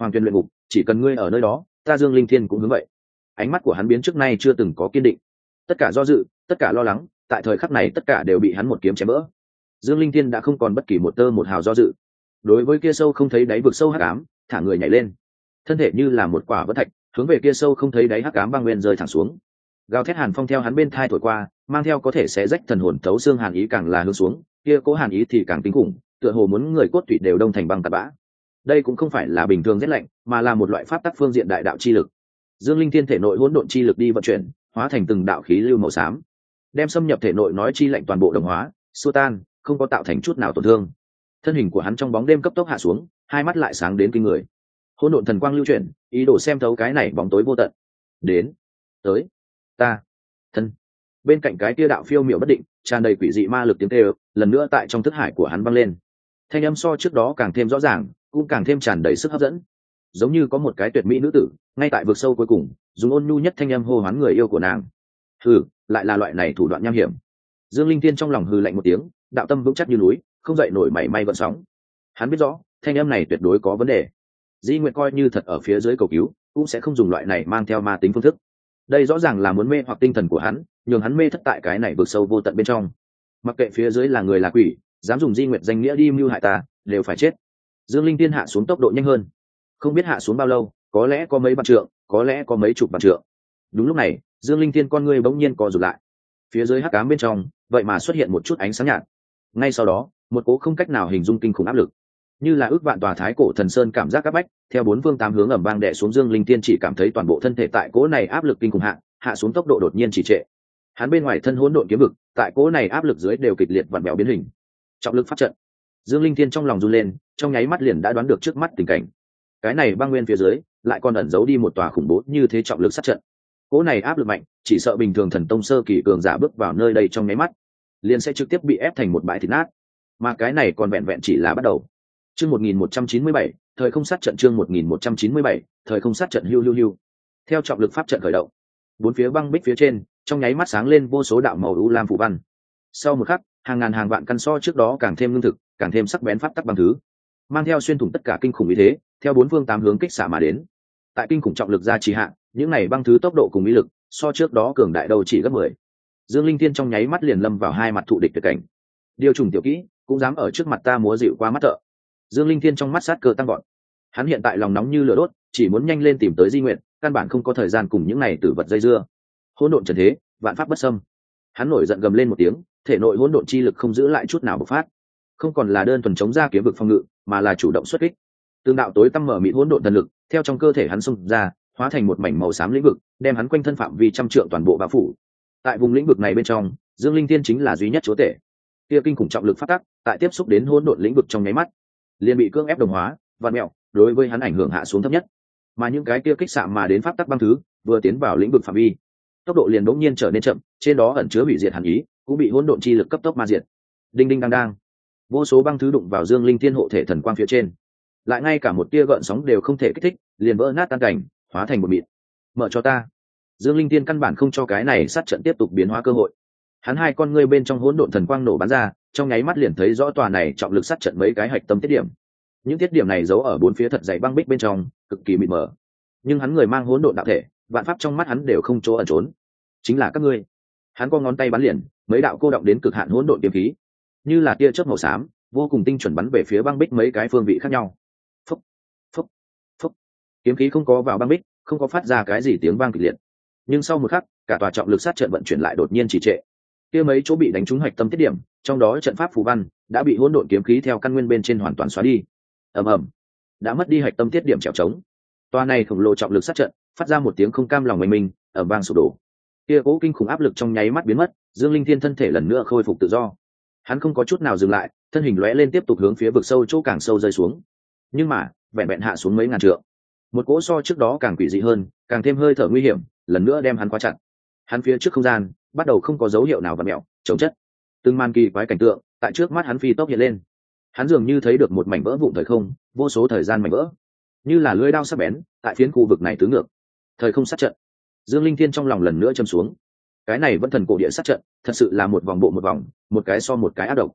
Hoàng Tuyền luyện ngục, chỉ cần ngươi ở nơi đó, ta Dương Linh Thiên cũng hướng vậy. Ánh mắt của hắn biến trước nay chưa từng có kiên định. Tất cả do dự, tất cả lo lắng, tại thời khắc này tất cả đều bị hắn một kiếm chém vỡ. Dương Linh Thiên đã không còn bất kỳ một tơ một hào do dự. Đối với kia sâu không thấy đáy vực sâu hắc ám, thả người nhảy lên. Thân thể như là một quả vỡ thạch, hướng về kia sâu không thấy đáy hắc ám băng nguyên rơi thẳng xuống. Gào thét hàn phong theo hắn bên thai thổi qua, mang theo có thể sẽ rách thần hồn thấu xương hàn ý càng là hướng xuống, kia cố hàn ý thì càng kinh khủng, tựa hồ muốn người cốt tủy đều đông thành băng tạt bã. Đây cũng không phải là bình thường rét lạnh, mà là một loại pháp tắc phương diện đại đạo chi lực. Dương Linh Thiên thể nội hỗn độn chi lực đi vận chuyển, hóa thành từng đạo khí lưu màu xám, đem xâm nhập thể nội nói chi lạnh toàn bộ đồng hóa, xua tan, không có tạo thành chút nào tổn thương. Thân hình của hắn trong bóng đêm cấp tốc hạ xuống, hai mắt lại sáng đến kinh người. Hỗn độn thần quang lưu chuyển, ý đồ xem thấu cái này bóng tối vô tận. Đến, tới, ta, thân. Bên cạnh cái tia đạo phiêu miểu bất định, tràn đầy quỷ dị ma lực tiếng kêu, lần nữa tại trong thức hải của hắn vang lên. Thanh âm so trước đó càng thêm rõ ràng, cũng càng thêm tràn đầy sức hấp dẫn. Giống như có một cái tuyệt mỹ nữ tử, ngay tại vực sâu cuối cùng, dùng ôn nhu nhất thanh âm hô hoán người yêu của nàng. Hừ, lại là loại này thủ đoạn nham hiểm. Dương Linh Thiên trong lòng hừ lạnh một tiếng, đạo tâm vững chắc như núi, không dậy nổi mảy may gợn sóng. Hắn biết rõ, thanh âm này tuyệt đối có vấn đề. Di Nguyệt coi như thật ở phía dưới cầu cứu, cũng sẽ không dùng loại này mang theo ma tính phương thức. Đây rõ ràng là muốn mê hoặc tinh thần của hắn, nhường hắn mê thất tại cái này vực sâu vô tận bên trong. Mặc kệ phía dưới là người là quỷ, dám dùng Di Nguyệt danh nghĩa đi mưu hại ta, đều phải chết. Dương Linh Thiên hạ xuống tốc độ nhanh hơn, không biết hạ xuống bao lâu, có lẽ có mấy vạn trượng, có lẽ có mấy chục vạn trượng. Đúng lúc này, Dương Linh Thiên con ngươi bỗng nhiên co rụt lại. Phía dưới hắc ám bên trong, vậy mà xuất hiện một chút ánh sáng nhạt. Ngay sau đó, một cỗ không cách nào hình dung kinh khủng áp lực, như là ước vạn tòa thái cổ thần sơn cảm giác áp bách, theo bốn phương tám hướng ầm vang đè xuống. Dương Linh Thiên chỉ cảm thấy toàn bộ thân thể tại cỗ này áp lực kinh khủng hạ xuống tốc độ đột nhiên trì trệ. Hắn bên ngoài thân hỗn độn kiếm vực, tại cỗ này áp lực dưới đều kịch liệt vặn vẹo biến hình. Trọng lực pháp trận. Dương Linh Thiên trong lòng run lên, trong nháy mắt liền đã đoán được trước mắt tình cảnh. Cái này băng nguyên phía dưới, lại còn ẩn giấu đi một tòa khủng bố như thế trọng lực sát trận. Cỗ này áp lực mạnh, chỉ sợ bình thường thần tông sơ kỳ cường giả bước vào nơi đây trong nháy mắt, liền sẽ trực tiếp bị ép thành một bãi thịt nát. Mà cái này còn vẹn vẹn chỉ là bắt đầu. Chương 1197, thời không sát trận. Chương 1197, thời không sát trận. Hưu. Theo trọng lực pháp trận khởi động, bốn phía băng bích phía trên, trong nháy mắt sáng lên vô số đạo màu u lam phù văn. Sau một khắc, hàng ngàn hàng vạn căn so trước đó càng thêm lương thực, càng thêm sắc bén pháp tắc băng thứ, mang theo xuyên thủng tất cả kinh khủng ý thế, theo bốn phương tám hướng kích xạ mà đến. Tại kinh khủng trọng lực ra trì hạn, những này băng thứ tốc độ cùng ý lực, so trước đó cường đại đầu chỉ gấp 10. Dương Linh Thiên trong nháy mắt liền lâm vào hai mặt thụ địch tuyệt cảnh. Điều trùng tiểu kỹ, cũng dám ở trước mặt ta múa dịu qua mắt thợ. Dương Linh Thiên trong mắt sát cơ tăng vọt. Hắn hiện tại lòng nóng như lửa đốt, chỉ muốn nhanh lên tìm tới Di Nguyệt, căn bản không có thời gian cùng những này tử vật dây dưa. Hỗn độn trần thế, vạn pháp bất xâm. Hắn nổi giận gầm lên một tiếng, thể nội hỗn độn chi lực không giữ lại chút nào bộc phát, không còn là đơn thuần chống ra kiếm vực phòng ngự, mà là chủ động xuất kích. Tương đạo tối tăm mở mịt hỗn độn thần lực, theo trong cơ thể hắn xung ra, hóa thành một mảnh màu xám lĩnh vực, đem hắn quanh thân phạm vi trăm trượng toàn bộ bao phủ. Tại vùng lĩnh vực này bên trong, Dương Linh Thiên chính là duy nhất chúa tể. Kia kinh khủng trọng lực phát tác, tại tiếp xúc đến hỗn độn lĩnh vực trong nháy mắt, liền bị cưỡng ép đồng hóa, vặn mèo, đối với hắn ảnh hưởng hạ xuống thấp nhất. Mà những cái kia kích xạ mà đến pháp tắc băng thứ, vừa tiến vào lĩnh vực phạm vi, tốc độ liền bỗng nhiên trở nên chậm, trên đó ẩn chứa hủy diệt hàn ý, cũng bị hỗn độn chi lực cấp tốc ma diệt. Đinh đinh đang đang, vô số băng thứ đụng vào Dương Linh Thiên hộ thể thần quang phía trên, lại ngay cả một tia gợn sóng đều không thể kích thích, liền vỡ nát tan cảnh, hóa thành một mịn. Mở cho ta. Dương Linh Thiên căn bản không cho cái này sát trận tiếp tục biến hóa cơ hội. Hắn hai con ngươi bên trong hỗn độn thần quang nổ bắn ra, trong nháy mắt liền thấy rõ tòa này trọng lực sát trận mấy cái hạch tâm tiết điểm. Những tiết điểm này giấu ở bốn phía thật dày băng bích bên trong, cực kỳ mịt mờ. Nhưng hắn người mang hỗn độn đạo thể, vạn pháp trong mắt hắn đều không chỗ ẩn trốn. Chính là các ngươi. Hắn có ngón tay bắn liền, mấy đạo cô động đến cực hạn hỗn độn kiếm khí, như là tia chớp màu xám, vô cùng tinh chuẩn bắn về phía băng bích mấy cái phương vị khác nhau. Phúc, phúc, phúc. Kiếm khí không có vào băng bích, không có phát ra cái gì tiếng vang kịch liệt. Nhưng sau một khắc, cả tòa trọng lực sát trận vận chuyển lại đột nhiên trì trệ. Kia mấy chỗ bị đánh trúng hạch tâm tiết điểm, trong đó trận pháp phù văn đã bị hỗn độn kiếm khí theo căn nguyên bên trên hoàn toàn xóa đi. Ầm ầm, đã mất đi hạch tâm tiết điểm trèo trống. Tòa này khổng lồ trọng lực sát trận phát ra một tiếng không cam lòng oanh minh, ầm vang sụp đổ. Kia cố kinh khủng áp lực trong nháy mắt biến mất, Dương Linh Thiên thân thể lần nữa khôi phục tự do. Hắn không có chút nào dừng lại, thân hình lóe lên tiếp tục hướng phía vực sâu chỗ càng sâu rơi xuống. Nhưng mà, vẹn vẹn hạ xuống mấy ngàn trượng, một cỗ so trước đó càng quỷ dị hơn, càng thêm hơi thở nguy hiểm, lần nữa đem hắn khóa chặt. Hắn phía trước không gian bắt đầu không có dấu hiệu nào vặn mèo, chống chất. Từng màn kỳ quái cảnh tượng tại trước mắt hắn phi tốc hiện lên. Hắn dường như thấy được một mảnh vỡ vụn thời không, vô số thời gian mảnh vỡ, như là lưỡi dao sắc bén, tại phiến khu vực này tứ ngược. Thời không sát trận. Dương Linh Thiên trong lòng lần nữa châm xuống. Cái này vẫn thần cổ địa sát trận, thật sự là một vòng bộ một vòng, một cái so một cái ác độc.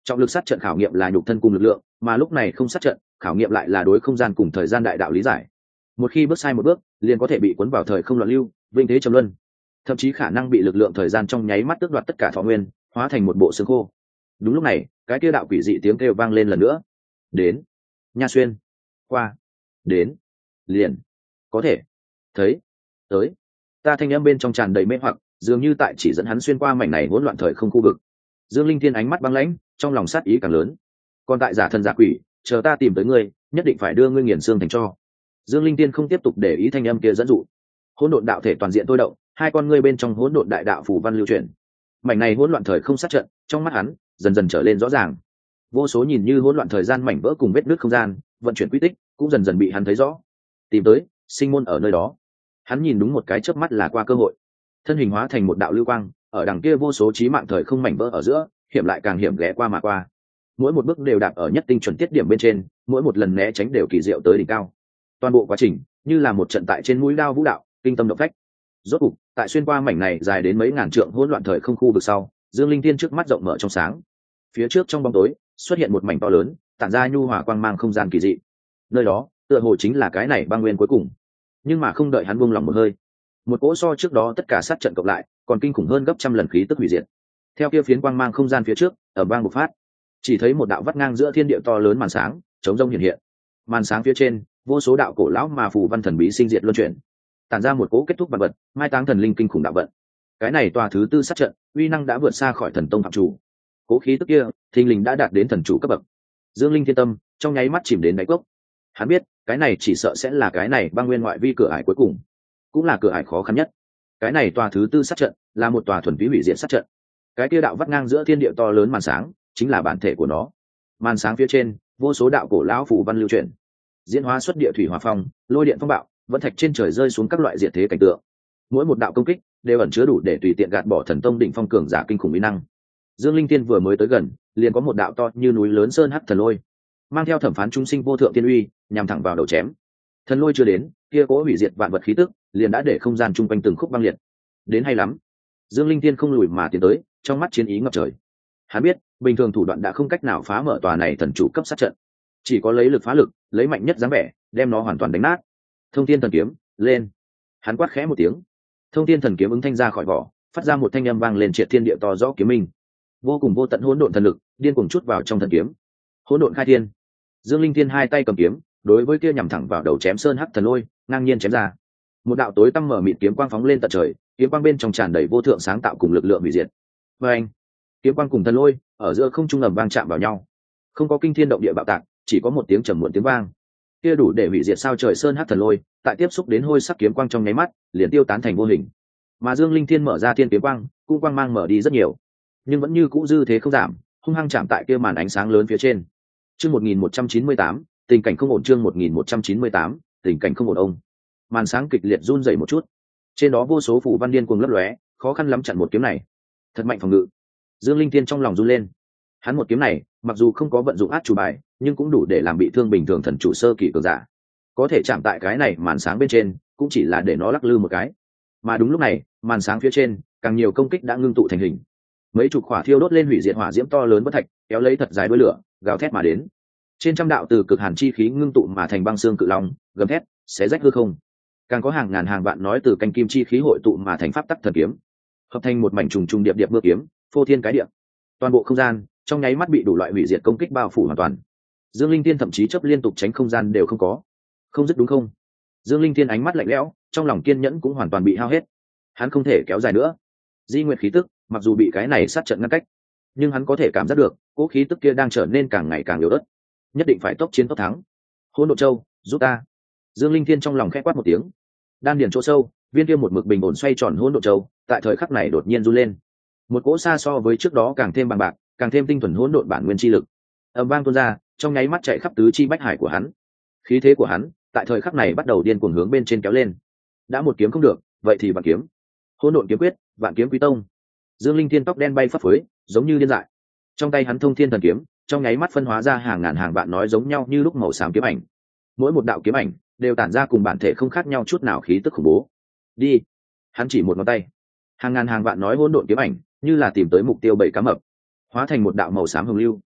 Trọng lực sát trận khảo nghiệm là nhục thân cùng lực lượng, mà lúc này không sát trận khảo nghiệm lại là đối không gian cùng thời gian đại đạo lý giải. Một khi bước sai một bước liền có thể bị cuốn vào thời không loạn lưu, vinh thế trầm luân, thậm chí khả năng bị lực lượng thời gian trong nháy mắt tước đoạt tất cả thọ nguyên, hóa thành một bộ xương khô. Đúng lúc này cái kia đạo quỷ dị tiếng kêu vang lên lần nữa. Đến. Nha Xuyên. Qua. Đến. Liền. Có thể. Thấy. Tới. Ta thanh âm bên trong tràn đầy mê hoặc, dường như tại chỉ dẫn hắn xuyên qua mảnh này hỗn loạn thời không khu vực. Dương Linh Thiên ánh mắt băng lãnh, trong lòng sát ý càng lớn. Còn tại giả thần giả quỷ, chờ ta tìm tới ngươi, nhất định phải đưa ngươi nghiền xương thành tro. Dương Linh Thiên không tiếp tục để ý thanh âm kia dẫn dụ. Hỗn độn đạo thể toàn diện tôi động, hai con ngươi bên trong hỗn độn đại đạo phù văn lưu chuyển. Mảnh này hỗn loạn thời không sát trận, trong mắt hắn dần dần trở lên rõ ràng. Vô số nhìn như hỗn loạn thời gian mảnh vỡ cùng vết nứt không gian, vận chuyển quy tích, cũng dần dần bị hắn thấy rõ. Tìm tới, sinh môn ở nơi đó. Hắn nhìn đúng một cái chớp mắt là qua cơ hội. Thân hình hóa thành một đạo lưu quang, ở đằng kia vô số chí mạng thời không mảnh vỡ ở giữa, hiểm lại càng hiểm ghé qua mà qua. Mỗi một bước đều đạp ở nhất tinh chuẩn tiết điểm bên trên, mỗi một lần né tránh đều kỳ diệu tới đỉnh cao. Toàn bộ quá trình như là một trận tại trên mũi đao vũ đạo, kinh tâm động phách. Rốt cục, tại xuyên qua mảnh này dài đến mấy ngàn trượng hỗn loạn thời không khu vực sau, Dương Linh Thiên trước mắt rộng mở trong sáng. Phía trước trong bóng tối xuất hiện một mảnh to lớn, tản ra nhu hòa quang mang không gian kỳ dị. Nơi đó, tựa hồ chính là cái này băng nguyên cuối cùng. Nhưng mà không đợi hắn buông lòng một hơi, một cỗ so trước đó tất cả sát trận cộng lại còn kinh khủng hơn gấp trăm lần khí tức hủy diệt. Theo kia phiến quang mang không gian phía trước, ở bang bộc phát, chỉ thấy một đạo vắt ngang giữa thiên địa to lớn màn sáng, chống rông hiện hiện. Màn sáng phía trên, vô số đạo cổ lão mà phù văn thần bí sinh diệt luân chuyển, tản ra một cỗ kết thúc vật vật, mai táng thần linh kinh khủng đạo vận. Cái này tòa thứ tư sát trận, uy năng đã vượt xa khỏi thần tông phạm chủ. Cố khí tức kia, thình lình đã đạt đến thần chủ cấp bậc. Dương Linh thiên tâm trong nháy mắt chìm đến đáy cốc. Hắn biết, cái này chỉ sợ sẽ là cái này băng nguyên ngoại vi cửa ải cuối cùng, cũng là cửa ải khó khăn nhất. Cái này tòa thứ tư sát trận là một tòa thuần túy hủy diệt sát trận. Cái kia đạo vắt ngang giữa thiên địa to lớn màn sáng, chính là bản thể của nó. Màn sáng phía trên, vô số đạo cổ lão phù văn lưu chuyển, diễn hóa xuất địa thủy hỏa phong, lôi điện phong bạo, vẫn thạch trên trời rơi xuống các loại diệt thế cảnh tượng. Mỗi một đạo công kích đều ẩn chứa đủ để tùy tiện gạt bỏ thần tông đỉnh phong cường giả kinh khủng uy năng. Dương Linh Tiên vừa mới tới gần, liền có một đạo to như núi lớn sơn hắc thần lôi, mang theo thẩm phán chúng sinh vô thượng tiên uy, nhằm thẳng vào đầu chém. Thần lôi chưa đến, kia cố hủy diệt vạn vật khí tức, liền đã để không gian chung quanh từng khúc băng liệt. Đến hay lắm. Dương Linh Tiên không lùi mà tiến tới, trong mắt chiến ý ngập trời. Hắn biết, bình thường thủ đoạn đã không cách nào phá mở tòa này thần chủ cấp sát trận, chỉ có lấy lực phá lực, lấy mạnh nhất dáng vẻ, đem nó hoàn toàn đánh nát. Thông Thiên thần kiếm, lên. Hắn quát khẽ một tiếng. Thông Thiên thần kiếm ứng thanh ra khỏi vỏ, phát ra một thanh âm vang lên triệt thiên địa to rõ kiếm minh. Vô cùng vô tận hỗn độn thần lực, điên cuồng chút vào trong thần kiếm. Hỗn độn khai thiên. Dương Linh Thiên hai tay cầm kiếm, đối với kia nhằm thẳng vào đầu chém sơn hắc thần lôi, ngang nhiên chém ra. Một đạo tối tăm mở mịt kiếm quang phóng lên tận trời, kiếm quang bên trong tràn đầy vô thượng sáng tạo cùng lực lượng hủy diệt. Và anh, kiếm quang cùng thần lôi ở giữa không trung ầm vang chạm vào nhau, không có kinh thiên động địa bạo tạc, chỉ có một tiếng trầm muộn tiếng vang. Kia đủ để hủy diệt sao trời sơn hắc thần lôi, tại tiếp xúc đến hôi sắc kiếm quang trong nháy mắt, liền tiêu tán thành vô hình. Mà Dương Linh Thiên mở ra thiên kiếm quang, cũng quang mang mở đi rất nhiều, nhưng vẫn như cũ dư thế không giảm, hung hăng chạm tại kia màn ánh sáng lớn phía trên. Chương 1198, tình cảnh không ổn. Chương 1198, tình cảnh không ổn. Ông màn sáng kịch liệt run rẩy một chút, trên đó vô số phù văn điên cuồng lấp lóe, khó khăn lắm chặn một kiếm này. Thật mạnh phòng ngự. Dương Linh Thiên trong lòng run lên. Hắn một kiếm này, mặc dù không có vận dụng át chủ bài, nhưng cũng đủ để làm bị thương bình thường thần chủ sơ kỳ cường giả. Có thể chạm tại cái này màn sáng bên trên, cũng chỉ là để nó lắc lư một cái. Mà đúng lúc này, màn sáng phía trên, càng nhiều công kích đã ngưng tụ thành hình. Mấy chục hỏa thiêu đốt lên hủy diệt hỏa diễm to lớn bất thạch, kéo lấy thật dài đuôi lửa, gào thét mà đến. Trên trăm đạo từ cực hàn chi khí ngưng tụ mà thành băng xương cự long, gầm thét, xé rách hư không. Càng có hàng ngàn hàng vạn nói từ canh kim chi khí hội tụ mà thành pháp tắc thần kiếm, hợp thành một mảnh trùng trùng điệp điệp mưa kiếm, phô thiên cái địa. Toàn bộ không gian trong nháy mắt bị đủ loại hủy diệt công kích bao phủ hoàn toàn. Dương Linh Thiên thậm chí chớp liên tục tránh không gian đều không có. Không dứt đúng không? Dương Linh Thiên ánh mắt lạnh lẽo, trong lòng kiên nhẫn cũng hoàn toàn bị hao hết. Hắn không thể kéo dài nữa. Di Nguyệt khí tức, mặc dù bị cái này sát trận ngăn cách, nhưng hắn có thể cảm giác được, cỗ khí tức kia đang trở nên càng ngày càng yếu ớt. Nhất định phải tốc chiến tốc thắng. Hỗn Độn Châu, giúp ta. Dương Linh Thiên trong lòng khẽ quát một tiếng. Đan điền chỗ sâu, viên kia một mực bình ổn xoay tròn Hỗn Độn Châu, tại thời khắc này đột nhiên run lên. Một cỗ xa so với trước đó càng thêm bằng bạc, càng thêm tinh thuần hỗn độn bản nguyên chi lực, ầm vang tuôn ra, trong nháy mắt chạy khắp tứ chi bách hải của hắn. Khí thế của hắn, tại thời khắc này bắt đầu điên cuồng hướng bên trên kéo lên. Đã một kiếm không được, vậy thì vạn kiếm. Hỗn độn kiếm quyết, vạn kiếm quý tông. Dương Linh Thiên tóc đen bay phấp phới, giống như điên dại. Trong tay hắn thông thiên thần kiếm, trong nháy mắt phân hóa ra hàng ngàn hàng vạn nói giống nhau như lúc màu xám kiếm ảnh. Mỗi một đạo kiếm ảnh đều tản ra cùng bản thể không khác nhau chút nào khí tức khủng bố. Đi. Hắn chỉ một ngón tay, hàng ngàn hàng vạn nói hỗn độn kiếm ảnh như là tìm tới mục tiêu bảy cá mập, hóa thành một đạo màu xám hồng lưu,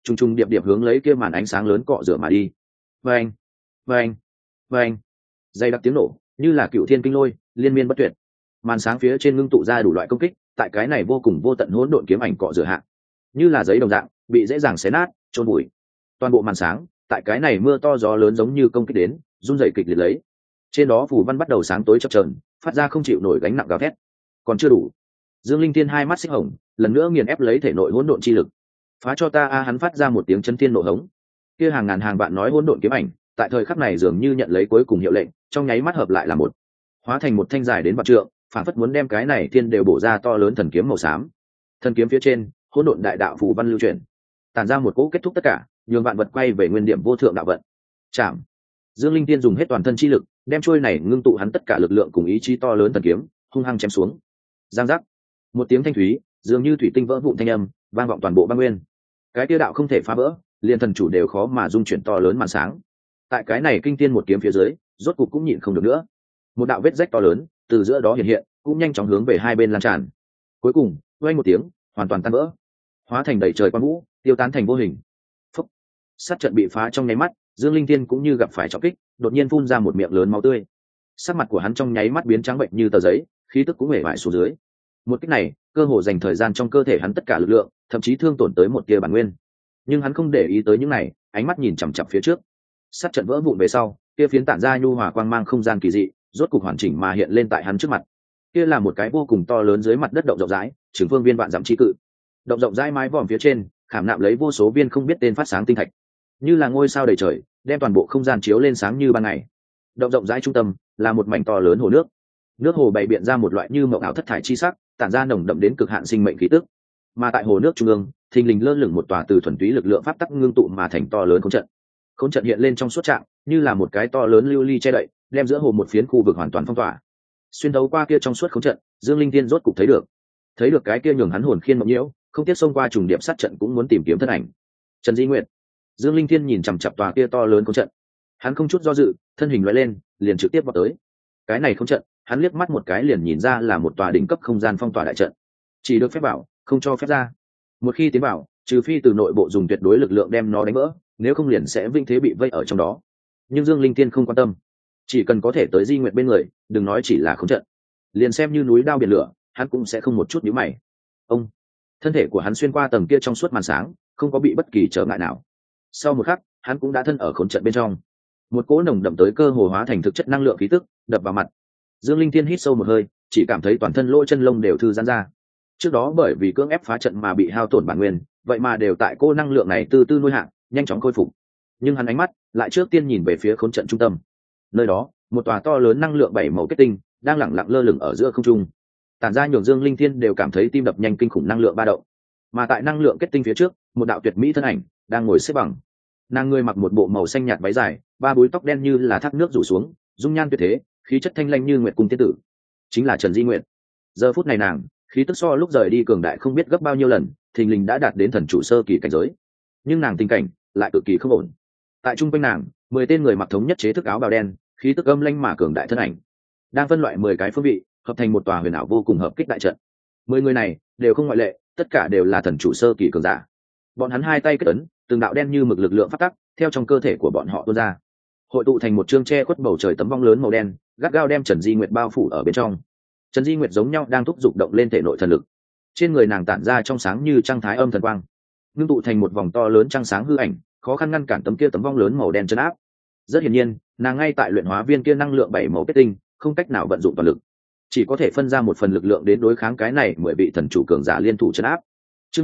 trùng trùng điệp điệp hướng lấy kia màn ánh sáng lớn cọ rửa mà đi. Vâng, vâng, vâng, dày đặc tiếng nổ như là cựu thiên kinh lôi liên miên bất tuyệt. Màn sáng phía trên ngưng tụ ra đủ loại công kích, tại cái này vô cùng vô tận hỗn độn kiếm ảnh cọ rửa hạ, như là giấy đồng dạng bị dễ dàng xé nát trôn bụi. Toàn bộ màn sáng tại cái này mưa to gió lớn giống như công kích đến, run rẩy kịch liệt lấy. Trên đó phù văn bắt đầu sáng tối chập chờn, phát ra không chịu nổi gánh nặng gào thét. Còn chưa đủ. Dương Linh Thiên hai mắt xích hồng, lần nữa nghiền ép lấy thể nội hỗn độn chi lực. Phá cho ta a! Hắn phát ra một tiếng chấn thiên nộ hống. Kia hàng ngàn hàng vạn nói hỗn độn kiếm ảnh, tại thời khắc này dường như nhận lấy cuối cùng hiệu lệnh, trong nháy mắt hợp lại là một, hóa thành một thanh dài đến vạn trượng, phản phất muốn đem cái này thiên đều bổ ra to lớn thần kiếm màu xám. Thần kiếm phía trên, hỗn độn đại đạo phù văn lưu chuyển, tản ra một cỗ kết thúc tất cả, nhường vạn vật quay về nguyên điểm vô thượng đạo vận. Chạm. Dương Linh Tiên dùng hết toàn thân chi lực, đem trôi này ngưng tụ hắn tất cả lực lượng cùng ý chí to lớn thần kiếm, hung hăng chém xuống. Giang giác. Một tiếng thanh thúy, dường như thủy tinh vỡ vụn thanh âm, vang vọng toàn bộ băng nguyên. Cái kia đạo không thể phá vỡ, liền thần chủ đều khó mà dung chuyển to lớn màn sáng. Tại cái này kinh thiên một kiếm phía dưới, rốt cục cũng nhịn không được nữa. Một đạo vết rách to lớn từ giữa đó hiện hiện, cũng nhanh chóng hướng về hai bên lan tràn. Cuối cùng, vang một tiếng, hoàn toàn tan vỡ, hóa thành đầy trời quang vũ, tiêu tán thành vô hình. Phúc. Sát trận bị phá trong nháy mắt, Dương Linh Thiên cũng như gặp phải trọng kích, đột nhiên phun ra một miệng lớn máu tươi. Sắc mặt của hắn trong nháy mắt biến trắng bệnh như tờ giấy, khí tức cũng hề bại xuống dưới. Một kích này, cơ hồ dành thời gian trong cơ thể hắn tất cả lực lượng, thậm chí thương tổn tới một tia bản nguyên. Nhưng hắn không để ý tới những này, ánh mắt nhìn chằm chằm phía trước. Sát trận vỡ vụn về sau, kia phiến tản ra nhu hòa quang mang không gian kỳ dị, rốt cục hoàn chỉnh mà hiện lên tại hắn trước mặt. Kia là một cái vô cùng to lớn dưới mặt đất động rộng rãi, trường phương viên vạn dặm chi cự. Động rộng rãi mái vòm phía trên, khảm nạm lấy vô số viên không biết tên phát sáng tinh thạch, như là ngôi sao đầy trời, đem toàn bộ không gian chiếu lên sáng như ban ngày. Động rộng rãi trung tâm là một mảnh to lớn hồ nước. Nước hồ bày biện ra một loại như mộng ảo thất thải chi sắc, tản ra nồng đậm đến cực hạn sinh mệnh khí tức. Mà tại hồ nước trung ương, thình lình lơ lửng một tòa từ thuần túy lực lượng pháp tắc ngưng tụ mà thành to lớn khốn trận. Khốn trận hiện lên trong suốt trạng, như là một cái to lớn lưu ly che đậy, đem giữa hồ một phiến khu vực hoàn toàn phong tỏa. Xuyên thấu qua kia trong suốt khốn trận, Dương Linh Tiên rốt cục thấy được cái kia nhường hắn hồn khiên mộng nhiễu, không tiếc xông qua trùng điệp sát trận cũng muốn tìm kiếm thân ảnh. Trần Di Nguyệt. Dương Linh Thiên nhìn chằm chằm tòa kia to lớn khốn trận, hắn không chút do dự, thân hình lóe lên, liền trực tiếp vào tới. Cái này khốn trận, hắn liếc mắt một cái liền nhìn ra là một tòa đỉnh cấp không gian phong tỏa đại trận, chỉ được phép vào, không cho phép ra. Một khi tiến vào, trừ phi từ nội bộ dùng tuyệt đối lực lượng đem nó đánh vỡ, nếu không liền sẽ vĩnh thế bị vây ở trong đó. Nhưng Dương Linh Thiên không quan tâm, chỉ cần có thể tới Di Nguyệt bên người, đừng nói chỉ là khốn trận, liền xem như núi đao biển lửa, hắn cũng sẽ không một chút nhíu mày. Ông, thân thể của hắn xuyên qua tầng kia trong suốt màn sáng, không có bị bất kỳ trở ngại nào. Sau một khắc, hắn cũng đã thân ở khốn trận bên trong. Một cỗ nồng đậm tới cơ hồ hóa thành thực chất năng lượng khí tức đập vào mặt. Dương Linh Thiên hít sâu một hơi, chỉ cảm thấy toàn thân lỗ chân lông đều thư giãn ra. Trước đó bởi vì cưỡng ép phá trận mà bị hao tổn bản nguyên, vậy mà đều tại cô năng lượng này từ từ nuôi hạng, nhanh chóng khôi phục. Nhưng hắn ánh mắt lại trước tiên nhìn về phía khốn trận trung tâm. Nơi đó, một tòa to lớn năng lượng bảy màu kết tinh đang lẳng lặng lơ lửng ở giữa không trung, tản ra nhường Dương Linh Thiên đều cảm thấy tim đập nhanh kinh khủng năng lượng ba động. Mà tại năng lượng kết tinh phía trước, một đạo tuyệt mỹ thân ảnh đang ngồi xếp bằng. Nàng người mặc một bộ màu xanh nhạt váy dài, ba búi tóc đen như là thác nước rủ xuống, dung nhan tuyệt thế, khí chất thanh lanh như nguyệt cung tiên tử, chính là Trần Di Nguyệt. Giờ phút này nàng khí tức so lúc rời đi cường đại không biết gấp bao nhiêu lần, thình lình đã đạt đến thần chủ sơ kỳ cảnh giới. Nhưng nàng tình cảnh lại cực kỳ không ổn. Tại trung quanh nàng, 10 tên người mặc thống nhất chế thức áo bào đen, khí tức âm lãnh mà cường đại thân ảnh, đang phân loại 10 cái phương vị, hợp thành một tòa huyền ảo vô cùng hợp kích đại trận. 10 người này đều không ngoại lệ, tất cả đều là thần chủ sơ kỳ cường giả. Bọn hắn hai tay kết ấn, từng đạo đen như mực lực lượng phát tắc theo trong cơ thể của bọn họ tuôn ra, hội tụ thành một chương che khuất bầu trời tấm vong lớn màu đen, gắt gao đem Trần Di Nguyệt bao phủ ở bên trong. Trần Di Nguyệt giống nhau đang thúc giục động lên thể nội thần lực, trên người nàng tản ra trong sáng như trăng thái âm thần quang, ngưng tụ thành một vòng to lớn trăng sáng hư ảnh, khó khăn ngăn cản tấm vong lớn màu đen trấn áp. Rất hiển nhiên, nàng ngay tại luyện hóa viên kia năng lượng bảy màu kết tinh, không cách nào vận dụng toàn lực, chỉ có thể phân ra một phần lực lượng đến đối kháng cái này 10 vị thần chủ cường giả liên thủ trấn áp. Chương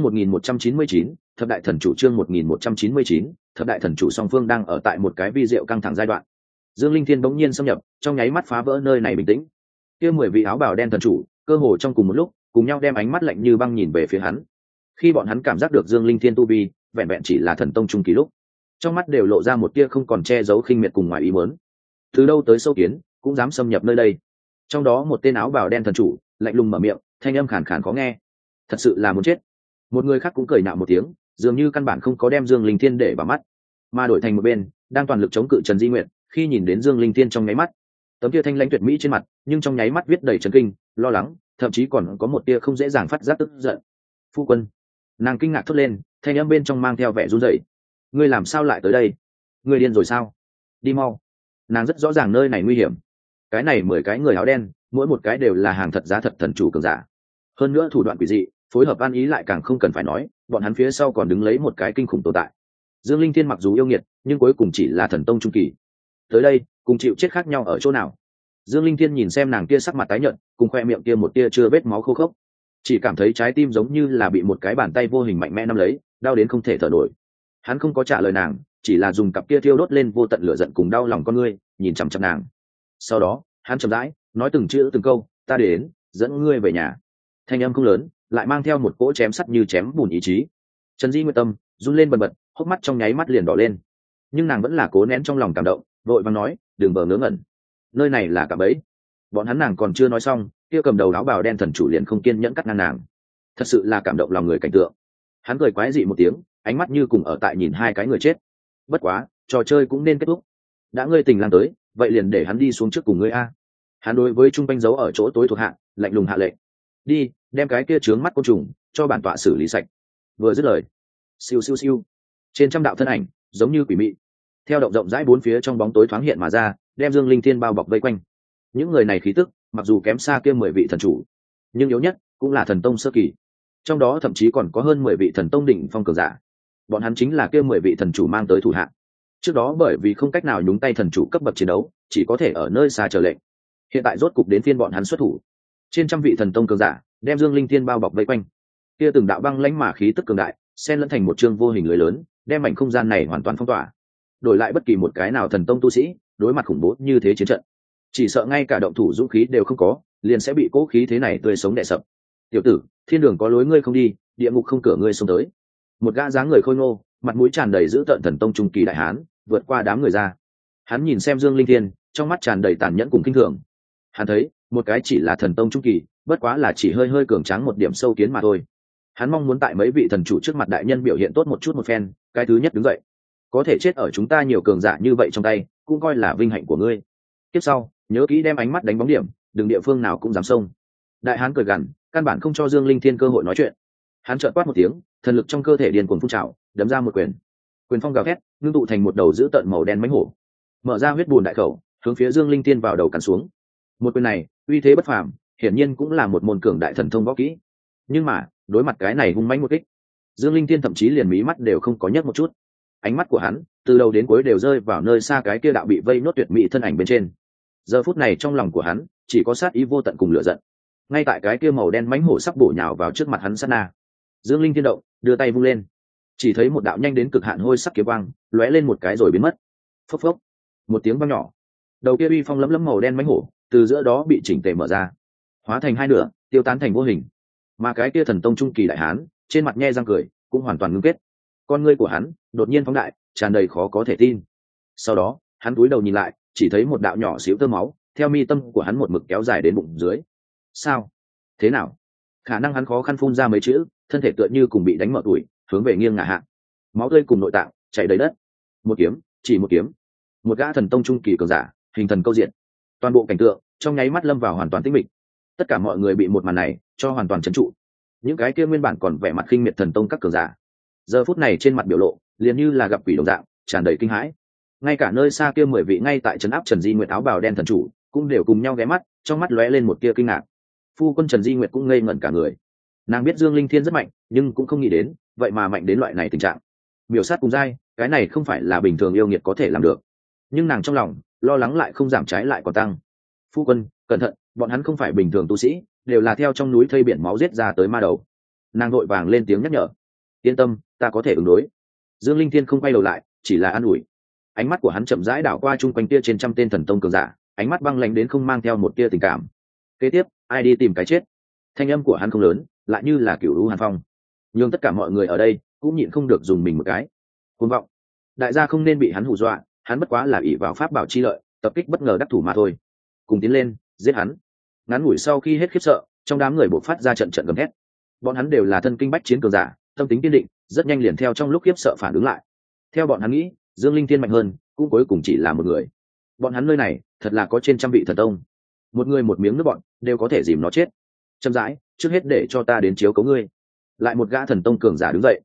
1199, thập đại thần chủ. Chương 1199, thập đại thần chủ song phương đang ở tại một cái vi diệu căng thẳng giai đoạn. Dương Linh Thiên bỗng nhiên xâm nhập, trong nháy mắt phá vỡ nơi này bình tĩnh. Kia 10 vị áo bào đen thần chủ, cơ hồ trong cùng một lúc, cùng nhau đem ánh mắt lạnh như băng nhìn về phía hắn. Khi bọn hắn cảm giác được Dương Linh Thiên tu vi, vẹn vẹn chỉ là thần tông trung kỳ lúc, trong mắt đều lộ ra một tia không còn che giấu khinh miệt cùng ngoài ý muốn. Từ đâu tới sâu kiến, cũng dám xâm nhập nơi đây? Trong đó một tên áo bào đen thần chủ lạnh lùng mở miệng, thanh âm khàn khàn khó nghe. Thật sự là muốn chết. Một người khác cũng cười nhạo một tiếng, dường như căn bản không có đem Dương Linh Thiên để vào mắt, mà đổi thành một bên đang toàn lực chống cự Trần Di Nguyệt. Khi nhìn đến Dương Linh Thiên trong nháy mắt, tấm tia thanh lãnh tuyệt mỹ trên mặt, nhưng trong nháy mắt viết đầy chấn kinh, lo lắng, thậm chí còn có một tia không dễ dàng phát giác tức giận. Phu quân. Nàng kinh ngạc thốt lên, thanh âm bên trong mang theo vẻ run rẩy. Ngươi làm sao lại tới đây? Ngươi điên rồi sao? Đi mau. Nàng rất rõ ràng nơi này nguy hiểm. Cái này 10 cái người áo đen, mỗi một cái đều là hàng thật giá thật thần chủ cường giả. Hơn nữa thủ đoạn quỷ dị, phối hợp ăn ý lại càng không cần phải nói, bọn hắn phía sau còn đứng lấy một cái kinh khủng tồn tại. Dương Linh Thiên mặc dù yêu nghiệt, nhưng cuối cùng chỉ là thần tông trung kỳ. Tới đây, cùng chịu chết khác nhau ở chỗ nào? Dương Linh Thiên nhìn xem nàng kia sắc mặt tái nhợt, cùng khoe miệng kia một tia chưa vết máu khô khốc, chỉ cảm thấy trái tim giống như là bị một cái bàn tay vô hình mạnh mẽ nắm lấy, đau đến không thể thở nổi. Hắn không có trả lời nàng, chỉ là dùng cặp kia thiêu đốt lên vô tận lửa giận cùng đau lòng con ngươi nhìn chằm chằm nàng. Sau đó hắn chậm rãi nói từng chữ từng câu, ta đến dẫn ngươi về nhà. Thanh âm không lớn, lại mang theo một cỗ chém sắt như chém bùn ý chí. Trần Di Nguyệt tâm run lên bần bật, hốc mắt trong nháy mắt liền đỏ lên, nhưng nàng vẫn là cố nén trong lòng cảm động, vội vàng nói, đừng vờ ngớ ngẩn, nơi này là cạm bẫy. Bọn hắn nàng còn chưa nói xong, kia cầm đầu áo bào đen thần chủ liền không kiên nhẫn cắt ngang nàng. Thật sự là cảm động lòng người cảnh tượng. Hắn cười quái dị một tiếng, ánh mắt như cùng ở tại nhìn hai cái người chết. Bất quá trò chơi cũng nên kết thúc, đã ngươi tình lang tới, vậy liền để hắn đi xuống trước cùng ngươi a. Hắn đối với trung quanh giấu ở chỗ tối thuộc hạ lạnh lùng hạ lệnh, đi đem cái kia trướng mắt côn trùng cho bản tọa xử lý sạch. Vừa dứt lời, siêu siêu siêu, trên trăm đạo thân ảnh giống như quỷ mị theo động rộng rãi bốn phía trong bóng tối thoáng hiện mà ra, đem Dương Linh Thiên bao bọc vây quanh. Những người này khí tức mặc dù kém xa kia 10 vị thần chủ, nhưng yếu nhất cũng là thần tông sơ kỳ, trong đó thậm chí còn có hơn 10 vị thần tông đỉnh phong cường giả. Bọn hắn chính là kia 10 vị thần chủ mang tới thủ hạ. Trước đó bởi vì không cách nào nhúng tay thần chủ cấp bậc chiến đấu, chỉ có thể ở nơi xa chờ lệnh. Hiện tại rốt cục đến phiên bọn hắn xuất thủ. Trên trăm vị thần tông cường giả đem Dương Linh Thiên bao bọc vây quanh. Kia từng đạo băng lãnh mà khí tức cường đại, xen lẫn thành một chương vô hình lưới lớn, đem mảnh không gian này hoàn toàn phong tỏa. Đổi lại bất kỳ một cái nào thần tông tu sĩ, đối mặt khủng bố như thế chiến trận, chỉ sợ ngay cả động thủ dũng khí đều không có, liền sẽ bị cố khí thế này tươi sống đè sập. Tiểu tử, thiên đường có lối ngươi không đi, địa ngục không cửa ngươi xông tới. Một gã dáng người khôi ngô, mặt mũi tràn đầy dữ tợn thần tông trung kỳ đại hán vượt qua đám người ra. Hắn nhìn xem Dương Linh Thiên, trong mắt tràn đầy tàn nhẫn cùng kinh thường. Hắn thấy một cái chỉ là thần tông trung kỳ, bất quá là chỉ hơi hơi cường tráng một điểm sâu kiến mà thôi. Hắn mong muốn tại mấy vị thần chủ trước mặt đại nhân biểu hiện tốt một chút một phen. Cái thứ nhất đứng dậy, có thể chết ở chúng ta nhiều cường giả như vậy trong tay, cũng coi là vinh hạnh của ngươi. Tiếp sau nhớ kỹ đem ánh mắt đánh bóng điểm, đừng địa phương nào cũng dám xông. Đại hán cười gằn, căn bản không cho Dương Linh Thiên cơ hội nói chuyện. Hắn trợn quát một tiếng, thần lực trong cơ thể điên cuồng phun trào, đấm ra một quyền. Quyền phong gào thét, ngưng tụ thành một đầu dữ tợn màu đen mãnh hổ, mở ra huyết bùn đại khẩu, hướng phía Dương Linh Thiên vào đầu cắn xuống. Một quyền này uy thế bất phàm, hiển nhiên cũng là một môn cường đại thần thông võ kỹ. Nhưng mà đối mặt cái này hung mãnh một kích, Dương Linh Thiên thậm chí liền mí mắt đều không có nhấc một chút. Ánh mắt của hắn từ đầu đến cuối đều rơi vào nơi xa cái kia đạo bị vây nốt tuyệt mỹ thân ảnh bên trên. Giờ phút này trong lòng của hắn chỉ có sát ý vô tận cùng lửa giận. Ngay tại cái kia màu đen mãnh hổ sắp bổ nhào vào trước mặt hắn sát na, Dương Linh Thiên động, đưa tay vung lên, chỉ thấy một đạo nhanh đến cực hạn hôi sắc kiếm quang lóe lên một cái rồi biến mất. Phốc phốc, một tiếng vang nhỏ, đầu kia uy phong lấm lấm màu đen mãnh hổ từ giữa đó bị chỉnh tề mở ra, hóa thành hai nửa, tiêu tán thành vô hình. Mà cái kia thần tông trung kỳ đại hán trên mặt nhe răng cười, cũng hoàn toàn ngưng kết. Con ngươi của hắn đột nhiên phóng đại, tràn đầy khó có thể tin. Sau đó hắn cúi đầu nhìn lại, chỉ thấy một đạo nhỏ xíu tơ máu theo mi tâm của hắn một mực kéo dài đến bụng dưới. Sao? Thế nào? Khả năng hắn khó khăn phun ra mấy chữ, thân thể tựa như cùng bị đánh mở tuổi, hướng về nghiêng ngả hạ. Máu tươi cùng nội tạng chảy đầy đất. Một kiếm, chỉ một kiếm. Một gã thần tông trung kỳ cường giả, hình thần câu diện. Toàn bộ cảnh tượng trong nháy mắt lâm vào hoàn toàn tĩnh mịch. Tất cả mọi người bị một màn này cho hoàn toàn trấn trụ. Những cái kia nguyên bản còn vẻ mặt khinh miệt thần tông các cường giả, giờ phút này trên mặt biểu lộ liền như là gặp quỷ đồng dạng, tràn đầy kinh hãi. Ngay cả nơi xa kia 10 vị ngay tại trấn áp Trần Di Nguyệt áo bào đen thần chủ cũng đều cùng nhau ghé mắt, trong mắt lóe lên một tia kinh ngạc. Phu quân Trần Di Nguyệt cũng ngây ngẩn cả người. Nàng biết Dương Linh Thiên rất mạnh, nhưng cũng không nghĩ đến vậy mà mạnh đến loại này tình trạng. Miểu sát cùng giai, cái này không phải là bình thường yêu nghiệt có thể làm được. Nhưng nàng trong lòng lo lắng lại không giảm, trái lại còn tăng. Phu quân cẩn thận, bọn hắn không phải bình thường tu sĩ, đều là theo trong núi thây biển máu giết ra tới ma đầu. Nàng vội vàng lên tiếng nhắc nhở. Yên tâm, ta có thể ứng đối. Dương Linh Thiên không quay đầu lại, chỉ là an ủi. Ánh mắt của hắn chậm rãi đảo qua chung quanh tia trên trăm tên thần tông cường giả, ánh mắt băng lãnh đến không mang theo một tia tình cảm. Kế tiếp ai đi tìm cái chết? Thanh âm của hắn không lớn, lại như là cửu u hàn phong, nhưng tất cả mọi người ở đây cũng nhịn không được dùng mình một cái. Cuồng vọng, đại gia không nên bị hắn hù dọa, hắn bất quá là ỷ vào pháp bảo chi lợi, tập kích bất ngờ đắc thủ mà thôi. Cùng tiến lên giết hắn. Ngắn ngủi sau khi hết khiếp sợ, trong đám người bộc phát ra trận trận gầm thét. Bọn hắn đều là thân kinh bách chiến cường giả, tâm tính kiên định, rất nhanh liền theo trong lúc khiếp sợ phản ứng lại. Theo bọn hắn nghĩ, Dương Linh Thiên mạnh hơn, cũng cuối cùng chỉ là một người. Bọn hắn nơi này thật là có trên trăm vị thần tông, một người một miếng nước bọn đều có thể dìm nó chết. Chậm rãi, trước hết để cho ta đến chiếu cấu ngươi. Lại một gã thần tông cường giả đứng dậy.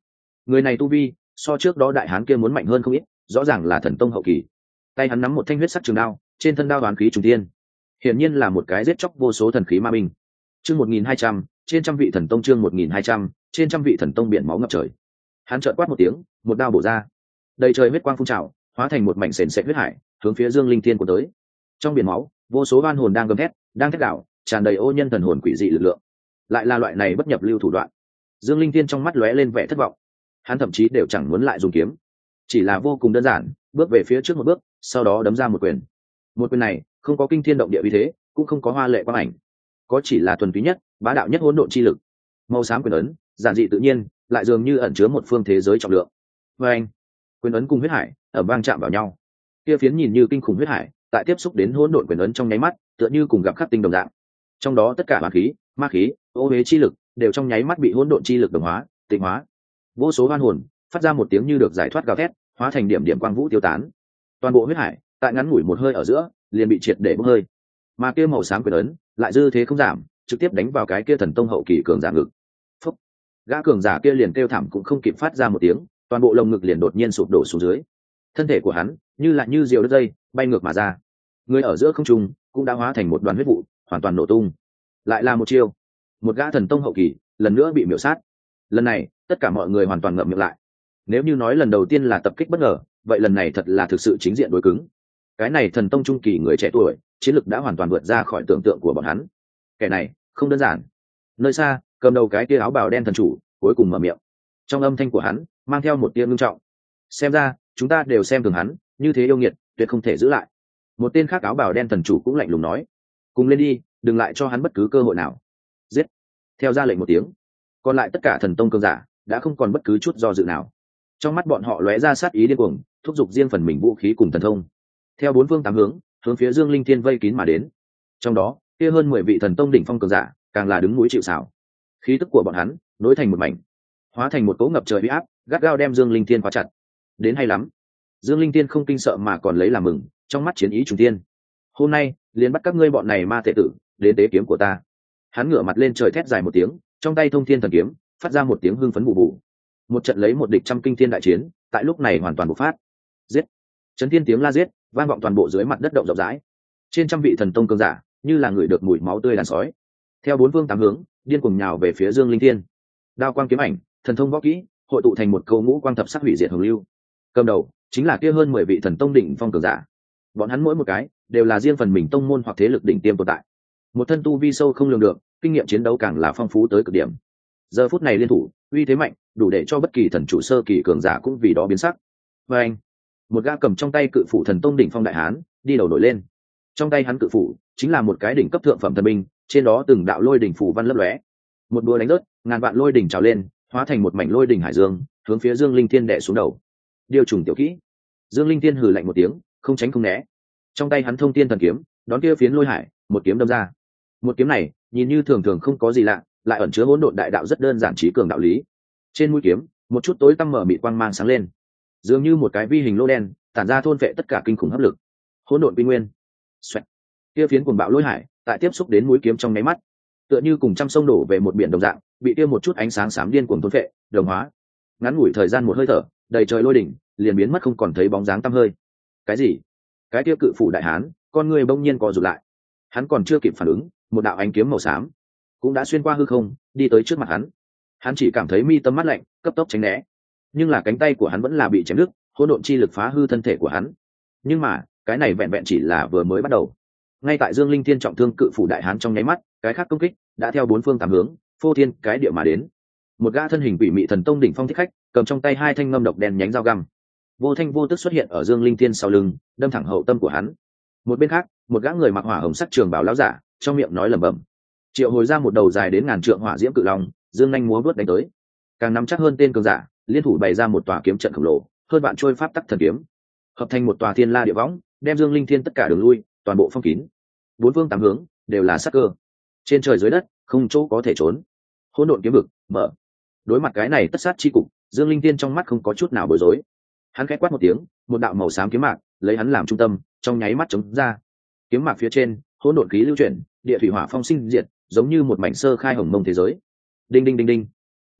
Người này tu vi so trước đó đại hán kia muốn mạnh hơn không ít, rõ ràng là thần tông hậu kỳ. Tay hắn nắm một thanh huyết sắc trường đao, trên thân đao đoán khí trùng tiên, hiển nhiên là một cái giết chóc vô số thần khí ma binh. Chương 1200, trên trăm vị thần tông. Chương 1200, trên trăm vị thần tông biển máu ngập trời. Hắn chợt quát một tiếng, một đao bổ ra, đầy trời huyết quang phun trào, hóa thành một mảnh sền sệt huyết hải, hướng phía Dương Linh Thiên của tới. Trong biển máu, vô số oan hồn đang gầm thét, đang thét đảo, tràn đầy ô nhân thần hồn quỷ dị lực lượng. Lại là loại này bất nhập lưu thủ đoạn. Dương Linh Thiên trong mắt lóe lên vẻ thất vọng. Hắn thậm chí đều chẳng muốn lại dùng kiếm, chỉ là vô cùng đơn giản, bước về phía trước một bước, sau đó đấm ra một quyền. Một quyền này không có kinh thiên động địa uy thế, cũng không có hoa lệ quang ảnh, có chỉ là thuần túy nhất, bá đạo nhất hỗn độn chi lực. Màu xám quyền ấn, giản dị tự nhiên, lại dường như ẩn chứa một phương thế giới trọng lượng. Và anh, quyền ấn cùng huyết hải ở vang chạm vào nhau. Kia phiến nhìn như kinh khủng huyết hải, tại tiếp xúc đến hỗn độn quyền ấn trong nháy mắt, tựa như cùng gặp khắc tinh đồng dạng. Trong đó tất cả hỏa khí, ma khí, ô uế chi lực đều trong nháy mắt bị hỗn độn chi lực đồng hóa, tịnh hóa. Vô số oan hồn phát ra một tiếng như được giải thoát gào thét, hóa thành điểm điểm quang vũ tiêu tán. Toàn bộ huyết hải tại ngắn ngủi một hơi ở giữa liền bị triệt để bốc hơi, mà kia màu xám quyền ấn lại dư thế không giảm, trực tiếp đánh vào cái kia thần tông hậu kỳ cường giả ngực. Phúc. Gã cường giả kia liền kêu thảm cũng không kịp phát ra một tiếng, toàn bộ lồng ngực liền đột nhiên sụp đổ xuống dưới. Thân thể của hắn như diều đứt dây bay ngược mà ra, người ở giữa không trung cũng đã hóa thành một đoàn huyết vụ, hoàn toàn nổ tung. Lại là một chiêu, một gã thần tông hậu kỳ lần nữa bị miểu sát. Lần này tất cả mọi người hoàn toàn ngậm miệng lại. Nếu như nói lần đầu tiên là tập kích bất ngờ, vậy lần này thật là thực sự chính diện đối cứng. Cái này thần tông trung kỳ người trẻ tuổi, chiến lực đã hoàn toàn vượt ra khỏi tưởng tượng của bọn hắn. Kẻ này không đơn giản. Nơi xa, cầm đầu cái kia áo bào đen thần chủ cuối cùng mở miệng, trong âm thanh của hắn mang theo một tia ngưng trọng. Xem ra chúng ta đều xem thường hắn, như thế yêu nghiệt tuyệt không thể giữ lại. Một tên khác áo bào đen thần chủ cũng lạnh lùng nói, cùng lên đi, đừng lại cho hắn bất cứ cơ hội nào. Giết. Theo ra lệnh một tiếng, còn lại tất cả thần tông cường giả đã không còn bất cứ chút do dự nào. Trong mắt bọn họ lóe ra sát ý điên cuồng, thúc giục riêng phần mình vũ khí cùng thần thông, theo bốn phương tám hướng hướng phía Dương Linh Thiên vây kín mà đến. Trong đó kia hơn 10 vị thần tông đỉnh phong cường giả càng là đứng núi chịu sào, khí tức của bọn hắn nối thành một mảnh, hóa thành một cỗ ngập trời uy áp, gắt gao đem Dương Linh Thiên khóa chặt. Đến hay lắm. Dương Linh Thiên không kinh sợ mà còn lấy làm mừng, trong mắt chiến ý trùng thiên. Hôm nay liền bắt các ngươi bọn này ma tệ tử đến tế kiếm của ta. Hắn ngửa mặt lên trời thét dài một tiếng, trong tay thông thiên thần kiếm phát ra một tiếng hưng phấn bù bù. Một trận lấy một địch trăm kinh thiên đại chiến tại lúc này hoàn toàn bộc phát. Giết. Chấn thiên tiếng la giết vang vọng toàn bộ dưới mặt đất động rộng rãi. Trên trăm vị thần tông cường giả như là người được mùi máu tươi đàn sói, theo bốn phương tám hướng điên cuồng nhào về phía Dương Linh Thiên. Đao quang kiếm ảnh, thần thông võ kỹ hội tụ thành một câu ngũ quang thập sắc hủy diệt hồng lưu. Cầm đầu chính là kia hơn 10 vị thần tông đỉnh phong cường giả. Bọn hắn mỗi một cái đều là riêng phần mình tông môn hoặc thế lực đỉnh tiêm tồn tại, một thân tu vi sâu không lường được, kinh nghiệm chiến đấu càng là phong phú tới cực điểm. Giờ phút này liên thủ uy thế mạnh, đủ để cho bất kỳ thần chủ sơ kỳ cường giả cũng vì đó biến sắc. Và anh, một gã cầm trong tay cự phủ thần tông đỉnh phong đại hán đi đầu nổi lên. Trong tay hắn cự phủ chính là một cái đỉnh cấp thượng phẩm thần binh, trên đó từng đạo lôi đỉnh phủ văn lấp lóe. Một đũa đánh rớt, ngàn vạn lôi đỉnh trào lên, hóa thành một mảnh lôi đỉnh hải dương, hướng phía Dương Linh Thiên đè xuống đầu. Điều trùng tiểu kỹ. Dương Linh Thiên hừ lạnh một tiếng, không tránh không né. Trong tay hắn thông thiên thần kiếm, đón kia phiến lôi hải, một kiếm đâm ra. Một kiếm này, nhìn như thường thường không có gì lạ, lại ẩn chứa hỗn độn đại đạo rất đơn giản trí cường đạo lý. Trên mũi kiếm, một chút tối tăm mở mịt quang mang sáng lên, dường như một cái vi hình lô đen, tản ra thôn phệ tất cả kinh khủng hấp lực. Hỗn độn quy nguyên. Xoẹt. Kia phiến cuồng bạo lôi hải, tại tiếp xúc đến mũi kiếm trong nháy mắt, tựa như cùng trăm sông đổ về một biển đồng dạng, bị kia một chút ánh sáng xám điên cuồng thôn phệ, đồng hóa. Ngắn ngủi thời gian một hơi thở, đầy trời lôi đỉnh liền biến mất không còn thấy bóng dáng tăm hơi. Cái gì? Cái kia cự phủ đại hán, con người bỗng nhiên co rụt lại. Hắn còn chưa kịp phản ứng, một đạo ánh kiếm màu xám cũng đã xuyên qua hư không, đi tới trước mặt hắn. Hắn chỉ cảm thấy mi tâm mắt lạnh, cấp tốc tránh né. Nhưng là cánh tay của hắn vẫn là bị chém đứt, hỗn độn chi lực phá hư thân thể của hắn. Nhưng mà, cái này vẹn vẹn chỉ là vừa mới bắt đầu. Ngay tại Dương Linh Thiên trọng thương cự phủ đại hán trong nháy mắt, cái khác công kích đã theo bốn phương tám hướng, phô thiên cái địa mà đến. Một gã thân hình quỷ mị thần tông đỉnh phong thích khách, cầm trong tay hai thanh ngâm độc đen nhánh dao găm, vô thanh vô tức xuất hiện ở Dương Linh Thiên sau lưng, đâm thẳng hậu tâm của hắn. Một bên khác, một gã người mặc hỏa hồng sắc trường bào lão giả, trong miệng nói lẩm bẩm, triệu hồi ra một đầu dài đến ngàn trượng hỏa diễm cự long, dương nhanh múa vớt đánh tới. Càng nắm chắc hơn tên cường giả, liên thủ bày ra một tòa kiếm trận khổng lồ, hơn vạn trôi pháp tắc thần kiếm, hợp thành một tòa thiên la địa võng, đem Dương Linh Thiên tất cả đường lui toàn bộ phong kín. Bốn phương tám hướng đều là sát cơ, trên trời dưới đất không chỗ có thể trốn. Hỗn độn kiếm vực mở. Đối mặt cái này tất sát chi cục, Dương Linh Thiên trong mắt không có chút nào bối rối. Hắn khẽ quát một tiếng, một đạo màu xám kiếm mạc lấy hắn làm trung tâm, trong nháy mắt chống ra. Kiếm mạc phía trên, hỗn độn khí lưu chuyển, địa thủy hỏa phong sinh diệt, giống như một mảnh sơ khai hồng mông thế giới. Đinh đinh đinh đinh.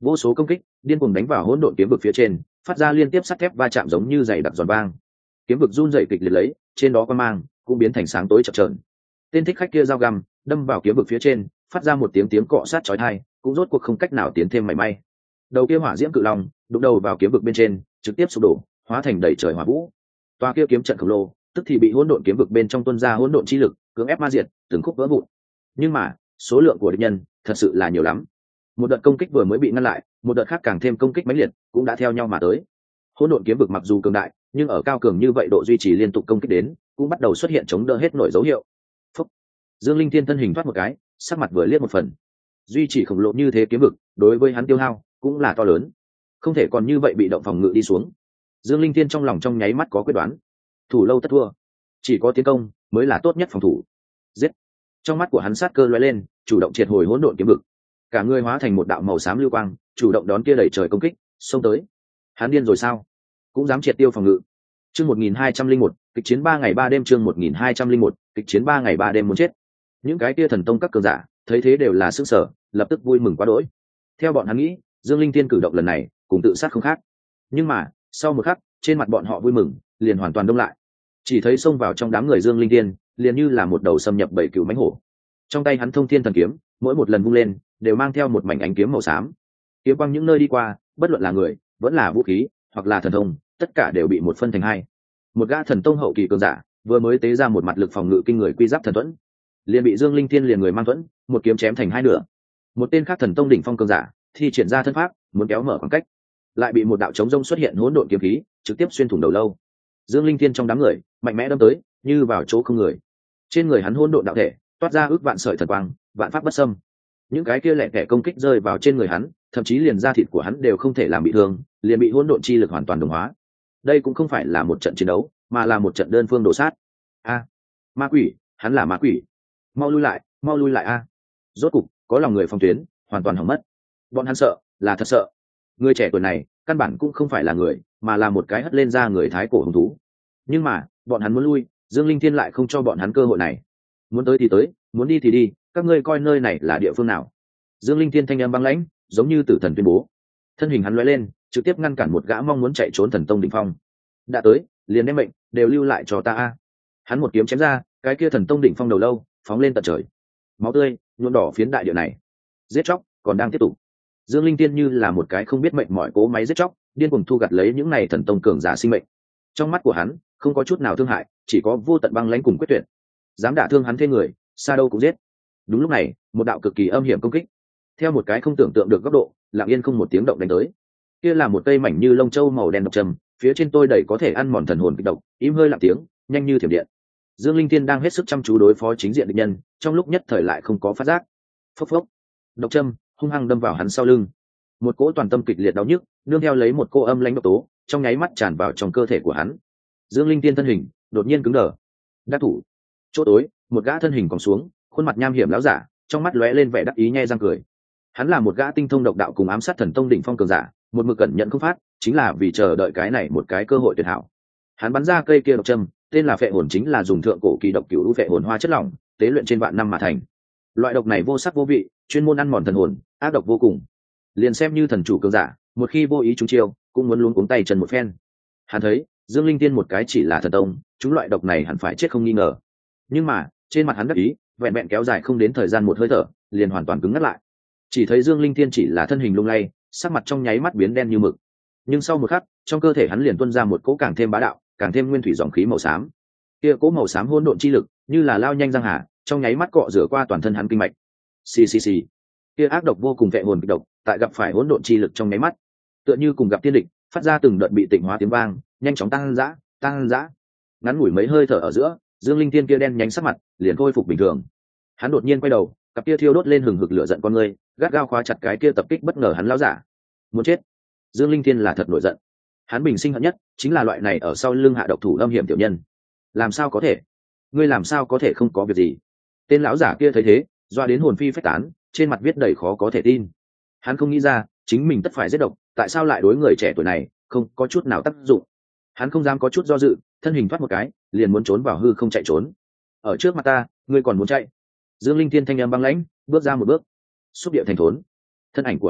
vô số công kích điên cuồng đánh vào hỗn độn kiếm vực phía trên, phát ra liên tiếp sắt thép va chạm giống như giày đặc giòn vang. Kiếm vực run rẩy kịch liệt lấy, trên đó quang mang cũng biến thành sáng tối chập chờn. Tên thích khách kia dao găm đâm vào kiếm vực phía trên, phát ra một tiếng cọ sát chói tai, cũng rốt cuộc không cách nào tiến thêm mảy may. Đầu kia hỏa diễm cự long đụng đầu vào kiếm vực bên trên, trực tiếp sụp đổ, hóa thành đầy trời hỏa vũ. Toa kia kiếm trận khổng lồ tức thì bị hỗn độn kiếm vực bên trong tuôn ra hỗn độn chi lực cưỡng ép ma diệt, từng khúc vỡ vụn. Nhưng mà số lượng của địch nhân thật sự là nhiều lắm. Một đợt công kích vừa mới bị ngăn lại, một đợt khác càng thêm công kích mãnh liệt cũng đã theo nhau mà tới. Hỗn độn kiếm vực mặc dù cường đại, nhưng ở cao cường như vậy độ duy trì liên tục công kích đến, cũng bắt đầu xuất hiện chống đỡ hết nổi dấu hiệu. Phúc. Dương Linh Thiên thân hình thoát một cái, sắc mặt vừa liếc một phần. Duy trì khổng lồ như thế kiếm vực, đối với hắn tiêu hao cũng là to lớn, không thể còn như vậy bị động phòng ngự đi xuống. Dương Linh Thiên trong lòng trong nháy mắt có quyết đoán, thủ lâu tất thua, chỉ có tiến công mới là tốt nhất phòng thủ. Giết! Trong mắt của hắn sát cơ lóe lên, chủ động triệt hồi hỗn độn kiếm vực, cả người hóa thành một đạo màu xám lưu quang, chủ động đón kia đẩy trời công kích, xông tới. Hắn điên rồi sao? Cũng dám triệt tiêu phòng ngự. Chương 1201, kịch chiến 3 ngày 3 đêm. Chương 1201, kịch chiến 3 ngày 3 đêm muốn chết. Những cái kia thần tông các cường giả thấy thế đều là sức sở, lập tức vui mừng quá đỗi. Theo bọn hắn nghĩ, Dương Linh Thiên cử động lần này cùng tự sát không khác. Nhưng mà sau một khắc, trên mặt bọn họ vui mừng liền hoàn toàn đông lại. Chỉ thấy xông vào trong đám người Dương Linh Thiên, liền như là một đầu xâm nhập bảy cừu mãnh hổ. Trong tay hắn thông thiên thần kiếm, mỗi một lần vung lên đều mang theo một mảnh ánh kiếm màu xám. Kiếm quang những nơi đi qua, bất luận là người, vẫn là vũ khí, hoặc là thần thông, tất cả đều bị một phân thành hai. Một gã thần tông hậu kỳ cường giả vừa mới tế ra một mặt lực phòng ngự kinh người quy giáp thần thuẫn, liền bị Dương Linh Thiên liền người mang thuẫn một kiếm chém thành hai nửa. Một tên khác thần tông đỉnh phong cường giả thì triển ra thân pháp muốn kéo mở khoảng cách, lại bị một đạo chống rông xuất hiện hỗn độn kiếm khí trực tiếp xuyên thủng đầu lâu. Dương Linh Thiên trong đám người mạnh mẽ đâm tới, như vào chỗ không người. Trên người hắn hỗn độn đạo thể toát ra ước vạn sợi thần quang, vạn pháp bất xâm. Những cái kia lẻ tẻ công kích rơi vào trên người hắn, thậm chí liền da thịt của hắn đều không thể làm bị thương, liền bị hỗn độn chi lực hoàn toàn đồng hóa. Đây cũng không phải là một trận chiến đấu, mà là một trận đơn phương đổ sát. A, ma quỷ, hắn là ma quỷ. Mau lui lại a. Rốt cục có lòng người phòng tuyến hoàn toàn hỏng mất. Bọn hắn sợ, là thật sợ. Người trẻ tuổi này căn bản cũng không phải là người, mà là một cái hất lên ra người thái cổ hung thú. Nhưng mà bọn hắn muốn lui, Dương Linh Thiên lại không cho bọn hắn cơ hội này. Muốn tới thì tới, muốn đi thì đi, các ngươi coi nơi này là địa phương nào? Dương Linh Thiên thanh âm băng lãnh, giống như tử thần tuyên bố. Thân hình hắn lóe lên, trực tiếp ngăn cản một gã mong muốn chạy trốn thần tông đỉnh phong. Đã tới, liền đem mệnh đều lưu lại cho ta a. Hắn một kiếm chém ra, cái kia thần tông đỉnh phong đầu lâu phóng lên tận trời, máu tươi nhuộm đỏ phiến đại địa này. Giết chóc còn đang tiếp tục. Dương Linh Thiên như là một cái không biết mệnh mỏi cố máy giết chóc, điên cuồng thu gặt lấy những này thần tông cường giả sinh mệnh. Trong mắt của hắn không có chút nào thương hại, chỉ có vô tận băng lãnh cùng quyết tuyệt. Dám đả thương hắn thế người, xa đâu cũng giết. Đúng lúc này, một đạo cực kỳ âm hiểm công kích, theo một cái không tưởng tượng được góc độ, lặng yên không một tiếng động đánh tới. Kia là một cây mảnh như lông châu màu đen độc trầm, phía trên tôi đầy có thể ăn mòn thần hồn kịch độc, im hơi lặng tiếng, nhanh như thiểm điện. Dương Linh Thiên đang hết sức chăm chú đối phó chính diện địch nhân, trong lúc nhất thời lại không có phát giác. Phốc phốc, độc châm hung hăng đâm vào hắn sau lưng. Một cỗ toàn tâm kịch liệt đau nhức, nương theo lấy một cô âm lãnh độc tố, trong nháy mắt tràn vào trong cơ thể của hắn. Dương Linh Thiên thân hình đột nhiên cứng đờ. Đắc thủ. Chỗ tối, một gã thân hình còn xuống, khuôn mặt nham hiểm láo giả, trong mắt lóe lên vẻ đắc ý nhe răng cười. Hắn là một gã tinh thông độc đạo cùng ám sát thần tông đỉnh phong cường giả, một mực cẩn nhận không phát, chính là vì chờ đợi cái này một cái cơ hội tuyệt hảo. Hắn bắn ra cây kia độc châm, tên là phệ hồn, chính là dùng thượng cổ kỳ độc cửu phệ hồn hoa chất lỏng tế luyện trên vạn năm mà thành. Loại độc này vô sắc vô vị, chuyên môn ăn mòn thần hồn, ác độc vô cùng. Liền xem như thần chủ cường giả, một khi vô ý trúng chiêu, cũng muốn luống cuống tay chân một phen. Hắn thấy Dương Linh Thiên một cái chỉ là thần tông, chúng loại độc này hẳn phải chết không nghi ngờ. Nhưng mà trên mặt hắn đắc ý vẹn vẹn kéo dài không đến thời gian một hơi thở, liền hoàn toàn cứng ngắt lại. Chỉ thấy Dương Linh Thiên chỉ là thân hình lung lay, sắc mặt trong nháy mắt biến đen như mực. Nhưng sau một khắc, trong cơ thể hắn liền tuôn ra một cỗ càng thêm bá đạo, càng thêm nguyên thủy dòng khí màu xám. Kia cỗ màu xám hỗn độn chi lực, như là lao nhanh giang hà, trong nháy mắt cọ rửa qua toàn thân hắn kinh mạch. Xì xì xì. Kia ác độc vô cùng vệ hồn kịch độc, tại gặp phải hỗn độn chi lực trong nháy mắt, tựa như cùng gặp tiên địch, phát ra từng đợt bị tịnh hóa tiếng vang, nhanh chóng tăng dã, tăng dã. Ngắn ngủi mấy hơi thở ở giữa, Dương Linh Thiên kia đen nhánh sắc mặt liền khôi phục bình thường. Hắn đột nhiên quay đầu, cặp kia thiêu đốt lên hừng hực lửa giận con người, gắt gao khóa chặt cái kia tập kích bất ngờ hắn lão giả. Muốn chết. Dương Linh Thiên là thật nổi giận. Hắn bình sinh hận nhất chính là loại này ở sau lưng hạ độc thủ âm hiểm tiểu nhân. Làm sao có thể? Ngươi làm sao có thể không có việc gì? Tên lão giả kia thấy thế, doa đến hồn phi phách tán, trên mặt viết đầy khó có thể tin. Hắn không nghĩ ra, chính mình tất phải giết độc, tại sao lại đối người trẻ tuổi này không có chút nào tác dụng. Hắn không dám có chút do dự, thân hình thoát một cái, liền muốn trốn vào hư không chạy trốn. Ở trước mặt ta, ngươi còn muốn chạy? Dương Linh Thiên thanh âm băng lãnh, bước ra một bước, xúc địa thành thốn. Thân ảnh của hắn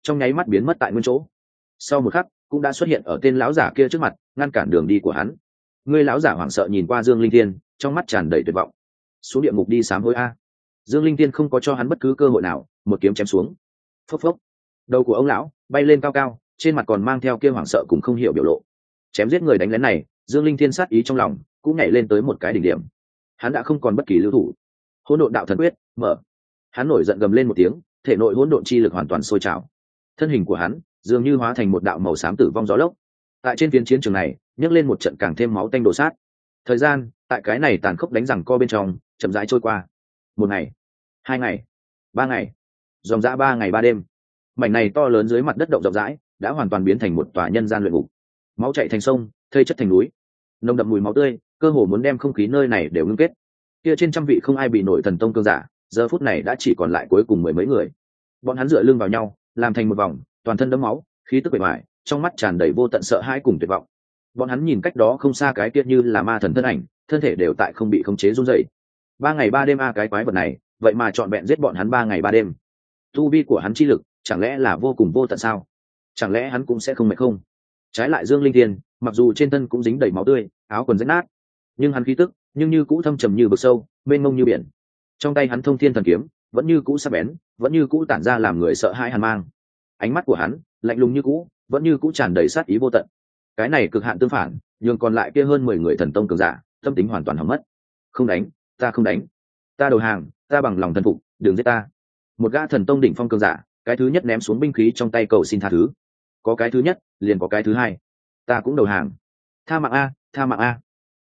trong nháy mắt biến mất tại nguyên chỗ. Sau một khắc cũng đã xuất hiện ở tên lão giả kia trước mặt, ngăn cản đường đi của hắn. Người lão giả hoảng sợ nhìn qua Dương Linh Thiên, trong mắt tràn đầy tuyệt vọng. Xuống địa ngục đi sám hối a. Dương Linh Thiên không có cho hắn bất cứ cơ hội nào, một kiếm chém xuống. Phốc phốc, đầu của ông lão bay lên cao cao, trên mặt còn mang theo kia hoảng sợ cùng không hiểu biểu lộ. Chém giết người đánh lén này, Dương Linh Thiên sát ý trong lòng cũng nhảy lên tới một cái đỉnh điểm. Hắn đã không còn bất kỳ lưu thủ. Hỗn độn đạo thần quyết mở. Hắn nổi giận gầm lên một tiếng, thể nội hỗn độn chi lực hoàn toàn sôi trào. Thân hình của hắn dường như hóa thành một đạo màu xám tử vong gió lốc. Tại trên phiến chiến trường này, nhấc lên một trận càng thêm máu tanh đổ sát. Thời gian tại cái này tàn khốc đánh rằng co bên trong chậm rãi trôi qua. Một ngày, 2 ngày, 3 ngày, dòng dã 3 ngày 3 đêm. Mảnh này to lớn dưới mặt đất động rộng rãi đã hoàn toàn biến thành một tòa nhân gian luyện ngục. Máu chảy thành sông, thây chất thành núi, nồng đậm mùi máu tươi cơ hồ muốn đem không khí nơi này đều ngưng kết. Kia trên trăm vị không ai bị nổi thần tông cương giả, giờ phút này đã chỉ còn lại cuối cùng mười mấy người. Bọn hắn dựa lưng vào nhau, làm thành một vòng, toàn thân đẫm máu, khí tức bề ngoài, trong mắt tràn đầy vô tận sợ hãi cùng tuyệt vọng. Bọn hắn nhìn cách đó không xa cái kia như là ma thần thân ảnh, thân thể đều tại không bị khống chế run rẩy. 3 ngày 3 đêm cái quái vật này, vậy mà chọn vẹn giết bọn hắn 3 ngày 3 đêm. Tu vi của hắn chi lực, chẳng lẽ là vô cùng vô tận sao? Chẳng lẽ hắn cũng sẽ không mệt không? Trái lại Dương Linh Thiên, mặc dù trên thân cũng dính đầy máu tươi, áo quần rách nát, nhưng hắn khí tức nhưng như cũ thâm trầm như vực sâu, mênh mông như biển. Trong tay hắn thông thiên thần kiếm vẫn như cũ sắc bén, vẫn như cũ tản ra làm người sợ hãi hàn mang. Ánh mắt của hắn lạnh lùng như cũ, vẫn như cũ tràn đầy sát ý vô tận. Cái này cực hạn tương phản, nhường còn lại kia hơn 10 người thần tông cường giả tâm tính hoàn toàn hỏng mất. Không đánh, ta không đánh, ta đầu hàng, ta bằng lòng thần phục, đừng giết ta. Một gã thần tông đỉnh phong cường giả, cái thứ nhất ném xuống binh khí trong tay cầu xin tha thứ. Có cái thứ nhất liền có cái thứ hai, ta cũng đầu hàng. Tha mạng a, tha mạng a.